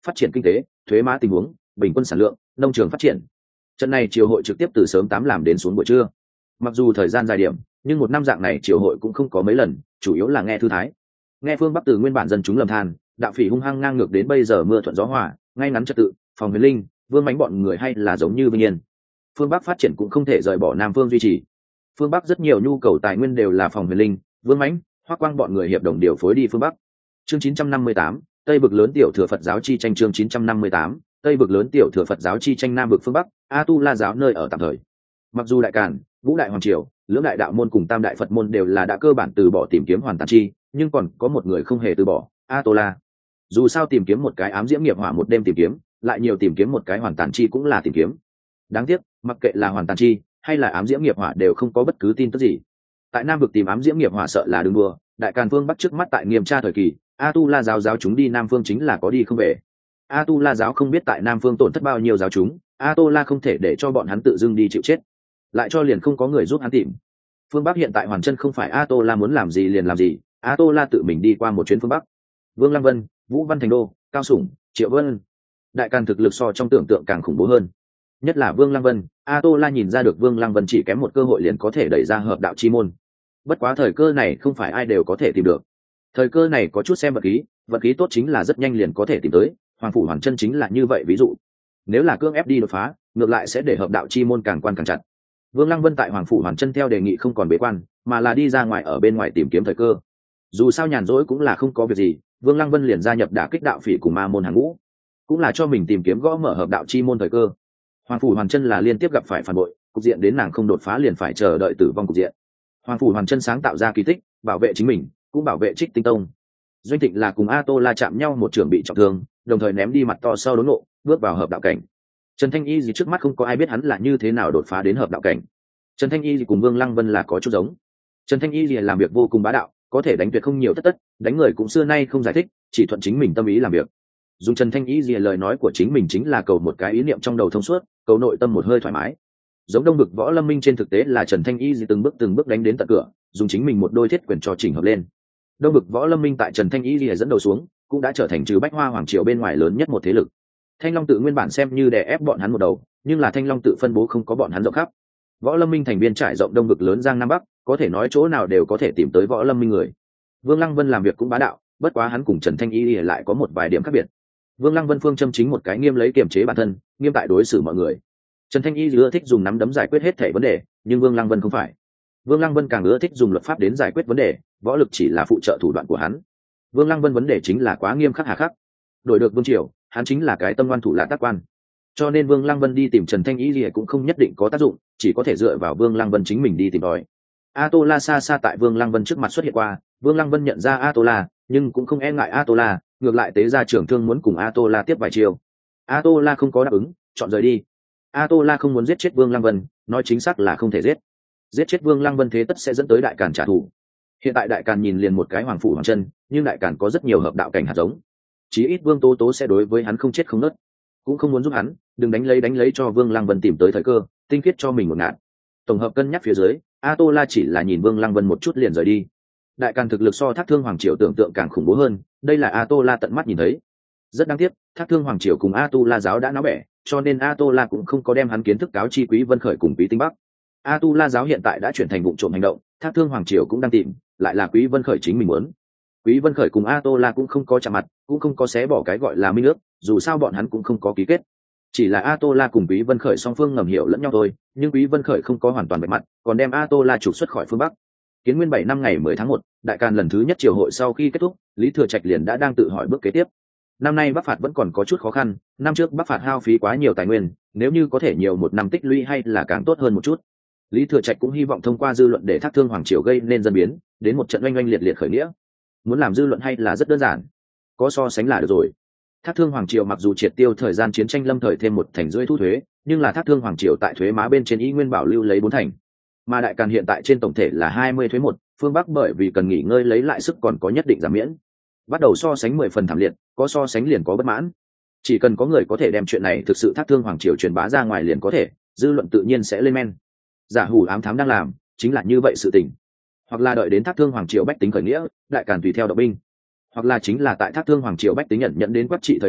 phát triển kinh tế, thuế má tình huống, bình quân sản lượng, nông trường phát triển. Trận này triều hội trực tiếp từ sớm 8 làm đến xuống buổi trưa. Mặc dù thời gian dài điểm, nhưng một năm dạng này triều hội cũng không có mấy lần, chủ yếu là nghe thư thái. Nghe phương Bắc từ nguyên bản dân chúng lầm than, đạo phỉ hung hăng ngang ngược đến bây giờ mưa thuận gió hòa, ngay ngắn trật tự, Phòng Huyền Linh, Vương Mánh bọn người hay là giống như Vinh Yên. Phương Bắc phát triển cũng không thể rời bỏ Nam Phương duy trì. Phương Bắc rất nhiều nhu cầu tài nguyên đều là Phòng Huyền Linh, Vương Mánh, Hoắc Quang bọn người hiệp đồng điều phối đi phương Bắc. Chương 958, Tây vực lớn tiểu thừa Phật giáo chi tranh. Chương 958, Tây vực lớn tiểu thừa Phật giáo chi tranh. Nam vực phương Bắc, A Tu La giáo nơi ở tạm thời. Mặc dù Đại Càn, Ngũ Đại Hoàng triều, Lưỡng Đại đạo môn cùng Tam Đại Phật môn đều là đã cơ bản từ bỏ tìm kiếm hoàn tàn chi, nhưng còn có một người không hề từ bỏ, A Tu La. Dù sao tìm kiếm một cái ám diễm nghiệp hỏa một đêm tìm kiếm, lại nhiều tìm kiếm một cái hoàn tàn chi cũng là tìm kiếm. Đáng tiếc, mặc kệ là hoàn tàn chi hay là ám diễm nghiệp hỏa đều không có bất cứ tin tức gì. Tại Nam vực tìm ám diễm nghiệp hỏa sợ là đừng đùa, Đại Càn phương Bắc trước mắt tại Nghiêm Tra thời kỳ, A Tu La giáo giáo chúng đi Nam phương chính là có đi không về. A Tu La giáo không biết tại Nam phương tổn thất bao nhiêu giáo chúng, A Tu La không thể để cho bọn hắn tự dưng đi chịu chết, lại cho liền không có người giúp hắn tìm. Phương Bắc hiện tại hoàn chân không phải A Tu La muốn làm gì liền làm gì, A Tu La tự mình đi qua một chuyến phương Bắc. Vương Lăng Vân, Vũ Văn Thành Đô, Cao Sủng, Triệu Vân, Đại Càn thực lực so trong tưởng tượng càng khủng bố hơn. Nhất là Vương Lăng Vân, A Tu La nhìn ra được Vương Lăng Vân chỉ kém một cơ hội liền có thể đẩy ra hợp đạo chi môn. Bất quá thời cơ này không phải ai đều có thể tìm được. Thời cơ này có chút xem vật khí tốt chính là rất nhanh liền có thể tìm tới, Hoàng phủ Hoàn chân chính là như vậy ví dụ. Nếu là cưỡng ép đi đột phá, ngược lại sẽ để hợp đạo chi môn càng quan càng chặt. Vương Lăng Vân tại Hoàng phủ Hoàn chân theo đề nghị không còn bế quan, mà là đi ra ngoài ở bên ngoài tìm kiếm thời cơ. Dù sao nhàn rỗi cũng là không có việc gì, Vương Lăng Vân liền gia nhập đả kích đạo phỉ cùng ma môn hàng ngũ, cũng là cho mình tìm kiếm gõ mở hợp đạo chi môn thời cơ. Hoàng phủ Hoàn chân là liên tiếp gặp phải phản bội, cục diện đến nàng không đột phá liền phải chờ đợi tử vong cục diện. Hoàng phủ Hoàn chân sáng tạo ra kỳ tích, bảo vệ chính mình, cũng bảo vệ Trích Tinh Tông. Doanh Thịnh là cùng A Tô La chạm nhau một trường bị trọng thương, đồng thời ném đi mặt to sau đốn ngộ, bước vào hợp đạo cảnh. Trần Thanh Y gì trước mắt không có ai biết hắn là như thế nào đột phá đến hợp đạo cảnh. Trần Thanh Y gì cùng Vương Lăng Vân là có chút giống. Trần Thanh Y gì làm việc vô cùng bá đạo, có thể đánh tuyệt không nhiều tất, đánh người cũng xưa nay không giải thích, chỉ thuận chính mình tâm ý làm việc. Dùng Trần Thanh Y gì lời nói của chính mình chính là cầu một cái ý niệm trong đầu thông suốt, cầu nội tâm một hơi thoải mái. Giống Đông vực Võ Lâm Minh trên thực tế là Trần Thanh Y gì từng bước đánh đến tận cửa, dùng chính mình một đôi thiết quyền cho chỉnh hợp lên. Đông vực Võ Lâm Minh tại Trần Thanh Y gì dẫn đầu xuống, cũng đã trở thành trừ Bách Hoa Hoàng triều bên ngoài lớn nhất một thế lực. Thanh Long tự nguyên bản xem như đè ép bọn hắn một đầu, nhưng là Thanh Long tự phân bố không có bọn hắn rộng khắp. Võ Lâm Minh thành viên trải rộng Đông vực lớn Giang Nam Bắc, có thể nói chỗ nào đều có thể tìm tới Võ Lâm Minh người. Vương Lăng Vân làm việc cũng bá đạo, bất quá hắn cùng Trần Thanh Y lại có một vài điểm khác biệt. Vương Lăng Vân phương châm chính một cái nghiêm lấy kiềm chế bản thân, nghiêm tại đối xử mọi người. Trần Thanh Y ưa thích dùng nắm đấm giải quyết hết thảy vấn đề, nhưng Vương Lăng Vân không phải. Vương Lăng Vân càng ưa thích dùng luật pháp đến giải quyết vấn đề, võ lực chỉ là phụ trợ thủ đoạn của hắn. Vương Lăng Vân vấn đề chính là quá nghiêm khắc hà khắc. Đổi được vương triều, hắn chính là cái tâm ngoan thủ lạ tác quan. Cho nên Vương Lăng Vân đi tìm Trần Thanh Y gì cũng không nhất định có tác dụng, chỉ có thể dựa vào Vương Lăng Vân chính mình đi tìm đòi. A Tô La xa xa tại Vương Lăng Vân trước mặt xuất hiện qua, Vương Lăng Vân nhận ra A Tô La, nhưng cũng không e ngại A Tô La, ngược lại tế ra trưởng thương muốn cùng A Tô La tiếp vài chiều. A Tô La không có đáp ứng, chọn rời đi. A Tô La không muốn giết chết Vương Lăng Vân, nói chính xác là không thể giết chết Vương Lăng Vân thế tất sẽ dẫn tới Đại Càn trả thù. Hiện tại Đại Càn nhìn liền một cái Hoàng phủ Hoàng chân, nhưng Đại Càn có rất nhiều hợp đạo cảnh hạt giống, chí ít Vương Tố Tố sẽ đối với hắn không chết không nứt, cũng không muốn giúp hắn, đừng đánh lấy cho Vương Lăng Vân tìm tới thời cơ, tinh khiết cho mình một ngạn. Tổng hợp cân nhắc phía dưới, A Tô La chỉ là nhìn Vương Lăng Vân một chút liền rời đi. Đại Càn thực lực so Thác Thương Hoàng triều tưởng tượng càng khủng bố hơn, đây là A Tô La tận mắt nhìn thấy. Rất đáng tiếc, Thác Thương Hoàng triều cùng A Tu La giáo đã náo bẻ, cho nên A Tô La cũng không có đem hắn kiến thức cáo chi Quý Vân Khởi cùng Quý Tinh Bắc. A Tu La giáo hiện tại đã chuyển thành vụ trộm hành động, Thác Thương Hoàng triều cũng đang tìm, lại là Quý Vân Khởi chính mình muốn. Quý Vân Khởi cùng A Tô La cũng không có chạm mặt, cũng không có xé bỏ cái gọi là minh ước, dù sao bọn hắn cũng không có ký kết. Chỉ là A Tô La cùng Quý Vân Khởi song phương ngầm hiểu lẫn nhau thôi, nhưng Quý Vân Khởi không có hoàn toàn bạch mặt, còn đem A Tô La trục xuất khỏi phương Bắc. Kiến Nguyên 7 năm ngày 10 tháng 1, Đại Càn lần thứ nhất triều hội sau khi kết thúc, Lý Thừa Trạch liền đã đang tự hỏi bước kế tiếp. Năm nay Bắc phạt vẫn còn có chút khó khăn, năm trước Bắc phạt hao phí quá nhiều tài nguyên, nếu như có thể nhiều một năm tích lũy hay là càng tốt hơn một chút. Lý Thừa Trạch cũng hy vọng thông qua dư luận để Thác Thương Hoàng triều gây nên dân biến, đến một trận oanh oanh liệt liệt khởi nghĩa. Muốn làm dư luận hay là rất đơn giản, có so sánh là được rồi. Thác Thương Hoàng triều mặc dù triệt tiêu thời gian chiến tranh lâm thời thêm một thành rưỡi thu thuế, nhưng là Thác Thương Hoàng triều tại thuế má bên trên ý nguyên bảo lưu lấy 4 thành, mà Đại Càn hiện tại trên tổng thể là 20 thuế 1, phương Bắc bởi vì cần nghỉ ngơi lấy lại sức còn có nhất định giảm miễn. Bắt đầu so sánh 10 phần thảm liệt, có so sánh liền có bất mãn. Chỉ cần có người có thể đem chuyện này thực sự Thác Thương Hoàng triều truyền bá ra ngoài liền có thể, dư luận tự nhiên sẽ lên men. Giả hủ ám thám đang làm, chính là như vậy sự tình. Hoặc là đợi đến Thác Thương Hoàng triều bách tính khởi nghĩa, Đại Càn tùy theo động binh, hoặc là chính là tại Thác Thương Hoàng triều bách tính nhận đến quát trị thời điểm,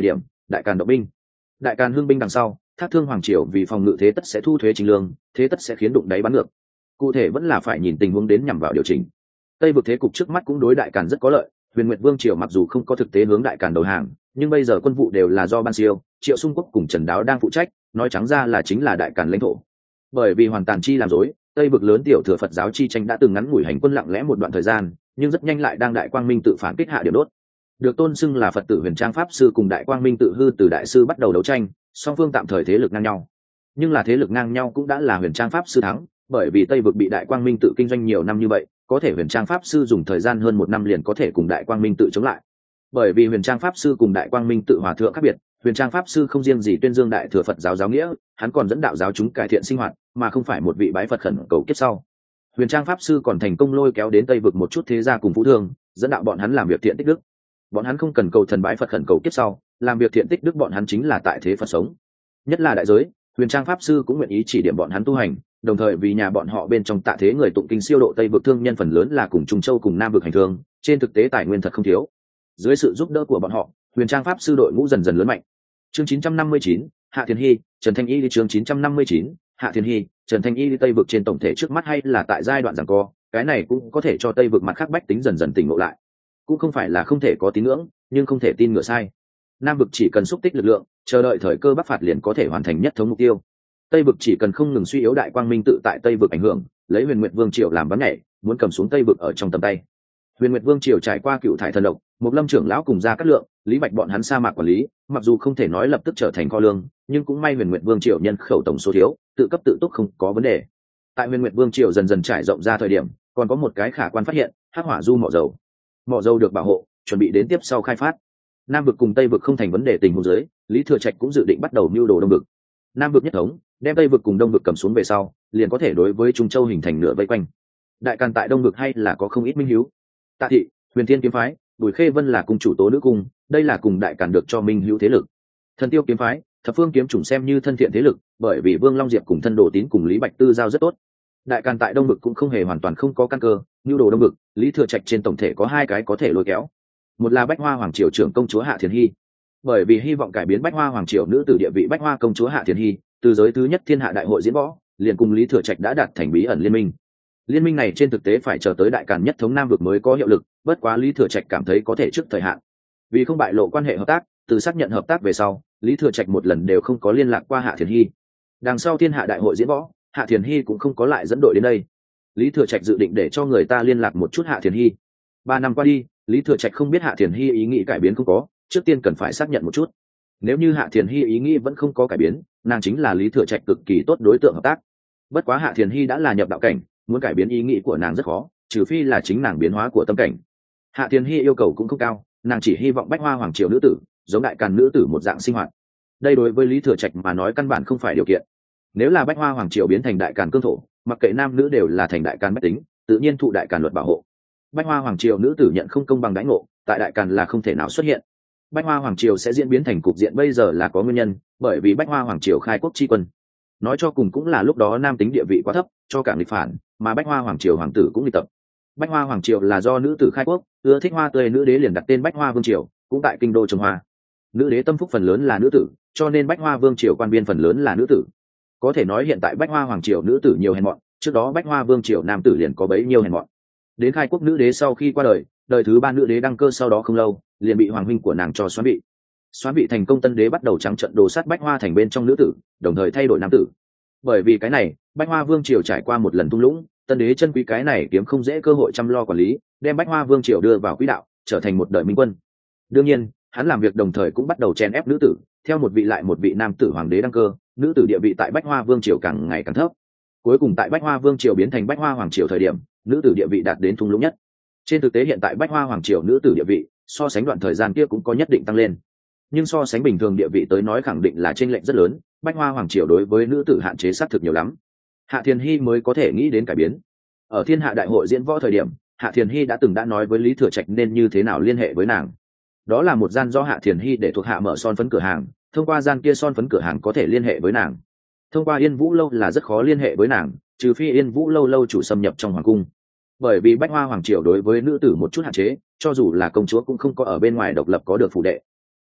đại càn động binh. Đại càn hưng binh đằng sau, Thác Thương hoàng triều vì phòng ngự thế tất sẽ thu thuế chính lương, thế tất sẽ khiến đụng đáy bắn ngược. Cụ thể vẫn là phải nhìn tình huống đến nhằm vào điều chỉnh. Tây vực thế cục trước mắt cũng đối đại càn rất có lợi. Huyền Nguyệt Vương triều mặc dù không có thực tế hướng đại càn đầu hàng, nhưng bây giờ quân vụ đều là do Ban Siêu, Triệu Xung Quốc cùng Trần Đáo đang phụ trách, nói trắng ra là chính là đại càn lãnh thổ. Bởi vì hoàn tàn chi làm dối, Tây vực lớn tiểu thừa Phật giáo chi tranh đã từng ngắn ngủi hành quân lặng lẽ một đoạn thời gian, nhưng rất nhanh lại đang đại quang minh tự phản kích hạ điểm đốt. Được tôn xưng là Phật tử Huyền Trang pháp sư cùng đại quang minh tự hư từ đại sư bắt đầu đấu tranh, song phương tạm thời thế lực ngang nhau. Nhưng là thế lực ngang nhau cũng đã là Huyền Trang pháp sư thắng, bởi vì Tây vực bị đại quang minh tự kinh doanh nhiều năm như vậy, có thể Huyền Trang pháp sư dùng thời gian hơn một năm liền có thể cùng đại quang minh tự chống lại. Bởi vì Huyền Trang pháp sư cùng đại quang minh tự hòa thượng khác biệt, Huyền Trang pháp sư không riêng gì tuyên dương đại thừa Phật giáo giáo nghĩa, hắn còn dẫn đạo giáo chúng cải thiện sinh hoạt, mà không phải một vị bái Phật khẩn cầu kiếp sau. Huyền Trang pháp sư còn thành công lôi kéo đến Tây vực một chút thế gia cùng phú thương, dẫn đạo bọn hắn làm việc thiện tích đức. Bọn hắn không cần cầu thần bái Phật khẩn cầu kiếp sau, làm việc thiện tích đức bọn hắn chính là tại thế Phật sống. Nhất là đại giới, Huyền Trang pháp sư cũng nguyện ý chỉ điểm bọn hắn tu hành, đồng thời vì nhà bọn họ bên trong tạ thế người tụng kinh siêu độ Tây vực thương nhân phần lớn là cùng Trung Châu cùng Nam vực hành thương, trên thực tế tài nguyên thật không thiếu. Dưới sự giúp đỡ của bọn họ, Huyền Trang pháp sư đội ngũ dần dần lớn mạnh. Chương 959, Hạ Thiên Hi, Trần Thanh Y. Chương 959, Hạ Thiên Hi, Trần Thanh Y. Tây vực trên tổng thể trước mắt hay là tại giai đoạn giằng co, cái này cũng có thể cho Tây vực mặt khác bách tính dần dần tỉnh ngộ lại. Cũng không phải là không thể có tín ngưỡng, nhưng không thể tin ngựa sai. Nam vực chỉ cần xúc tích lực lượng, chờ đợi thời cơ bắc phạt liền có thể hoàn thành nhất thống mục tiêu. Tây vực chỉ cần không ngừng suy yếu đại quang minh tự tại Tây vực ảnh hưởng, lấy Huyền Nguyệt Vương triều làm bắn nhảy, muốn cầm xuống Tây vực ở trong tầm tay. Huyền Nguyệt Vương triều trải qua cựu thải thần độc, một lâm trưởng lão cùng Gia Cát Lượng, Lý Bạch bọn hắn sa mạc quản lý, mặc dù không thể nói lập tức trở thành kho lương, nhưng cũng may Huyền Nguyệt Vương triều nhân khẩu tổng số thiếu, tự cấp tự túc không có vấn đề. Tại Huyền Nguyệt Vương triều dần dần trải rộng ra thời điểm, còn có một cái khả quan phát hiện, hắc hỏa du mỏ dầu. Mỏ dầu được bảo hộ, chuẩn bị đến tiếp sau khai phát. Nam vực cùng Tây vực không thành vấn đề tình huống dưới, Lý Thừa Trạch cũng dự định bắt đầu mưu đồ Đông vực. Nam vực nhất thống, đem Tây vực cùng Đông vực cầm xuống về sau, liền có thể đối với Trung Châu hình thành nửa vây quanh. Đại Càn tại Đông vực hay là có không ít minh hiếu. Tạ thị, Huyền Thiên kiếm phái, Bùi Khê Vân là cung chủ tố nữ cung, đây là cùng Đại Càn được cho minh hữu thế lực. Thần Tiêu kiếm phái, Thập Phương kiếm chủng xem như thân thiện thế lực, bởi vì Vương Long Diệp cùng thân đồ tín cùng Lý Bạch Tư giao rất tốt. Đại Càn tại Đông vực cũng không hề hoàn toàn không có căn cơ, nhu đồ Đông vực, Lý Thừa Trạch trên tổng thể có hai cái có thể lôi kéo. Một là Bách Hoa hoàng triều trưởng công chúa Hạ Thiền Hi, bởi vì hy vọng cải biến Bách Hoa hoàng triều nữ tử địa vị, Bách Hoa công chúa Hạ Thiền Hi từ giới thứ nhất thiên hạ đại hội diễn võ, liền cùng Lý Thừa Trạch đã đạt thành bí ẩn liên minh. Liên minh này trên thực tế phải chờ tới Đại Càn nhất thống Nam vực mới có hiệu lực, bất quá Lý Thừa Trạch cảm thấy có thể trước thời hạn. Vì không bại lộ quan hệ hợp tác, từ xác nhận hợp tác về sau, Lý Thừa Trạch một lần đều không có liên lạc qua Hạ Thiền Hi. Đằng sau thiên hạ đại hội diễn võ, Hạ Thiền Hi cũng không có lại dẫn đội đến đây. Lý Thừa Trạch dự định để cho người ta liên lạc một chút Hạ Thiền Hi. 3 năm qua đi, Lý Thừa Trạch không biết Hạ Thiền Hi ý nghĩ cải biến không có, trước tiên cần phải xác nhận một chút. Nếu như Hạ Thiền Hi ý nghĩ vẫn không có cải biến, nàng chính là Lý Thừa Trạch cực kỳ tốt đối tượng hợp tác. Bất quá Hạ Thiền Hi đã là nhập đạo cảnh, muốn cải biến ý nghĩ của nàng rất khó, trừ phi là chính nàng biến hóa của tâm cảnh. Hạ Thiền Hi yêu cầu cũng không cao, nàng chỉ hy vọng Bách Hoa hoàng triều nữ tử giống Đại Càn nữ tử một dạng sinh hoạt. Đây đối với Lý Thừa Trạch mà nói căn bản không phải điều kiện. Nếu là Bách Hoa hoàng triều biến thành Đại Càn cương thổ, mặc kệ nam nữ đều là thành Đại Càn bách tính, tự nhiên thụ Đại Càn luật bảo hộ. Bách Hoa hoàng triều nữ tử nhận không công bằng đãi ngộ, tại Đại Càn là không thể nào xuất hiện. Bách Hoa hoàng triều sẽ diễn biến thành cục diện bây giờ là có nguyên nhân, bởi vì Bách Hoa hoàng triều khai quốc tri quân. Nói cho cùng cũng là lúc đó nam tính địa vị quá thấp, cho cả nghịch phản, mà Bách Hoa hoàng triều hoàng tử cũng nghịch tập. Bách Hoa hoàng triều là do nữ tử khai quốc, ưa thích hoa tươi nữ đế liền đặt tên Bách Hoa vương triều, cũng tại kinh đô trồng hoa. Nữ đế tâm phúc phần lớn là nữ tử, cho nên Bách Hoa vương triều quan biên phần lớn là nữ tử. Có thể nói hiện tại Bách Hoa hoàng triều nữ tử nhiều hèn mọn, trước đó Bách Hoa vương triều nam tử liền có bấy nhiêu hèn mọn. Đến khai quốc nữ đế sau khi qua đời, đời thứ 3 nữ đế đăng cơ sau đó không lâu, liền bị hoàng huynh của nàng cho xoán vị. Xoán vị thành công, tân đế bắt đầu trắng trận đồ sát Bách Hoa thành bên trong nữ tử, đồng thời thay đổi nam tử. Bởi vì cái này, Bách Hoa vương triều trải qua một lần thung lũng, tân đế chân quý cái này kiếm không dễ cơ hội chăm lo quản lý, đem Bách Hoa vương triều đưa vào quỹ đạo, trở thành một đời minh quân. Đương nhiên, hắn làm việc đồng thời cũng bắt đầu chèn ép nữ tử, theo một vị lại một vị nam tử hoàng đế đăng cơ, nữ tử địa vị tại Bách Hoa vương triều càng ngày càng thấp. Cuối cùng tại Bách Hoa vương triều biến thành Bách Hoa hoàng triều thời điểm, nữ tử địa vị đạt đến thung lũng nhất. Trên thực tế hiện tại Bách Hoa hoàng triều nữ tử địa vị so sánh đoạn thời gian kia cũng có nhất định tăng lên, nhưng so sánh bình thường địa vị tới nói khẳng định là chênh lệch rất lớn. Bách Hoa hoàng triều đối với nữ tử hạn chế xác thực nhiều lắm. Hạ Thiền Hi mới có thể nghĩ đến cải biến. Ở thiên hạ đại hội diễn võ thời điểm, Hạ Thiền Hi đã từng đã nói với Lý Thừa Trạch nên như thế nào liên hệ với nàng. Đó là một gian do Hạ Thiền Hi để thuộc hạ mở son phấn cửa hàng, thông qua gian kia son phấn cửa hàng có thể liên hệ với nàng. Thông qua Yên Vũ lâu là rất khó liên hệ với nàng, trừ phi Yên Vũ lâu lâu chủ xâm nhập trong hoàng cung. Bởi vì Bách Hoa hoàng triều đối với nữ tử một chút hạn chế, cho dù là công chúa cũng không có ở bên ngoài độc lập có được phủ đệ.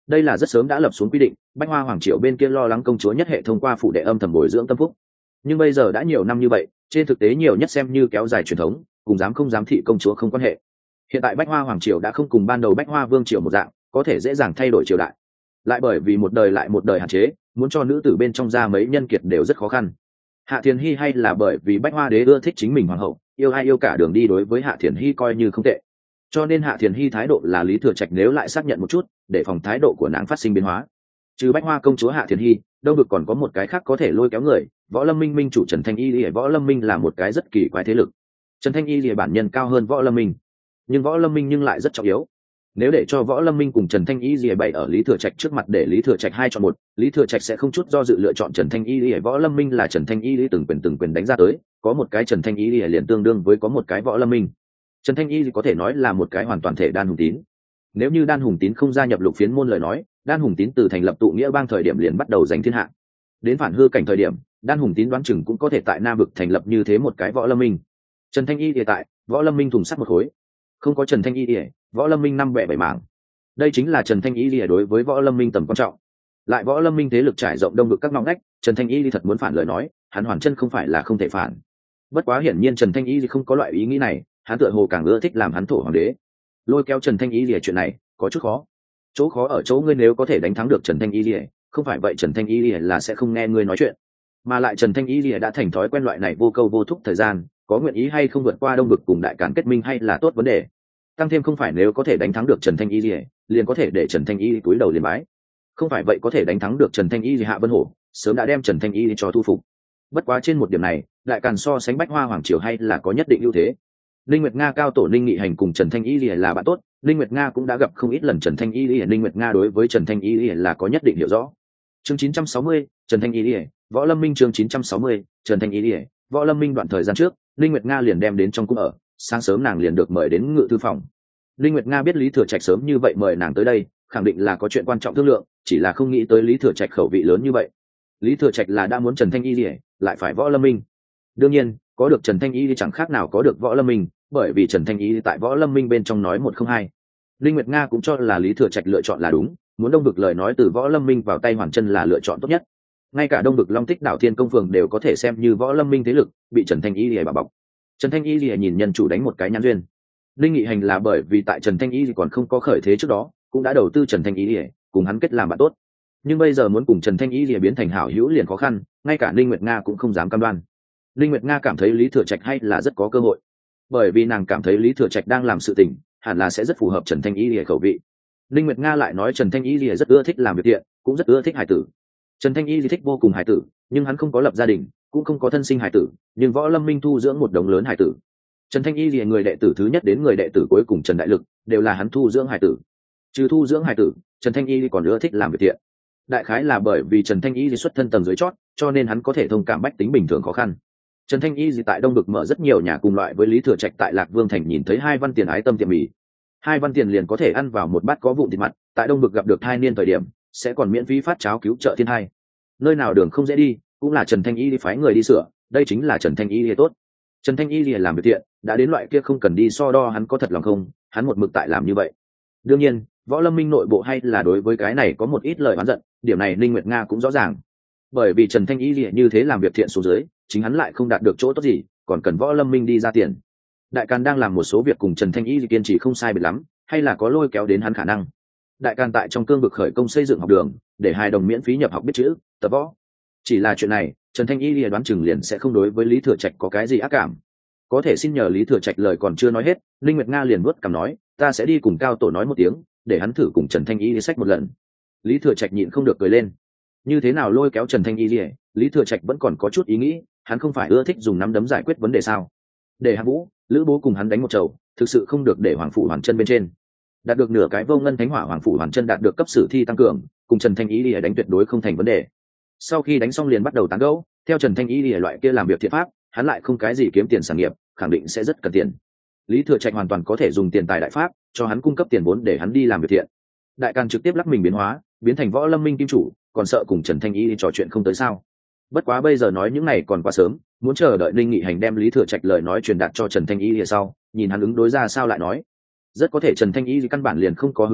đây là rất sớm đã lập xuống quy định, bách hoa hoàng triều bên kia lo lắng công chúa nhất hệ thông qua phủ đệ âm thầm bồi dưỡng tâm phúc, nhưng bây giờ đã nhiều năm như vậy, trên thực tế nhiều nhất xem như kéo dài truyền thống, cùng dám không dám thị công chúa không quan hệ. Hiện tại bách hoa hoàng triều đã không cùng ban đầu bách hoa vương triều một dạng có thể dễ dàng thay đổi triều đại, lại bởi vì một đời lại một đời hạn chế, muốn cho nữ tử bên trong ra mấy nhân kiệt đều rất khó khăn. Hạ Thiền Hy hay là bởi vì bách hoa đế ưa thích chính mình hoàng hậu, yêu ai yêu cả đường đi, đối với Hạ Thiền Hy coi như không tệ, cho nên Hạ Thiền Hy thái độ là Lý Thừa Trạch nếu lại xác nhận một chút, để phòng thái độ của nàng phát sinh biến hóa. Trừ bách hoa công chúa Hạ Thiền Hy, đâu được còn có một cái khác có thể lôi kéo người, Võ Lâm Minh minh chủ Trần Thanh Y. Võ Lâm Minh là một cái rất kỳ quái thế lực, Trần Thanh Y bản nhân cao hơn Võ Lâm Minh, nhưng Võ Lâm Minh nhưng lại rất trọng yếu. Nếu để cho Võ Lâm Minh cùng Trần Thanh Y bày ở Lý Thừa Trạch trước mặt để Lý Thừa Trạch hai chọn một, Lý Thừa Trạch sẽ không chút do dự lựa chọn Trần Thanh Y. Võ Lâm Minh là Trần Thanh Y từng quyền đánh ra tới, có một cái Trần Thanh Y liền tương đương với có một cái Võ Lâm Minh. Trần Thanh Y có thể nói là một cái hoàn toàn thể Đan Hùng Tín. Nếu như Đan Hùng Tín không gia nhập Lục Phiến môn lời nói, Đan Hùng Tín từ thành lập tụ nghĩa bang thời điểm liền bắt đầu giành thiên hạ. Đến phản hư cảnh thời điểm, Đan Hùng Tín đoán chừng cũng có thể tại Nam vực thành lập như thế một cái Võ Lâm Minh. Trần Thanh Y hiện tại, Võ Lâm Minh thùng sắt một khối. Không có Trần Thanh Y, Võ Lâm Minh năm bẻ bảy mảng. Đây chính là Trần Thanh Y đối với Võ Lâm Minh tầm quan trọng. Lại Võ Lâm Minh thế lực trải rộng đông vực các ngóc ngách, Trần Thanh Y thật muốn phản lời nói, hắn hoàn chân không phải là không thể phản. Bất quá hiển nhiên Trần Thanh Y không có loại ý nghĩ này, hắn tựa hồ càng ưa thích làm hắn thổ hoàng đế. Lôi kéo Trần Thanh Y chuyện này có chút khó. Chỗ khó ở chỗ ngươi nếu có thể đánh thắng được Trần Thanh Y, không phải vậy Trần Thanh Y là sẽ không nghe ngươi nói chuyện. Mà lại Trần Thanh Y đã thành thói quen loại này vô câu vô thúc thời gian, có nguyện ý hay không vượt qua đông vực cùng đại càn kết minh hay là tốt vấn đề. Tăng thêm không phải nếu có thể đánh thắng được Trần Thanh Y liền có thể để Trần Thanh Y cúi đầu liền bái. Không phải vậy có thể đánh thắng được Trần Thanh Y Hạ Vân Hổ sớm đã đem Trần Thanh Y cho thu phục. Bất quá trên một điểm này, đại càn so sánh bách hoa hoàng triều hay là có nhất định ưu thế. Linh Nguyệt Nga cao tổ Linh Nghị Hành cùng Trần Thanh Y là bạn tốt, Linh Nguyệt Nga cũng đã gặp không ít lần Trần Thanh Y. Linh Nguyệt Nga đối với Trần Thanh Y là có nhất định hiểu rõ. Chương 960, Trần Thanh Y, Võ Lâm Minh. Chương 960, Trần Thanh Y, Võ Lâm Minh. Đoạn thời gian trước, Linh Nguyệt Nga liền đem đến trong cung ở, sáng sớm nàng liền được mời đến ngự thư phòng. Linh Nguyệt Nga biết Lý Thừa Trạch sớm như vậy mời nàng tới đây, khẳng định là có chuyện quan trọng thương lượng, chỉ là không nghĩ tới Lý Thừa Trạch khẩu vị lớn như vậy. Lý Thừa Trạch là đã muốn Trần Thanh Y lại phải Võ Lâm Minh. Đương nhiên, có được Trần Thanh Y chẳng khác nào có được Võ Lâm Minh, bởi vì Trần Thanh Y tại Võ Lâm Minh bên trong nói một không hai. Linh Nguyệt Nga cũng cho là Lý Thừa Trạch lựa chọn là đúng, muốn đông vực lời nói từ Võ Lâm Minh vào tay Hoàn Chân là lựa chọn tốt nhất. Ngay cả đông vực Long Tích Đảo Thiên Công Phường đều có thể xem như Võ Lâm Minh thế lực, bị Trần Thanh Y bảo bọc. Trần Thanh Y nhìn nhân chủ đánh một cái nhãn duyên. Linh Nghị Hành là bởi vì tại Trần Thanh Y còn không có khởi thế trước đó, cũng đã đầu tư Trần Thanh Y cùng hắn kết làm bạn tốt. Nhưng bây giờ muốn cùng Trần Thanh Y biến thành hảo hữu liền khó khăn, ngay cả Linh Nguyệt Nga cũng không dám cam đoan. Linh Nguyệt Nga cảm thấy Lý Thừa Trạch hay là rất có cơ hội, bởi vì nàng cảm thấy Lý Thừa Trạch đang làm sự tình, hẳn là sẽ rất phù hợp Trần Thanh Y khẩu vị. Linh Nguyệt Nga lại nói Trần Thanh Y rất ưa thích làm việc thiện, cũng rất ưa thích hài tử. Trần Thanh Y thích vô cùng hài tử, nhưng hắn không có lập gia đình, cũng không có thân sinh hài tử, nhưng Võ Lâm Minh thu dưỡng một đống lớn hài tử. Trần Thanh Y người đệ tử thứ nhất đến người đệ tử cuối cùng Trần Đại Lực đều là hắn thu dưỡng hài tử. Trừ thu dưỡng hài tử, Trần Thanh Y còn ưa thích làm việc thiện. Đại khái là bởi vì Trần Thanh Y xuất thân tầng dưới chót, cho nên hắn có thể thông cảm bách tính bình thường khó khăn. Trần Thanh Y tại đông vực mở rất nhiều nhà cùng loại với Lý Thừa Trạch tại Lạc Vương thành nhìn thấy Hai Văn Tiền ái tâm tiệm mì. Hai Văn Tiền liền có thể ăn vào một bát có vụn thịt mặt, tại đông vực gặp được thai niên thời điểm sẽ còn miễn phí phát cháo cứu trợ thiên hai. Nơi nào đường không dễ đi, cũng là Trần Thanh Y phái người đi sửa, đây chính là Trần Thanh Y tốt. Trần Thanh Y làm việc thiện, đã đến loại kia không cần đi so đo hắn có thật lòng không, hắn một mực tại làm như vậy. Đương nhiên, Võ Lâm Minh nội bộ hay là đối với cái này có một ít lời oán giận, điểm này Ninh Nguyệt Nga cũng rõ ràng. Bởi vì Trần Thanh Y như thế làm việc thiện xuống dưới, chính hắn lại không đạt được chỗ tốt gì, còn cần Võ Lâm Minh đi ra tiền. Đại Càn đang làm một số việc cùng Trần Thanh Y kiên trì không sai biệt lắm, hay là có lôi kéo đến hắn khả năng. Đại Càn tại trong cương vực khởi công xây dựng học đường, để hài đồng miễn phí nhập học biết chữ, tập võ. Chỉ là chuyện này, Trần Thanh Y đoán chừng liền sẽ không đối với Lý Thừa Trạch có cái gì ác cảm. Có thể xin nhờ Lý Thừa Trạch lời còn chưa nói hết, Linh Nguyệt Nga liền vuốt cằm nói, ta sẽ đi cùng Cao Tổ nói một tiếng, để hắn thử cùng Trần Thanh Y đi sách một lần. Lý Thừa Trạch nhịn không được cười lên. Như thế nào lôi kéo Trần Thanh Y Lý Thừa Trạch vẫn còn có chút ý nghĩ, hắn không phải ưa thích dùng nắm đấm giải quyết vấn đề sao? Để Hạng Vũ, Lữ Bố cùng hắn đánh một chầu, thực sự không được để Hoàng phủ Hoàn Chân bên trên. Đạt được nửa cái Vô Ngân Thánh Hỏa Hoàng phủ Hoàn Chân đạt được cấp sử thi tăng cường, cùng Trần Thanh Y đánh tuyệt đối không thành vấn đề. Sau khi đánh xong liền bắt đầu tán gẫu, theo Trần Thanh Y loại kia làm việc thiện pháp, hắn lại không cái gì kiếm tiền sản nghiệp, khẳng định sẽ rất cần tiền. Lý Thừa Trạch hoàn toàn có thể dùng tiền tài đại pháp cho hắn cung cấp tiền vốn để hắn đi làm việc thiện. Đại Càn trực tiếp lắc mình biến hóa, biến thành Võ Lâm Minh kim chủ, còn sợ cùng Trần Thanh Y trò chuyện không tới sao? Bất quá bây giờ nói những này còn quá sớm, muốn chờ đợi Linh Nghị Hành đem Lý Thừa Trạch lời nói truyền đạt cho Trần Thanh Y sau, nhìn hắn ứng đối ra sao lại nói. Rất có thể Trần Thanh Y căn bản liền không có hứng thú,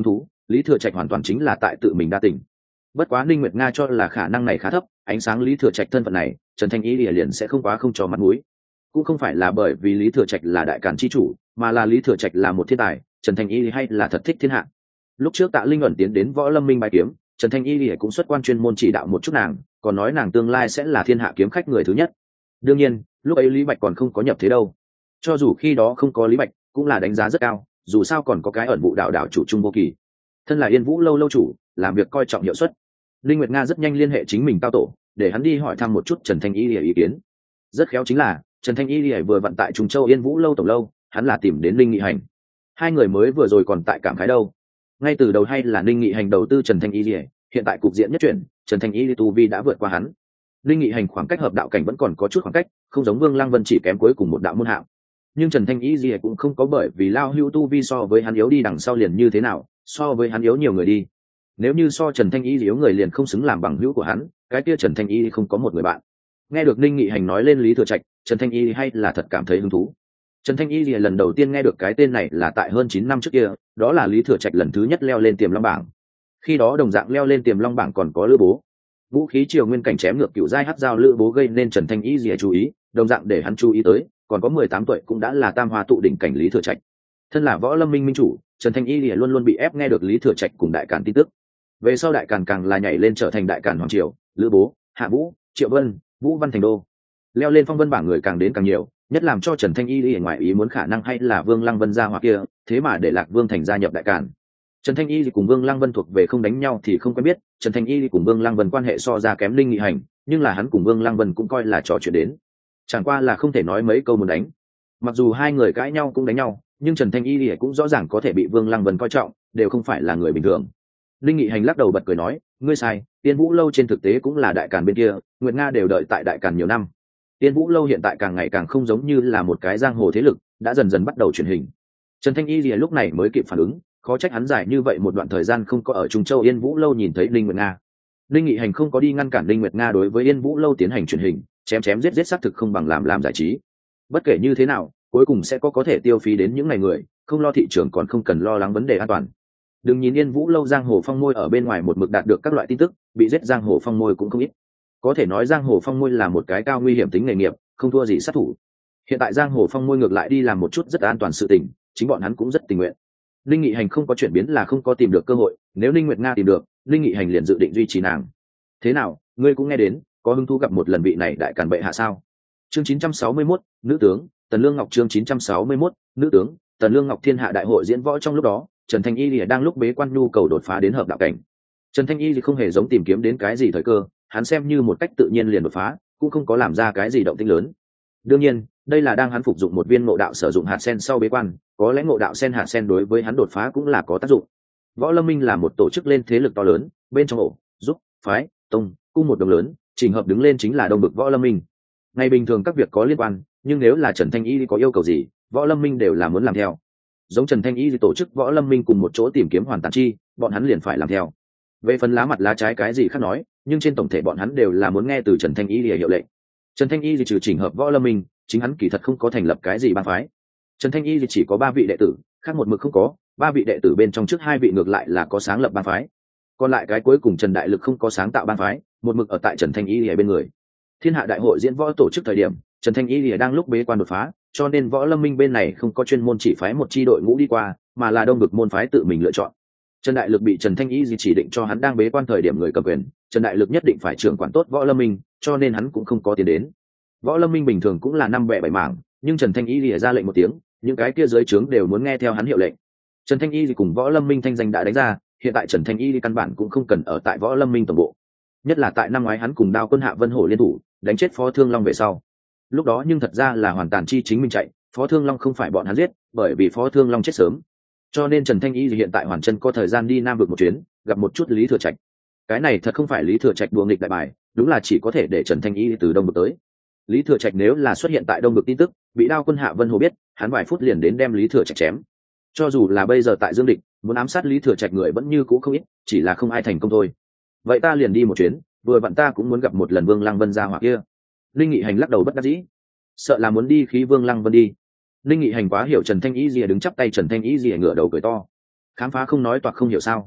Lý Thừa Trạch hoàn toàn chính là tại tự mình đa tình. Bất quá Ninh Nguyệt Nga cho là khả năng này khá thấp, ánh sáng Lý Thừa Trạch thân phận này, Trần Thanh Y liền sẽ không quá không cho mặt mũi. Cũng không phải là bởi vì Lý Thừa Trạch là đại càn chi chủ, mà là Lý Thừa Trạch là một thiên tài, Trần Thanh Y hay là thật thích thiên hạ. Lúc trước Tạ Linh ẩn tiến đến Võ Lâm Minh bài kiếm, Trần Thanh Y cũng xuất quan chuyên môn chỉ đạo một chút nàng, còn nói nàng tương lai sẽ là thiên hạ kiếm khách người thứ nhất. Đương nhiên, lúc ấy Lý Bạch còn không có nhập thế đâu. Cho dù khi đó không có Lý Bạch, cũng là đánh giá rất cao, dù sao còn có cái ẩn vụ đạo chủ Trung Vô Kỳ. Thân là Yên Vũ lâu lâu chủ, làm việc coi trọng hiệu suất. Linh Nguyệt Nga rất nhanh liên hệ chính mình cao tổ, để hắn đi hỏi thăm một chút Trần Thanh Y ý kiến. Rất khéo chính là, Trần Thanh Y vừa vận tại Trùng Châu Yên Vũ lâu tổng lâu, hắn là tìm đến Linh Nghị Hành. Hai người mới vừa rồi còn tại cảm khái đâu. Ngay từ đầu hay là Linh Nghị Hành đầu tư Trần Thanh Y, hiện tại cục diện nhất chuyển, Trần Thanh Y tu vi đã vượt qua hắn. Linh Nghị Hành khoảng cách hợp đạo cảnh vẫn còn có chút khoảng cách, không giống Vương Lăng Vân chỉ kém cuối cùng một đạo môn hạng. Nhưng Trần Thanh Y cũng không có bởi vì lao hưu tu vi so với hắn yếu đi đằng sau liền như thế nào, so với hắn yếu nhiều người đi. Nếu như so Trần Thanh Y yếu người liền không xứng làm bằng hữu của hắn, cái kia Trần Thanh Y không có một người bạn. Nghe được Ninh Nghị Hành nói lên Lý Thừa Trạch, Trần Thanh Y hay là thật cảm thấy hứng thú. Trần Thanh Y lần đầu tiên nghe được cái tên này là tại hơn 9 năm trước kia, đó là Lý Thừa Trạch lần thứ nhất leo lên Tiềm Long bảng. Khi đó đồng dạng leo lên Tiềm Long bảng còn có Lữ Bố. Vũ khí triều nguyên cảnh chém ngược cựu giai hắc giao Lữ Bố gây nên Trần Thanh Y chú ý, đồng dạng để hắn chú ý tới, còn có 18 tuổi cũng đã là tam hoa tụ đỉnh cảnh Lý Thừa Trạch. Thân là Võ Lâm Minh minh chủ, Trần Thanh Y luôn luôn bị ép nghe được Lý Thừa Trạch cùng đại càn tin tức. Về sau đại càn càng là nhảy lên trở thành đại càn hoàng triều, Lữ Bố, Hạ Vũ, Triệu Vân, Vũ Văn thành đô. Leo lên phong vân bảng người càng đến càng nhiều, nhất làm cho Trần Thanh Y ngoài ý muốn khả năng hay là Vương Lăng Vân gia hoặc kia, thế mà để Lạc Vương thành gia nhập đại càn. Trần Thanh Y cùng Vương Lăng Vân thuộc về không đánh nhau thì không quen biết, Trần Thanh Y cùng Vương Lăng Vân quan hệ so ra kém Linh Nghị Hành, nhưng là hắn cùng Vương Lăng Vân cũng coi là trò chuyện đến. Chẳng qua là không thể nói mấy câu muốn đánh. Mặc dù hai người cãi nhau cũng đánh nhau, nhưng Trần Thanh Y cũng rõ ràng có thể bị Vương Lăng Vân coi trọng, đều không phải là người bình thường. Linh Nghị Hành lắc đầu bật cười nói, ngươi sai, Tiên Vũ lâu trên thực tế cũng là đại càn bên kia, Nguyệt Nga đều đợi tại đại càn nhiều năm. Tiên Vũ lâu hiện tại càng ngày càng không giống như là một cái giang hồ thế lực, đã dần dần bắt đầu chuyển hình. Trần Thanh Y lúc này mới kịp phản ứng, khó trách hắn dài như vậy một đoạn thời gian không có ở Trung Châu Yên Vũ lâu nhìn thấy Linh Nguyệt Nga. Linh Nghị Hành không có đi ngăn cản Linh Nguyệt Nga đối với Yên Vũ lâu tiến hành truyền hình, chém chém giết giết xác thực không bằng làm giải trí. Bất kể như thế nào, cuối cùng sẽ có thể tiêu phí đến những ngày người, không lo thị trường còn không cần lo lắng vấn đề an toàn. Đừng nhìn Yên Vũ lâu giang hồ phong môi ở bên ngoài một mực đạt được các loại tin tức, bị giết giang hồ phong môi cũng không ít. Có thể nói giang hồ phong môi là một cái cao nguy hiểm tính nghề nghiệp, không thua gì sát thủ. Hiện tại giang hồ phong môi ngược lại đi làm một chút rất an toàn sự tình, chính bọn hắn cũng rất tình nguyện. Linh Nghị Hành không có chuyển biến là không có tìm được cơ hội, nếu Linh Nguyệt Nga tìm được, Linh Nghị Hành liền dự định duy trì nàng. Thế nào, ngươi cũng nghe đến, có hứng thú gặp một lần vị này đại càn bệ hạ sao? Chương 961, nữ tướng, Tần Lương Ngọc chương 961, nữ tướng, Tần Lương Ngọc thiên hạ đại hội diễn võ trong lúc đó, Trần Thanh Y đang lúc bế quan nhu cầu đột phá đến hợp đạo cảnh. Trần Thanh Y không hề giống tìm kiếm đến cái gì thời cơ, hắn xem như một cách tự nhiên liền đột phá, cũng không có làm ra cái gì động tĩnh lớn. Đương nhiên, đây là đang hắn phục dụng một viên ngộ đạo sử dụng hạt sen sau bế quan, có lẽ ngộ đạo sen hạt sen đối với hắn đột phá cũng là có tác dụng. Võ Lâm Minh là một tổ chức lên thế lực to lớn, bên trong ổ, giúp, phái, tông, cung một đồng lớn, trình hợp đứng lên chính là đông bực Võ Lâm Minh. Ngày bình thường các việc có liên quan, nhưng nếu là Trần Thanh Y có yêu cầu gì, Võ Lâm Minh đều là muốn làm theo. Giống Trần Thanh Y tổ chức Võ Lâm Minh cùng một chỗ tìm kiếm hoàn tàn chi, bọn hắn liền phải làm theo. Về phần lá mặt lá trái cái gì khác nói, nhưng trên tổng thể bọn hắn đều là muốn nghe từ Trần Thanh Y hiệu lệnh. Trần Thanh Y trừ chỉnh hợp Võ Lâm Minh, chính hắn kỳ thật không có thành lập cái gì bang phái. Trần Thanh Y chỉ có 3 vị đệ tử, khác một mực không có, 3 vị đệ tử bên trong trước 2 vị ngược lại là có sáng lập bang phái. Còn lại cái cuối cùng Trần Đại Lực không có sáng tạo bang phái, một mực ở tại Trần Thanh Y bên người. Thiên hạ đại hội diễn võ tổ chức thời điểm, Trần Thanh Y đang lúc bế quan đột phá, cho nên Võ Lâm Minh bên này không có chuyên môn chỉ phái một chi đội ngũ đi qua, mà là đông vực môn phái tự mình lựa chọn. Trần Đại Lực bị Trần Thanh Y chỉ định cho hắn đang bế quan thời điểm người cầm quyền, Trần Đại Lực nhất định phải trưởng quản tốt Võ Lâm Minh, cho nên hắn cũng không có tiến đến. Võ Lâm Minh bình thường cũng là 5 bè 7 mảng, nhưng Trần Thanh Y lìa ra lệnh một tiếng, những cái kia dưới trướng đều muốn nghe theo hắn hiệu lệnh. Trần Thanh Y cùng Võ Lâm Minh thanh danh đã đánh ra, hiện tại Trần Thanh Y căn bản cũng không cần ở tại Võ Lâm Minh tổng bộ. Nhất là tại năm ngoái hắn cùng Đao Quân Hạ Vân Hổ liên thủ, đánh chết Phó Thương Long về sau. Lúc đó nhưng thật ra là hoàn toàn chi chính mình chạy, Phó Thương Long không phải bọn hắn giết, bởi vì Phó Thương Long chết sớm. Cho nên Trần Thanh Y hiện tại hoàn chân có thời gian đi Nam vực một chuyến, gặp một chút Lý Thừa Trạch. Cái này thật không phải Lý Thừa Trạch đùa nghịch đại bài, đúng là chỉ có thể để Trần Thanh Y từ đông vực tới. Lý Thừa Trạch nếu là xuất hiện tại đông vực tin tức, bị Đao Quân Hạ Vân Hồ biết, hắn vài phút liền đến đem Lý Thừa Trạch chém. Cho dù là bây giờ tại Dương Địch, muốn ám sát Lý Thừa Trạch người vẫn như cũ không ít, chỉ là không ai thành công thôi. Vậy ta liền đi một chuyến, vừa vặn ta cũng muốn gặp một lần Vương Lăng Vân gia hỏa kia. Linh Nghị Hành lắc đầu bất đắc dĩ, sợ là muốn đi khí Vương Lăng Vân đi. Linh Nghị Hành quá hiểu Trần Thanh Y đứng chắp tay, Trần Thanh Y ngửa đầu cười to, khám phá không nói toạc không hiểu sao,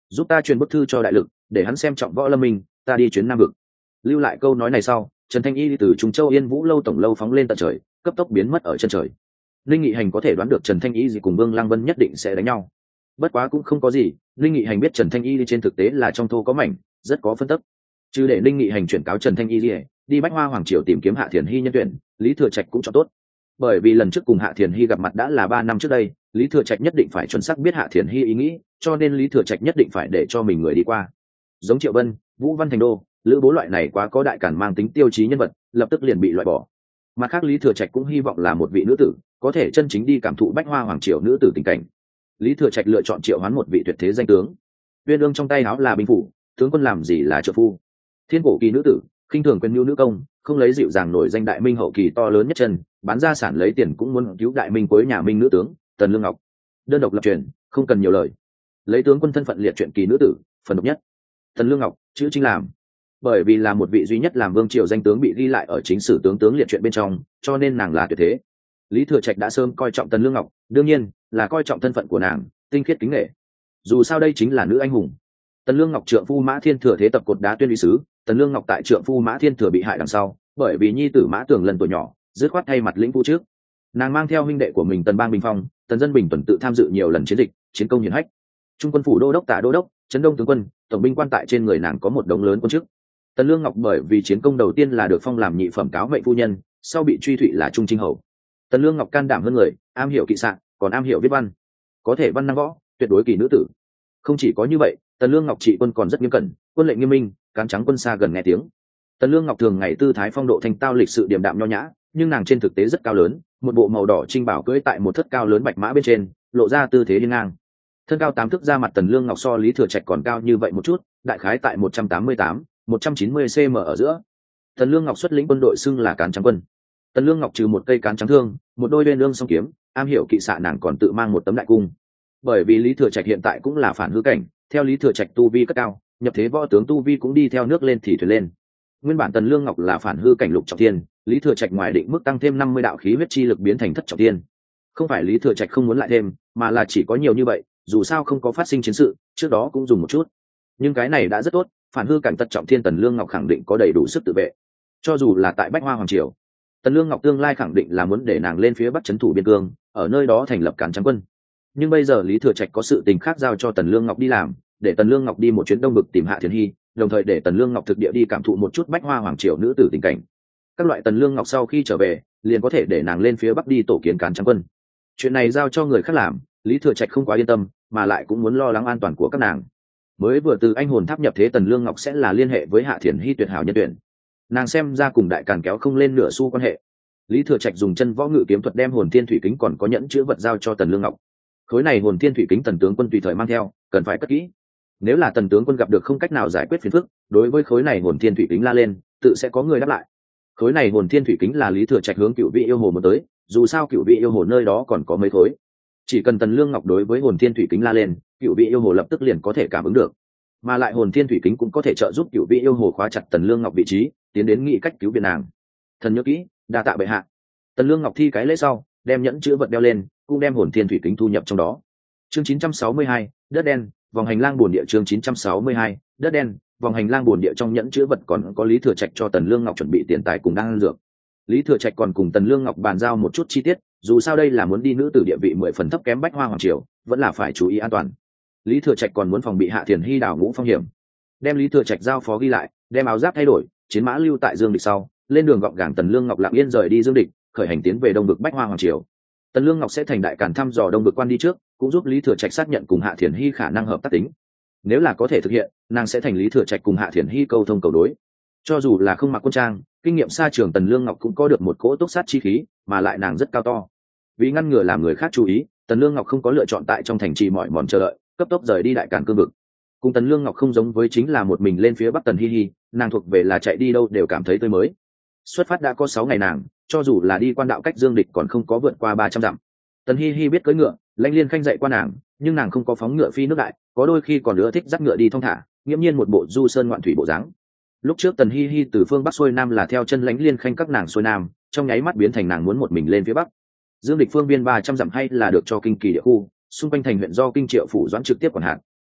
giúp ta truyền bức thư cho đại lực để hắn xem trọng Võ Lâm Minh, ta đi chuyến Nam vực. Lưu lại câu nói này sau, Trần Thanh Y đi từ Trung Châu Yên Vũ lâu tổng lâu phóng lên tận trời, cấp tốc biến mất ở chân trời. Linh Nghị Hành có thể đoán được Trần Thanh Y gì cùng Vương Lăng Vân nhất định sẽ đánh nhau, bất quá cũng không có gì. Linh Nghị Hành biết Trần Thanh Y đi trên thực tế là trong thô có mảnh, rất có phân tích. Chứ để Linh Nghị Hành chuyển cáo Trần Thanh Y đi Bách Hoa Hoàng triều tìm kiếm Hạ Thiền Hy nhân tuyển, Lý Thừa Trạch cũng cho tốt. Bởi vì lần trước cùng Hạ Thiền Hy gặp mặt đã là 3 năm trước đây, Lý Thừa Trạch nhất định phải chuẩn xác biết Hạ Thiền Hy ý nghĩ, cho nên Lý Thừa Trạch nhất định phải để cho mình người đi qua. Giống Triệu Vân, Vũ Văn Thành Đô, Lữ Bố loại này quá có đại cản mang tính tiêu chí nhân vật, lập tức liền bị loại bỏ. Mặt khác Lý Thừa Trạch cũng hy vọng là một vị nữ tử, có thể chân chính đi cảm thụ Bách Hoa Hoàng triều nữ tử tình cảnh. Lý Thừa Trạch lựa chọn triệu hoán một vị tuyệt thế danh tướng. Uyên ương trong tay áo là binh phủ, tướng quân làm gì là trợ phu. Thiên cổ kỳ nữ tử, khinh thường quyền nhu nữ công, không lấy dịu dàng nổi danh đại minh hậu kỳ to lớn nhất chân, bán gia sản lấy tiền cũng muốn cứu đại minh cuối nhà Minh nữ tướng Tần Lương Ngọc. Đơn độc lập truyền, không cần nhiều lời. Lấy tướng quân thân phận liệt truyện kỳ nữ tử, phần độc nhất. Tần Lương Ngọc, chữ Chính làm. Bởi vì là một vị duy nhất làm vương triều danh tướng bị ghi lại ở chính sử tướng liệt truyện bên trong, cho nên nàng là tuyệt thế. Lý Thừa Trạch đã sớm coi trọng Tần Lương Ngọc, đương nhiên là coi trọng thân phận của nàng, tinh khiết kính nghệ. Dù sao đây chính là nữ anh hùng. Tần Lương Ngọc trượng phu Mã Thiên Thừa thế tập cột đá tuyên uy sứ, Tần Lương Ngọc tại trượng phu Mã Thiên Thừa bị hại đằng sau, bởi vì nhi tử Mã Tường lần tuổi nhỏ, dứt khoát thay mặt lĩnh phu trước. Nàng mang theo huynh đệ của mình Tần Bang Bình Phong, Tần Dân Bình tuần tự tham dự nhiều lần chiến dịch, chiến công hiển hách. Trung quân phủ đô đốc tả đô đốc, trấn đông tướng quân, tổng binh quan tại trên người nàng có một đống lớn quân chức. Tần Lương Ngọc bởi vì chiến công đầu tiên là được phong làm nhị phẩm cáo mệnh phu nhân, sau bị truy thụy là trung trinh hầu. Tần Lương Ngọc can đảm hơn người, am hiểu kỵ xạ, còn am hiểu viết văn, có thể văn năng võ, tuyệt đối kỳ nữ tử. Không chỉ có như vậy, Tần Lương Ngọc trị quân còn rất nghiêm cẩn, quân lệnh nghiêm minh, cán trắng quân xa gần nghe tiếng. Tần Lương Ngọc thường ngày tư thái phong độ thanh tao lịch sự điềm đạm nho nhã, nhưng nàng trên thực tế rất cao lớn, một bộ màu đỏ trinh bảo cưỡi tại một thất cao lớn bạch mã bên trên, lộ ra tư thế đi ngang. Thân cao 8 thước ra mặt Tần Lương Ngọc so Lý Thừa Trạch còn cao như vậy một chút, đại khái tại 188, 190 cm ở giữa. Tần Lương Ngọc xuất lĩnh quân đội xưng là cán trắng quân. Tần Lương Ngọc trừ một cây cán trắng thương, một đôi bên lương song kiếm, am hiểu kỵ xạ, nàng còn tự mang một tấm đại cung. Bởi vì Lý Thừa Trạch hiện tại cũng là phản hư cảnh, theo Lý Thừa Trạch tu vi cất cao, nhập thế võ tướng tu vi cũng đi theo nước lên thì thuyền lên. Nguyên bản Tần Lương Ngọc là phản hư cảnh lục trọng thiên, Lý Thừa Trạch ngoài định mức tăng thêm 50 đạo khí huyết chi lực biến thành thất trọng thiên. Không phải Lý Thừa Trạch không muốn lại thêm, mà là chỉ có nhiều như vậy, dù sao không có phát sinh chiến sự, trước đó cũng dùng một chút. Nhưng cái này đã rất tốt, phản hư cảnh thất trọng thiên Tần Lương Ngọc khẳng định có đầy đủ sức tự vệ. Cho dù là tại Bách Hoa Hoàng triều, Tần Lương Ngọc tương lai khẳng định là muốn để nàng lên phía bắc trấn thủ biên cương, ở nơi đó thành lập cán trắng quân. Nhưng bây giờ Lý Thừa Trạch có sự tình khác giao cho Tần Lương Ngọc đi làm, để Tần Lương Ngọc đi một chuyến đông vực tìm Hạ Thiền Hy, đồng thời để Tần Lương Ngọc thực địa đi cảm thụ một chút Bách Hoa Hoàng triều nữ tử tình cảnh. Các loại Tần Lương Ngọc sau khi trở về, liền có thể để nàng lên phía bắc đi tổ kiến cán trắng quân. Chuyện này giao cho người khác làm, Lý Thừa Trạch không quá yên tâm, mà lại cũng muốn lo lắng an toàn của các nàng. Mới vừa từ anh hồn tháp nhập thế Tần Lương Ngọc sẽ là liên hệ với Hạ Thiền Hy tuyệt hảo nhân tuyển. Nàng xem ra cùng đại càn kéo không lên nửa xu quan hệ. Lý Thừa Trạch dùng chân võ ngự kiếm thuật đem hồn thiên thủy kính còn có nhẫn chứa vật giao cho Tần Lương Ngọc. Khối này hồn thiên thủy kính Tần tướng quân tùy thời mang theo, cần phải cất kỹ. Nếu là Tần tướng quân gặp được không cách nào giải quyết phiền phức, đối với khối này hồn thiên thủy kính la lên, tự sẽ có người đáp lại. Khối này hồn thiên thủy kính là Lý Thừa Trạch hướng Cửu Vị yêu hồ muốn tới, dù sao Cửu Vị yêu hồ nơi đó còn có mấy khối. Chỉ cần Tần Lương Ngọc đối với hồn thiên thủy kính la lên, Cửu Vị yêu hồ lập tức liền có thể cảm ứng được. Mà lại hồn thiên thủy kính cũng có thể trợ giúp Cửu Vị yêu hồ khóa chặt Tần Lương Ngọc vị trí, tiến đến nghị cách cứu viện nàng. Thần nhớ kỹ, đa tạ bệ hạ. Tần Lương Ngọc thi cái lễ sau, đem nhẫn chứa vật đeo lên, cũng đem hồn thiên thủy kính thu nhập trong đó. Chương 962, đất đen, vòng hành lang buồn địa. Chương 962, đất đen, vòng hành lang buồn địa. Trong nhẫn chứa vật còn có Lý Thừa Trạch cho Tần Lương Ngọc chuẩn bị tiền tài cùng đan dược. Lý Thừa Trạch còn cùng Tần Lương Ngọc bàn giao một chút chi tiết, dù sao đây là muốn đi nữ tử địa vị 10 phần thấp kém Bách Hoa Hoàng triều, vẫn là phải chú ý an toàn. Lý Thừa Trạch còn muốn phòng bị Hạ Thiền Hy đào ngũ phong hiểm. Đem Lý Thừa Trạch giao phó ghi lại, đem áo giáp thay đổi, chiến mã lưu tại Dương Địch sau, lên đường gọn gàng Tần Lương Ngọc lặng yên rời đi Dương Địch, khởi hành tiến về đông vực Bách Hoa Hoàng triều. Tần Lương Ngọc sẽ thành đại càn thăm dò đông vực quan đi trước, cũng giúp Lý Thừa Trạch xác nhận cùng Hạ Thiền Hy khả năng hợp tác tính. Nếu là có thể thực hiện, nàng sẽ thành Lý Thừa Trạch cùng Hạ Thiền Hy câu thông cầu đối. Cho dù là không mặc quân trang, kinh nghiệm xa trường Tần Lương Ngọc cũng có được một cỗ túc sát chi khí, mà lại nàng rất cao to. Vì ngăn ngừa làm người khác chú ý, Tần Lương Ngọc không có lựa chọn tại trong thành trì mỏi mòn chờ đợi, cấp tốc rời đi đại càn cương vực. Cùng Tần Lương Ngọc không giống với chính là một mình lên phía bắc Tần Hi Hi, nàng thuộc về là chạy đi đâu đều cảm thấy tươi mới. Xuất phát đã có 6 ngày nàng, cho dù là đi quan đạo cách Dương Địch còn không có vượt qua 300 dặm. Tần Hi Hi biết cưỡi ngựa, Lãnh Liên Khanh dạy qua nàng, nhưng nàng không có phóng ngựa phi nước đại, có đôi khi còn ưa thích dắt ngựa đi thong thả, nghiễm nhiên một bộ du sơn ngoạn thủy bộ dáng. Lúc trước Tần Hi Hi từ phương bắc xuôi nam là theo chân Lãnh Liên Khanh các nàng xuôi nam, trong nháy mắt biến thành nàng muốn một mình lên phía bắc. Dương Địch phương biên 300 dặm hay là được cho kinh kỳ địa khu, xung quanh thành huyện do kinh Triệu phủ Doãn trực tiếp quản hạt.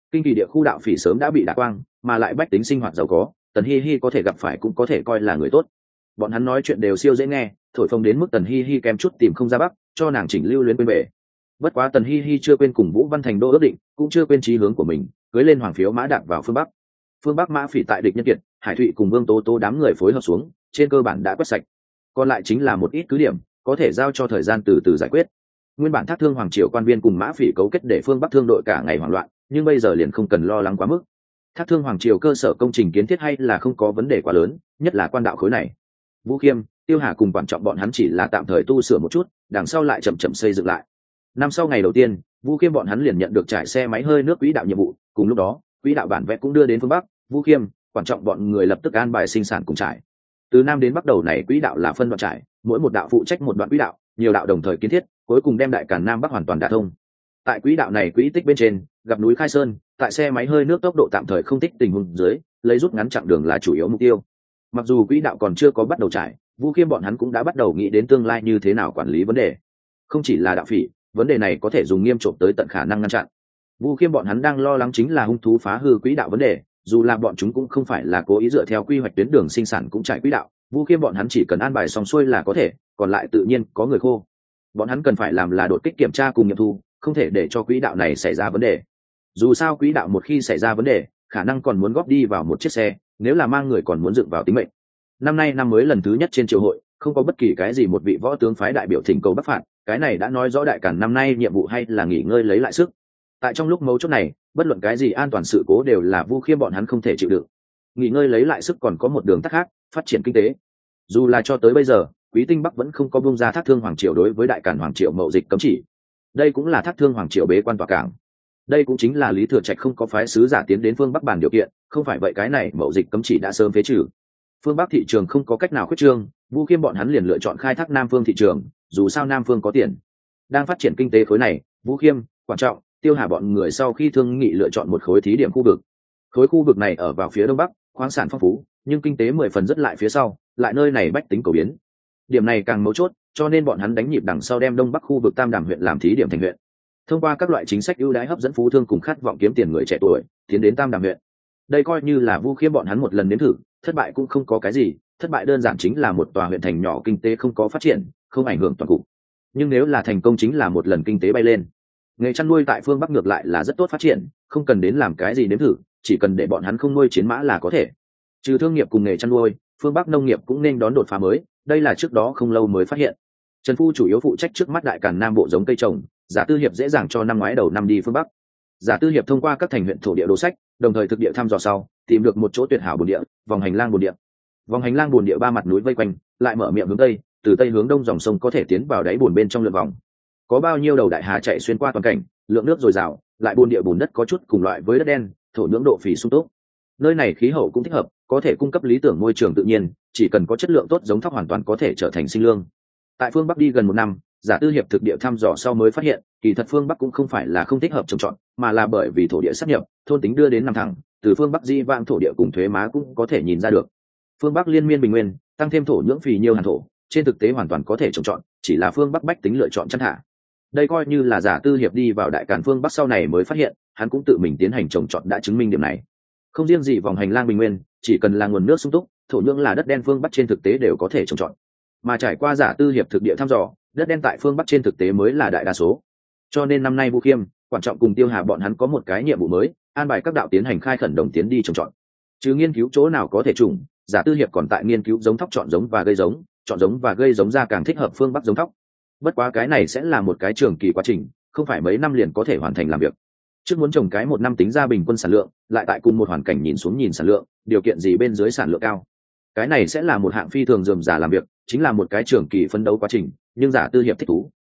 Kinh kỳ địa khu đạo phỉ sớm đã bị đả quang, mà lại bách tính sinh hoạt giàu có, Tần Hi Hi có thể gặp phải cũng có thể coi là người tốt. Bọn hắn nói chuyện đều siêu dễ nghe, thổi phồng đến mức Tần Hi Hi kém chút tìm không ra bắc, cho nàng chỉnh lưu luyến quên bể. Bất quá Tần Hi Hi chưa quên cùng Vũ Văn Thành đô ước định, cũng chưa quên chí hướng của mình, cưới lên hoàng phiếu mã đạp vào phương bắc. Phương bắc mã phỉ tại địch nhân kiệt, Hải Thụy cùng Vương Tố Tố đám người phối hợp xuống, trên cơ bản đã quét sạch. Còn lại chính là một ít cứ điểm, có thể giao cho thời gian từ từ giải quyết. Nguyên bản Thác Thương hoàng triều quan viên cùng mã phỉ cấu kết để phương bắc thương đội cả ngày hoảng loạn, nhưng bây giờ liền không cần lo lắng quá mức. Thác Thương hoàng triều cơ sở công trình kiến thiết hay là không có vấn đề quá lớn, nhất là quan đạo khối này. Vũ Khiêm, Tiêu Hà cùng quan trọng bọn hắn chỉ là tạm thời tu sửa một chút, đằng sau lại chậm chậm xây dựng lại. Năm sau ngày đầu tiên, Vũ Khiêm bọn hắn liền nhận được trải xe máy hơi nước quỹ đạo nhiệm vụ, cùng lúc đó, quỹ đạo bản vẽ cũng đưa đến phương bắc. Vũ Khiêm, quan trọng bọn người lập tức an bài sinh sản cùng trải. Từ nam đến bắc đầu này quỹ đạo là phân đoạn trải, mỗi một đạo phụ trách một đoạn quỹ đạo, nhiều đạo đồng thời kiến thiết, cuối cùng đem đại càn nam bắc hoàn toàn đả thông. Tại quỹ đạo này quỹ tích bên trên, gặp núi Khai Sơn, tại xe máy hơi nước tốc độ tạm thời không tích tình huống dưới, lấy rút ngắn chặng đường là chủ yếu mục tiêu. Mặc dù quỹ đạo còn chưa có bắt đầu trải, Vũ Khiêm bọn hắn cũng đã bắt đầu nghĩ đến tương lai như thế nào quản lý vấn đề. Không chỉ là đạo phỉ, vấn đề này có thể dùng nghiêm trộm tới tận khả năng ngăn chặn. Vũ Khiêm bọn hắn đang lo lắng chính là hung thú phá hư quỹ đạo vấn đề, dù là bọn chúng cũng không phải là cố ý dựa theo quy hoạch tuyến đường sinh sản cũng trải quỹ đạo, Vũ Khiêm bọn hắn chỉ cần an bài xong xuôi là có thể, còn lại tự nhiên có người khô. Bọn hắn cần phải làm là đột kích kiểm tra cùng nghiệm thu, không thể để cho quỹ đạo này xảy ra vấn đề. Dù sao quỹ đạo một khi xảy ra vấn đề, khả năng còn muốn góp đi vào một chiếc xe, nếu là mang người còn muốn dựng vào tính mệnh. Năm nay năm mới lần thứ nhất trên triều hội, không có bất kỳ cái gì một vị võ tướng phái đại biểu thỉnh cầu bắc phạt, cái này đã nói rõ đại càn năm nay nhiệm vụ hay là nghỉ ngơi lấy lại sức. Tại trong lúc mấu chốt này, bất luận cái gì an toàn sự cố đều là Vu Khiêm bọn hắn không thể chịu đựng. Nghỉ ngơi lấy lại sức còn có một đường tắt khác, phát triển kinh tế. Dù là cho tới bây giờ, Quý Tinh Bắc vẫn không có buông ra Thác Thương hoàng triều đối với đại càn hoàng triều mậu dịch cấm chỉ. Đây cũng là Thác Thương hoàng triều bế quan tỏa cảng. Đây cũng chính là Lý Thừa Trạch không có phái sứ giả tiến đến phương Bắc bàn điều kiện, không phải vậy cái này mậu dịch cấm chỉ đã sớm phế trừ. Phương Bắc thị trường không có cách nào khuyết trương, Vu Khiêm bọn hắn liền lựa chọn khai thác Nam Phương thị trường, dù sao Nam Phương có tiền. Đang phát triển kinh tế khối này, Vu Khiêm, quan trọng, Tiêu Hà bọn người sau khi thương nghị lựa chọn một khối thí điểm khu vực. Khối khu vực này ở vào phía đông bắc, khoáng sản phong phú, nhưng kinh tế 10 phần rất lại phía sau, lại nơi này bách tính cầu biến. Điểm này càng mấu chốt, cho nên bọn hắn đánh nhịp đằng sau đem đông bắc khu vực Tam Đàm huyện làm thí điểm thành huyện. Thông qua các loại chính sách ưu đãi hấp dẫn phú thương cùng khát vọng kiếm tiền người trẻ tuổi tiến đến Tam Đàm huyện. Đây coi như là Vu Khiêm bọn hắn một lần nếm thử, thất bại cũng không có cái gì, thất bại đơn giản chính là một tòa huyện thành nhỏ kinh tế không có phát triển, không ảnh hưởng toàn cục. Nhưng nếu là thành công chính là một lần kinh tế bay lên. Nghề chăn nuôi tại phương Bắc ngược lại là rất tốt phát triển, không cần đến làm cái gì nếm thử, chỉ cần để bọn hắn không nuôi chiến mã là có thể. Trừ thương nghiệp cùng nghề chăn nuôi, phương Bắc nông nghiệp cũng nên đón đột phá mới, đây là trước đó không lâu mới phát hiện. Trần Phu chủ yếu phụ trách trước mắt đại càn Nam bộ giống cây trồng, Giả Tư Hiệp dễ dàng cho năm ngoái đầu năm đi phương Bắc. Giả Tư Hiệp thông qua các thành huyện thổ địa đồ sách, đồng thời thực địa thăm dò sau, tìm được một chỗ tuyệt hảo bồn địa, vòng hành lang bồn địa. Vòng hành lang bồn địa ba mặt núi vây quanh, lại mở miệng hướng tây, từ tây hướng đông dòng sông có thể tiến vào đáy bồn bên trong lượn vòng. Có bao nhiêu đầu đại hà chạy xuyên qua toàn cảnh, lượng nước dồi dào, lại bồn địa bùn đất có chút cùng loại với đất đen, thổ nhưỡng độ phì sung túc. Nơi này khí hậu cũng thích hợp, có thể cung cấp lý tưởng môi trường tự nhiên, chỉ cần có chất lượng tốt giống thóc hoàn toàn có thể trở thành sinh lương. Tại phương Bắc đi gần một năm, Giả Tư Hiệp thực địa thăm dò sau mới phát hiện, kỳ thật phương Bắc cũng không phải là không thích hợp trồng trọt, mà là bởi vì thổ địa sáp nhập, thôn tính đưa đến năm thẳng, từ phương Bắc di vang thổ địa cùng thuế má cũng có thể nhìn ra được. Phương Bắc liên miên bình nguyên, tăng thêm thổ nhưỡng phì nhiêu hàn thổ, trên thực tế hoàn toàn có thể trồng trọt, chỉ là phương Bắc bách tính lựa chọn chăn thả. Đây coi như là Giả Tư Hiệp đi vào đại càn phương Bắc sau này mới phát hiện, hắn cũng tự mình tiến hành trồng trọt đã chứng minh điểm này. Không riêng gì vòng hành lang bình nguyên, chỉ cần là nguồn nước sung túc, thổ nhưỡng là đất đen phương Bắc trên thực tế đều có thể trồng trọt. Mà trải qua Giả Tư Hiệp thực địa thăm dò, đất đen tại phương Bắc trên thực tế mới là đại đa số. Cho nên năm nay Vu Khiêm, quan trọng cùng Tiêu Hà bọn hắn có một cái nhiệm vụ mới, an bài các đạo tiến hành khai khẩn đồng tiến đi trồng trọt. Chứ nghiên cứu chỗ nào có thể trùng, Giả Tư Hiệp còn tại nghiên cứu giống thóc chọn giống và gây giống, chọn giống và gây giống ra càng thích hợp phương Bắc giống thóc. Bất quá cái này sẽ là một cái trường kỳ quá trình, không phải mấy năm liền có thể hoàn thành làm việc. Trước muốn trồng cái một năm tính ra bình quân sản lượng, lại tại cùng một hoàn cảnh nhìn xuống nhìn sản lượng, điều kiện gì bên dưới sản lượng cao. Cái này sẽ là một hạng phi thường rườm rà làm việc, chính là một cái trường kỳ phấn đấu quá trình, nhưng Giả Tư Hiệp thích thú.